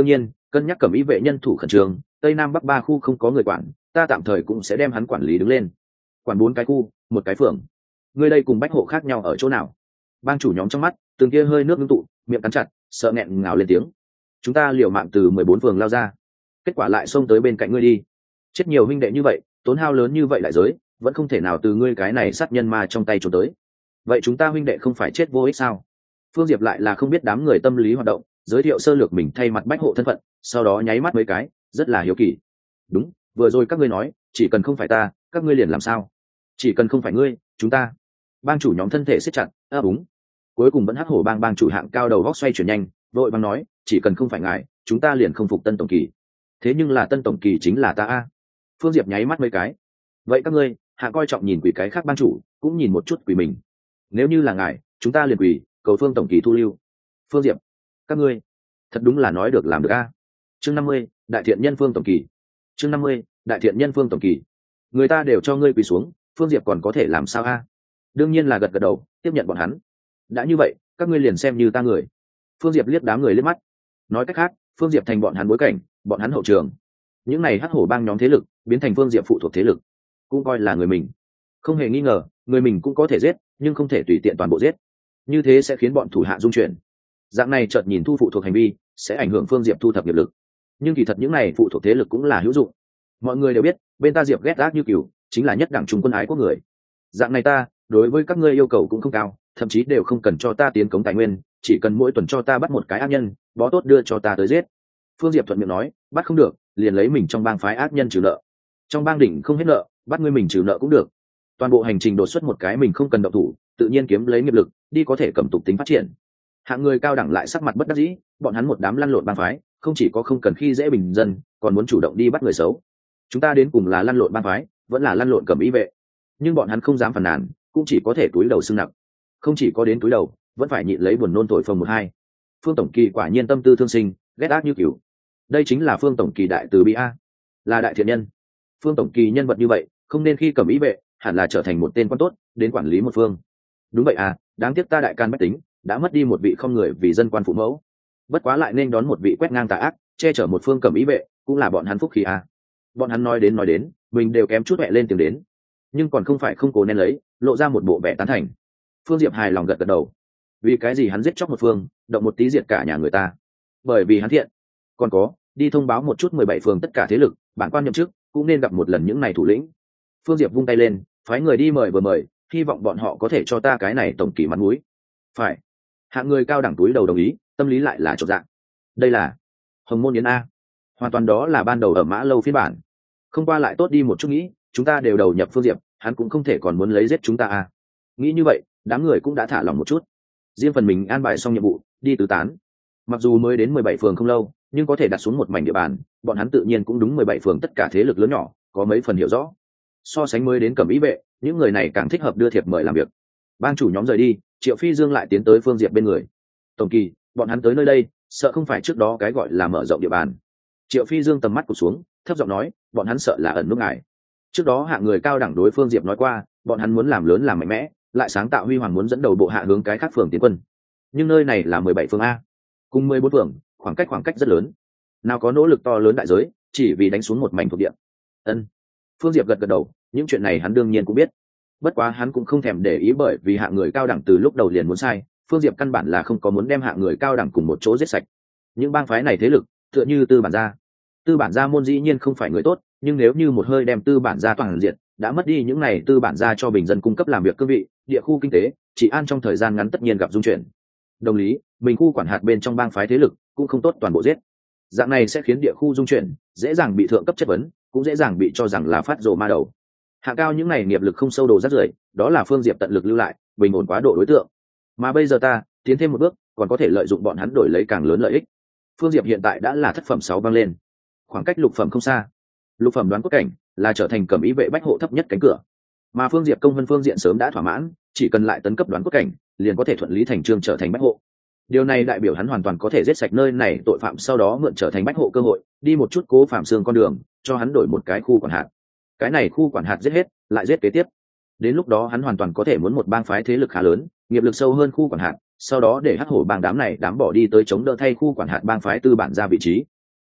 cân nhắc cẩm ý vệ nhân thủ khẩn trương, tây nam bắc ba khu không có người quản, ta tạm thời cũng sẽ đem hắn quản lý đứng lên. Quản bốn cái khu, một cái phường. Ngươi đây cùng bách hộ khác nhau ở chỗ nào? Bang chủ nhóm trong mắt từng kia hơi nước ngưng tụ, miệng cắn chặt, sợ nghẹn ngào lên tiếng. Chúng ta liều mạng từ mười bốn phường lao ra, kết quả lại xông tới bên cạnh ngươi đi. Chết nhiều huynh đệ như vậy, tốn hao lớn như vậy đại giới, vẫn không thể nào từ ngươi cái này sát nhân ma trong tay trốn tới. Vậy chúng ta huynh đệ không phải chết vô ích sao? Phương Diệp lại là không biết đám người tâm lý hoạt động, giới thiệu sơ lược mình thay mặt bách hộ thân phận, sau đó nháy mắt mấy cái, rất là hiếu kỳ. Đúng, vừa rồi các ngươi nói, chỉ cần không phải ta, các ngươi liền làm sao? Chỉ cần không phải ngươi, chúng ta. Bang chủ nhóm thân thể siết chặt, ấp úng. Cuối cùng vẫn hắc hổ bang bang chủ hạng cao đầu góc xoay chuyển nhanh, vội vàng nói, chỉ cần không phải ngài, chúng ta liền không phục Tân tổng kỳ. Thế nhưng là Tân tổng kỳ chính là ta a. Phương Diệp nháy mắt mấy cái. Vậy các ngươi, hạng coi trọng nhìn quỷ cái khác bang chủ, cũng nhìn một chút quỷ mình. Nếu như là ngài, chúng ta liền quỷ, cầu Phương tổng kỳ thu lưu. Phương Diệp, các ngươi, thật đúng là nói được làm được a. Chương năm mươi, đại thiện nhân Phương tổng kỳ. Chương năm mươi, đại thiện nhân Phương tổng kỳ. Người ta đều cho ngươi quỳ xuống, Phương Diệp còn có thể làm sao a? Đương nhiên là gật gật đầu, tiếp nhận bọn hắn. Đã như vậy, các ngươi liền xem như ta người. Phương Diệp liếc đám người liếc mắt. Nói cách khác, Phương Diệp thành bọn hắn bối cảnh, bọn hắn hậu trường. Những này hắc hổ bang nhóm thế lực, biến thành Phương Diệp phụ thuộc thế lực, cũng coi là người mình. Không hề nghi ngờ, người mình cũng có thể giết, nhưng không thể tùy tiện toàn bộ giết. Như thế sẽ khiến bọn thủ hạ dung chuyển. Dạng này chợt nhìn thu phụ thuộc hành vi, sẽ ảnh hưởng Phương Diệp thu thập nghiệp lực. Nhưng kỳ thật những này phụ thuộc thế lực cũng là hữu dụng. Mọi người đều biết, bên ta Diệp ghét ác như cừu, chính là nhất đẳng trung quân ái của người. Dạng này ta, đối với các ngươi yêu cầu cũng không cao, thậm chí đều không cần cho ta tiến cống tài nguyên, chỉ cần mỗi tuần cho ta bắt một cái ác nhân, bó tốt đưa cho ta tới giết. Phương Diệp thuận miệng nói, bắt không được, liền lấy mình trong bang phái ác nhân trừ nợ. Trong bang đỉnh không hết nợ, bắt ngươi mình trừ nợ cũng được. Toàn bộ hành trình đột xuất một cái mình không cần động thủ, tự nhiên kiếm lấy nghiệp lực, đi có thể cầm tục tính phát triển. Hạng người cao đẳng lại sắc mặt bất đắc dĩ, bọn hắn một đám lăn lộn bang phái, không chỉ có không cần khi dễ bình dân, còn muốn chủ động đi bắt người xấu. Chúng ta đến cùng là lăn lộn bang phái, vẫn là lăn lộn cầm ý vệ. Nhưng bọn hắn không dám phàn nàn, cũng chỉ có thể túi đầu xương nặng. Không chỉ có đến túi đầu, vẫn phải nhịn lấy buồn nôn thổi phồng một hai. Phương tổng kỳ quả nhiên tâm tư thương sinh, ghét ác như cừu. Đây chính là Phương tổng kỳ đại từ bi a, là đại thiện nhân. Phương tổng kỳ nhân vật như vậy, không nên khi cầm ý vệ, hẳn là trở thành một tên quan tốt, đến quản lý một phương. Đúng vậy à, đáng tiếc ta đại can bách tính, đã mất đi một vị không người vì dân quan phụ mẫu. Bất quá lại nên đón một vị quét ngang tà ác, che chở một phương cầm ý vệ, cũng là bọn hắn phúc khí à. Bọn hắn nói đến nói đến, mình đều kém chút mẹ lên tiếng đến, nhưng còn không phải không cố nên lấy, lộ ra một bộ vẻ tán thành. Phương Diệp hài lòng gật gật đầu. Vì cái gì hắn giết chóc một phương, động một tí diệt cả nhà người ta? Bởi vì hắn thiện. Còn có, đi thông báo một chút mười bảy phường tất cả thế lực, bản quan nhậm chức, cũng nên gặp một lần những này thủ lĩnh. Phương Diệp vung tay lên, phái người đi mời vừa mời, hy vọng bọn họ có thể cho ta cái này tổng kỳ mặt mũi. Phải. Hạng người cao đẳng túi đầu đồng ý, tâm lý lại là chột dạ. Đây là Hồng Môn Yến a, hoàn toàn đó là ban đầu ở Mã Lâu phiên bản. Không qua lại tốt đi một chút nghĩ, chúng ta đều đầu nhập Phương Diệp, hắn cũng không thể còn muốn lấy giết chúng ta a. Nghĩ như vậy, đám người cũng đã thả lòng một chút. Riêng phần mình an bài xong nhiệm vụ, đi tứ tán. Mặc dù mới đến mười bảy phường không lâu, nhưng có thể đặt xuống một mảnh địa bàn, bọn hắn tự nhiên cũng đúng mười bảy phường tất cả thế lực lớn nhỏ, có mấy phần hiểu rõ. So sánh mới đến Cẩm Ý vệ, những người này càng thích hợp đưa thiệp mời làm việc. Bang chủ nhóm rời đi, Triệu Phi Dương lại tiến tới Phương Diệp bên người. Tổng kỳ, bọn hắn tới nơi đây, sợ không phải trước đó cái gọi là mở rộng địa bàn. Triệu Phi Dương tầm mắt cụt xuống, thấp giọng nói, bọn hắn sợ là ẩn núp ngài. Trước đó hạng người cao đẳng đối Phương Diệp nói qua, bọn hắn muốn làm lớn làm mạnh mẽ, lại sáng tạo huy hoàng muốn dẫn đầu bộ hạ hướng cái khác phường tiến quân. Nhưng nơi này là mười bảy phường a, cùng mười bốn phường, khoảng cách khoảng cách rất lớn. Nào có nỗ lực to lớn đại giới, chỉ vì đánh xuống một mảnh thuộc địa. Ân. Phương Diệp gật gật đầu, những chuyện này hắn đương nhiên cũng biết. Bất quá hắn cũng không thèm để ý, bởi vì hạng người cao đẳng từ lúc đầu liền muốn sai, Phương Diệp căn bản là không có muốn đem hạng người cao đẳng cùng một chỗ giết sạch. Những bang phái này thế lực, tựa như tư bản gia. Tư bản gia môn dĩ nhiên không phải người tốt, nhưng nếu như một hơi đem tư bản gia toàn diện, đã mất đi những này tư bản gia cho bình dân cung cấp làm việc cương vị, địa khu kinh tế, trị an trong thời gian ngắn tất nhiên gặp dung chuyển. Đồng lý, mình khu quản hạt bên trong bang phái thế lực cũng không tốt toàn bộ giết. Dạng này sẽ khiến địa khu dung chuyển, dễ dàng bị thượng cấp chất vấn, cũng dễ dàng bị cho rằng là phát rồ ma đầu. Hạ cao những này nghiệp lực không sâu đồ rất rưởi, đó là Phương Diệp tận lực lưu lại, bình ổn quá độ đối tượng. Mà bây giờ ta tiến thêm một bước, còn có thể lợi dụng bọn hắn đổi lấy càng lớn lợi ích. Phương Diệp hiện tại đã là thất phẩm sáu băng lên, khoảng cách lục phẩm không xa. Lục phẩm đoán cốt cảnh là trở thành Cẩm Ý vệ bách hộ thấp nhất cánh cửa. Mà Phương Diệp công vân phương diện sớm đã thỏa mãn, chỉ cần lại tấn cấp đoán cốt cảnh, liền có thể thuận lý thành chương trở thành bách hộ. Điều này đại biểu hắn hoàn toàn có thể giết sạch nơi này tội phạm, sau đó mượn trở thành bách hộ cơ hội, đi một chút Cố Phạm Xương con đường, cho hắn đổi một cái khu quản hạt. Cái này khu quản hạt giết hết, lại giết kế tiếp. Đến lúc đó hắn hoàn toàn có thể muốn một bang phái thế lực khá lớn, nghiệp lực sâu hơn khu quản hạt, sau đó để hắc hổ bang đám này đám bỏ đi tới chống đỡ thay khu quản hạt bang phái tư bản ra vị trí.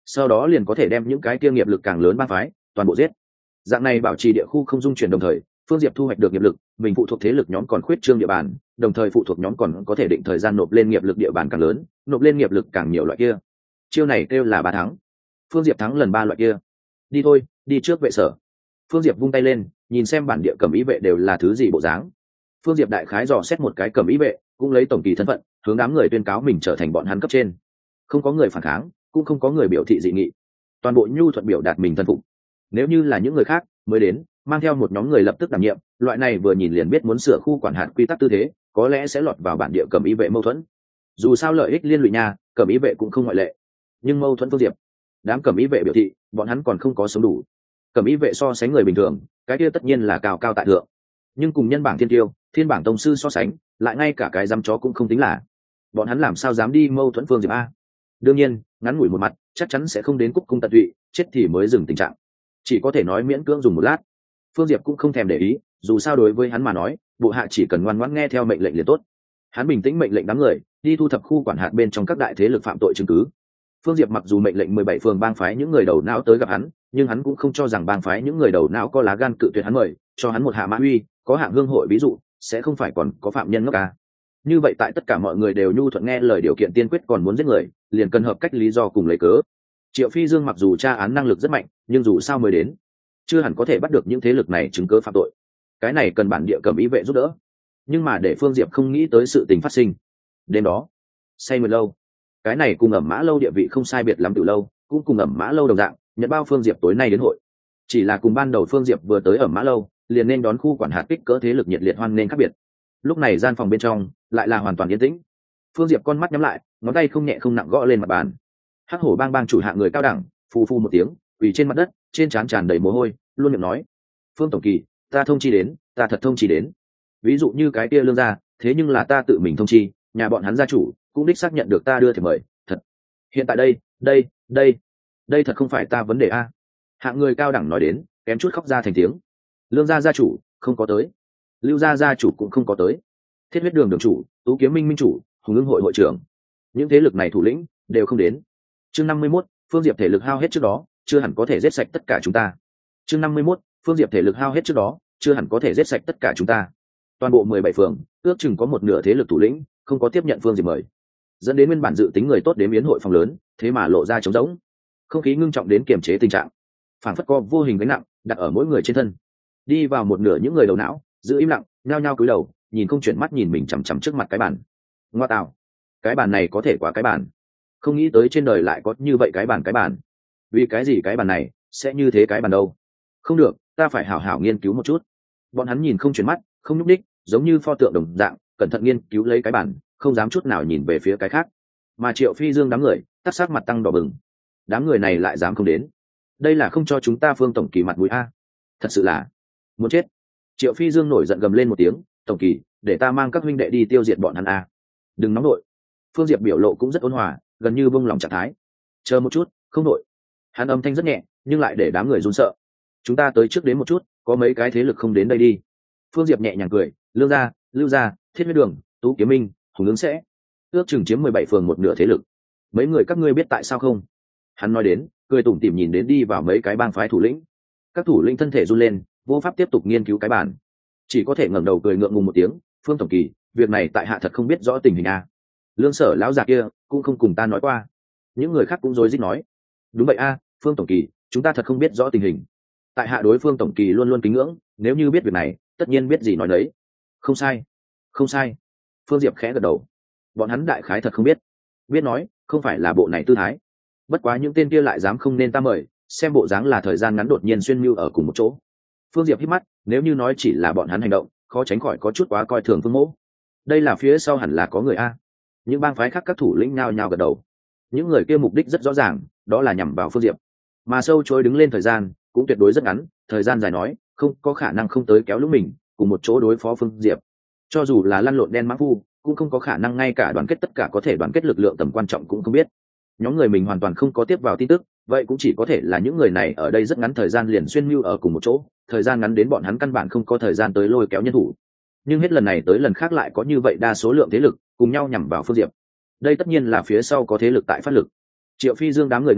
sau đó liền có thể đem những cái kia nghiệp lực càng lớn bang phái toàn bộ giết. Dạng này bảo trì địa khu không dung chuyển, đồng thời phương diệp thu hoạch được nghiệp lực, mình phụ thuộc thế lực nhóm còn khuyết trương địa bàn, đồng thời phụ thuộc nhóm còn có thể định thời gian nộp lên nghiệp lực địa bàn càng lớn, nộp lên nghiệp lực càng nhiều loại kia. Chiêu này kêu là ba thắng. Phương diệp thắng lần ba loại kia. Đi thôi, đi trước vệ sở. Phương diệp vung tay lên, nhìn xem bản địa cầm ý vệ đều là thứ gì bộ dáng. Phương diệp đại khái dò xét một cái cầm ý vệ, cũng lấy tổng kỳ thân phận hướng đám người tuyên cáo mình trở thành bọn hắn cấp trên. Không có người phản kháng, cũng không có người biểu thị dị nghị, toàn bộ nhu thuận biểu đạt mình thân phục. Nếu như là những người khác mới đến, mang theo một nhóm người lập tức đảm nhiệm, loại này vừa nhìn liền biết muốn sửa khu quản hạt quy tắc tư thế, có lẽ sẽ lọt vào bản địa cầm ý vệ mâu thuẫn. Dù sao lợi ích liên lụy nha, cầm ý vệ cũng không ngoại lệ. Nhưng mâu thuẫn Phương diệp, đám cầm ý vệ biểu thị bọn hắn còn không có sống đủ. Cầm ý vệ so sánh người bình thường, cái kia tất nhiên là cao cao tại thượng, nhưng cùng nhân bảng thiên tiêu, thiên bảng tông sư so sánh, lại ngay cả cái dám chó cũng không tính là. Bọn hắn làm sao dám đi mâu thuẫn Phương diệp a? Đương nhiên, ngắn ngủi một mặt chắc chắn sẽ không đến cúc cung tận tụy, chết thì mới dừng tình trạng, chỉ có thể nói miễn cưỡng dùng một lát. Phương diệp cũng không thèm để ý, dù sao đối với hắn mà nói, bộ hạ chỉ cần ngoan ngoãn nghe theo mệnh lệnh liền tốt. Hắn bình tĩnh mệnh lệnh đám người đi thu thập khu quản hạt bên trong các đại thế lực phạm tội chứng cứ. Phương diệp mặc dù mệnh lệnh mười bảy phường bang phái những người đầu não tới gặp hắn, nhưng hắn cũng không cho rằng bang phái những người đầu não có lá gan cự tuyệt hắn mời, cho hắn một hạ mã uy, có hạng hương hội ví dụ, sẽ không phải còn có phạm nhân ngốc ca. Như vậy tại tất cả mọi người đều nhu thuận nghe lời điều kiện tiên quyết còn muốn giết người, liền cần hợp cách lý do cùng lấy cớ. Triệu Phi Dương mặc dù tra án năng lực rất mạnh, nhưng dù sao mới đến, chưa hẳn có thể bắt được những thế lực này chứng cớ phạm tội. Cái này cần bản địa cầm ý vệ giúp đỡ. Nhưng mà để Phương Diệp không nghĩ tới sự tình phát sinh. Đêm đó, say mười lâu, cái này cùng ẩm mã lâu địa vị không sai biệt lắm từ lâu, cũng cùng ẩm mã lâu đồng dạng, nhận bao Phương Diệp tối nay đến hội. Chỉ là cùng ban đầu Phương Diệp vừa tới ẩm mã lâu, liền nên đón khu quản hạt kích cỡ thế lực nhiệt liệt hoan nên khác biệt. Lúc này gian phòng bên trong lại là hoàn toàn yên tĩnh. Phương Diệp con mắt nhắm lại, ngón tay không nhẹ không nặng gõ lên mặt bàn. Hắc hổ bang bang chủ hạng người cao đẳng phù phu một tiếng, quỳ trên mặt đất, trên trán tràn đầy mồ hôi, luôn miệng nói: Phương tổng kỳ, ta thông chi đến, ta thật thông chi đến. Ví dụ như cái kia lương gia, thế nhưng là ta tự mình thông chi, nhà bọn hắn gia chủ cũng đích xác nhận được ta đưa thiệp mời, thật. Hiện tại đây, đây, đây, đây thật không phải ta vấn đề a. Hạng người cao đẳng nói đến, kém chút khóc ra thành tiếng. Lương gia gia chủ không có tới, Lưu gia gia chủ cũng không có tới, Thiết huyết đường đường chủ, Tú kiếm minh minh chủ, Hùng ưng hội hội trưởng, những thế lực này thủ lĩnh đều không đến. Chương năm mươi mốt, Phương Diệp thể lực hao hết trước đó, chưa hẳn có thể giết sạch tất cả chúng ta. Chương năm mươi mốt, Phương Diệp thể lực hao hết trước đó, chưa hẳn có thể giết sạch tất cả chúng ta. Toàn bộ mười bảy phường, ước chừng có một nửa thế lực thủ lĩnh không có tiếp nhận Phương Diệp mời, dẫn đến nguyên bản dự tính người tốt đến yến hội phòng lớn, thế mà lộ ra trống rỗng. Không khí ngưng trọng đến kiềm chế tình trạng, phản phất có vô hình gánh nặng đặt ở mỗi người trên thân. Đi vào một nửa những người đầu não giữ im lặng, nhao nhao cúi đầu, nhìn không chuyển mắt nhìn mình chằm chằm trước mặt cái bàn. Ngoa tạo, cái bàn này có thể quá cái bàn. Không nghĩ tới trên đời lại có như vậy cái bàn cái bàn. Vì cái gì cái bàn này sẽ như thế cái bàn đâu? Không được, ta phải hảo hảo nghiên cứu một chút. Bọn hắn nhìn không chuyển mắt, không nhúc đích, giống như pho tượng đồng dạng, cẩn thận nghiên cứu lấy cái bàn, không dám chút nào nhìn về phía cái khác. Mà Triệu Phi Dương đám người tắt sát mặt tăng đỏ bừng. Đám người này lại dám không đến, đây là không cho chúng ta Phương tổng kỳ mặt mũi a. Thật sự là muốn chết. Triệu Phi Dương nổi giận gầm lên một tiếng: tổng kỳ, để ta mang các huynh đệ đi tiêu diệt bọn hắn a. Đừng nóng nội. Phương Diệp biểu lộ cũng rất ôn hòa, gần như bông lòng trạng thái. Chờ một chút, không nội. Hắn âm thanh rất nhẹ, nhưng lại để đám người run sợ. Chúng ta tới trước đến một chút, có mấy cái thế lực không đến đây đi. Phương Diệp nhẹ nhàng cười: Lương gia, Lưu gia, Thiết huyết đường, Tú kiếm minh, Hùng ứng sẽ, ước chừng chiếm mười bảy phường một nửa thế lực. Mấy người các ngươi biết tại sao không? Hắn nói đến, cười tủm tỉm nhìn đến đi vào mấy cái bang phái thủ lĩnh. Các thủ lĩnh thân thể run lên, vô pháp tiếp tục nghiên cứu cái bản, chỉ có thể ngẩng đầu cười ngượng ngùng một tiếng: Phương tổng kỳ, việc này tại hạ thật không biết rõ tình hình a. Lương Sở lão già kia cũng không cùng ta nói qua. Những người khác cũng rối rít nói: đúng vậy a, Phương tổng kỳ, chúng ta thật không biết rõ tình hình. Tại hạ đối Phương tổng kỳ luôn luôn kính ngưỡng, nếu như biết việc này, tất nhiên biết gì nói đấy. Không sai, không sai. Phương Diệp khẽ gật đầu. Bọn hắn đại khái thật không biết, biết nói không phải là bộ này tư thái. Bất quá những tên kia lại dám không nên ta mời, xem bộ dáng là thời gian ngắn đột nhiên xuyên mưu ở cùng một chỗ. Phương Diệp hít mắt, nếu như nói chỉ là bọn hắn hành động, khó tránh khỏi có chút quá coi thường Phương Mỗ. Đây là phía sau hẳn là có người a. Những bang phái khác các thủ lĩnh nhao nhao gật đầu. Những người kia mục đích rất rõ ràng, đó là nhằm vào Phương Diệp. Mà sâu chối đứng lên thời gian cũng tuyệt đối rất ngắn, thời gian dài nói không có khả năng không tới kéo lũ mình cùng một chỗ đối phó Phương Diệp. Cho dù là lăn lộn đen mã phu, cũng không có khả năng ngay cả đoàn kết tất cả có thể đoàn kết lực lượng tầm quan trọng cũng không biết. Nhóm người mình hoàn toàn không có tiếp vào tin tức, vậy cũng chỉ có thể là những người này ở đây rất ngắn thời gian liền xuyên mưu ở cùng một chỗ, thời gian ngắn đến bọn hắn căn bản không có thời gian tới lôi kéo nhân thủ. Nhưng hết lần này tới lần khác lại có như vậy đa số lượng thế lực cùng nhau nhằm vào Phương Diệp. Đây tất nhiên là phía sau có thế lực tại phát lực. Triệu Phi Dương đám người nghe vậy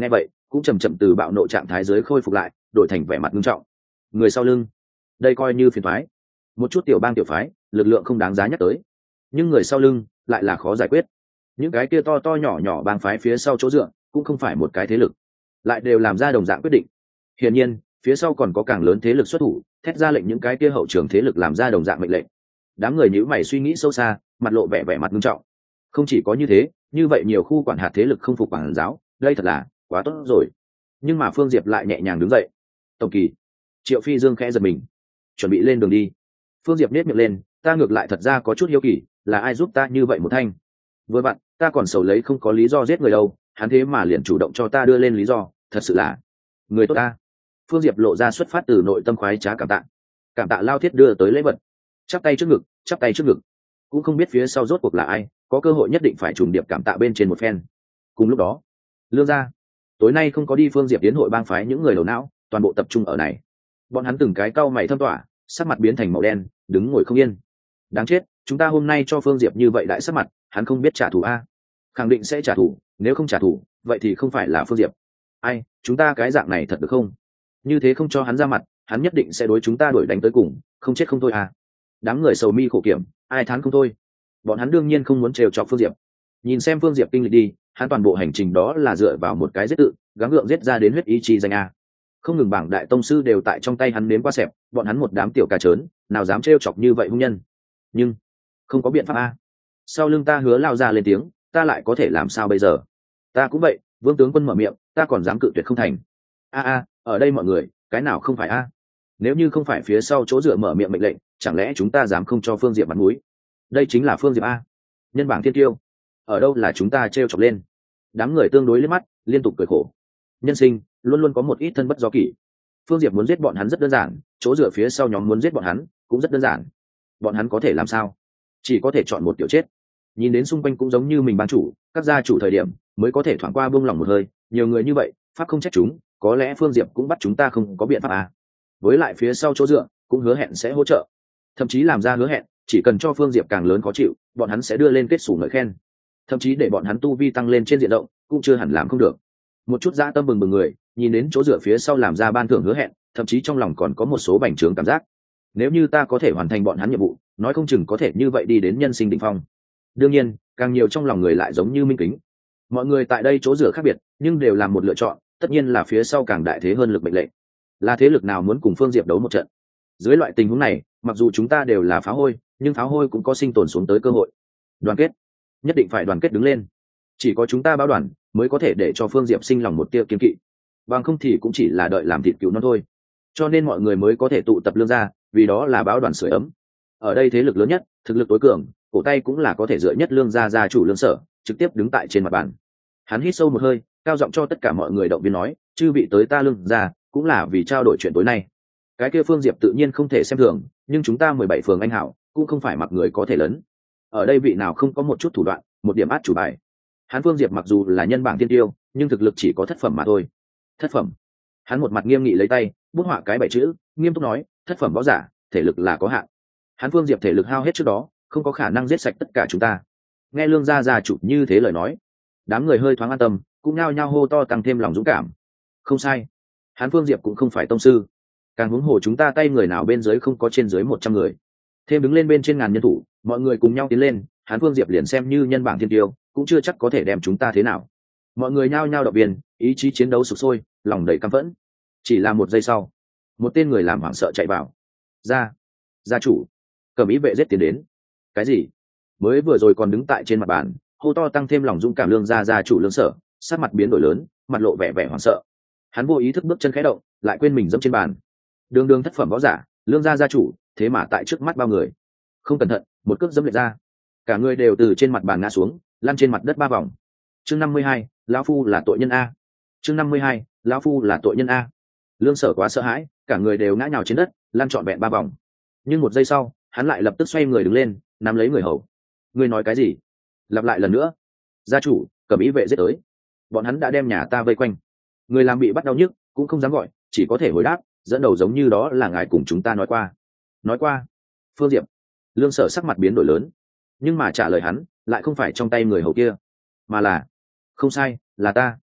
cũng chầm chậm từ bạo nộ trạng thái dưới khôi phục lại, đổi thành vẻ mặt nghiêm trọng. Người sau lưng, đây coi như phiền phái. Một chút tiểu bang tiểu phái, lực lượng không đáng giá nhắc tới, nhưng người sau lưng lại là khó giải quyết. Những cái kia to to nhỏ nhỏ bang phái phía sau chỗ dựa cũng không phải một cái thế lực, lại đều làm ra đồng dạng quyết định. Hiển nhiên, phía sau còn có càng lớn thế lực xuất thủ, thét ra lệnh những cái kia hậu trường thế lực làm ra đồng dạng mệnh lệnh. Đám người nhíu mày suy nghĩ sâu xa, mặt lộ vẻ vẻ mặt nghiêm trọng. Không chỉ có như thế, như vậy nhiều khu quản hạt thế lực không phục quản giáo, đây thật là quá tốt rồi. Nhưng mà Phương Diệp lại nhẹ nhàng đứng dậy. Tổng kỳ. Triệu Phi Dương khẽ giật mình, chuẩn bị lên đường đi. Phương Diệp nét miệng lên, ta ngược lại thật ra có chút hiếu kỳ, là ai giúp ta như vậy một thanh. Vừa bạn, ta còn sầu lấy không có lý do giết người đâu, hắn thế mà liền chủ động cho ta đưa lên lý do, thật sự là người tốt ta. Phương Diệp lộ ra xuất phát từ nội tâm khoái trá cảm tạ. Cảm tạ Lao Thiết đưa tới lễ vật. Chắp tay trước ngực, chắp tay trước ngực. Cũng không biết phía sau rốt cuộc là ai, có cơ hội nhất định phải trùng điệp cảm tạ bên trên một phen. Cùng lúc đó, Lương gia, tối nay không có đi Phương Diệp tiến hội bang phái những người đầu não, toàn bộ tập trung ở này. Bọn hắn từng cái cau mày thâm tỏa, sắc mặt biến thành màu đen, đứng ngồi không yên. Đáng chết, chúng ta hôm nay cho Phương Diệp như vậy đại sắc mặt, hắn không biết trả thù a. Khẳng định sẽ trả thù, nếu không trả thù, vậy thì không phải là Phương Diệp. Ai, chúng ta cái dạng này thật được không? Như thế không cho hắn ra mặt, hắn nhất định sẽ đối chúng ta đuổi đánh tới cùng, không chết không thôi à. Đám người sầu mi khổ kiểm, ai thán không thôi. Bọn hắn đương nhiên không muốn trêu chọc Phương Diệp. Nhìn xem Phương Diệp kinh lịch đi, hắn toàn bộ hành trình đó là dựa vào một cái giết tự, gắng gượng giết ra đến huyết ý chí danh a. Không ngừng bảng đại tông sư đều tại trong tay hắn nếm qua xẹp, bọn hắn một đám tiểu cà trớn, nào dám trêu chọc như vậy hung nhân. Nhưng không có biện pháp a. Sau lưng ta Hứa lao ra lên tiếng, ta lại có thể làm sao bây giờ? Ta cũng vậy, Vương tướng quân mở miệng, ta còn dám cự tuyệt không thành. A a, ở đây mọi người, cái nào không phải a? Nếu như không phải phía sau chỗ dựa mở miệng mệnh lệnh, chẳng lẽ chúng ta dám không cho Phương Diệp mặt mũi? Đây chính là Phương Diệp a, nhân bảng thiên tiêu. Ở đâu là chúng ta trêu chọc lên? Đám người tương đối liếc mắt, liên tục cười khổ. Nhân sinh luôn luôn có một ít thân bất do kỷ. Phương Diệp muốn giết bọn hắn rất đơn giản, chỗ dựa phía sau nhóm muốn giết bọn hắn cũng rất đơn giản. Bọn hắn có thể làm sao? Chỉ có thể chọn một kiểu chết. Nhìn đến xung quanh cũng giống như mình ban chủ, các gia chủ thời điểm mới có thể thoảng qua buông lòng một hơi. Nhiều người như vậy, pháp không trách chúng, có lẽ Phương Diệp cũng bắt chúng ta không có biện pháp à? Với lại phía sau chỗ dựa cũng hứa hẹn sẽ hỗ trợ, thậm chí làm ra hứa hẹn, chỉ cần cho Phương Diệp càng lớn khó chịu, bọn hắn sẽ đưa lên kết sủ ngợi khen, thậm chí để bọn hắn tu vi tăng lên trên diện rộng, cũng chưa hẳn làm không được. Một chút dã tâm bừng bừng người, nhìn đến chỗ dựa phía sau làm ra ban thưởng hứa hẹn, thậm chí trong lòng còn có một số bành trướng cảm giác. Nếu như ta có thể hoàn thành bọn hắn nhiệm vụ, nói không chừng có thể như vậy đi đến nhân sinh đỉnh phong. Đương nhiên, càng nhiều trong lòng người lại giống như Minh Kính. Mọi người tại đây chỗ dựa khác biệt, nhưng đều làm một lựa chọn, tất nhiên là phía sau càng đại thế hơn lực mệnh lệnh. Là thế lực nào muốn cùng Phương Diệp đấu một trận? Dưới loại tình huống này, mặc dù chúng ta đều là pháo hôi, nhưng pháo hôi cũng có sinh tồn xuống tới cơ hội. Đoàn kết, nhất định phải đoàn kết đứng lên. Chỉ có chúng ta báo đoàn mới có thể để cho Phương Diệp sinh lòng một tia kiên kỵ, bằng không thì cũng chỉ là đợi làm thịt cừu nó thôi. Cho nên mọi người mới có thể tụ tập lương ra, vì đó là báo đoàn sưởi ấm. Ở đây thế lực lớn nhất, thực lực tối cường, cổ tay cũng là có thể dựa nhất lương gia gia chủ Lương Sở, trực tiếp đứng tại trên mặt bàn. Hắn hít sâu một hơi, cao giọng cho tất cả mọi người động viên nói, chư vị tới ta lương gia cũng là vì trao đổi chuyện tối nay. Cái kia Phương Diệp tự nhiên không thể xem thường, nhưng chúng ta mười bảy phường anh hảo cũng không phải mặc người có thể lớn. Ở đây vị nào không có một chút thủ đoạn, một điểm át chủ bài. Hắn Phương Diệp mặc dù là nhân bảng tiên tiêu, nhưng thực lực chỉ có thất phẩm mà thôi. Thất phẩm? Hắn một mặt nghiêm nghị lấy tay bút họa cái bảy chữ, nghiêm túc nói, thất phẩm võ giả, thể lực là có hạn. Hắn Phương Diệp thể lực hao hết trước đó, không có khả năng giết sạch tất cả chúng ta. Nghe Lương gia gia chủ như thế lời nói, đám người hơi thoáng an tâm, cũng nhao nhao hô to tăng thêm lòng dũng cảm. Không sai, hắn Phương Diệp cũng không phải tông sư, càng huống hồ chúng ta tay người nào bên dưới không có trên dưới một trăm người, thêm đứng lên bên trên ngàn nhân thủ, mọi người cùng nhau tiến lên, hắn Phương Diệp liền xem như nhân bảng thiên tiêu, cũng chưa chắc có thể đem chúng ta thế nào. Mọi người nhao nhao động viên, ý chí chiến đấu sục sôi, lòng đầy căm phẫn. Chỉ là một giây sau, một tên người làm hoảng sợ chạy vào. Gia, gia chủ, Cẩm Ý vệ giết tiến đến. Cái gì? Mới vừa rồi còn đứng tại trên mặt bàn, hô to tăng thêm lòng dũng cảm Lương gia gia chủ Lương Sở, sát mặt biến đổi lớn, mặt lộ vẻ vẻ hoảng sợ. Hắn vô ý thức bước chân khẽ động, lại quên mình dẫm trên bàn. Đường đường thất phẩm võ giả, Lương gia gia chủ, thế mà tại trước mắt bao người, không cẩn thận, một cước dẫm lệch ra, cả người đều từ trên mặt bàn ngã xuống, lăn trên mặt đất ba vòng. Chương năm mươi hai, lão phu là tội nhân a. Chương năm mươi hai, lão phu là tội nhân a. Lương Sở quá sợ hãi, cả người đều ngã nhào trên đất, lăn trọn vẹn ba vòng. Nhưng một giây sau, hắn lại lập tức xoay người đứng lên, nắm lấy người hầu. Ngươi nói cái gì? Lặp lại lần nữa. Gia chủ, Cẩm Ý vệ giết tới. Bọn hắn đã đem nhà ta vây quanh. Người làm bị bắt đau nhức, cũng không dám gọi, chỉ có thể hồi đáp, dẫn đầu giống như đó là ngài cùng chúng ta nói qua. Nói qua? Phương Diệp. Lương Sở sắc mặt biến đổi lớn, nhưng mà trả lời hắn lại không phải trong tay người hầu kia, mà là, không sai, là ta.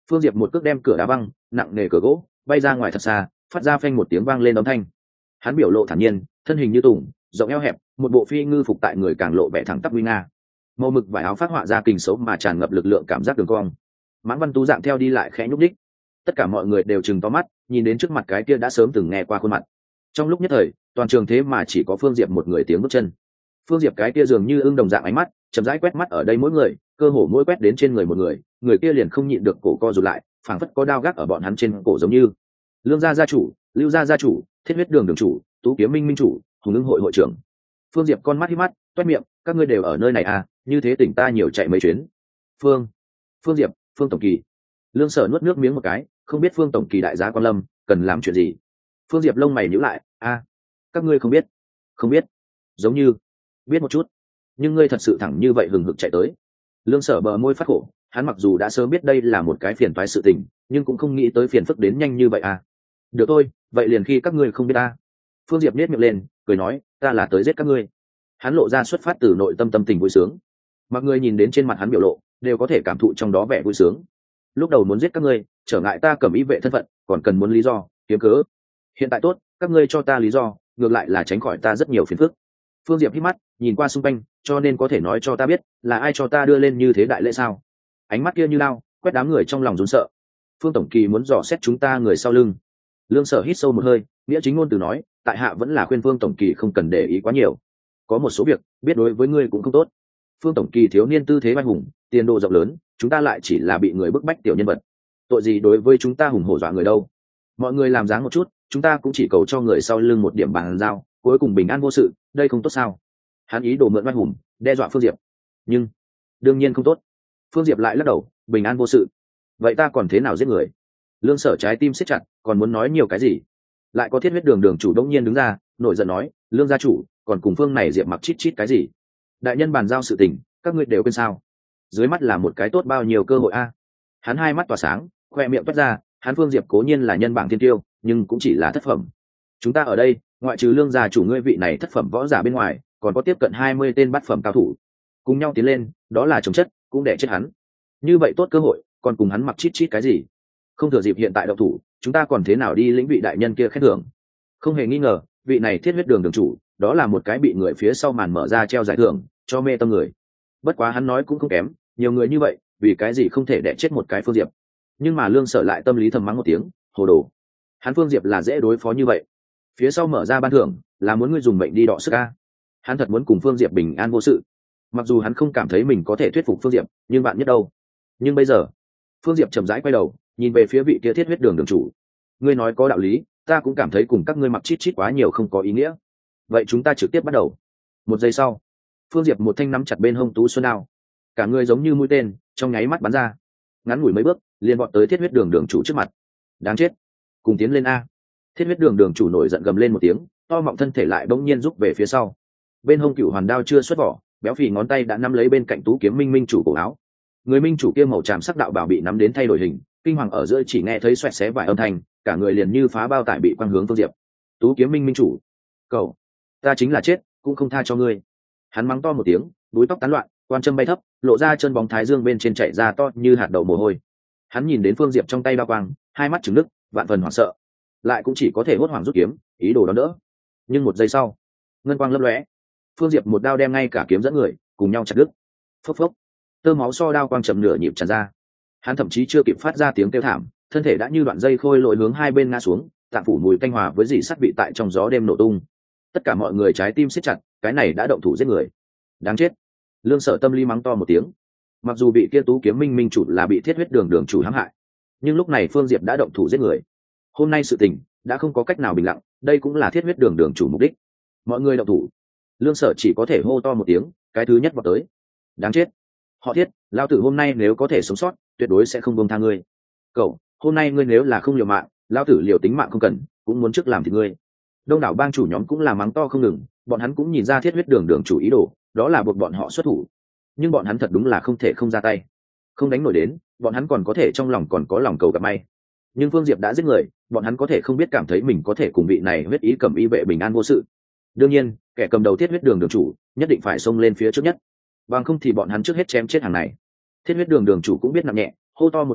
Phương Diệp một cước đem cửa đá văng, nặng nề cửa gỗ bay ra ngoài thật xa, phát ra phanh một tiếng vang lên âm thanh. Hắn biểu lộ thản nhiên, thân hình như tùng, rộng eo hẹp, một bộ phi ngư phục tại người càng lộ vẻ thẳng tắp uy nga. Màu mực vải áo phát họa ra kình xấu mà tràn ngập lực lượng cảm giác đường cong. Mãn Văn Tú dạng theo đi lại khẽ nhúc đích. Tất cả mọi người đều trừng to mắt, nhìn đến trước mặt cái kia đã sớm từng nghe qua khuôn mặt. Trong lúc nhất thời, toàn trường thế mà chỉ có Phương Diệp một người tiếng bước chân. Phương Diệp cái kia dường như ưng đồng dạng ánh mắt, chậm rãi quét mắt ở đây mỗi người, cơ hồ mỗi quét đến trên người một người, người kia liền không nhịn được cổ co rụt lại, phảng phất có đao gác ở bọn hắn trên cổ giống như. Lương gia gia chủ, Lưu gia gia chủ, Thiết huyết đường đường chủ, Tú kiếm minh minh chủ, Hùng ưng hội hội trưởng. Phương Diệp con mắt híp mắt, toét miệng, các ngươi đều ở nơi này à, như thế tỉnh ta nhiều chạy mấy chuyến. Phương, Phương Diệp, Phương tổng kỳ. Lương Sở nuốt nước miếng một cái, không biết Phương tổng kỳ đại giá quan lâm, cần làm chuyện gì. Phương Diệp lông mày nhíu lại, a, các ngươi không biết? Không biết? Giống như biết một chút, nhưng ngươi thật sự thẳng như vậy hừng hực chạy tới. Lương Sở bờ môi phát khổ, hắn mặc dù đã sớm biết đây là một cái phiền toái sự tình, nhưng cũng không nghĩ tới phiền phức đến nhanh như vậy à. Được thôi, vậy liền khi các ngươi không biết ta. Phương Diệp nhếch miệng lên, cười nói, ta là tới giết các ngươi. Hắn lộ ra xuất phát từ nội tâm tâm tình vui sướng. Mọi người nhìn đến trên mặt hắn biểu lộ, đều có thể cảm thụ trong đó vẻ vui sướng. Lúc đầu muốn giết các ngươi, trở ngại ta cầm ý vệ thân phận, còn cần muốn lý do, kiếm cớ. Hiện tại tốt, các ngươi cho ta lý do, ngược lại là tránh khỏi ta rất nhiều phiền phức. Phương Diệp hít mắt, nhìn qua xung quanh, cho nên có thể nói cho ta biết, là ai cho ta đưa lên như thế đại lễ sao? Ánh mắt kia như lao, quét đám người trong lòng run sợ. Phương tổng kỳ muốn dò xét chúng ta người sau lưng. Lương Sở hít sâu một hơi, nghĩa chính ngôn từ nói, tại hạ vẫn là khuyên Phương tổng kỳ không cần để ý quá nhiều. Có một số việc, biết đối với ngươi cũng không tốt. Phương tổng kỳ thiếu niên tư thế vai hùng, tiền đồ rộng lớn, chúng ta lại chỉ là bị người bức bách tiểu nhân vật. Tội gì đối với chúng ta hùng hổ dọa người đâu? Mọi người làm dáng một chút, chúng ta cũng chỉ cầu cho người sau lưng một điểm bàn giao, cuối cùng bình an vô sự, đây không tốt sao? Hắn ý đồ mượn vai hùng, đe dọa Phương Diệp. Nhưng đương nhiên không tốt. Phương Diệp lại lắc đầu, bình an vô sự. Vậy ta còn thế nào giết người? Lương Sở trái tim siết chặt, còn muốn nói nhiều cái gì? Lại có Thiết huyết đường đường chủ đống nhiên đứng ra, nổi giận nói, Lương gia chủ, còn cùng Phương này Diệp mặc chít chít cái gì? Đại nhân bàn giao sự tình, các ngươi đều quên sao? Dưới mắt là một cái tốt bao nhiêu cơ hội a. Hắn hai mắt tỏa sáng, khoe miệng toát ra, hắn Phương Diệp cố nhiên là nhân bảng thiên tiêu, nhưng cũng chỉ là thất phẩm. Chúng ta ở đây, ngoại trừ Lương gia chủ ngươi vị này thất phẩm võ giả bên ngoài, còn có tiếp cận hai mươi tên bát phẩm cao thủ. Cùng nhau tiến lên, đó là chống chất, cũng để chết hắn. Như vậy tốt cơ hội, còn cùng hắn mặc chít chít cái gì? Không thừa dịp hiện tại động thủ, chúng ta còn thế nào đi lĩnh vị đại nhân kia khen thưởng? Không hề nghi ngờ, vị này Thiết huyết đường đường chủ, đó là một cái bị người phía sau màn mở ra treo giải thưởng, cho mê tâm người. Bất quá hắn nói cũng không kém, nhiều người như vậy, vì cái gì không thể đẻ chết một cái Phương Diệp? Nhưng mà Lương Sở lại tâm lý thầm mắng một tiếng, hồ đồ. Hắn Phương Diệp là dễ đối phó như vậy? Phía sau mở ra ban thưởng, là muốn ngươi dùng mệnh đi đọ sức a. Hắn thật muốn cùng Phương Diệp bình an vô sự. Mặc dù hắn không cảm thấy mình có thể thuyết phục Phương Diệp, nhưng bạn nhất đâu. Nhưng bây giờ, Phương Diệp chậm rãi quay đầu, nhìn về phía vị kia Thiết huyết đường đường chủ. Ngươi nói có đạo lý, ta cũng cảm thấy cùng các ngươi mặc chít chít quá nhiều không có ý nghĩa. Vậy chúng ta trực tiếp bắt đầu. Một giây sau, Phương Diệp một thanh nắm chặt bên hông Tú Xuân đao, cả người giống như mũi tên, trong nháy mắt bắn ra, ngắn ngủi mấy bước, liền vọt tới Thiết huyết đường đường chủ trước mặt. Đáng chết, cùng tiến lên a. Thiết huyết đường đường chủ nổi giận gầm lên một tiếng, to mọng thân thể lại bỗng nhiên rút về phía sau. Bên hông cửu hoàn đao chưa xuất vỏ, béo phì ngón tay đã nắm lấy bên cạnh Tú kiếm minh minh chủ cổ áo. Người minh chủ kia màu tràm sắc đạo bảo bị nắm đến thay đổi hình, kinh hoàng ở giữa chỉ nghe thấy xoẹt xé vài âm thanh, cả người liền như phá bao tải bị quăng hướng Phương Diệp. Tú kiếm minh minh chủ, cậu, ta chính là chết cũng không tha cho ngươi. Hắn mắng to một tiếng, búi tóc tán loạn, quan châm bay thấp, lộ ra chân bóng thái dương bên trên chảy ra to như hạt đậu mồ hôi. Hắn nhìn đến Phương Diệp trong tay đao quang, hai mắt trừng lức, vạn phần hoảng sợ, lại cũng chỉ có thể hốt hoảng rút kiếm, ý đồ đón đỡ. Nhưng một giây sau, ngân quang lấp lóe, Phương Diệp một đao đem ngay cả kiếm dẫn người cùng nhau chặt đứt. Phốc phốc, tơ máu so đao quang chậm nửa nhịp tràn ra. Hắn thậm chí chưa kịp phát ra tiếng kêu thảm, thân thể đã như đoạn dây khôi lội hướng hai bên ngã xuống, tạng phủ mùi tanh hòa với dì sắt bị tại trong gió đêm nổ tung. Tất cả mọi người trái tim siết chặt, cái này đã động thủ giết người. Đáng chết. Lương Sở tâm lý mắng to một tiếng. Mặc dù bị kia Tú kiếm minh minh chủ là bị Thiết huyết đường đường chủ hãm hại, nhưng lúc này Phương Diệp đã động thủ giết người. Hôm nay sự tình đã không có cách nào bình lặng, đây cũng là Thiết huyết đường đường chủ mục đích. Mọi người động thủ. Lương Sở chỉ có thể hô to một tiếng, cái thứ nhất vọt tới. Đáng chết. Họ Thiết, lao tử hôm nay nếu có thể sống sót, tuyệt đối sẽ không buông tha ngươi. Cậu, hôm nay ngươi nếu là không liều mạng, lao tử liều tính mạng không cần, cũng muốn trước làm thì ngươi. Đông đảo bang chủ nhóm cũng là mắng to không ngừng, bọn hắn cũng nhìn ra Thiết huyết đường đường chủ ý đồ, đó là buộc bọn họ xuất thủ. Nhưng bọn hắn thật đúng là không thể không ra tay. Không đánh nổi đến, bọn hắn còn có thể trong lòng còn có lòng cầu gặp may. Nhưng Phương Diệp đã giết người, bọn hắn có thể không biết cảm thấy mình có thể cùng vị này huyết ý cầm y vệ bình an vô sự. Đương nhiên, kẻ cầm đầu Thiết huyết đường đường chủ nhất định phải xông lên phía trước nhất, bằng không thì bọn hắn trước hết chém chết hàng này. Thiết huyết đường đường chủ cũng biết nặng nhẹ, hô to một tiếng,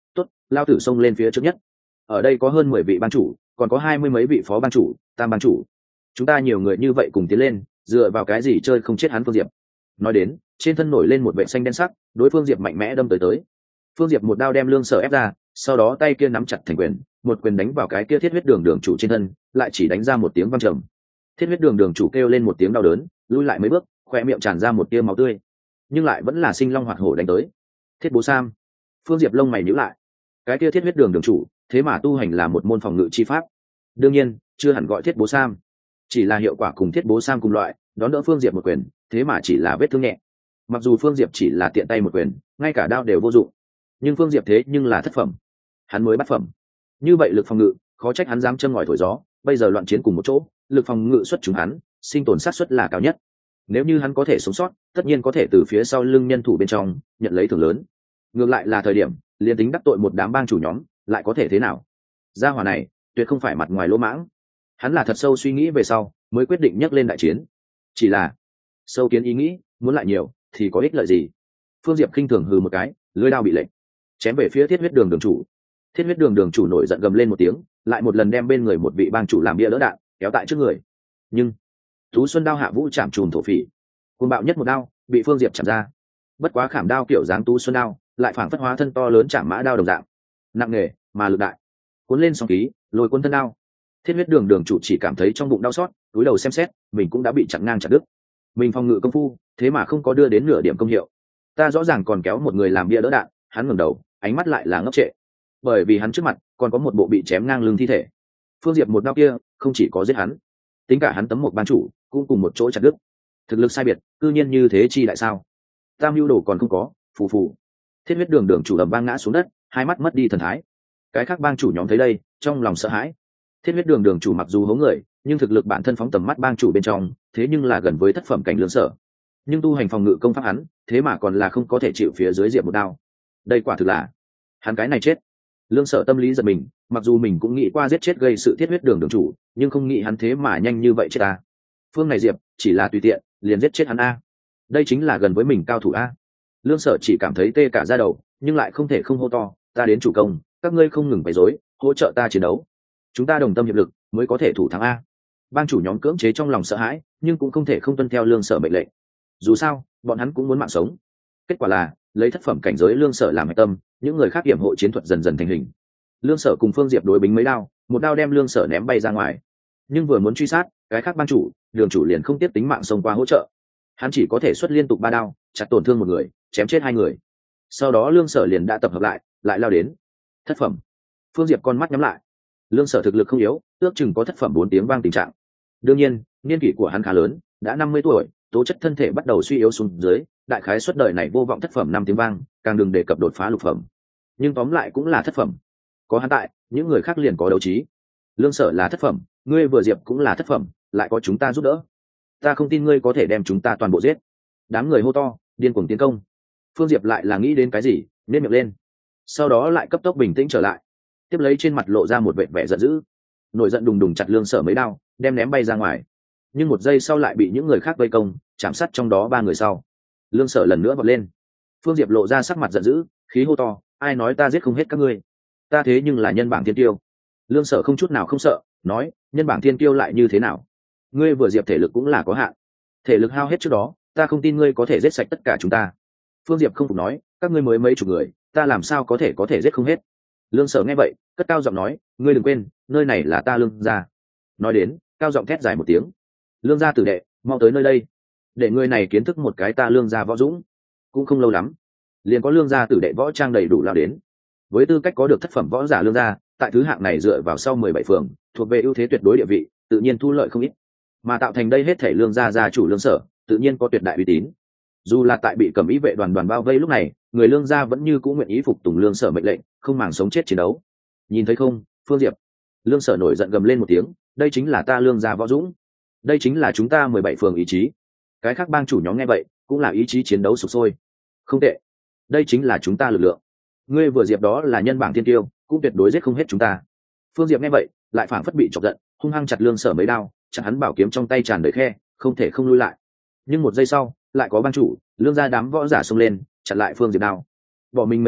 tốt, lao tử xông lên phía trước nhất. Ở đây có hơn mười vị ban chủ, còn có hai mươi mấy vị phó ban chủ, tam ban chủ, chúng ta nhiều người như vậy cùng tiến lên, dựa vào cái gì chơi không chết hắn Phương Diệp. Nói đến, trên thân nổi lên một vệ xanh đen sắc, đối Phương Diệp mạnh mẽ đâm tới tới. Phương Diệp một đao đem Lương Sở ép ra, sau đó tay kia nắm chặt thành quyền, một quyền đánh vào cái kia thiết huyết đường đường chủ trên thân, lại chỉ đánh ra một tiếng vang trầm. Thiết huyết đường đường chủ kêu lên một tiếng đau đớn, lùi lại mấy bước, khoe miệng tràn ra một tia máu tươi, nhưng lại vẫn là sinh long hoạt hổ đánh tới. Thiết Bố Sam. Phương Diệp lông mày nhíu lại, cái kia thiết huyết đường đường chủ thế mà tu hành là một môn phòng ngự chi pháp, đương nhiên chưa hẳn gọi Thiết Bố Sam, chỉ là hiệu quả cùng Thiết Bố Sam cùng loại, đón đỡ Phương Diệp một quyền, thế mà chỉ là vết thương nhẹ. Mặc dù Phương Diệp chỉ là tiện tay một quyền, ngay cả đao đều vô dụng, nhưng Phương Diệp thế nhưng là thất phẩm, hắn mới bắt phẩm, như vậy lực phòng ngự khó trách hắn dám châm ngòi thổi gió. Bây giờ loạn chiến cùng một chỗ, lực phòng ngự xuất chúng hắn, sinh tồn sát suất là cao nhất. Nếu như hắn có thể sống sót, tất nhiên có thể từ phía sau lưng nhân thủ bên trong nhận lấy thưởng lớn. Ngược lại là thời điểm liền tính đắc tội một đám bang chủ nhóm, lại có thể thế nào? Gia hỏa này tuyệt không phải mặt ngoài lỗ mãng, hắn là thật sâu suy nghĩ về sau mới quyết định nhắc lên đại chiến. Chỉ là sâu kiến ý nghĩ, muốn lại nhiều thì có ích lợi gì? Phương Diệp khinh thường hừ một cái, lưỡi đao bị lệnh chém về phía thiết huyết đường đường chủ. Thiết huyết đường đường chủ nổi giận gầm lên một tiếng, lại một lần đem bên người một vị bang chủ làm bia đỡ đạn kéo tại trước người. Nhưng Tú Xuân đao hạ vũ chạm trùm thổ phỉ, cuồng bạo nhất một đao bị Phương Diệp chạm ra. Bất quá khảm đao kiểu dáng Tú Xuân đao lại phảng phất hóa thân to lớn chạm mã đao đồng dạng, nặng nề mà lực đại, cuốn lên sóng khí lôi cuốn thân đao. Thiết huyết đường đường chủ chỉ cảm thấy trong bụng đau xót, túi đầu xem xét mình cũng đã bị chặn ngang chặt đứt. Mình phòng ngự công phu thế mà không có đưa đến nửa điểm công hiệu, ta rõ ràng còn kéo một người làm bia đỡ đạn. Hắn ngẩng đầu, ánh mắt lại là ngốc trệ, bởi vì hắn trước mặt còn có một bộ bị chém ngang lưng thi thể. Phương Diệp một đao kia không chỉ có giết hắn, tính cả hắn tấm một ban chủ cũng cùng một chỗ chặt đứt. Thực lực sai biệt cư nhiên như thế chi đại sao? Tam lưu đồ còn không có, phù phù. Thiết huyết đường đường chủ ầm vang ngã xuống đất, hai mắt mất đi thần thái. Cái khác bang chủ nhóm thấy đây, trong lòng sợ hãi. Thiết huyết đường đường chủ mặc dù hố người, nhưng thực lực bản thân phóng tầm mắt bang chủ bên trong, thế nhưng là gần với thất phẩm cảnh Lương Sở. Nhưng tu hành phòng ngự công pháp hắn, thế mà còn là không có thể chịu phía dưới Diệp một đao. Đây quả thực là hắn cái này chết. Lương Sở tâm lý giật mình, mặc dù mình cũng nghĩ qua giết chết gây sự thiết huyết đường đường chủ, nhưng không nghĩ hắn thế mà nhanh như vậy chết ta. Phương này Diệp chỉ là tùy tiện liền giết chết hắn a, đây chính là gần với mình cao thủ a. Lương Sở chỉ cảm thấy tê cả da đầu, nhưng lại không thể không hô to, ta đến chủ công, các ngươi không ngừng bày rối, hỗ trợ ta chiến đấu, chúng ta đồng tâm hiệp lực mới có thể thủ thắng a. Bang chủ nhóm cưỡng chế trong lòng sợ hãi, nhưng cũng không thể không tuân theo Lương Sở mệnh lệnh, dù sao bọn hắn cũng muốn mạng sống. Kết quả là lấy thất phẩm cảnh giới Lương Sở làm hạch tâm, những người khác hiểm hộ chiến thuật dần dần thành hình. Lương Sở cùng Phương Diệp đối bính mấy đao, một đao đem Lương Sở ném bay ra ngoài, nhưng vừa muốn truy sát cái khác ban chủ, đường chủ liền không tiếp tính mạng xông qua hỗ trợ, hắn chỉ có thể xuất liên tục ba đao, chặt tổn thương một người, chém chết hai người. Sau đó Lương Sở liền đã tập hợp lại, lại lao đến thất phẩm. Phương Diệp con mắt nhắm lại. Lương Sở thực lực không yếu, ước chừng có thất phẩm bốn tiếng vang tình trạng. Đương nhiên niên kỷ của hắn khá lớn, đã năm mươi tuổi, tố chất thân thể bắt đầu suy yếu xuống dưới, đại khái suốt đời này vô vọng thất phẩm năm tiếng vang, càng đừng đề cập đột phá lục phẩm. Nhưng tóm lại cũng là thất phẩm, có hắn tại, những người khác liền có đấu trí. Lương Sở là thất phẩm, ngươi vừa Diệp cũng là thất phẩm, lại có chúng ta giúp đỡ, ta không tin ngươi có thể đem chúng ta toàn bộ giết. Đám người hô to, điên cuồng tiến công. Phương Diệp lại là nghĩ đến cái gì, nên miệng lên, sau đó lại cấp tốc bình tĩnh trở lại, tiếp lấy trên mặt lộ ra một vẻ vẻ giận dữ, nổi giận đùng đùng chặt Lương Sở mấy đao, đem ném bay ra ngoài. Nhưng một giây sau lại bị những người khác vây công, chạm sát trong đó ba người sau. Lương Sở lần nữa vọt lên. Phương Diệp lộ ra sắc mặt giận dữ, khí hô to, ai nói ta giết không hết các ngươi, ta thế nhưng là nhân bảng thiên tiêu. Lương Sở không chút nào không sợ, nói, nhân bảng thiên tiêu lại như thế nào, ngươi vừa Diệp thể lực cũng là có hạn, thể lực hao hết trước đó, ta không tin ngươi có thể giết sạch tất cả chúng ta. Phương Diệp không phục nói, các ngươi mới mấy chục người, ta làm sao có thể có thể giết không hết. Lương Sở nghe vậy, cất cao giọng nói, ngươi đừng quên, nơi này là ta Lương gia. Nói đến, cao giọng thét dài một tiếng, Lương gia tử đệ, mau tới nơi đây, để người này kiến thức một cái ta Lương gia võ dũng. Cũng không lâu lắm, liền có Lương gia tử đệ võ trang đầy đủ lao đến. Với tư cách có được thất phẩm võ giả Lương gia, tại thứ hạng này dựa vào sau mười bảy phường, thuộc về ưu thế tuyệt đối địa vị, tự nhiên thu lợi không ít, mà tạo thành đây hết thể Lương gia gia chủ Lương Sở, tự nhiên có tuyệt đại uy tín. Dù là tại bị Cẩm Ý vệ đoàn đoàn bao vây lúc này, người Lương gia vẫn như cũ nguyện ý phục tùng Lương Sở mệnh lệnh, không màng sống chết chiến đấu. Nhìn thấy không, Phương Diệp? Lương Sở nổi giận gầm lên một tiếng, đây chính là ta Lương gia võ dũng, đây chính là chúng ta mười bảy phường ý chí. Cái khác bang chủ nhóm nghe vậy, cũng là ý chí chiến đấu sục sôi. Không tệ, đây chính là chúng ta lực lượng. Ngươi vừa Diệp đó là nhân bảng thiên tiêu, cũng tuyệt đối giết không hết chúng ta. Phương Diệp nghe vậy, lại phảng phất bị chọc giận, hung hăng chặt Lương Sở mấy đao, chặt hắn bảo kiếm trong tay tràn đầy khe, không thể không lui lại. Nhưng một giây sau, lại có bang chủ, Lương gia đám võ giả xông lên, chặn lại Phương Diệp đao. Bỏ mình mấy người,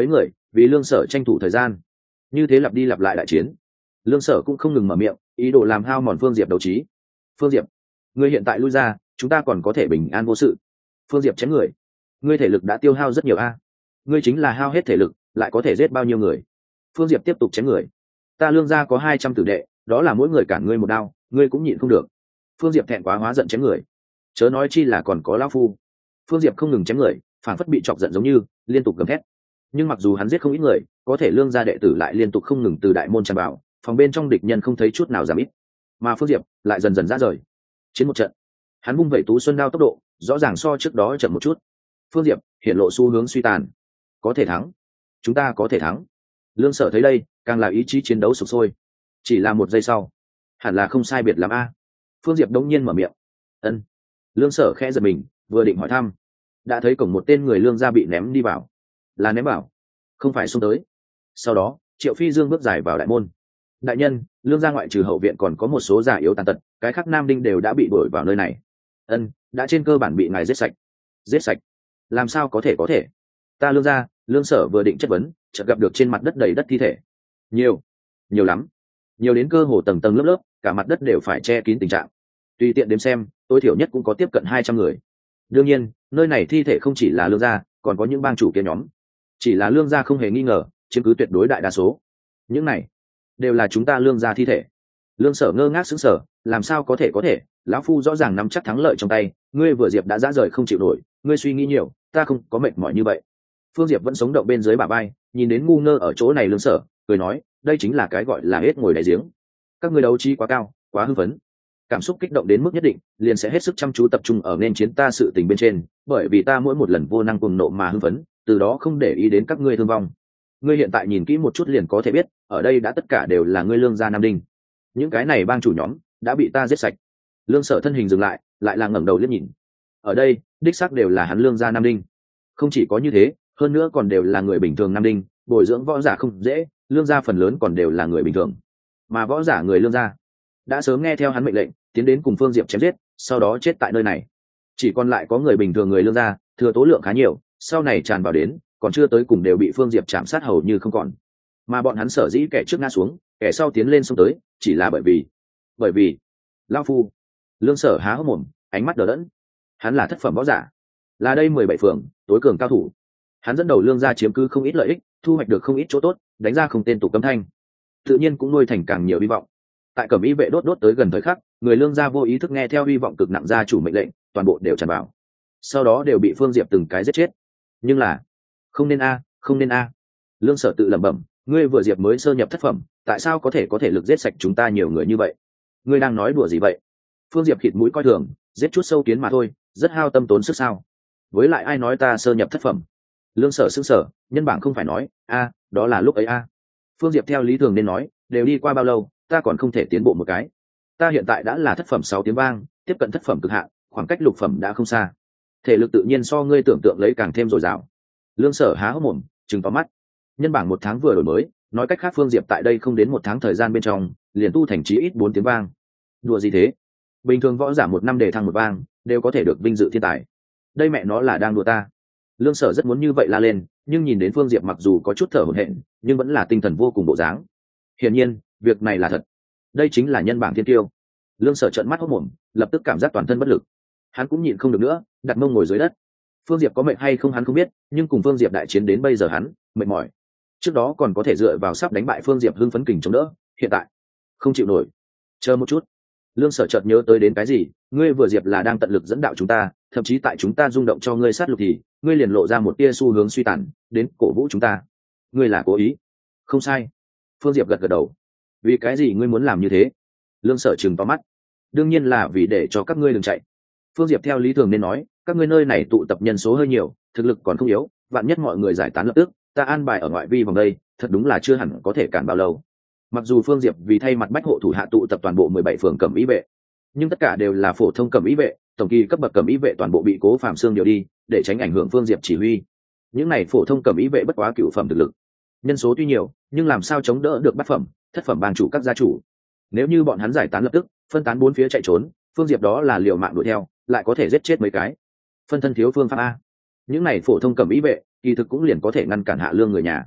vì lương sở tranh thủ thời gian. Như thế lặp đi lặp lại đại chiến, lương sở cũng không ngừng mở miệng, ý đồ làm hao mòn phương diệp đấu trí. Phương diệp, ngươi hiện tại lui ra, chúng ta còn có thể bình an vô sự. Phương diệp chém người, ngươi thể lực đã tiêu hao rất nhiều a. Ngươi chính là hao hết thể lực lại có thể giết bao nhiêu người? Phương diệp tiếp tục chém người. Ta lương gia có hai trăm tử đệ, đó là mỗi người cản ngươi một đao, ngươi cũng nhịn không được. Phương diệp thẹn quá hóa giận chém người, chớ nói chi là còn có lão phu. Phương diệp không ngừng chém người, phản phất bị chọc giận giống như liên tục gầm thét. Nhưng mặc dù hắn giết không ít người, có thể lương gia đệ tử lại liên tục không ngừng từ đại môn tràn vào, phòng bên trong địch nhân không thấy chút nào giảm ít, mà Phương diệp lại dần dần ra rời. Chiến một trận, hắn vung vẩy tú xuân đao tốc độ rõ ràng so trước đó chậm một chút. Phương diệp hiện lộ xu hướng suy tàn. Có thể thắng, chúng ta có thể thắng. Lương sở thấy đây càng là ý chí chiến đấu sục sôi. Chỉ là một giây sau, hẳn là không sai biệt lắm a. Phương diệp đống nhiên mở miệng. Ân. Lương sở khẽ giật mình, vừa định hỏi thăm, đã thấy cổng một tên người lương gia bị ném đi vào. Là ném vào, không phải xông tới. Sau đó Triệu Phi Dương bước dài vào đại môn. Đại nhân, lương gia ngoại trừ hậu viện còn có một số già yếu tàn tật, cái khác nam đinh đều đã bị đuổi vào nơi này. Ân, đã trên cơ bản bị ngài giết sạch. Giết sạch? Làm sao có thể có thể? Ta lương gia, lương sở vừa định chất vấn, chợt gặp được trên mặt đất đầy đất thi thể. Nhiều, nhiều lắm, nhiều đến cơ hồ tầng tầng lớp lớp, cả mặt đất đều phải che kín tình trạng. Tùy tiện đếm xem, tối thiểu nhất cũng có tiếp cận hai trăm người. Đương nhiên, nơi này thi thể không chỉ là lương gia, còn có những bang chủ kia nhóm. Chỉ là lương gia không hề nghi ngờ, chiếm cứ tuyệt đối đại đa số. Những này đều là chúng ta lương gia thi thể. Lương sở ngơ ngác sững sờ, làm sao có thể có thể? Lão phu rõ ràng nắm chắc thắng lợi trong tay, ngươi vừa diệp đã dã rời không chịu nổi, ngươi suy nghĩ nhiều, ta không có mệt mỏi như vậy. Phương diệp vẫn sống động bên dưới bả vai, nhìn đến ngu ngơ ở chỗ này lương sở, cười nói, đây chính là cái gọi là hết ngồi đáy giếng. Các ngươi đấu trí quá cao, quá hưng phấn, cảm xúc kích động đến mức nhất định, liền sẽ hết sức chăm chú tập trung ở nên chiến ta sự tình bên trên, bởi vì ta mỗi một lần vô năng cuồng nộ mà hưng phấn, từ đó không để ý đến các ngươi thương vong. Ngươi hiện tại nhìn kỹ một chút liền có thể biết, ở đây đã tất cả đều là ngươi lương gia nam đinh. Những cái này bang chủ nhóm đã bị ta giết sạch. Lương sở thân hình dừng lại, lại là ngẩng đầu liếc nhìn. Ở đây đích xác đều là hắn lương gia nam đinh. Không chỉ có như thế, hơn nữa còn đều là người bình thường nam đinh, bồi dưỡng võ giả không dễ, lương gia phần lớn còn đều là người bình thường. Mà võ giả người lương gia đã sớm nghe theo hắn mệnh lệnh, tiến đến cùng Phương Diệp chém giết, sau đó chết tại nơi này. Chỉ còn lại có người bình thường người lương gia, thừa tố lượng khá nhiều, sau này tràn vào đến, còn chưa tới cùng đều bị Phương Diệp chạm sát hầu như không còn. Mà bọn hắn sở dĩ kẻ trước ngã xuống, kẻ sau tiến lên xông tới, chỉ là bởi vì bởi vì lão phu. Lương sở há hốc mồm, ánh mắt đờ đẫn. Hắn là thất phẩm võ giả, là đây mười bảy phường tối cường cao thủ. Hắn dẫn đầu lương gia chiếm cứ không ít lợi ích, thu hoạch được không ít chỗ tốt, đánh ra không tên tụ cấm thanh, tự nhiên cũng nuôi thành càng nhiều hy vọng. Tại cẩm y vệ đốt đốt tới gần thời khắc, người lương gia vô ý thức nghe theo hy vọng cực nặng gia chủ mệnh lệnh, toàn bộ đều tràn vào, sau đó đều bị Phương Diệp từng cái giết chết. Nhưng là không nên a, không nên a. Lương sở tự lẩm bẩm, ngươi vừa diệp mới sơ nhập thất phẩm, tại sao có thể có thể lực giết sạch chúng ta nhiều người như vậy? Ngươi đang nói đùa gì vậy? Phương Diệp khịt mũi coi thường, giết chút sâu kiến mà thôi, rất hao tâm tốn sức sao? Với lại ai nói ta sơ nhập thất phẩm? Lương sở sững sờ, nhân bảng không phải nói a, đó là lúc ấy a. Phương Diệp theo lý thường nên nói, đều đi qua bao lâu, ta còn không thể tiến bộ một cái. Ta hiện tại đã là thất phẩm sáu tiếng vang, tiếp cận thất phẩm cực hạn, khoảng cách lục phẩm đã không xa. Thể lực tự nhiên so ngươi tưởng tượng lấy càng thêm dồi dào. Lương sở há hốc mồm, trừng to mắt. Nhân bảng một tháng vừa đổi mới, nói cách khác Phương Diệp tại đây không đến một tháng thời gian bên trong, liền tu thành chí ít bốn tiếng vang. Đùa gì thế? Bình thường võ giả một năm đề thăng một vang, đều có thể được vinh dự thiên tài. Đây mẹ nó là đang đùa ta. Lương sở rất muốn như vậy la lên, nhưng nhìn đến Phương Diệp mặc dù có chút thở hổn hển, nhưng vẫn là tinh thần vô cùng bộ dáng. Hiển nhiên, việc này là thật. Đây chính là nhân bảng thiên tiêu. Lương sở trợn mắt hốt mồm, lập tức cảm giác toàn thân bất lực. Hắn cũng nhịn không được nữa, đặt mông ngồi dưới đất. Phương Diệp có mệt hay không hắn không biết, nhưng cùng Phương Diệp đại chiến đến bây giờ hắn mệt mỏi. Trước đó còn có thể dựa vào sắp đánh bại Phương Diệp hưng phấn kình chống đỡ, hiện tại không chịu nổi. Chờ một chút. Lương sở chợt nhớ tới đến cái gì, ngươi vừa Diệp là đang tận lực dẫn đạo chúng ta, thậm chí tại chúng ta rung động cho ngươi sát lục thì ngươi liền lộ ra một tia xu hướng suy tàn, đến cổ vũ chúng ta. Ngươi là cố ý? Không sai. Phương Diệp gật gật đầu. Vì cái gì ngươi muốn làm như thế? Lương sở trừng to mắt. Đương nhiên là vì để cho các ngươi đừng chạy. Phương Diệp theo lý thường nên nói, các ngươi nơi này tụ tập nhân số hơi nhiều, thực lực còn không yếu, vạn nhất mọi người giải tán lập tức, ta an bài ở ngoại vi vòng đây, thật đúng là chưa hẳn có thể cản bao lâu. Mặc dù Phương Diệp vì thay mặt bách hộ thủ hạ tụ tập toàn bộ mười bảy phường cẩm ý vệ, nhưng tất cả đều là phổ thông cẩm ý vệ, tổng kỳ cấp bậc cẩm ý vệ toàn bộ bị Cố Phạm Xương điều đi, để tránh ảnh hưởng Phương Diệp chỉ huy. Những này phổ thông cẩm ý vệ bất quá cửu phẩm thực lực, nhân số tuy nhiều, nhưng làm sao chống đỡ được bát phẩm, thất phẩm bang chủ các gia chủ. Nếu như bọn hắn giải tán lập tức, phân tán bốn phía chạy trốn, Phương Diệp đó là liều mạng đuổi theo, lại có thể giết chết mấy cái. Phân thân thiếu phương pháp a. Những này phổ thông cẩm ý vệ, kỳ thực cũng liền có thể ngăn cản Hạ Lương người nhà.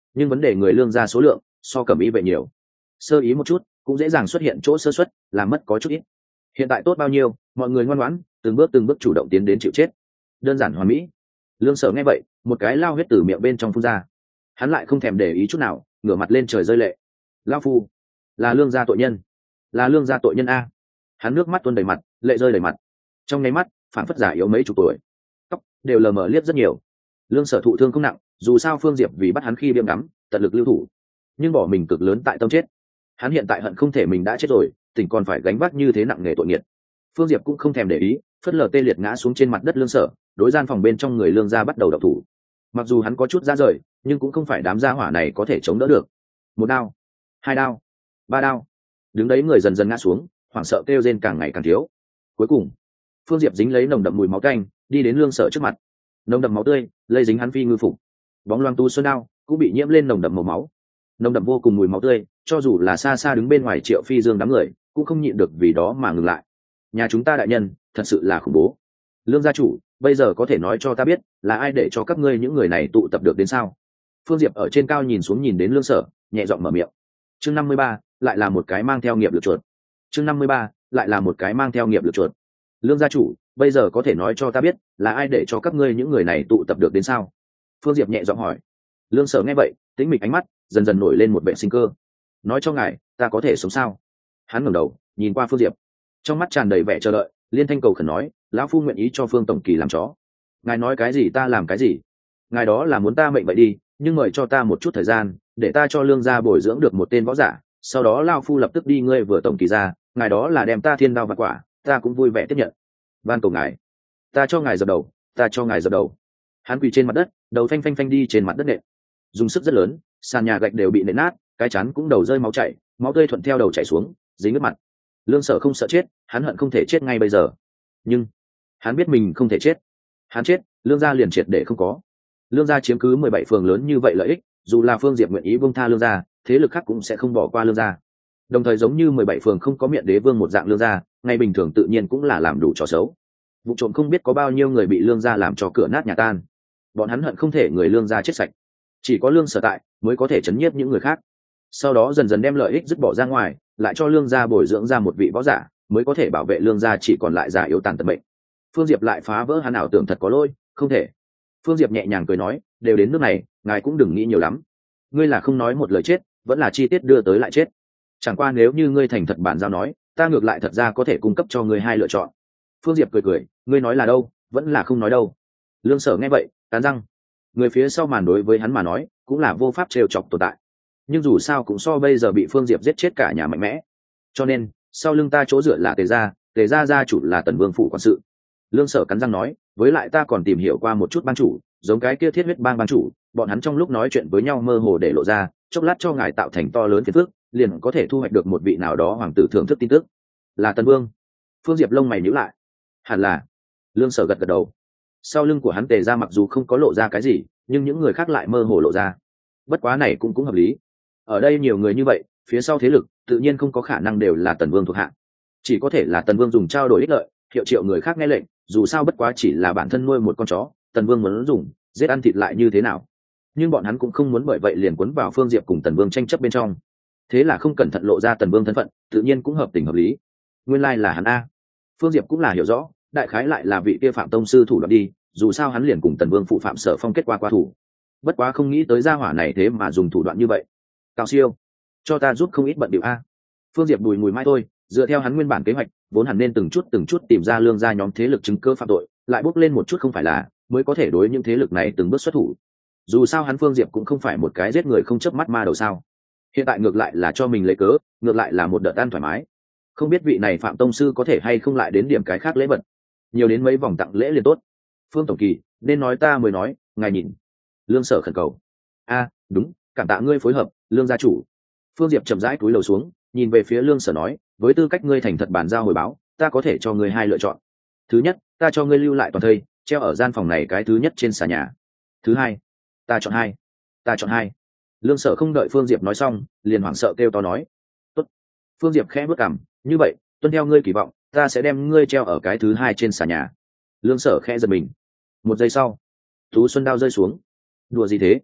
nhưng vấn đề người lương gia số lượng so cẩm y vệ nhiều, sơ ý một chút cũng dễ dàng xuất hiện chỗ sơ xuất, làm mất có chút ít. Hiện tại tốt bao nhiêu, mọi người ngoan ngoãn từng bước từng bước chủ động tiến đến chịu chết, đơn giản hoàn mỹ. Lương Sở nghe vậy, một cái lao huyết từ miệng bên trong phun ra, hắn lại không thèm để ý chút nào, ngửa mặt lên trời rơi lệ. Lao phu là lương gia tội nhân, là lương gia tội nhân a. Hắn nước mắt tuôn đầy mặt, lệ rơi đầy mặt, trong nháy mắt phản phất giả yếu mấy chục tuổi, tóc đều lờ mờ liếc rất nhiều. Lương Sở thụ thương không nặng, dù sao Phương Diệp vì bắt hắn khi biếm đắm tận lực lưu thủ, nhưng bỏ mình cực lớn tại tâm chết. Hắn hiện tại hận không thể mình đã chết rồi, tỉnh còn phải gánh vác như thế nặng nề tội nghiệt. Phương Diệp cũng không thèm để ý, phất lờ tê liệt ngã xuống trên mặt đất Lương Sở, đối gian phòng bên trong người lương gia bắt đầu đập thủ. Mặc dù hắn có chút ra rời, nhưng cũng không phải đám gia hỏa này có thể chống đỡ được. Một đao, hai đao, ba đao, đứng đấy người dần dần ngã xuống, hoảng sợ kêu rên càng ngày càng thiếu. Cuối cùng Phương Diệp dính lấy nồng đậm mùi máu tanh, đi đến Lương Sở trước mặt. Nồng đậm máu tươi lây dính hắn phi ngư phục, bóng loang tu xuân đao cũng bị nhiễm lên nồng đậm màu máu. Nồng đậm vô cùng mùi máu tươi, cho dù là xa xa đứng bên ngoài Triệu Phi Dương đám người cũng không nhịn được vì đó mà ngừng lại. Nhà chúng ta đại nhân thật sự là khủng bố. Lương gia chủ, bây giờ có thể nói cho ta biết là ai để cho các ngươi những người này tụ tập được đến sao? Phương Diệp ở trên cao nhìn xuống nhìn đến Lương Sở, nhẹ giọng mở miệng. Chương năm mươi ba, lại là một cái mang theo nghiệp lực chuột. Chương năm mươi ba, lại là một cái mang theo nghiệp lực chuột. Lương gia chủ, bây giờ có thể nói cho ta biết là ai để cho các ngươi những người này tụ tập được đến sao? Phương Diệp nhẹ giọng hỏi. Lương Sở nghe vậy, tĩnh mịch ánh mắt dần dần nổi lên một vẻ sinh cơ. Nói cho ngài, ta có thể sống sao? Hắn ngẩng đầu nhìn qua Phương Diệp, trong mắt tràn đầy vẻ chờ đợi, liên thanh cầu khẩn nói, lão phu nguyện ý cho Phương tổng kỳ làm chó. Ngài nói cái gì ta làm cái gì. Ngài đó là muốn ta mệnh vậy đi, nhưng mời cho ta một chút thời gian, để ta cho Lương gia bồi dưỡng được một tên võ giả, sau đó lão phu lập tức đi ngươi vừa tổng kỳ ra, ngài đó là đem ta thiên đao và quả, ta cũng vui vẻ tiếp nhận. Van cầu ngài, ta cho ngài dập đầu, ta cho ngài dập đầu. Hắn quỳ trên mặt đất, đầu phanh phanh phanh đi trên mặt đất nện, dùng sức rất lớn, sàn nhà gạch đều bị nện nát, cái chán cũng đầu rơi máu chảy, máu tươi thuận theo đầu chảy xuống, dính nước mặt. Lương Sở không sợ chết, hắn hận không thể chết ngay bây giờ, nhưng hắn biết mình không thể chết. Hắn chết, Lương gia liền triệt để không có. Lương gia chiếm cứ mười bảy phường lớn như vậy lợi ích, dù là Phương Diệp nguyện ý buông tha Lương gia, thế lực khác cũng sẽ không bỏ qua Lương gia. Đồng thời giống như mười bảy phường không có miệng đế vương một dạng Lương gia, ngày bình thường tự nhiên cũng là làm đủ trò xấu. Vụ trộm không biết có bao nhiêu người bị Lương gia làm cho cửa nát nhà tan. Bọn hắn hận không thể người Lương gia chết sạch, chỉ có Lương Sở tại mới có thể chấn nhiếp những người khác. Sau đó dần dần đem lợi ích dứt bỏ ra ngoài, lại cho Lương gia bồi dưỡng ra một vị võ giả, mới có thể bảo vệ Lương gia chỉ còn lại già yếu tàn tật bệnh. Phương Diệp lại phá vỡ hắn ảo tưởng thật có lỗi, không thể. Phương Diệp nhẹ nhàng cười nói, đều đến nước này, ngài cũng đừng nghĩ nhiều lắm. Ngươi là không nói một lời chết, vẫn là chi tiết đưa tới lại chết. Chẳng qua nếu như ngươi thành thật bản giao nói, ta ngược lại thật ra có thể cung cấp cho ngươi hai lựa chọn. Phương Diệp cười cười, ngươi nói là đâu, vẫn là không nói đâu. Lương Sở nghe vậy, cắn răng. Người phía sau màn đối với hắn mà nói, cũng là vô pháp trêu chọc tồn tại. Nhưng dù sao cũng so bây giờ bị Phương Diệp giết chết cả nhà mạnh mẽ. Cho nên, sau lưng ta chỗ dựa là Tề gia, Tề gia gia chủ là Tần Vương phủ quản sự. Lương Sở cắn răng nói, với lại ta còn tìm hiểu qua một chút ban chủ, giống cái kia Thiết Huyết bang ban chủ, bọn hắn trong lúc nói chuyện với nhau mơ hồ để lộ ra, chốc lát cho ngài tạo thành to lớn phiền phức, liền có thể thu hoạch được một vị nào đó hoàng tử thưởng thức tin tức. Là Tần Vương. Phương Diệp lông mày nhíu lại. Hẳn là. Lương Sở gật gật đầu. Sau lưng của hắn Tề gia mặc dù không có lộ ra cái gì, nhưng những người khác lại mơ hồ lộ ra. Bất quá này cũng cũng hợp lý. Ở đây nhiều người như vậy, phía sau thế lực tự nhiên không có khả năng đều là Tần Vương thuộc hạ, chỉ có thể là Tần Vương dùng trao đổi ích lợi, hiệu triệu người khác nghe lệnh, dù sao bất quá chỉ là bản thân nuôi một con chó, Tần Vương muốn dùng giết ăn thịt lại như thế nào. Nhưng bọn hắn cũng không muốn bởi vậy liền cuốn vào Phương Diệp cùng Tần Vương tranh chấp bên trong, thế là không cẩn thận lộ ra Tần Vương thân phận, tự nhiên cũng hợp tình hợp lý. Nguyên lai là hắn a. Phương Diệp cũng là hiểu rõ, đại khái lại là vị kia Phạm tông sư thủ đoạn đi, dù sao hắn liền cùng Tần Vương phụ Phạm Sở Phong kết quả qua thủ. Bất quá không nghĩ tới gia hỏa này thế mà dùng thủ đoạn như vậy. Cao siêu, cho ta giúp không ít bận điệu a. Phương Diệp đùi mùi mai thôi, dựa theo hắn nguyên bản kế hoạch, vốn hẳn nên từng chút từng chút tìm ra Lương gia nhóm thế lực chứng cứ phạm tội, lại bốc lên một chút không phải là, mới có thể đối những thế lực này từng bước xuất thủ. Dù sao hắn Phương Diệp cũng không phải một cái giết người không chớp mắt ma đầu sao. Hiện tại ngược lại là cho mình lấy cớ, ngược lại là một đợt ăn thoải mái. Không biết vị này Phạm tông sư có thể hay không lại đến điểm cái khác lễ vật, nhiều đến mấy vòng tặng lễ liền tốt. Phương tổng kỳ, nên nói ta mới nói, ngài nhìn. Lương Sở khẩn cầu. A, đúng, cảm tạ ngươi phối hợp, Lương gia chủ. Phương Diệp chậm rãi cúi đầu xuống, nhìn về phía Lương Sở nói, với tư cách ngươi thành thật bàn giao hồi báo, ta có thể cho ngươi hai lựa chọn. Thứ nhất, ta cho ngươi lưu lại toàn thây, treo ở gian phòng này cái thứ nhất trên xà nhà. Thứ hai, ta chọn hai, ta chọn hai. Lương Sở không đợi Phương Diệp nói xong, liền hoảng sợ kêu to nói, tốt. Phương Diệp khẽ bước cằm, như vậy, tuân theo ngươi kỳ vọng, ta sẽ đem ngươi treo ở cái thứ hai trên xà nhà. Lương Sở khẽ giật mình. Một giây sau, Tú Xuân đao rơi xuống. Đùa gì thế?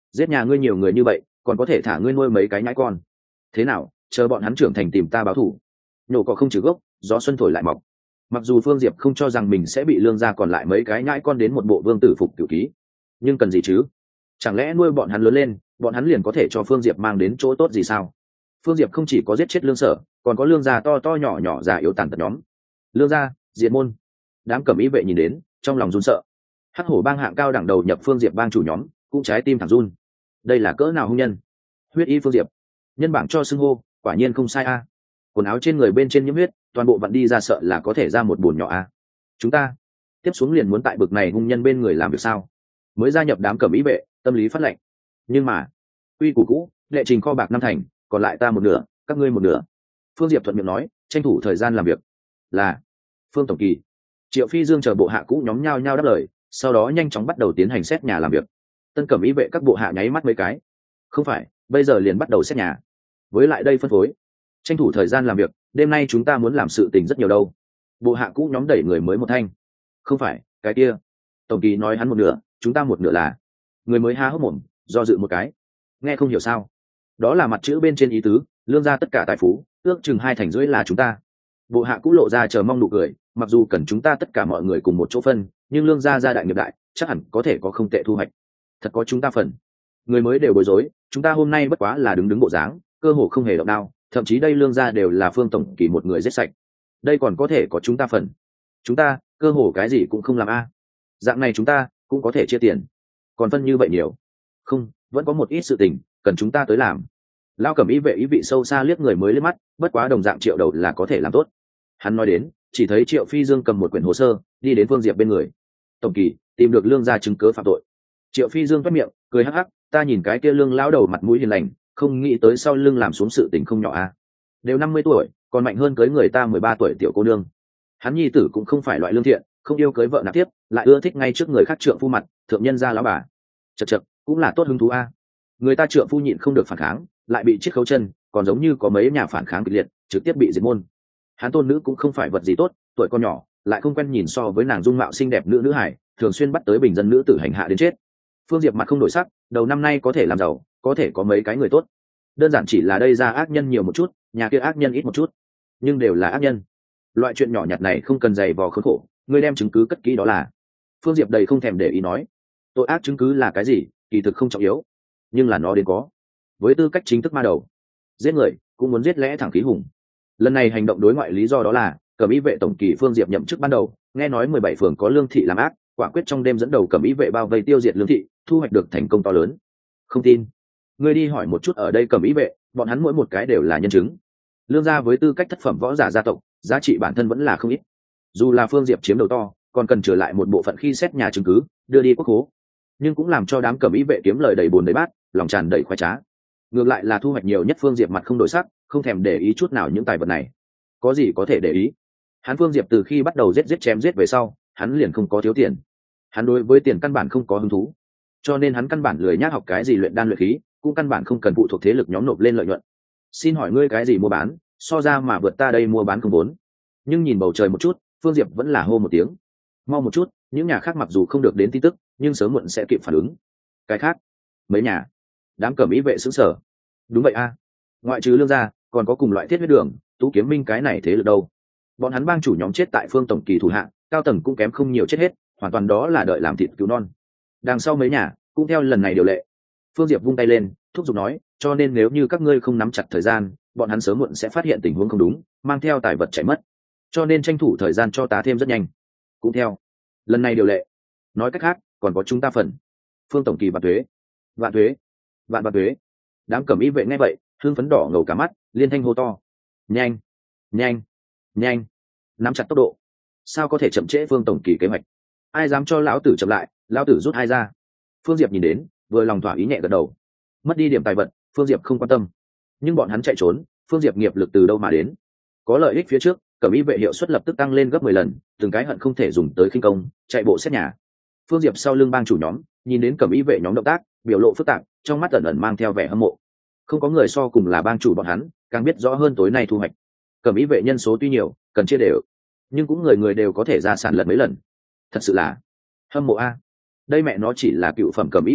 giết nhà ngươi nhiều người như vậy còn có thể thả ngươi nuôi mấy cái nhãi con. Thế nào, chờ bọn hắn trưởng thành tìm ta báo thù. Nhổ cỏ không trừ gốc, gió xuân thổi lại mọc. Mặc dù Phương Diệp không cho rằng mình sẽ bị lương gia còn lại mấy cái nhãi con đến một bộ vương tử phục tiểu ký, nhưng cần gì chứ? Chẳng lẽ nuôi bọn hắn lớn lên, bọn hắn liền có thể cho Phương Diệp mang đến chỗ tốt gì sao? Phương Diệp không chỉ có giết chết lương sở, còn có lương gia to to nhỏ nhỏ già yếu tàn tật nhóm. Lương gia diệt môn. Đám cẩm y vệ nhìn đến, trong lòng run sợ. Hắc hổ bang hạng cao đẳng đầu nhập Phương Diệp bang chủ nhóm, cũng trái tim thẳng run. Đây là cỡ nào hung nhân? Huyết y Phương Diệp, nhân bảng cho xưng hô, quả nhiên không sai a. Quần áo trên người bên trên nhiễm huyết, toàn bộ vặn đi ra sợ là có thể ra một bồn nhỏ a. Chúng ta tiếp xuống liền muốn tại bực này hung nhân bên người làm việc sao? Mới gia nhập đám cẩm y vệ, tâm lý phát lệnh. Nhưng mà quy củ cũ, lệ trình kho bạc năm thành, còn lại ta một nửa, các ngươi một nửa. Phương Diệp thuận miệng nói, tranh thủ thời gian làm việc. Là Phương tổng kỳ. Triệu Phi Dương chờ bộ hạ cũ nhóm nhau nhau đáp lời, sau đó nhanh chóng bắt đầu tiến hành xét nhà làm việc. Tân cẩm y vệ các bộ hạ nháy mắt mấy cái. Không phải, bây giờ liền bắt đầu xét nhà. Với lại đây phân phối, tranh thủ thời gian làm việc, đêm nay chúng ta muốn làm sự tình rất nhiều đâu. Bộ hạ cũ nhóm đẩy người mới một thanh. Không phải, cái kia. Tổng kỳ nói hắn một nửa, chúng ta một nửa là. Người mới há hốc mồm, do dự một cái. Nghe không hiểu sao? Đó là mặt chữ bên trên ý tứ, lương ra tất cả tài phú, ước chừng hai thành rưỡi là chúng ta. Bộ hạ cũ lộ ra chờ mong nụ cười, mặc dù cần chúng ta tất cả mọi người cùng một chỗ phân, nhưng lương gia gia đại nghiệp đại, chắc hẳn có thể có không tệ thu hoạch. Thật có chúng ta phần. Người mới đều bối rối, chúng ta hôm nay bất quá là đứng đứng bộ dáng, cơ hồ không hề động đao, thậm chí đây lương gia đều là Phương tổng kỳ một người giết sạch. Đây còn có thể có chúng ta phần. Chúng ta, cơ hồ cái gì cũng không làm a. Dạng này chúng ta cũng có thể chia tiền. Còn phân như vậy nhiều. Không, vẫn có một ít sự tình cần chúng ta tới làm. Lao cẩm y vệ ý vị sâu xa liếc người mới liếc mắt, bất quá đồng dạng Triệu đầu là có thể làm tốt. Hắn nói đến, chỉ thấy Triệu Phi Dương cầm một quyển hồ sơ, đi đến Phương Diệp bên người. Tổng kỳ, tìm được lương gia chứng cứ phạm tội. Triệu Phi Dương toét miệng, cười hắc hắc, ta nhìn cái kia lương lão đầu mặt mũi hiền lành, không nghĩ tới sau lưng làm xuống sự tình không nhỏ a. Đều năm mươi tuổi, còn mạnh hơn cưới người ta mười ba tuổi tiểu cô nương. Hắn nhi tử cũng không phải loại lương thiện, không yêu cưới vợ nạp tiếp, lại ưa thích ngay trước người khác trượng phu mặt, thượng nhân gia lão bà. Chậc chậc, cũng là tốt hứng thú a. Người ta trượng phu nhịn không được phản kháng, lại bị chiết khấu chân, còn giống như có mấy nhà phản kháng kịch liệt, trực tiếp bị diệt môn. Hắn tôn nữ cũng không phải vật gì tốt, tuổi con nhỏ, lại không quen nhìn so với nàng dung mạo xinh đẹp nữ nữ hải, thường xuyên bắt tới bình dân nữ tử hành hạ đến chết. Phương Diệp mặt không đổi sắc, đầu năm nay có thể làm giàu, có thể có mấy cái người tốt. Đơn giản chỉ là đây ra ác nhân nhiều một chút, nhà kia ác nhân ít một chút, nhưng đều là ác nhân. Loại chuyện nhỏ nhặt này không cần dày vò khốn khổ, ngươi đem chứng cứ cất kỹ đó là. Phương Diệp đầy không thèm để ý nói, tội ác chứng cứ là cái gì, kỳ thực không trọng yếu, nhưng là nó đến có. Với tư cách chính thức ma đầu, giết người cũng muốn giết lẽ thẳng khí hùng. Lần này hành động đối ngoại lý do đó là cẩm y vệ tổng kỳ Phương Diệp nhậm chức ban đầu, nghe nói mười bảy phường có lương thị làm ác, quả quyết trong đêm dẫn đầu cẩm y vệ bao vây tiêu diệt lương thị, thu hoạch được thành công to lớn. Không tin, ngươi đi hỏi một chút ở đây cẩm y vệ, bọn hắn mỗi một cái đều là nhân chứng. Lương gia với tư cách thất phẩm võ giả gia tộc, giá trị bản thân vẫn là không ít. Dù là Phương Diệp chiếm đầu to, còn cần trở lại một bộ phận khi xét nhà chứng cứ, đưa đi quốc hố, nhưng cũng làm cho đám cẩm y vệ kiếm lời đầy bồn đầy bát, lòng tràn đầy khoái trá. Ngược lại là thu hoạch nhiều nhất Phương Diệp mặt không đổi sắc, không thèm để ý chút nào những tài vật này. Có gì có thể để ý? Hắn Phương Diệp từ khi bắt đầu giết giết chém giết về sau, hắn liền không có thiếu tiền. Hắn đối với tiền căn bản không có hứng thú, cho nên hắn căn bản lười nhác học cái gì luyện đan luyện khí, cũng căn bản không cần phụ thuộc thế lực nhóm nộp lên lợi nhuận. Xin hỏi ngươi cái gì mua bán, so ra mà vượt ta đây mua bán không vốn. Nhưng nhìn bầu trời một chút, Phương Diệp vẫn là hô một tiếng. Mau một chút, những nhà khác mặc dù không được đến tin tức, nhưng sớm muộn sẽ kịp phản ứng. Cái khác, mấy nhà. Đám cẩm y vệ sững sờ. Đúng vậy a, ngoại trừ lương gia, còn có cùng loại thiết huyết đường, Tú Kiếm Minh cái này thế lực đâu. Bọn hắn bang chủ nhóm chết tại Phương tổng kỳ thủ hạ, cao tầng cũng kém không nhiều chết hết, hoàn toàn đó là đợi làm thịt cứu non. Đằng sau mấy nhà cũng theo lần này điều lệ. Phương Diệp vung tay lên, thúc giục nói, cho nên nếu như các ngươi không nắm chặt thời gian, bọn hắn sớm muộn sẽ phát hiện tình huống không đúng, mang theo tài vật chạy mất. Cho nên tranh thủ thời gian cho tá thêm rất nhanh. Cũng theo lần này điều lệ. Nói cách khác, còn có chúng ta phần. Phương tổng kỳ vạn thuế, vạn thuế, vạn vạn thuế. Đám cẩm y vệ nghe vậy, hương phấn đỏ ngầu cả mắt, liên thanh hô to. Nhanh, nhanh, nhanh, nắm chặt tốc độ. Sao có thể chậm trễ Phương tổng kỳ kế hoạch? Ai dám cho lão tử chậm lại, lão tử rút hai ra. Phương Diệp nhìn đến, vừa lòng thỏa ý nhẹ gật đầu. Mất đi điểm tài vật, Phương Diệp không quan tâm, nhưng bọn hắn chạy trốn, Phương Diệp nghiệp lực từ đâu mà đến? Có lợi ích phía trước, cẩm y vệ hiệu suất lập tức tăng lên gấp mười lần, từng cái hận không thể dùng tới khinh công, chạy bộ xét nhà. Phương Diệp sau lưng bang chủ nhóm, nhìn đến cẩm y vệ nhóm động tác, biểu lộ phức tạp, trong mắt ẩn ẩn mang theo vẻ hâm mộ. Không có người so cùng là bang chủ bọn hắn, càng biết rõ hơn tối nay thu hoạch. Cẩm y vệ nhân số tuy nhiều, cần chia đều, nhưng cũng người người đều có thể ra sản lật mấy lần. Thật sự là hâm mộ a. Đây mẹ nó chỉ là cựu phẩm cẩm y vệ,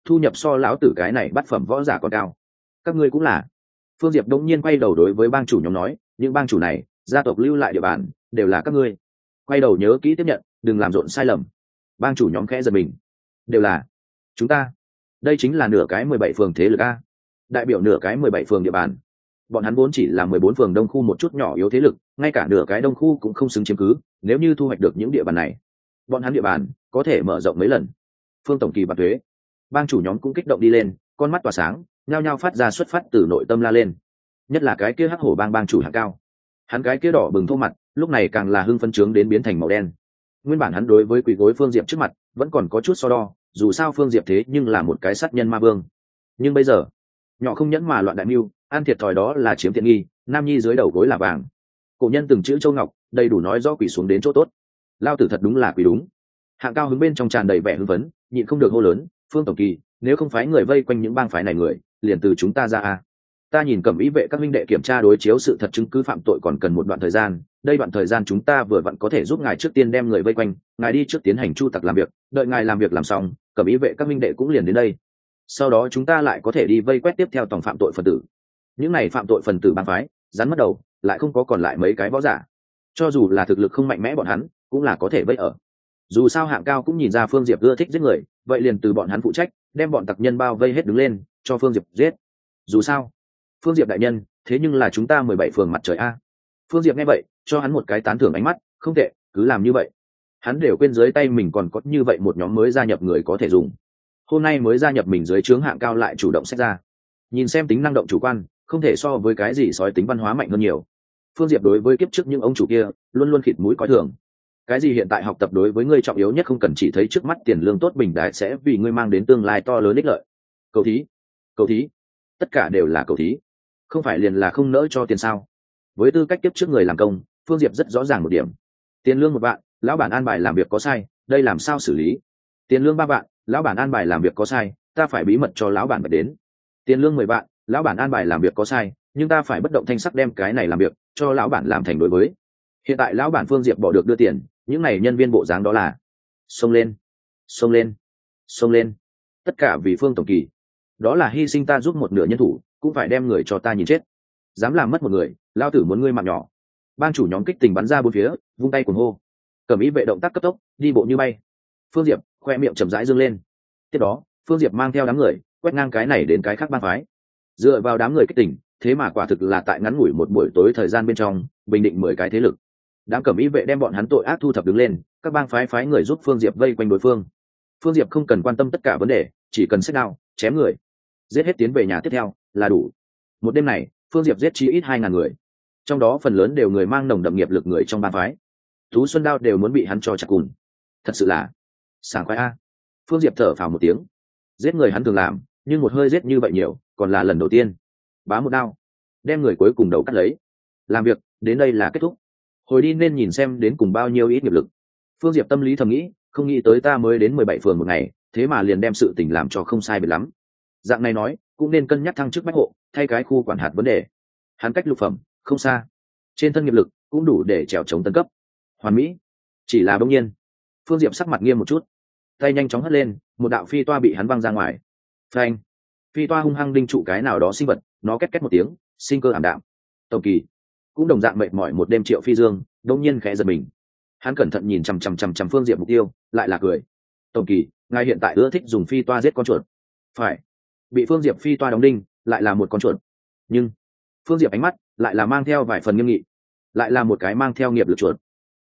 thu nhập so lão tử cái này bắt phẩm võ giả còn cao. Các ngươi cũng là. Phương Diệp đống nhiên quay đầu đối với bang chủ nhóm nói, những bang chủ này gia tộc lưu lại địa bàn đều là các ngươi, quay đầu nhớ kỹ tiếp nhận, đừng làm rộn sai lầm. Bang chủ nhóm khẽ giật mình, đều là chúng ta, đây chính là nửa cái mười bảy phường thế lực a, đại biểu nửa cái mười bảy phường địa bàn. Bọn hắn vốn chỉ là mười bốn phường đông khu một chút nhỏ yếu thế lực, ngay cả nửa cái đông khu cũng không xứng chiếm cứ, nếu như thu hoạch được những địa bàn này, bọn hắn địa bàn có thể mở rộng mấy lần. Phương tổng kỳ bạc thuế, bang chủ nhóm cũng kích động đi lên, con mắt tỏa sáng, nhao nhao phát ra xuất phát từ nội tâm la lên. Nhất là cái kia hắc hổ bang bang chủ hạng cao, hắn cái kia đỏ bừng thô mặt lúc này càng là hưng phấn trướng đến biến thành màu đen. Nguyên bản hắn đối với quỳ gối Phương Diệp trước mặt vẫn còn có chút so đo, dù sao Phương Diệp thế nhưng là một cái sát nhân ma vương. Nhưng bây giờ nhỏ không nhẫn mà loạn đại mưu, ăn thiệt thòi đó là chiếm tiện nghi, nam nhi dưới đầu gối là vàng. Cổ nhân từng chữ châu ngọc, đầy đủ nói rõ quỳ xuống đến chỗ tốt. Lao tử thật đúng là quỳ đúng. Hạng cao hứng bên trong tràn đầy vẻ hưng phấn, nhịn không được hô lớn, Phương tổng kỳ, nếu không phái người vây quanh những bang phái này người, liền từ chúng ta ra a. Ta nhìn Cẩm Ý vệ các minh đệ kiểm tra đối chiếu sự thật chứng cứ phạm tội còn cần một đoạn thời gian, đây đoạn thời gian chúng ta vừa vặn có thể giúp ngài trước tiên đem người vây quanh, ngài đi trước tiến hành chu tặc làm việc, đợi ngài làm việc làm xong, Cẩm Ý vệ các minh đệ cũng liền đến đây. Sau đó chúng ta lại có thể đi vây quét tiếp theo tổng phạm tội phần tử. Những này phạm tội phần tử bang phái rắn mất đầu, lại không có còn lại mấy cái võ giả, cho dù là thực lực không mạnh mẽ bọn hắn cũng là có thể vây ở. Dù sao Hạng cao cũng nhìn ra Phương Diệp ưa thích giết người, vậy liền từ bọn hắn phụ trách đem bọn tặc nhân bao vây hết đứng lên cho Phương Diệp giết. Dù sao Phương Diệp đại nhân thế nhưng là chúng ta mười bảy phường mặt trời a. Phương Diệp nghe vậy cho hắn một cái tán thưởng ánh mắt, không tệ, cứ làm như vậy. Hắn đều quên dưới tay mình còn có như vậy một nhóm mới gia nhập người có thể dùng. Hôm nay mới gia nhập mình dưới trướng Hạng cao lại chủ động xét ra, nhìn xem tính năng động chủ quan không thể so với cái gì sói tính văn hóa mạnh hơn nhiều. Phương Diệp đối với kiếp trước những ông chủ kia luôn luôn khịt mũi coi thường. Cái gì hiện tại học tập đối với ngươi trọng yếu nhất không cần chỉ thấy trước mắt tiền lương tốt bình đại sẽ vì ngươi mang đến tương lai to lớn ích lợi. Cầu thí, cầu thí, tất cả đều là cầu thí, không phải liền là không nỡ cho tiền sao? Với tư cách tiếp trước người làm công, Phương Diệp rất rõ ràng một điểm: tiền lương một vạn, lão bản an bài làm việc có sai, đây làm sao xử lý? Tiền lương ba vạn, lão bản an bài làm việc có sai, ta phải bí mật cho lão bản bật đến. Tiền lương mười vạn, lão bản an bài làm việc có sai, nhưng ta phải bất động thanh sắc đem cái này làm việc cho lão bản làm thành đối với. Hiện tại lão bản Phương Diệp bỏ được đưa tiền, những này nhân viên bộ dáng đó là xông lên, xông lên, xông lên, tất cả vì Phương tổng kỳ. Đó là hy sinh ta giúp một nửa nhân thủ, cũng phải đem người cho ta nhìn chết. Dám làm mất một người, lao tử muốn ngươi mạng nhỏ. Bang chủ nhóm kích tình bắn ra bốn phía, vung tay cuồng hô. Cẩm Ý vệ động tác cấp tốc, đi bộ như bay. Phương Diệp khoe miệng chậm rãi dương lên. Tiếp đó Phương Diệp mang theo đám người quét ngang cái này đến cái khác bang phái. Dựa vào đám người kích tình, thế mà quả thực là tại ngắn ngủi một buổi tối thời gian bên trong bình định mười cái thế lực. Đám Cẩm Ý vệ đem bọn hắn tội ác thu thập đứng lên, các bang phái phái người giúp Phương Diệp vây quanh đối phương. Phương Diệp không cần quan tâm tất cả vấn đề, chỉ cần xách đao chém người, giết hết tiến về nhà tiếp theo là đủ. Một đêm này Phương Diệp giết chí ít hai ngàn người, trong đó phần lớn đều người mang nồng đậm nghiệp lực người trong bang phái. Tú Xuân đao đều muốn bị hắn cho chặt cùn, thật sự là sảng khoái a. Phương Diệp thở phào một tiếng, giết người hắn thường làm, nhưng một hơi giết như vậy nhiều còn là lần đầu tiên. Bá một đao đem người cuối cùng đầu cắt lấy, làm việc đến đây là kết thúc, hồi đi nên nhìn xem đến cùng bao nhiêu ít nghiệp lực. Phương Diệp tâm lý thầm nghĩ, không nghĩ tới ta mới đến mười bảy phường một ngày, thế mà liền đem sự tình làm cho không sai biệt lắm. Dạng này nói cũng nên cân nhắc thăng chức bách hộ, thay cái khu quản hạt vấn đề. Hắn cách lục phẩm không xa, trên thân nghiệp lực cũng đủ để trèo chống tân cấp hoàn mỹ. Chỉ là bỗng nhiên Phương Diệp sắc mặt nghiêm một chút, tay nhanh chóng hất lên, một đạo phi toa bị hắn văng ra ngoài. Phanh! Phi toa hung hăng đinh trụ cái nào đó sinh vật, nó két két một tiếng, sinh cơ ảm đạm. Tổng kỳ cũng đồng dạng mệt mỏi một đêm Triệu Phi Dương đột nhiên khẽ giật mình. Hắn cẩn thận nhìn chằm chằm chằm chằm Phương Diệp mục tiêu, lại là cười. Tổng kỳ, ngài hiện tại ưa thích dùng phi toa giết con chuột. Phải. Bị Phương Diệp phi toa đóng đinh, lại là một con chuột. Nhưng Phương Diệp ánh mắt lại là mang theo vài phần nghiêm nghị, lại là một cái mang theo nghiệp lực chuột.